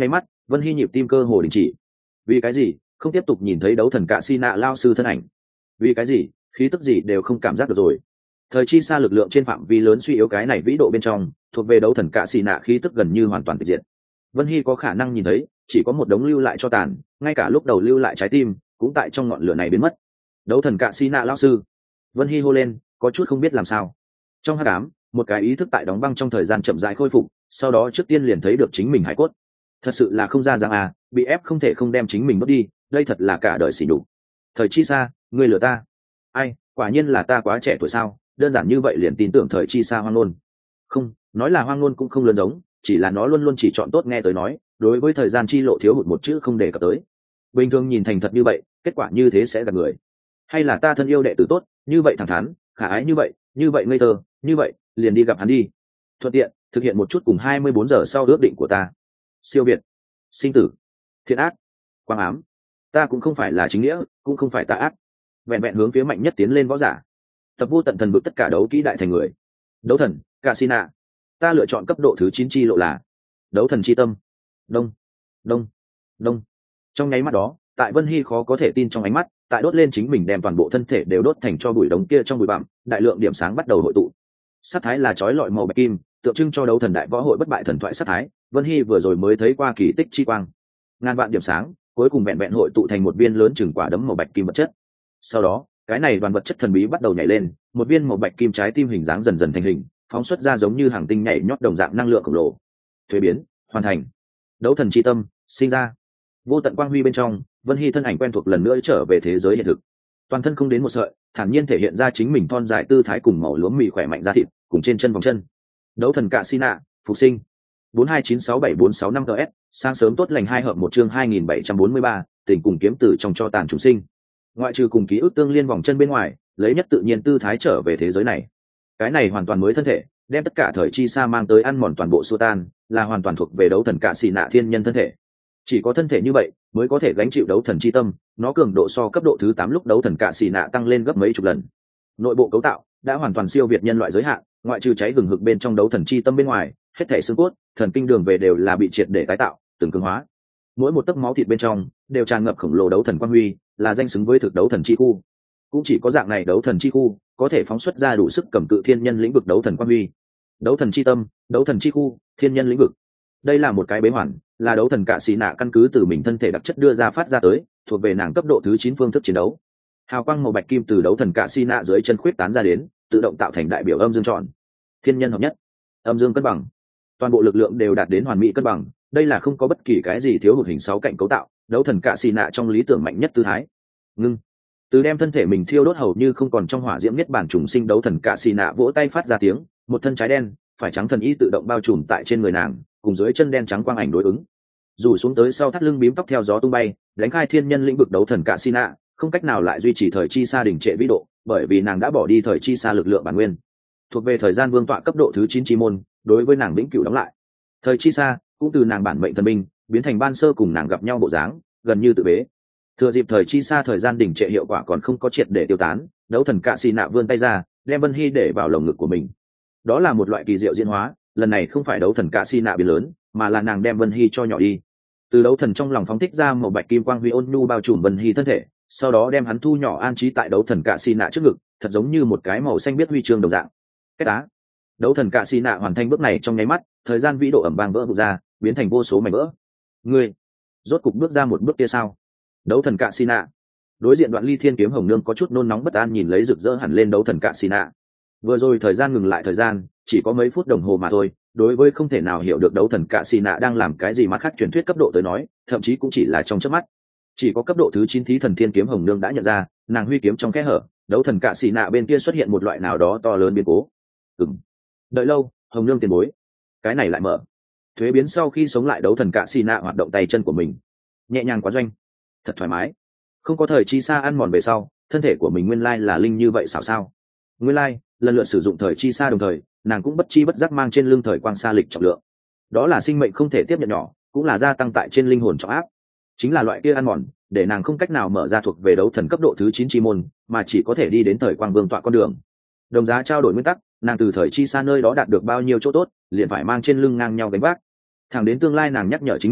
Vân Hy nhịp tim cơ hồ đình chỉ. Vì cái gì không tiếp tục nhìn thấy đấu thần cạ xì nạ lao sư thân ảnh? Vì cái gì khí tức gì đều không cảm giác được rồi? Thời chi xa lực lượng trên phạm vi lớn suy yếu, cái này vĩ độ bên trong thuộc về đấu thần cạ xì nạ khí tức gần như hoàn toàn tịch diệt. Vân Hy có khả năng nhìn thấy chỉ có một đống lưu lại cho tàn, ngay cả lúc đầu lưu lại trái tim cũng tại trong ngọn lửa này biến mất. Đấu thần cạ xì nạ lao sư, Vân Hy hô lên, có chút không biết làm sao. Trong hắc ám, một cái ý thức tại đóng băng trong thời gian chậm rãi khôi phục, sau đó trước tiên liền thấy được chính mình hải cốt. Thật sự là không ra dáng à, bị ép không thể không đem chính mình mất đi, đây thật là cả đời xỉ nhục. Thời chi xa, ngươi lừa ta. Ai, quả nhiên là ta quá trẻ tuổi sao, đơn giản như vậy liền tin tưởng thời chi xa hoang ngôn. Không, nói là hoang ngôn cũng không lớn giống, chỉ là nó luôn luôn chỉ chọn tốt nghe tới nói, đối với thời gian chi lộ thiếu hụt một chữ không đề cập tới. Bình thường nhìn thành thật như vậy, kết quả như thế sẽ gặp người. Hay là ta thân yêu đệ tử tốt, như vậy thẳng thắn, khả ái như vậy, như vậy ngây thơ, như vậy, liền đi gặp hắn đi. Thuận tiện, thực hiện một chút cùng hai mươi bốn giờ sau ước định của ta. Siêu việt, sinh tử, thiện ác, quang ám. Ta cũng không phải là chính nghĩa, cũng không phải tà ác. Vẹn vẹn hướng phía mạnh nhất tiến lên võ giả. Tập vô tận thần vực tất cả đấu kỹ đại thành người. Đấu thần, Casina. Ta lựa chọn cấp độ thứ chín chi lộ là đấu thần chi tâm. Đông, đông, đông. Trong nháy mắt đó, tại Vân Hy khó có thể tin trong ánh mắt, tại đốt lên chính mình đem toàn bộ thân thể đều đốt thành cho bụi đống kia trong bụi bặm, đại lượng điểm sáng bắt đầu hội tụ. Sát thái là chói lọi màu bạch kim, tượng trưng cho đấu thần đại võ hội bất bại thần thoại sát thái. Vân Hy vừa rồi mới thấy qua kỳ tích chi quang, ngàn vạn điểm sáng cuối cùng vẹn vẹn hội tụ thành một viên lớn chừng quả đấm màu bạch kim vật chất. Sau đó, cái này đoàn vật chất thần bí bắt đầu nhảy lên, một viên màu bạch kim trái tim hình dáng dần dần thành hình, phóng xuất ra giống như hàng tinh nhảy nhót đồng dạng năng lượng khổng lồ. Thuế biến, hoàn thành. Đấu thần chi tâm sinh ra. Vô tận quang huy bên trong, Vân Hy thân ảnh quen thuộc lần nữa trở về thế giới hiện thực. Toàn thân không đến một sợi, thản nhiên thể hiện ra chính mình thon dài tư thái cùng màu lúa mì khỏe mạnh da thịt, cùng trên chân vòng chân. Đấu thần cạ xì nạ, phục sinh. bốn hai chín sáu bảy bốn sáu năm ts, sáng sớm tốt lành hai hợp một chương hai nghìn bảy trăm bốn mươi ba, tình cùng kiếm tử trong cho tàn chúng sinh. Ngoại trừ cùng ký ức tương liên vòng chân bên ngoài, lấy nhất tự nhiên tư thái trở về thế giới này. Cái này hoàn toàn mới thân thể, đem tất cả thời chi xa mang tới ăn mòn toàn bộ xua tan, là hoàn toàn thuộc về đấu thần cạ xì nạ thiên nhân thân thể. Chỉ có thân thể như vậy mới có thể gánh chịu đấu thần chi tâm, nó cường độ so cấp độ thứ tám lúc đấu thần cạ xì nạ tăng lên gấp mấy chục lần. Nội bộ cấu tạo đã hoàn toàn siêu việt nhân loại giới hạn, ngoại trừ cháy hừng hực bên trong đấu thần chi tâm bên ngoài, hết thảy xương cốt, thần kinh đường về đều là bị triệt để tái tạo, từng cường hóa. Mỗi một tấc máu thịt bên trong đều tràn ngập khổng lồ đấu thần quang huy, là danh xứng với thực đấu thần chi khu. Cũng chỉ có dạng này đấu thần chi khu có thể phóng xuất ra đủ sức cầm cự thiên nhân lĩnh vực đấu thần quang huy. Đấu thần chi tâm, đấu thần chi khu, thiên nhân lĩnh vực. Đây là một cái bế hoàn, là đấu thần cạ xì nạ căn cứ từ mình thân thể đặc chất đưa ra phát ra tới, thuộc về nàng cấp độ thứ chín phương thức chiến đấu. Hào quang màu bạch kim từ đấu thần cạ xì nạ dưới chân khuyết tán ra đến, tự động tạo thành đại biểu âm dương tròn. Thiên nhân hợp nhất, âm dương cân bằng, toàn bộ lực lượng đều đạt đến hoàn mỹ cân bằng. Đây là không có bất kỳ cái gì thiếu hụt hình sáu cạnh cấu tạo, đấu thần cạ xì nạ trong lý tưởng mạnh nhất tư thái. Ngưng, từ đem thân thể mình thiêu đốt hầu như không còn trong hỏa diễm niết bàn trùng sinh, đấu thần cạ xì nạ vỗ tay phát ra tiếng, một thân trái đen phải trắng thần y tự động bao trùm tại trên người nàng, cùng dưới chân đen trắng quang ảnh đối ứng, rủ xuống tới sau thắt lưng bím tóc theo gió tung bay, đánh khai thiên nhân lĩnh vực đấu thần cạ xì nạ không cách nào lại duy trì thời chi xa đỉnh trệ vĩ độ, bởi vì nàng đã bỏ đi thời chi xa lực lượng bản nguyên, thuộc về thời gian vương tọa cấp độ thứ chín chi môn, đối với nàng vĩnh cửu đóng lại. Thời chi xa cũng từ nàng bản mệnh thần binh biến thành ban sơ cùng nàng gặp nhau bộ dáng, gần như tự bế. Thừa dịp thời chi xa thời gian đỉnh trệ hiệu quả còn không có triệt để tiêu tán, đấu thần cạ xì nạ vươn tay ra, đem Vân Hy để vào lồng ngực của mình. Đó là một loại kỳ diệu diễn hóa, lần này không phải đấu thần cạ xì nạ biến lớn, mà là nàng đem Vân Hy cho nhỏ đi. Từ đấu thần trong lòng phóng thích ra một bạch kim quang huy ôn nhu bao trùm Vân Hy thân thể, sau đó đem hắn thu nhỏ an trí tại đấu thần cạ xì nạ trước ngực, thật giống như một cái màu xanh biết huy chương đồng dạng. Cái đá, đấu thần cạ xì nạ hoàn thành bước này trong nháy mắt, thời gian vĩ độ ẩm vang vỡ vụn ra, biến thành vô số mảnh vỡ. Ngươi rốt cục bước ra một bước kia sao? Đấu thần cạ xì nạ. Đối diện Đoạn Ly Thiên Kiếm Hồng Nương có chút nôn nóng bất an nhìn lấy rực rỡ hẳn lên đấu thần cạ xì nạ. Vừa rồi thời gian ngừng lại thời gian chỉ có mấy phút đồng hồ mà thôi, đối với không thể nào hiểu được đấu thần cạ xì nạ đang làm cái gì mà khác truyền thuyết cấp độ tới nói, thậm chí cũng chỉ là trong chớp mắt. Chỉ có cấp độ thứ chín thí thần Thiên Kiếm Hồng Nương đã nhận ra, nàng huy kiếm trong kẽ hở, đấu thần cạ xì nạ bên kia xuất hiện một loại nào đó to lớn biến cố. Ừm. Đợi lâu, Hồng Nương tiền bối, cái này lại mở. Thuế biến sau khi sống lại đấu thần cạ xì nạ hoạt động tay chân của mình, nhẹ nhàng quá doanh, thật thoải mái. Không có thời chi xa ăn mòn về sau, thân thể của mình nguyên lai là linh như vậy xảo sao? Nguyên lai, lần lượt sử dụng thời chi xa đồng thời, nàng cũng bất chi bất giác mang trên lưng thời quang xa lịch trọng lượng. Đó là sinh mệnh không thể tiếp nhận nhỏ, cũng là gia tăng tại trên linh hồn trọng áp. Chính là loại kia ăn mòn, để nàng không cách nào mở ra thuộc về đấu thần cấp độ thứ chín chi môn, mà chỉ có thể đi đến thời quang vương tọa con đường. Đồng giá trao đổi nguyên tắc, nàng từ thời chi xa nơi đó đạt được bao nhiêu chỗ tốt, liền phải mang trên lưng ngang nhau gánh vác. Thẳng đến tương lai nàng nhắc nhở chính mình,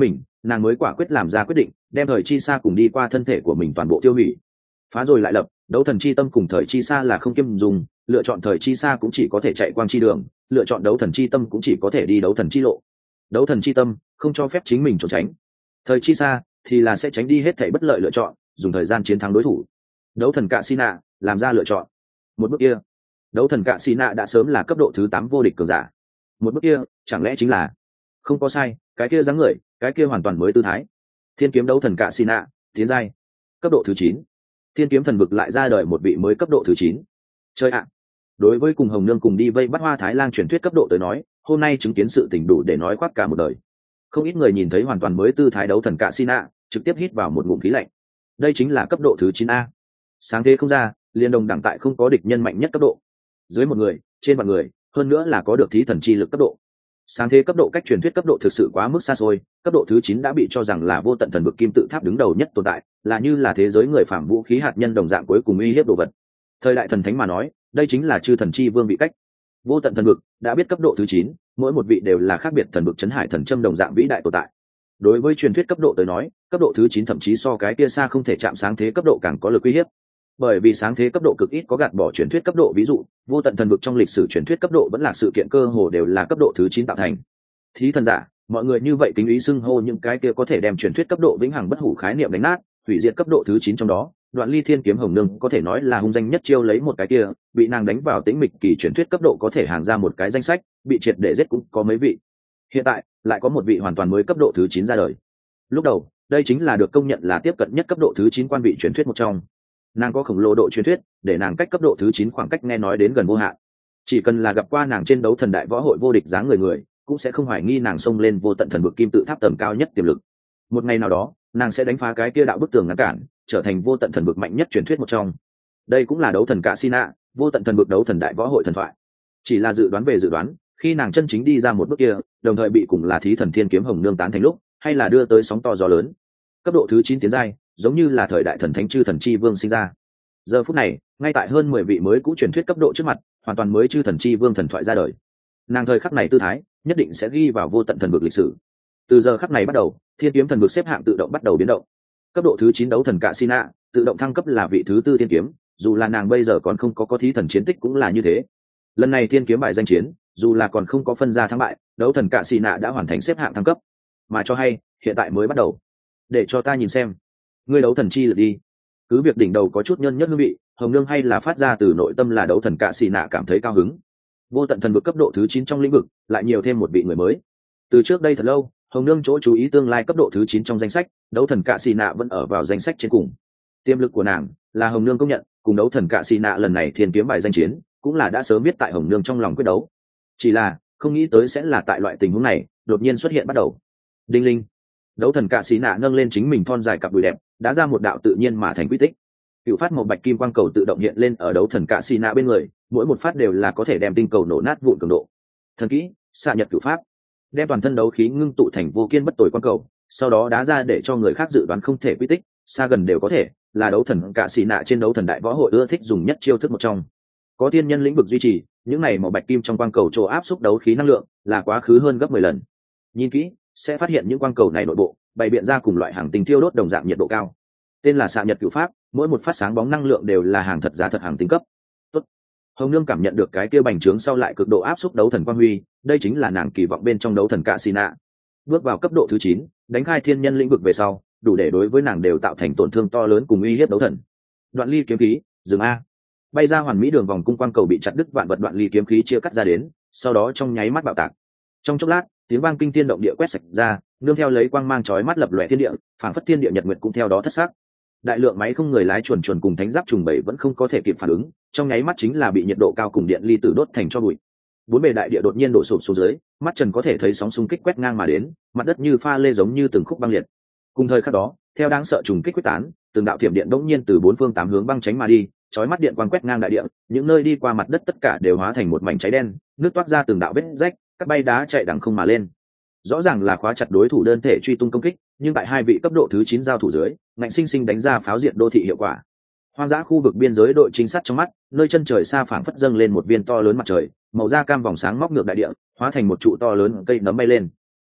nàng mới quả quyết làm ra quyết định đem thời chi sa cùng đi qua thân thể của mình toàn bộ tiêu hủy. Phá rồi lại lập, đấu thần chi tâm cùng thời chi sa là không kiêm dùng, lựa chọn thời chi sa cũng chỉ có thể chạy quang chi đường, lựa chọn đấu thần chi tâm cũng chỉ có thể đi đấu thần chi lộ. Đấu thần chi tâm không cho phép chính mình trốn tránh, thời chi sa thì là sẽ tránh đi hết thảy bất lợi lựa chọn, dùng thời gian chiến thắng đối thủ. Đấu thần cạ xi nạ làm ra lựa chọn. Một bước kia, đấu thần cạ xi nạ đã sớm là cấp độ thứ tám vô địch cường giả. Một bước kia chẳng lẽ chính là không có sai, cái kia dáng người, cái kia hoàn toàn mới tư thái. Thiên kiếm đấu thần cạ xi nạ tiến giai cấp độ thứ chín. Thiên kiếm thần vực lại ra đời một vị mới cấp độ thứ chín. Chơi ạ. Đối với cùng Hồng Nương cùng đi vây bắt Hoa Thái Lang truyền thuyết cấp độ tới nói, hôm nay chứng kiến sự tình đủ để nói khoác cả một đời. Không ít người nhìn thấy hoàn toàn mới tư thái đấu thần cạ xi nạ, trực tiếp hít vào một ngụm khí lạnh. Đây chính là cấp độ thứ chín a. Sáng thế không ra, liên đồng đẳng tại không có địch nhân mạnh nhất cấp độ. Dưới một người, trên vạn người, hơn nữa là có được thí thần chi lực cấp độ. Sáng thế cấp độ cách truyền thuyết cấp độ thực sự quá mức xa xôi, cấp độ thứ chín đã bị cho rằng là vô tận thần vực kim tự tháp đứng đầu nhất tồn tại, là như là thế giới người phạm vũ khí hạt nhân đồng dạng cuối cùng uy hiếp đồ vật. Thời đại thần thánh mà nói, đây chính là chư thần chi vương vị cách. Vô tận thần vực đã biết cấp độ thứ chín, mỗi một vị đều là khác biệt thần vực chấn hải thần châm đồng dạng vĩ đại tồn tại. Đối với truyền thuyết cấp độ tới nói, cấp độ thứ chín thậm chí so cái kia xa không thể chạm sáng thế cấp độ càng có lực uy hiếp. Bởi vì sáng thế cấp độ cực ít có gạt bỏ truyền thuyết cấp độ, ví dụ vô tận thần vực trong lịch sử truyền thuyết cấp độ vẫn là sự kiện cơ hồ đều là cấp độ thứ chín tạo thành. Thí thần giả, mọi người như vậy kính ý xưng hô những cái kia có thể đem truyền thuyết cấp độ vĩnh hằng bất hủ khái niệm đánh nát, hủy diệt cấp độ thứ chín trong đó, Đoạn Ly Thiên kiếm Hồng Nương có thể nói là hung danh nhất chiêu, lấy một cái kia, bị nàng đánh vào tĩnh mịch kỳ truyền thuyết cấp độ có thể hàng ra một cái danh sách, bị triệt để giết cũng có mấy vị. Hiện tại, lại có một vị hoàn toàn mới cấp độ thứ chín ra đời. Lúc đầu, đây chính là được công nhận là tiếp cận nhất cấp độ thứ chín quan vị truyền thuyết một trong. Nàng có khổng lồ độ truyền thuyết, để nàng cách cấp độ thứ chín khoảng cách nghe nói đến gần vô hạn. Chỉ cần là gặp qua nàng trên đấu thần đại võ hội vô địch dáng người người, cũng sẽ không hoài nghi nàng xông lên vô tận thần vực kim tự tháp tầm cao nhất tiềm lực. Một ngày nào đó, nàng sẽ đánh phá cái kia đạo bức tường ngăn cản, trở thành vô tận thần vực mạnh nhất truyền thuyết một trong. Đây cũng là đấu thần cạ xi nạ, vô tận thần vực đấu thần đại võ hội thần thoại. Chỉ là dự đoán về dự đoán, khi nàng chân chính đi ra một bước kia, đồng thời bị cùng là thí thần thiên kiếm Hồng Nương tán thành lúc, hay là đưa tới sóng to gió lớn. Cấp độ thứ chín tiến giai, giống như là thời đại thần thánh chư thần chi vương sinh ra. Giờ phút này, ngay tại hơn mười vị mới cũ truyền thuyết cấp độ trước mặt, hoàn toàn mới chư thần chi vương thần thoại ra đời. Nàng thời khắc này tư thái, nhất định sẽ ghi vào vô tận thần vực lịch sử. Từ giờ khắc này bắt đầu, thiên kiếm thần vực xếp hạng tự động bắt đầu biến động. Cấp độ thứ chín đấu thần cạ xi nạ, tự động thăng cấp là vị thứ tư thiên kiếm, dù là nàng bây giờ còn không có có thí thần chiến tích cũng là như thế. Lần này thiên kiếm bài danh chiến, dù là còn không có phân ra thắng bại, đấu thần cạ xi nạ đã hoàn thành xếp hạng thăng cấp. Mà cho hay, hiện tại mới bắt đầu. Để cho ta nhìn xem, ngươi đấu thần chi lực đi. Cứ việc đỉnh đầu có chút nhân nhất hương vị, Hồng Nương hay là phát ra từ nội tâm là đấu thần cạ xi nạ cảm thấy cao hứng. Vô tận thần vực cấp độ thứ chín trong lĩnh vực, lại nhiều thêm một vị người mới. Từ trước đây thật lâu, Hồng Nương chỗ chú ý tương lai cấp độ thứ chín trong danh sách, đấu thần cạ xi nạ vẫn ở vào danh sách trên cùng. Tiềm lực của nàng là Hồng Nương công nhận, cùng đấu thần cạ xi nạ lần này thiên kiếm bài danh chiến, cũng là đã sớm biết tại Hồng Nương trong lòng quyết đấu. Chỉ là không nghĩ tới sẽ là tại loại tình huống này, đột nhiên xuất hiện bắt đầu. Đinh linh, đấu thần cạ xi nạ nâng lên chính mình thon dài cặp đùi đẹp, đã ra một đạo tự nhiên mà thành quy tích. Cựu phát một bạch kim quang cầu tự động hiện lên ở đấu thần cạ xi nạ bên người, mỗi một phát đều là có thể đem tinh cầu nổ nát vụn cường độ. Thần kỹ xạ nhật cựu pháp, đem toàn thân đấu khí ngưng tụ thành vô kiên bất tồi quang cầu, sau đó đá ra để cho người khác dự đoán không thể quy tích, xa gần đều có thể, là đấu thần cạ xi nạ trên đấu thần đại võ hội ưa thích dùng nhất chiêu thức một trong. Có tiên nhân lĩnh vực duy trì, những này màu bạch kim trong quang cầu chỗ áp xúc đấu khí năng lượng là quá khứ hơn gấp mười lần. Nhìn kỹ sẽ phát hiện những quang cầu này nội bộ bày biện ra cùng loại hàng tinh tiêu đốt đồng dạng nhiệt độ cao. Tên là xạ nhật cựu pháp, mỗi một phát sáng bóng năng lượng đều là hàng thật giá thật hàng tinh cấp. Tốt. Hồng Nương cảm nhận được cái kia bành trướng sau lại cực độ áp xúc đấu thần quang huy, đây chính là nàng kỳ vọng bên trong đấu thần cạ xi nạ. Bước vào cấp độ thứ chín, đánh khai thiên nhân lĩnh vực về sau, đủ để đối với nàng đều tạo thành tổn thương to lớn cùng uy hiếp đấu thần. Đoạn ly kiếm khí, dừng a. Bay ra hoàn mỹ đường vòng cung quang cầu bị chặt đứt, vạn vật đoạn ly kiếm khí chia cắt ra đến, sau đó trong nháy mắt bạo tạc. Trong chốc lát, tiếng vang kinh thiên động địa quét sạch ra, nương theo lấy quang mang chói mắt lập lòe thiên địa, phảng phất thiên địa nhật nguyệt cũng theo đó thất sắc. Đại lượng máy không người lái chuồn chuồn cùng thánh giáp trùng bảy vẫn không có thể kịp phản ứng, trong nháy mắt chính là bị nhiệt độ cao cùng điện ly tử đốt thành cho bụi. Bốn bề đại địa đột nhiên đổ sụp xuống dưới, mắt trần có thể thấy sóng xung kích quét ngang mà đến, mặt đất như pha lê giống như từng khúc băng liệt. Cùng thời khắc đó, theo đáng sợ trùng kích quyết tán, từng đạo thiểm điện đống nhiên từ bốn phương tám hướng băng tránh mà đi, chói mắt điện quang quét ngang đại địa, những nơi đi qua mặt đất tất cả đều hóa thành một mảnh cháy đen, nước toát ra từng đạo vết rách, các bay đá chạy đằng không mà lên. Rõ ràng là khóa chặt đối thủ đơn thể truy tung công kích, nhưng tại hai vị cấp độ thứ chín giao thủ dưới, ngạnh sinh sinh đánh ra pháo diện đô thị hiệu quả. Hoang dã khu vực biên giới đội trinh sát trong mắt, nơi chân trời xa phảng phất dâng lên một viên to lớn mặt trời, màu da cam vòng sáng móc ngược đại địa, hóa thành một trụ to lớn cây nấm bay lên.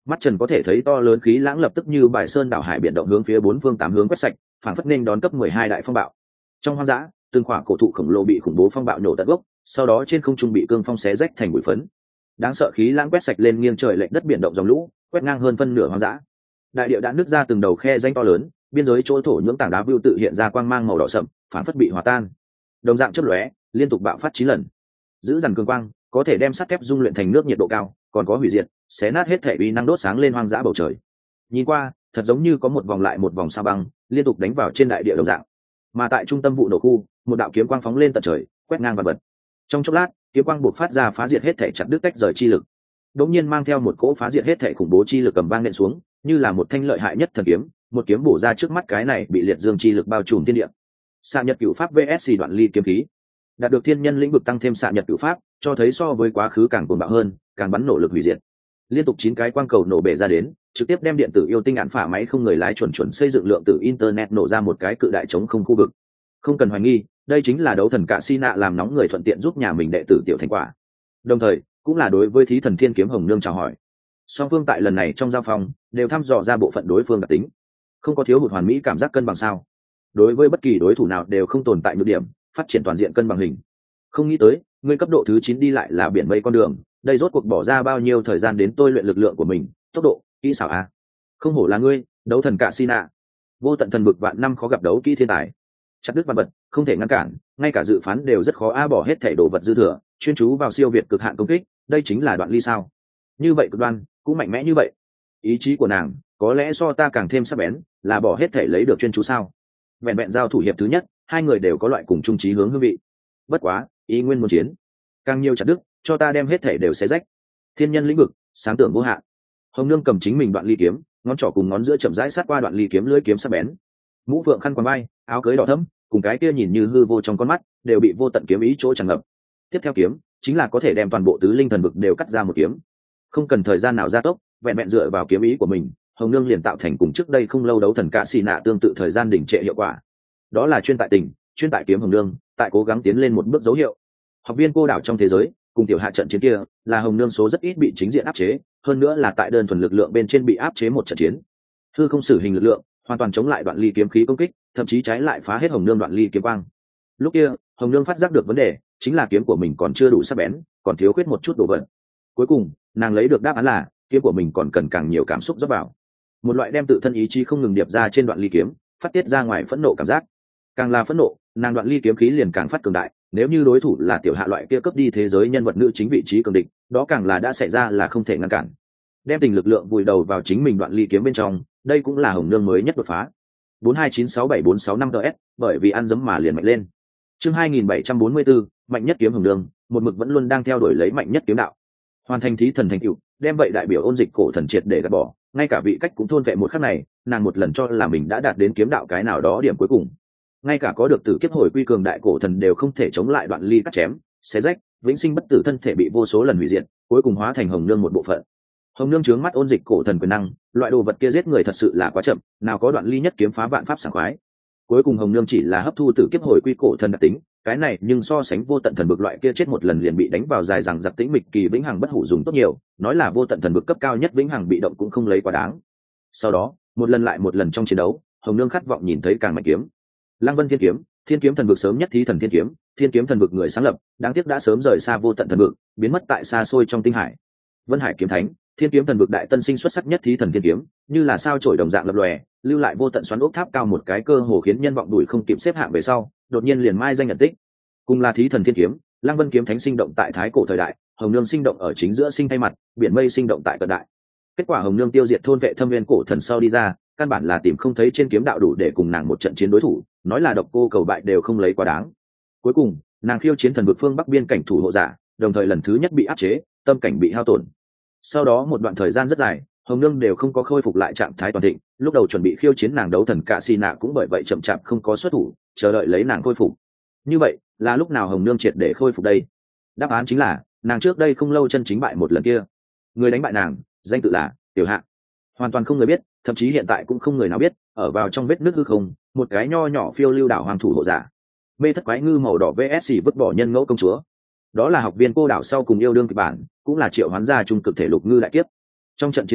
Mắt trần có thể thấy to lớn khí lãng lập tức như bài sơn đảo hải biển động hướng phía bốn phương tám hướng quét sạch, phản phất nên đón cấp mười hai đại phong bạo. Trong hoang dã, từng khỏa cổ thụ khổng lồ bị khủng bố phong bạo nổ tận gốc, sau đó trên không trung bị cương phong xé rách thành bụi phấn. Đáng sợ khí lãng quét sạch lên nghiêng trời lệch đất biển động dòng lũ, quét ngang hơn phân nửa hoang dã. Đại địa đã nứt ra từng đầu khe rãnh to lớn, biên giới chỗ thổ nhưỡng tảng đá vưu tự hiện ra quang mang màu đỏ sậm, phản phất bị hòa tan. Đồng dạng chớp lóe, liên tục bạo phát chín lần. Giữ dằn cường quang, có thể đem sắt thép dung luyện thành nước nhiệt độ cao, còn có hủy diệt, xé nát hết thể uy năng đốt sáng lên hoang dã bầu trời. Nhìn qua, thật giống như có một vòng lại một vòng sao băng, liên tục đánh vào trên đại địa đồng dạng. Mà tại trung tâm vụ nổ khu, một đạo kiếm quang phóng lên tận trời, quét ngang vạn vật. Trong chốc lát, kiếm quang buộc phát ra phá diệt hết thể chặt đứt tách rời chi lực. Đột nhiên mang theo một cỗ phá diệt hết thể khủng bố chi lực cầm vang nện xuống, như là một thanh lợi hại nhất thần kiếm, một kiếm bổ ra trước mắt cái này bị liệt dương chi lực bao trùm thiên địa. Xạ Nhật Cửu Pháp vs xê đoạn ly kiếm khí. Đạt được thiên nhân lĩnh vực tăng thêm Xạ Nhật Cửu Pháp, cho thấy so với quá khứ càng cuồng bạo hơn, càng bắn nổ lực hủy diệt. Liên tục chín cái quang cầu nổ bể ra đến, trực tiếp đem điện tử yêu tinh án phả máy không người lái chuẩn chuẩn xây dựng lượng tử internet nổ ra một cái cự đại chống không khu vực. Không cần hoài nghi, đây chính là đấu thần cạ si nạ làm nóng người thuận tiện giúp nhà mình đệ tử tiểu thành quả. Đồng thời, cũng là đối với thí thần thiên kiếm hồng nương chào hỏi. Song phương tại lần này trong giao phong đều thăm dò ra bộ phận đối phương đặc tính, không có thiếu hụt hoàn mỹ cảm giác cân bằng sao. Đối với bất kỳ đối thủ nào đều không tồn tại nhược điểm, phát triển toàn diện cân bằng hình. Không nghĩ tới, ngươi cấp độ thứ chín đi lại là biển mây con đường, đây rốt cuộc bỏ ra bao nhiêu thời gian đến tôi luyện lực lượng của mình, tốc độ, kỹ xảo a. Không hổ là ngươi, đấu thần cạ si nạ. Vô tận thần bực vạn năm khó gặp đấu kỹ thiên tài. Chặt đứt văn vật, không thể ngăn cản, ngay cả dự phán đều rất khó a bỏ hết thể đồ vật dư thừa, chuyên chú vào siêu việt cực hạn công kích, đây chính là đoạn ly sao? Như vậy cực đoan, cũng mạnh mẽ như vậy. Ý chí của nàng, có lẽ so ta càng thêm sắc bén, là bỏ hết thể lấy được chuyên chú sao? Vẹn vẹn giao thủ hiệp thứ nhất, hai người đều có loại cùng chung chí hướng hương vị. Bất quá, ý nguyên muốn chiến, càng nhiều chặt đứt, cho ta đem hết thể đều xé rách. Thiên nhân lĩnh vực, sáng tưởng vô hạn. Hồng nương cầm chính mình đoạn ly kiếm, ngón trỏ cùng ngón giữa chậm rãi sát qua đoạn ly kiếm lưỡi kiếm sắc bén. Mũ phượng khăn quàng vai, áo cưới đỏ thẫm, cùng cái kia nhìn như hư vô trong con mắt, đều bị vô tận kiếm ý chỗ tràn ngập. Tiếp theo kiếm, chính là có thể đem toàn bộ tứ linh thần vực đều cắt ra một kiếm. Không cần thời gian nào gia tốc, vẹn vẹn dựa vào kiếm ý của mình, Hồng nương liền tạo thành cùng trước đây không lâu đấu thần cạ xì nạ tương tự thời gian đỉnh trệ hiệu quả. Đó là chuyên tại tình, chuyên tại kiếm Hồng nương, tại cố gắng tiến lên một bước dấu hiệu. Học viên cô đảo trong thế giới, cùng tiểu hạ trận chiến kia, là Hồng nương số rất ít bị chính diện áp chế, hơn nữa là tại đơn thuần lực lượng bên trên bị áp chế một trận chiến. Hư không sử hình lực lượng, hoàn toàn chống lại đoạn ly kiếm khí công kích, thậm chí trái lại phá hết Hồng nương đoạn ly kiếm quang. Lúc kia, Hồng nương phát giác được vấn đề, chính là kiếm của mình còn chưa đủ sắc bén, còn thiếu khuyết một chút đồ vật. Cuối cùng, nàng lấy được đáp án là kiếm của mình còn cần càng nhiều cảm xúc rót vào, một loại đem tự thân ý chí không ngừng điệp ra trên đoạn ly kiếm, phát tiết ra ngoài phẫn nộ cảm giác. Càng là phẫn nộ, nàng đoạn ly kiếm khí liền càng phát cường đại. Nếu như đối thủ là tiểu hạ loại kia cấp đi thế giới nhân vật nữ chính vị trí cường địch, đó càng là đã xảy ra là không thể ngăn cản. Đem tình lực lượng vùi đầu vào chính mình đoạn ly kiếm bên trong, đây cũng là Hồng nương mới nhất đột phá. bốn hai chín sáu bảy bốn sáu năm ts, bởi vì ăn dấm mà liền mạnh lên. Chương hai nghìn bảy trăm bốn mươi bốn, mạnh nhất kiếm Hồng nương, một mực vẫn luôn đang theo đuổi lấy mạnh nhất kiếm đạo. Hoàn thành thí thần thành tựu, đem vậy đại biểu ôn dịch cổ thần triệt để gạt bỏ, ngay cả vị cách cũng thôn vệ một khắc này, nàng một lần cho là mình đã đạt đến kiếm đạo cái nào đó điểm cuối cùng. Ngay cả có được tử kiếp hồi quy cường đại cổ thần đều không thể chống lại đoạn ly cắt chém, xé rách, vĩnh sinh bất tử thân thể bị vô số lần hủy diệt, cuối cùng hóa thành Hồng nương một bộ phận. Hồng nương trướng mắt ôn dịch cổ thần quyền năng, loại đồ vật kia giết người thật sự là quá chậm, nào có đoạn ly nhất kiếm phá vạn pháp sảng khoái. Cuối cùng Hồng nương chỉ là hấp thu tử kiếp hồi quy cổ thần đặc tính, cái này nhưng so sánh vô tận thần bực loại kia chết một lần liền bị đánh vào dài rằng giặc tĩnh mịch kỳ vĩnh hằng bất hủ dùng tốt nhiều, nói là vô tận thần bực cấp cao nhất vĩnh hằng bị động cũng không lấy quá đáng. Sau đó, một lần lại một lần trong chiến đấu, Hồng nương khát vọng nhìn thấy càng mạnh kiếm. Lăng Vân Thiên kiếm, Thiên kiếm thần vực sớm nhất thí thần thiên kiếm, Thiên kiếm thần vực người sáng lập, đáng tiếc đã sớm rời xa vô tận thần vực, biến mất tại xa xôi trong tinh hải. Vân Hải kiếm thánh, Thiên kiếm thần vực đại tân sinh xuất sắc nhất thí thần thiên kiếm, như là sao chổi đồng dạng lập lòe, lưu lại vô tận xoắn ốc tháp cao một cái cơ hồ khiến nhân vọng đuổi không kịp xếp hạng về sau, đột nhiên liền mai danh nhận tích. Cùng là thí thần thiên kiếm, Lăng Vân kiếm thánh sinh động tại thái cổ thời đại, Hồng nương sinh động ở chính giữa sinh thay mặt, biển mây sinh động tại cận đại. Kết quả Hồng nương tiêu diệt thôn vệ thâm viên cổ thần sau đi ra, căn bản là tìm không thấy trên kiếm đạo đủ để cùng nàng một trận chiến đối thủ, nói là độc cô cầu bại đều không lấy quá đáng. Cuối cùng, nàng khiêu chiến thần vực phương bắc biên cảnh thủ hộ giả, đồng thời lần thứ nhất bị áp chế, tâm cảnh bị hao tổn. Sau đó một đoạn thời gian rất dài, Hồng nương đều không có khôi phục lại trạng thái toàn thịnh, lúc đầu chuẩn bị khiêu chiến nàng đấu thần cạ xì nạ cũng bởi vậy chậm chạp không có xuất thủ, chờ đợi lấy nàng khôi phục. Như vậy, là lúc nào Hồng nương triệt để khôi phục đây? Đáp án chính là, nàng trước đây không lâu chân chính bại một lần kia. Người đánh bại nàng, danh tự là Tiểu Hạ. Hoàn toàn không người biết, thậm chí hiện tại cũng không người nào biết, ở vào trong vết nước hư không, một cái nho nhỏ phiêu lưu đảo hoàng thủ hộ giả. Mê thất quái ngư màu đỏ vs vứt bỏ nhân ngẫu công chúa. Đó là học viên cô đảo sau cùng yêu đương kịch bản, cũng là triệu hoán gia trung cực thể lục ngư đại kiếp. Trong trận chiến ấy,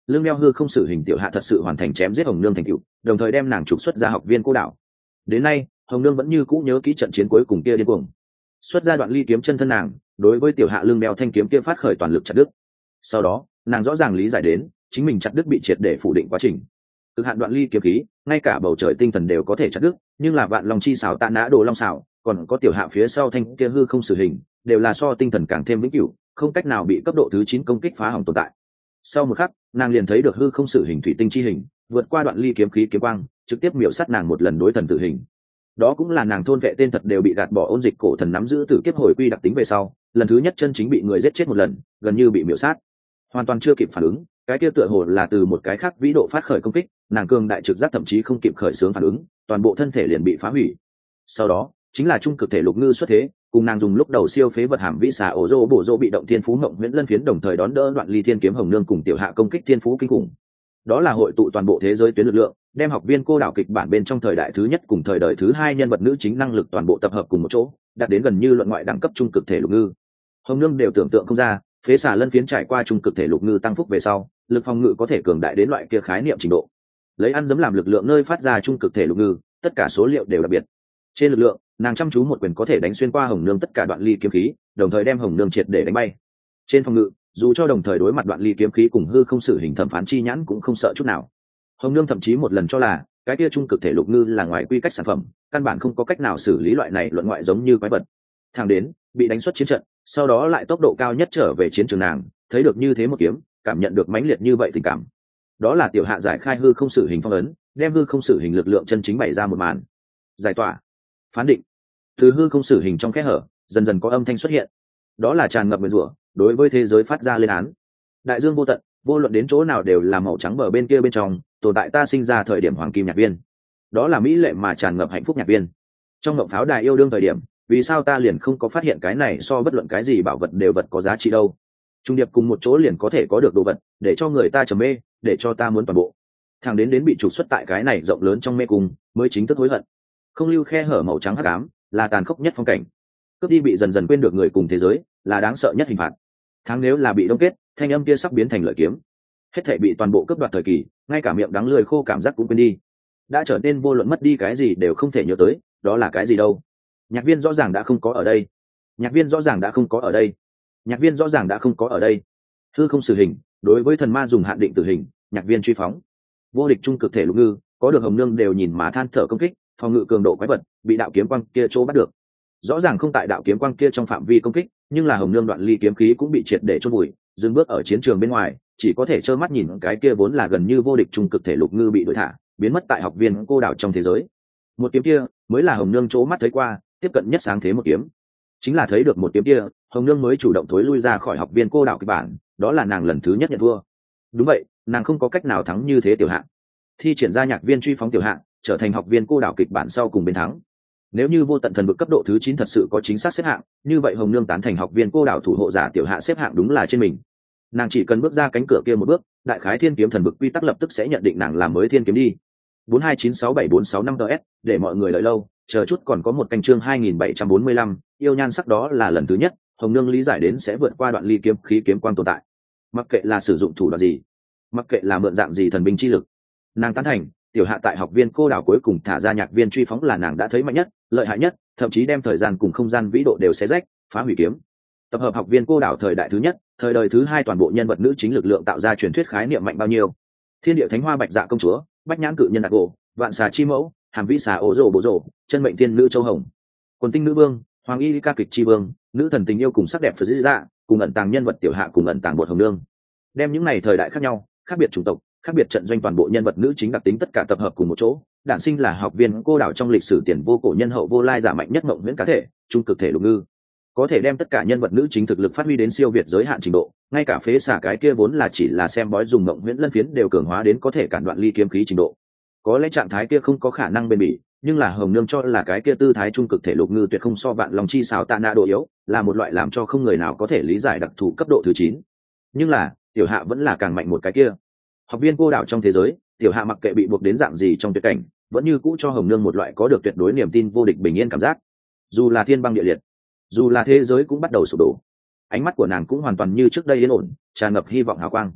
lương đeo hư không xử hình tiểu hạ thật sự hoàn thành chém giết hồng nương thành cựu, đồng thời đem nàng trục xuất ra học viên cô đảo. Đến nay hồng nương vẫn như cũ nhớ kỹ trận chiến cuối cùng kia điên cuồng xuất ra đoạn ly kiếm chân thân nàng đối với tiểu hạ lương đeo thanh kiếm kia phát khởi toàn lực chặt đứt. Sau đó nàng rõ ràng lý giải đến chính mình chặt đứt bị triệt để phủ định quá trình. Cực hạn đoạn ly kiếm khí ngay cả bầu trời tinh thần đều có thể chặt đứt, nhưng là vạn long chi xảo tạ nã đồ long xảo còn có tiểu hạ phía sau thanh kia hư không xử hình đều là so tinh thần càng thêm vĩnh cửu, không cách nào bị cấp độ thứ chín công kích phá hỏng tồn tại. Sau một khắc nàng liền thấy được hư không xử hình thủy tinh chi hình vượt qua đoạn ly kiếm khí kiếm quang trực tiếp miểu sát nàng một lần đối thần tử hình. Đó cũng là nàng thôn vệ tên thật đều bị gạt bỏ ôn dịch cổ thần nắm giữ tử kiếp hồi quy đặc tính về sau lần thứ nhất chân chính bị người giết chết một lần, gần như bị miểu sát. Hoàn toàn chưa kịp phản ứng, cái kia tựa hồ là từ một cái khác vĩ độ phát khởi công kích, nàng cường đại trực giác thậm chí không kịp khởi xướng phản ứng, toàn bộ thân thể liền bị phá hủy. Sau đó chính là trung cực thể lục ngư xuất thế, cùng nàng dùng lúc đầu siêu phế vật hàm vĩ xà ổ rô bổ rô bị động thiên phú ngộng nguyễn lân phiến đồng thời đón đỡ đoạn ly thiên kiếm hồng nương cùng tiểu hạ công kích thiên phú kinh khủng. Đó là hội tụ toàn bộ thế giới tuyến lực lượng, đem học viên cô đảo kịch bản bên trong thời đại thứ nhất cùng thời đại thứ hai nhân vật nữ chính năng lực toàn bộ tập hợp cùng một chỗ, đạt đến gần như luận ngoại đẳng cấp trung cực thể lục ngư. Hồng nương đều tưởng tượng không ra, phế xà lân phiến trải qua trung cực thể lục ngư tăng phúc về sau, lực phòng ngự có thể cường đại đến loại kia khái niệm trình độ. Lấy ăn dấm làm lực lượng nơi phát ra trung cực thể lục ngư, tất cả số liệu đều đặc biệt. Trên lực lượng, nàng chăm chú một quyền có thể đánh xuyên qua hồng nương tất cả đoạn ly kiếm khí, đồng thời đem hồng nương triệt để đánh bay. Trên phòng ngự, dù cho đồng thời đối mặt đoạn ly kiếm khí cùng hư không xử hình thẩm phán chi nhãn cũng không sợ chút nào. Hồng nương thậm chí một lần cho là cái kia trung cực thể lục ngư là ngoài quy cách sản phẩm, căn bản không có cách nào xử lý loại này luận ngoại giống như quái vật. Thẳng đến bị đánh xuất chiến trận, sau đó lại tốc độ cao nhất trở về chiến trường nàng, thấy được như thế một kiếm, cảm nhận được mãnh liệt như vậy tình cảm. Đó là tiểu hạ giải khai hư không xử hình phong ấn, đem hư không xử hình lực lượng chân chính bày ra một màn. Giải tỏa, phán định. Từ hư không xử hình trong kẽ hở, dần dần có âm thanh xuất hiện. Đó là tràn ngập nguyền rủa, đối với thế giới phát ra lên án. Đại dương vô tận, vô luận đến chỗ nào đều là màu trắng bờ bên kia bên trong, tồn tại ta sinh ra thời điểm hoàng kim nhạc viên. Đó là mỹ lệ mà tràn ngập hạnh phúc nhạc viên. Trong ngộng pháo đài yêu đương thời điểm, vì sao ta liền không có phát hiện cái này so bất luận cái gì bảo vật đều vật có giá trị đâu. Trung điệp cùng một chỗ liền có thể có được đồ vật, để cho người ta trầm mê, để cho ta muốn toàn bộ. Thằng đến đến bị trục xuất tại cái này rộng lớn trong mê cung, mới chính thức hối hận. Không lưu khe hở màu trắng hắc ám, là tàn khốc nhất phong cảnh. Cướp đi bị dần dần quên được người cùng thế giới, là đáng sợ nhất hình phạt. Tháng nếu là bị đông kết, thanh âm kia sắp biến thành lợi kiếm. Hết thảy bị toàn bộ cướp đoạt thời kỳ, ngay cả miệng đắng lưỡi khô cảm giác cũng quên đi. Đã trở nên vô luận mất đi cái gì đều không thể nhớ tới, đó là cái gì đâu. Nhạc viên rõ ràng đã không có ở đây. Nhạc viên rõ ràng đã không có ở đây. Nhạc viên rõ ràng đã không có ở đây. Hư không xử hình, đối với thần ma dùng hạn định tử hình, nhạc viên truy phóng. Vô địch trung cực thể lục ngư, có được hồng nương đều nhìn mà than thở công kích, phòng ngự cường độ quái vật, bị đạo kiếm quang kia chỗ bắt được. Rõ ràng không tại đạo kiếm quang kia trong phạm vi công kích, nhưng là hồng nương đoạn ly kiếm khí cũng bị triệt để chôn vùi, dừng bước ở chiến trường bên ngoài, chỉ có thể trơ mắt nhìn cái kia vốn là gần như vô địch trung cực thể lục ngư bị đuổi thả, biến mất tại học viên cô đảo trong thế giới. Một kiếm kia mới là hồng nương chỗ mắt thấy qua tiếp cận nhất sáng thế một kiếm. Chính là thấy được một kiếm kia, hồng nương mới chủ động thối lui ra khỏi học viên cô đảo kịch bản, đó là nàng lần thứ nhất nhận thua. Đúng vậy, nàng không có cách nào thắng như thế tiểu hạng. Thi triển ra nhạc viên truy phóng tiểu hạng, trở thành học viên cô đảo kịch bản sau cùng bên thắng. Nếu như vô tận thần vực cấp độ thứ chín thật sự có chính xác xếp hạng, như vậy hồng nương tán thành học viên cô đảo thủ hộ giả tiểu hạ xếp hạng đúng là trên mình. Nàng chỉ cần bước ra cánh cửa kia một bước, đại khái thiên kiếm thần vực quy tắc lập tức sẽ nhận định nàng làm mới thiên kiếm đi. Bốn hai chín sáu bảy bốn sáu năm ts, để mọi người đợi lâu, chờ chút còn có một canh chương hai nghìn bảy trăm bốn mươi lăm, yêu nhan sắc đó là lần thứ nhất, hồng nương lý giải đến sẽ vượt qua đoạn ly kiếm khí kiếm quang tồn tại. Mặc kệ là sử dụng thủ đoạn gì, mặc kệ là mượn dạng gì thần binh chi lực, nàng tán thành tiểu hạ tại học viên cô đảo cuối cùng thả ra nhạc viên truy phóng là nàng đã thấy mạnh nhất, lợi hại nhất, thậm chí đem thời gian cùng không gian vĩ độ đều xé rách, phá hủy kiếm. Tập hợp học viên cô đảo thời đại thứ nhất, thời đời thứ hai toàn bộ nhân vật nữ chính lực lượng tạo ra truyền thuyết khái niệm mạnh bao nhiêu. Thiên địa thánh hoa bạch dạ công chúa, bách nhãn cự nhân đặc gỗ, vạn xà chi mẫu, hàm vĩ xà ố rồ bố rồ, chân mệnh thiên nữ châu hồng, quần tinh nữ vương, hoàng y ca kịch chi vương, nữ thần tình yêu cùng sắc đẹp phật dĩ dạ, cùng ẩn tàng nhân vật tiểu hạ cùng ẩn tàng bột hồng nương. Đem những này thời đại khác nhau, khác biệt chủng tộc, khác biệt trận doanh toàn bộ nhân vật nữ chính đặc tính tất cả tập hợp cùng một chỗ, đản sinh là học viên cô đảo trong lịch sử tiền vô cổ nhân hậu vô lai giả mạnh nhất mộng nguyễn cá thể, trung cực thể lục ngư, có thể đem tất cả nhân vật nữ chính thực lực phát huy đến siêu việt giới hạn trình độ, ngay cả phế xả cái kia vốn là chỉ là xem bói dùng mộng nguyễn lân phiến đều cường hóa đến có thể cản đoạn ly kiếm khí trình độ. Có lẽ trạng thái kia không có khả năng bền bỉ, nhưng là hồng nương cho là cái kia tư thái trung cực thể lục ngư tuyệt không so vạn lòng chi xào tạ nạ độ yếu, là một loại làm cho không người nào có thể lý giải đặc thù cấp độ thứ chín. Nhưng là tiểu hạ vẫn là càng mạnh một cái kia. Học viên cô đảo trong thế giới, tiểu hạ mặc kệ bị buộc đến dạng gì trong tuyệt cảnh, vẫn như cũ cho hồng nương một loại có được tuyệt đối niềm tin vô địch bình yên cảm giác. Dù là thiên băng địa liệt, dù là thế giới cũng bắt đầu sụp đổ, ánh mắt của nàng cũng hoàn toàn như trước đây yên ổn, tràn ngập hy vọng hào quang.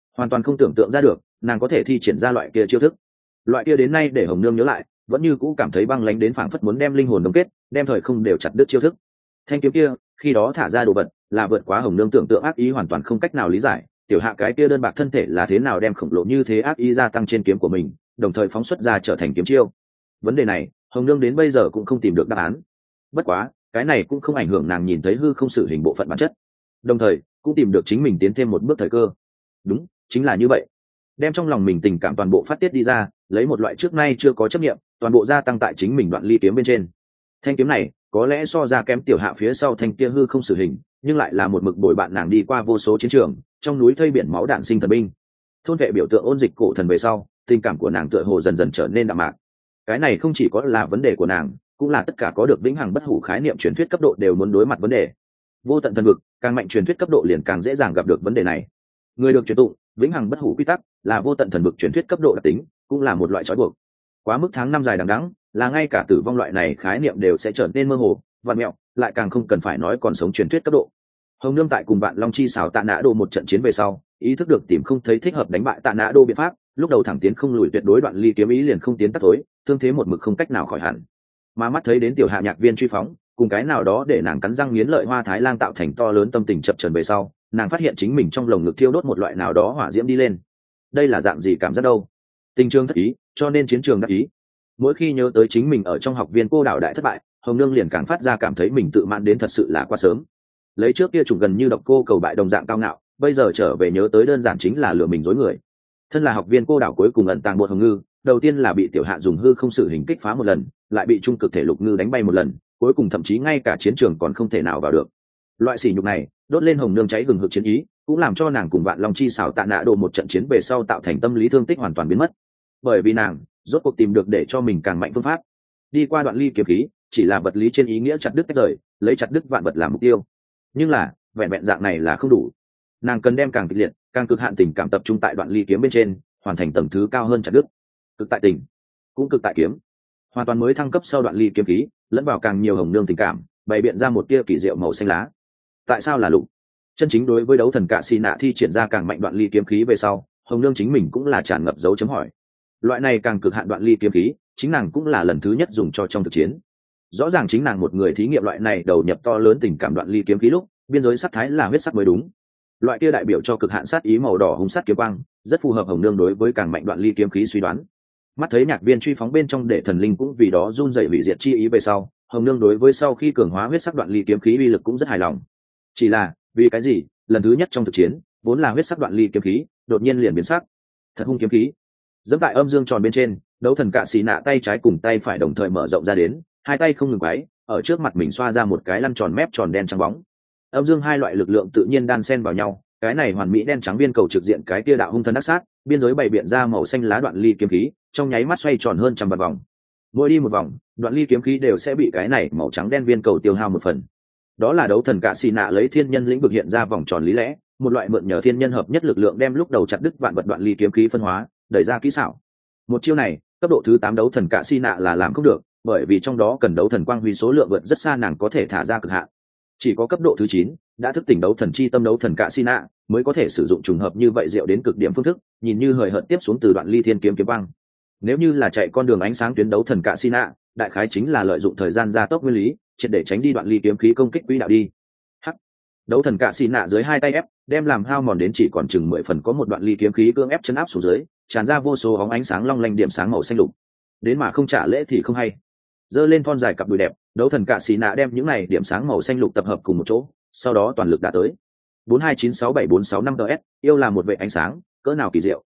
hoàn toàn không tưởng tượng ra được nàng có thể thi triển ra loại kia chiêu thức. Loại kia đến nay để hồng nương nhớ lại vẫn như cũ cảm thấy băng lánh đến phảng phất muốn đem linh hồn đông kết, đem thời không đều chặt đứt chiêu thức. Thanh kiếm kia khi đó thả ra đồ vật là vượt quá hồng nương tưởng tượng ác ý, hoàn toàn không cách nào lý giải tiểu hạ cái kia đơn bạc thân thể là thế nào đem khổng lồ như thế ác ý gia tăng trên kiếm của mình, đồng thời phóng xuất ra trở thành kiếm chiêu. Vấn đề này hồng nương đến bây giờ cũng không tìm được đáp án. Bất quá cái này cũng không ảnh hưởng nàng nhìn thấy hư không sử hình bộ phận bản chất, đồng thời cũng tìm được chính mình tiến thêm một bước thời cơ. Đúng, chính là như vậy, đem trong lòng mình tình cảm toàn bộ phát tiết đi ra, lấy một loại trước nay chưa có chấp nghiệm toàn bộ gia tăng tại chính mình đoạn ly kiếm bên trên. Thanh kiếm này có lẽ so ra kém tiểu hạ phía sau thanh kia hư không sử hình, nhưng lại là một mực bồi bạn nàng đi qua vô số chiến trường, trong núi thây biển máu đạn sinh thần binh, thôn vệ biểu tượng ôn dịch cổ thần về sau, tình cảm của nàng tựa hồ dần dần trở nên đạm mạc. Cái này không chỉ có là vấn đề của nàng, cũng là tất cả có được vĩnh hằng bất hủ khái niệm truyền thuyết cấp độ đều muốn đối mặt vấn đề. Vô tận thần vực càng mạnh, truyền thuyết cấp độ liền càng dễ dàng gặp được vấn đề này. Người được truyền tụng vĩnh hằng bất hủ quy tắc là vô tận thần vực truyền thuyết cấp độ đặc tính, cũng là một loại trói buộc. Quá mức tháng năm dài đằng đẵng, là ngay cả tử vong loại này khái niệm đều sẽ trở nên mơ hồ, vạn mẹo, lại càng không cần phải nói còn sống truyền thuyết cấp độ. Hồng nương tại cùng bạn Long Chi xảo Tạ Nã Đô một trận chiến về sau, ý thức được tìm không thấy thích hợp đánh bại Tạ Nã Đô biện pháp, lúc đầu thẳng tiến không lùi tuyệt đối đoạn ly kiếm ý liền không tiến tắt tối, thương thế một mực không cách nào khỏi hẳn. Mà mắt thấy đến tiểu hạ nhạc viên truy phóng, cùng cái nào đó để nàng cắn răng nghiến lợi hoa thái lang tạo thành to lớn tâm tình chập chờn về sau, nàng phát hiện chính mình trong lồng ngực thiêu đốt một loại nào đó hỏa diễm đi lên. Đây là dạng gì cảm giác đâu? Tình trường thất ý, cho nên chiến trường đắc ý. Mỗi khi nhớ tới chính mình ở trong học viên cô đảo đại thất bại, hồng nương liền càng phát ra cảm thấy mình tự mãn đến thật sự là quá sớm. Lấy trước kia chủng gần như độc cô cầu bại đồng dạng cao ngạo, bây giờ trở về nhớ tới đơn giản chính là lừa mình dối người. Thân là học viên cô đảo cuối cùng ẩn tàng bột hồng ngư, đầu tiên là bị tiểu hạ dùng hư không sử hình kích phá một lần, lại bị trung cực thể lục ngư đánh bay một lần, cuối cùng thậm chí ngay cả chiến trường còn không thể nào vào được. Loại sỉ nhục này đốt lên hồng nương cháy hừng hực chiến ý, cũng làm cho nàng cùng Vạn Long Chi xảo Tạ Nã Đô một trận chiến về sau tạo thành tâm lý thương tích hoàn toàn biến mất. Bởi vì nàng rốt cuộc tìm được để cho mình càng mạnh phương pháp. Đi qua đoạn ly kiếm khí chỉ là vật lý trên ý nghĩa chặt đứt tách rời, lấy chặt đứt vạn vật làm mục tiêu, nhưng là vẹn vẹn dạng này là không đủ. Nàng cần đem càng kịch liệt, càng cực hạn tình cảm tập trung tại đoạn ly kiếm bên trên, hoàn thành tầng thứ cao hơn chặt đứt. Cực tại tình, cũng cực tại kiếm, hoàn toàn mới thăng cấp sau đoạn ly kiếm khí, lẫn vào càng nhiều hồng nương tình cảm, bày biện ra một tia kỳ diệu màu xanh lá. Tại sao là lục? Chân chính đối với đấu thần cạ xì nạ thi triển ra càng mạnh đoạn ly kiếm khí về sau, hồng nương chính mình cũng là tràn ngập dấu chấm hỏi. Loại này càng cực hạn đoạn ly kiếm khí, chính nàng cũng là lần thứ nhất dùng cho trong thực chiến. Rõ ràng chính nàng một người thí nghiệm loại này đầu nhập to lớn tình cảm đoạn ly kiếm khí lúc, biên giới sắc thái là huyết sắc mới đúng. Loại kia đại biểu cho cực hạn sát ý màu đỏ hung sát kiếm quang, rất phù hợp hồng nương đối với càng mạnh đoạn ly kiếm khí suy đoán. Mắt thấy nhạc viên truy phóng bên trong để thần linh cũng vì đó run rẩy hủy diệt chi ý về sau, hồng nương đối với sau khi cường hóa huyết sắc đoạn ly kiếm khí uy lực cũng rất hài lòng. Chỉ là vì cái gì lần thứ nhất trong thực chiến vốn là huyết sắc đoạn ly kiếm khí đột nhiên liền biến sắc? Thật hung kiếm khí dẫm tại âm dương tròn bên trên, đấu thần cạ xì nạ tay trái cùng tay phải đồng thời mở rộng ra đến, hai tay không ngừng quấy, ở trước mặt mình xoa ra một cái lăn tròn mép tròn đen trắng bóng. Âm dương hai loại lực lượng tự nhiên đan xen vào nhau, cái này hoàn mỹ đen trắng viên cầu trực diện cái kia đạo hung thần đắc sát, biên giới bày biện ra màu xanh lá đoạn ly kiếm khí, trong nháy mắt xoay tròn hơn trăm vạn vòng. Mỗi đi một vòng, đoạn ly kiếm khí đều sẽ bị cái này màu trắng đen viên cầu tiêu hao một phần. Đó là đấu thần cạ xì nạ lấy thiên nhân lĩnh vực hiện ra vòng tròn lý lẽ, một loại mượn nhờ thiên nhân hợp nhất lực lượng đem lúc đầu chặt đứt vạn vật đoạn ly kiếm khí phân hóa, đẩy ra kỹ xảo. Một chiêu này cấp độ thứ tám đấu thần cạ xì nạ là làm không được, bởi vì trong đó cần đấu thần quang huy số lượng vượt rất xa nàng có thể thả ra cực hạn. Chỉ có cấp độ thứ chín đã thức tỉnh đấu thần chi tâm đấu thần cạ xì nạ mới có thể sử dụng trùng hợp như vậy diệu đến cực điểm phương thức, nhìn như hời hợt tiếp xuống từ đoạn ly thiên kiếm kiếm băng. Nếu như là chạy con đường ánh sáng tuyến đấu thần cạ xì nạ, đại khái chính là lợi dụng thời gian gia tốc nguyên lý, triệt để tránh đi đoạn ly kiếm khí công kích quỹ đạo đi. Hắc, đấu thần cạ xì nạ dưới hai tay ép, đem làm hao mòn đến chỉ còn chừng mười phần có một đoạn ly kiếm khí cương ép chấn áp xuống dưới, tràn ra vô số óng ánh sáng long lanh điểm sáng màu xanh lục. Đến mà không trả lễ thì không hay. Giơ lên thon dài cặp đùi đẹp, đấu thần cạ xì nạ đem những này điểm sáng màu xanh lục tập hợp cùng một chỗ, sau đó toàn lực đã tới. Bốn hai chín sáu bảy bốn sáu năm ts, yêu là một vệ ánh sáng, cỡ nào kỳ diệu.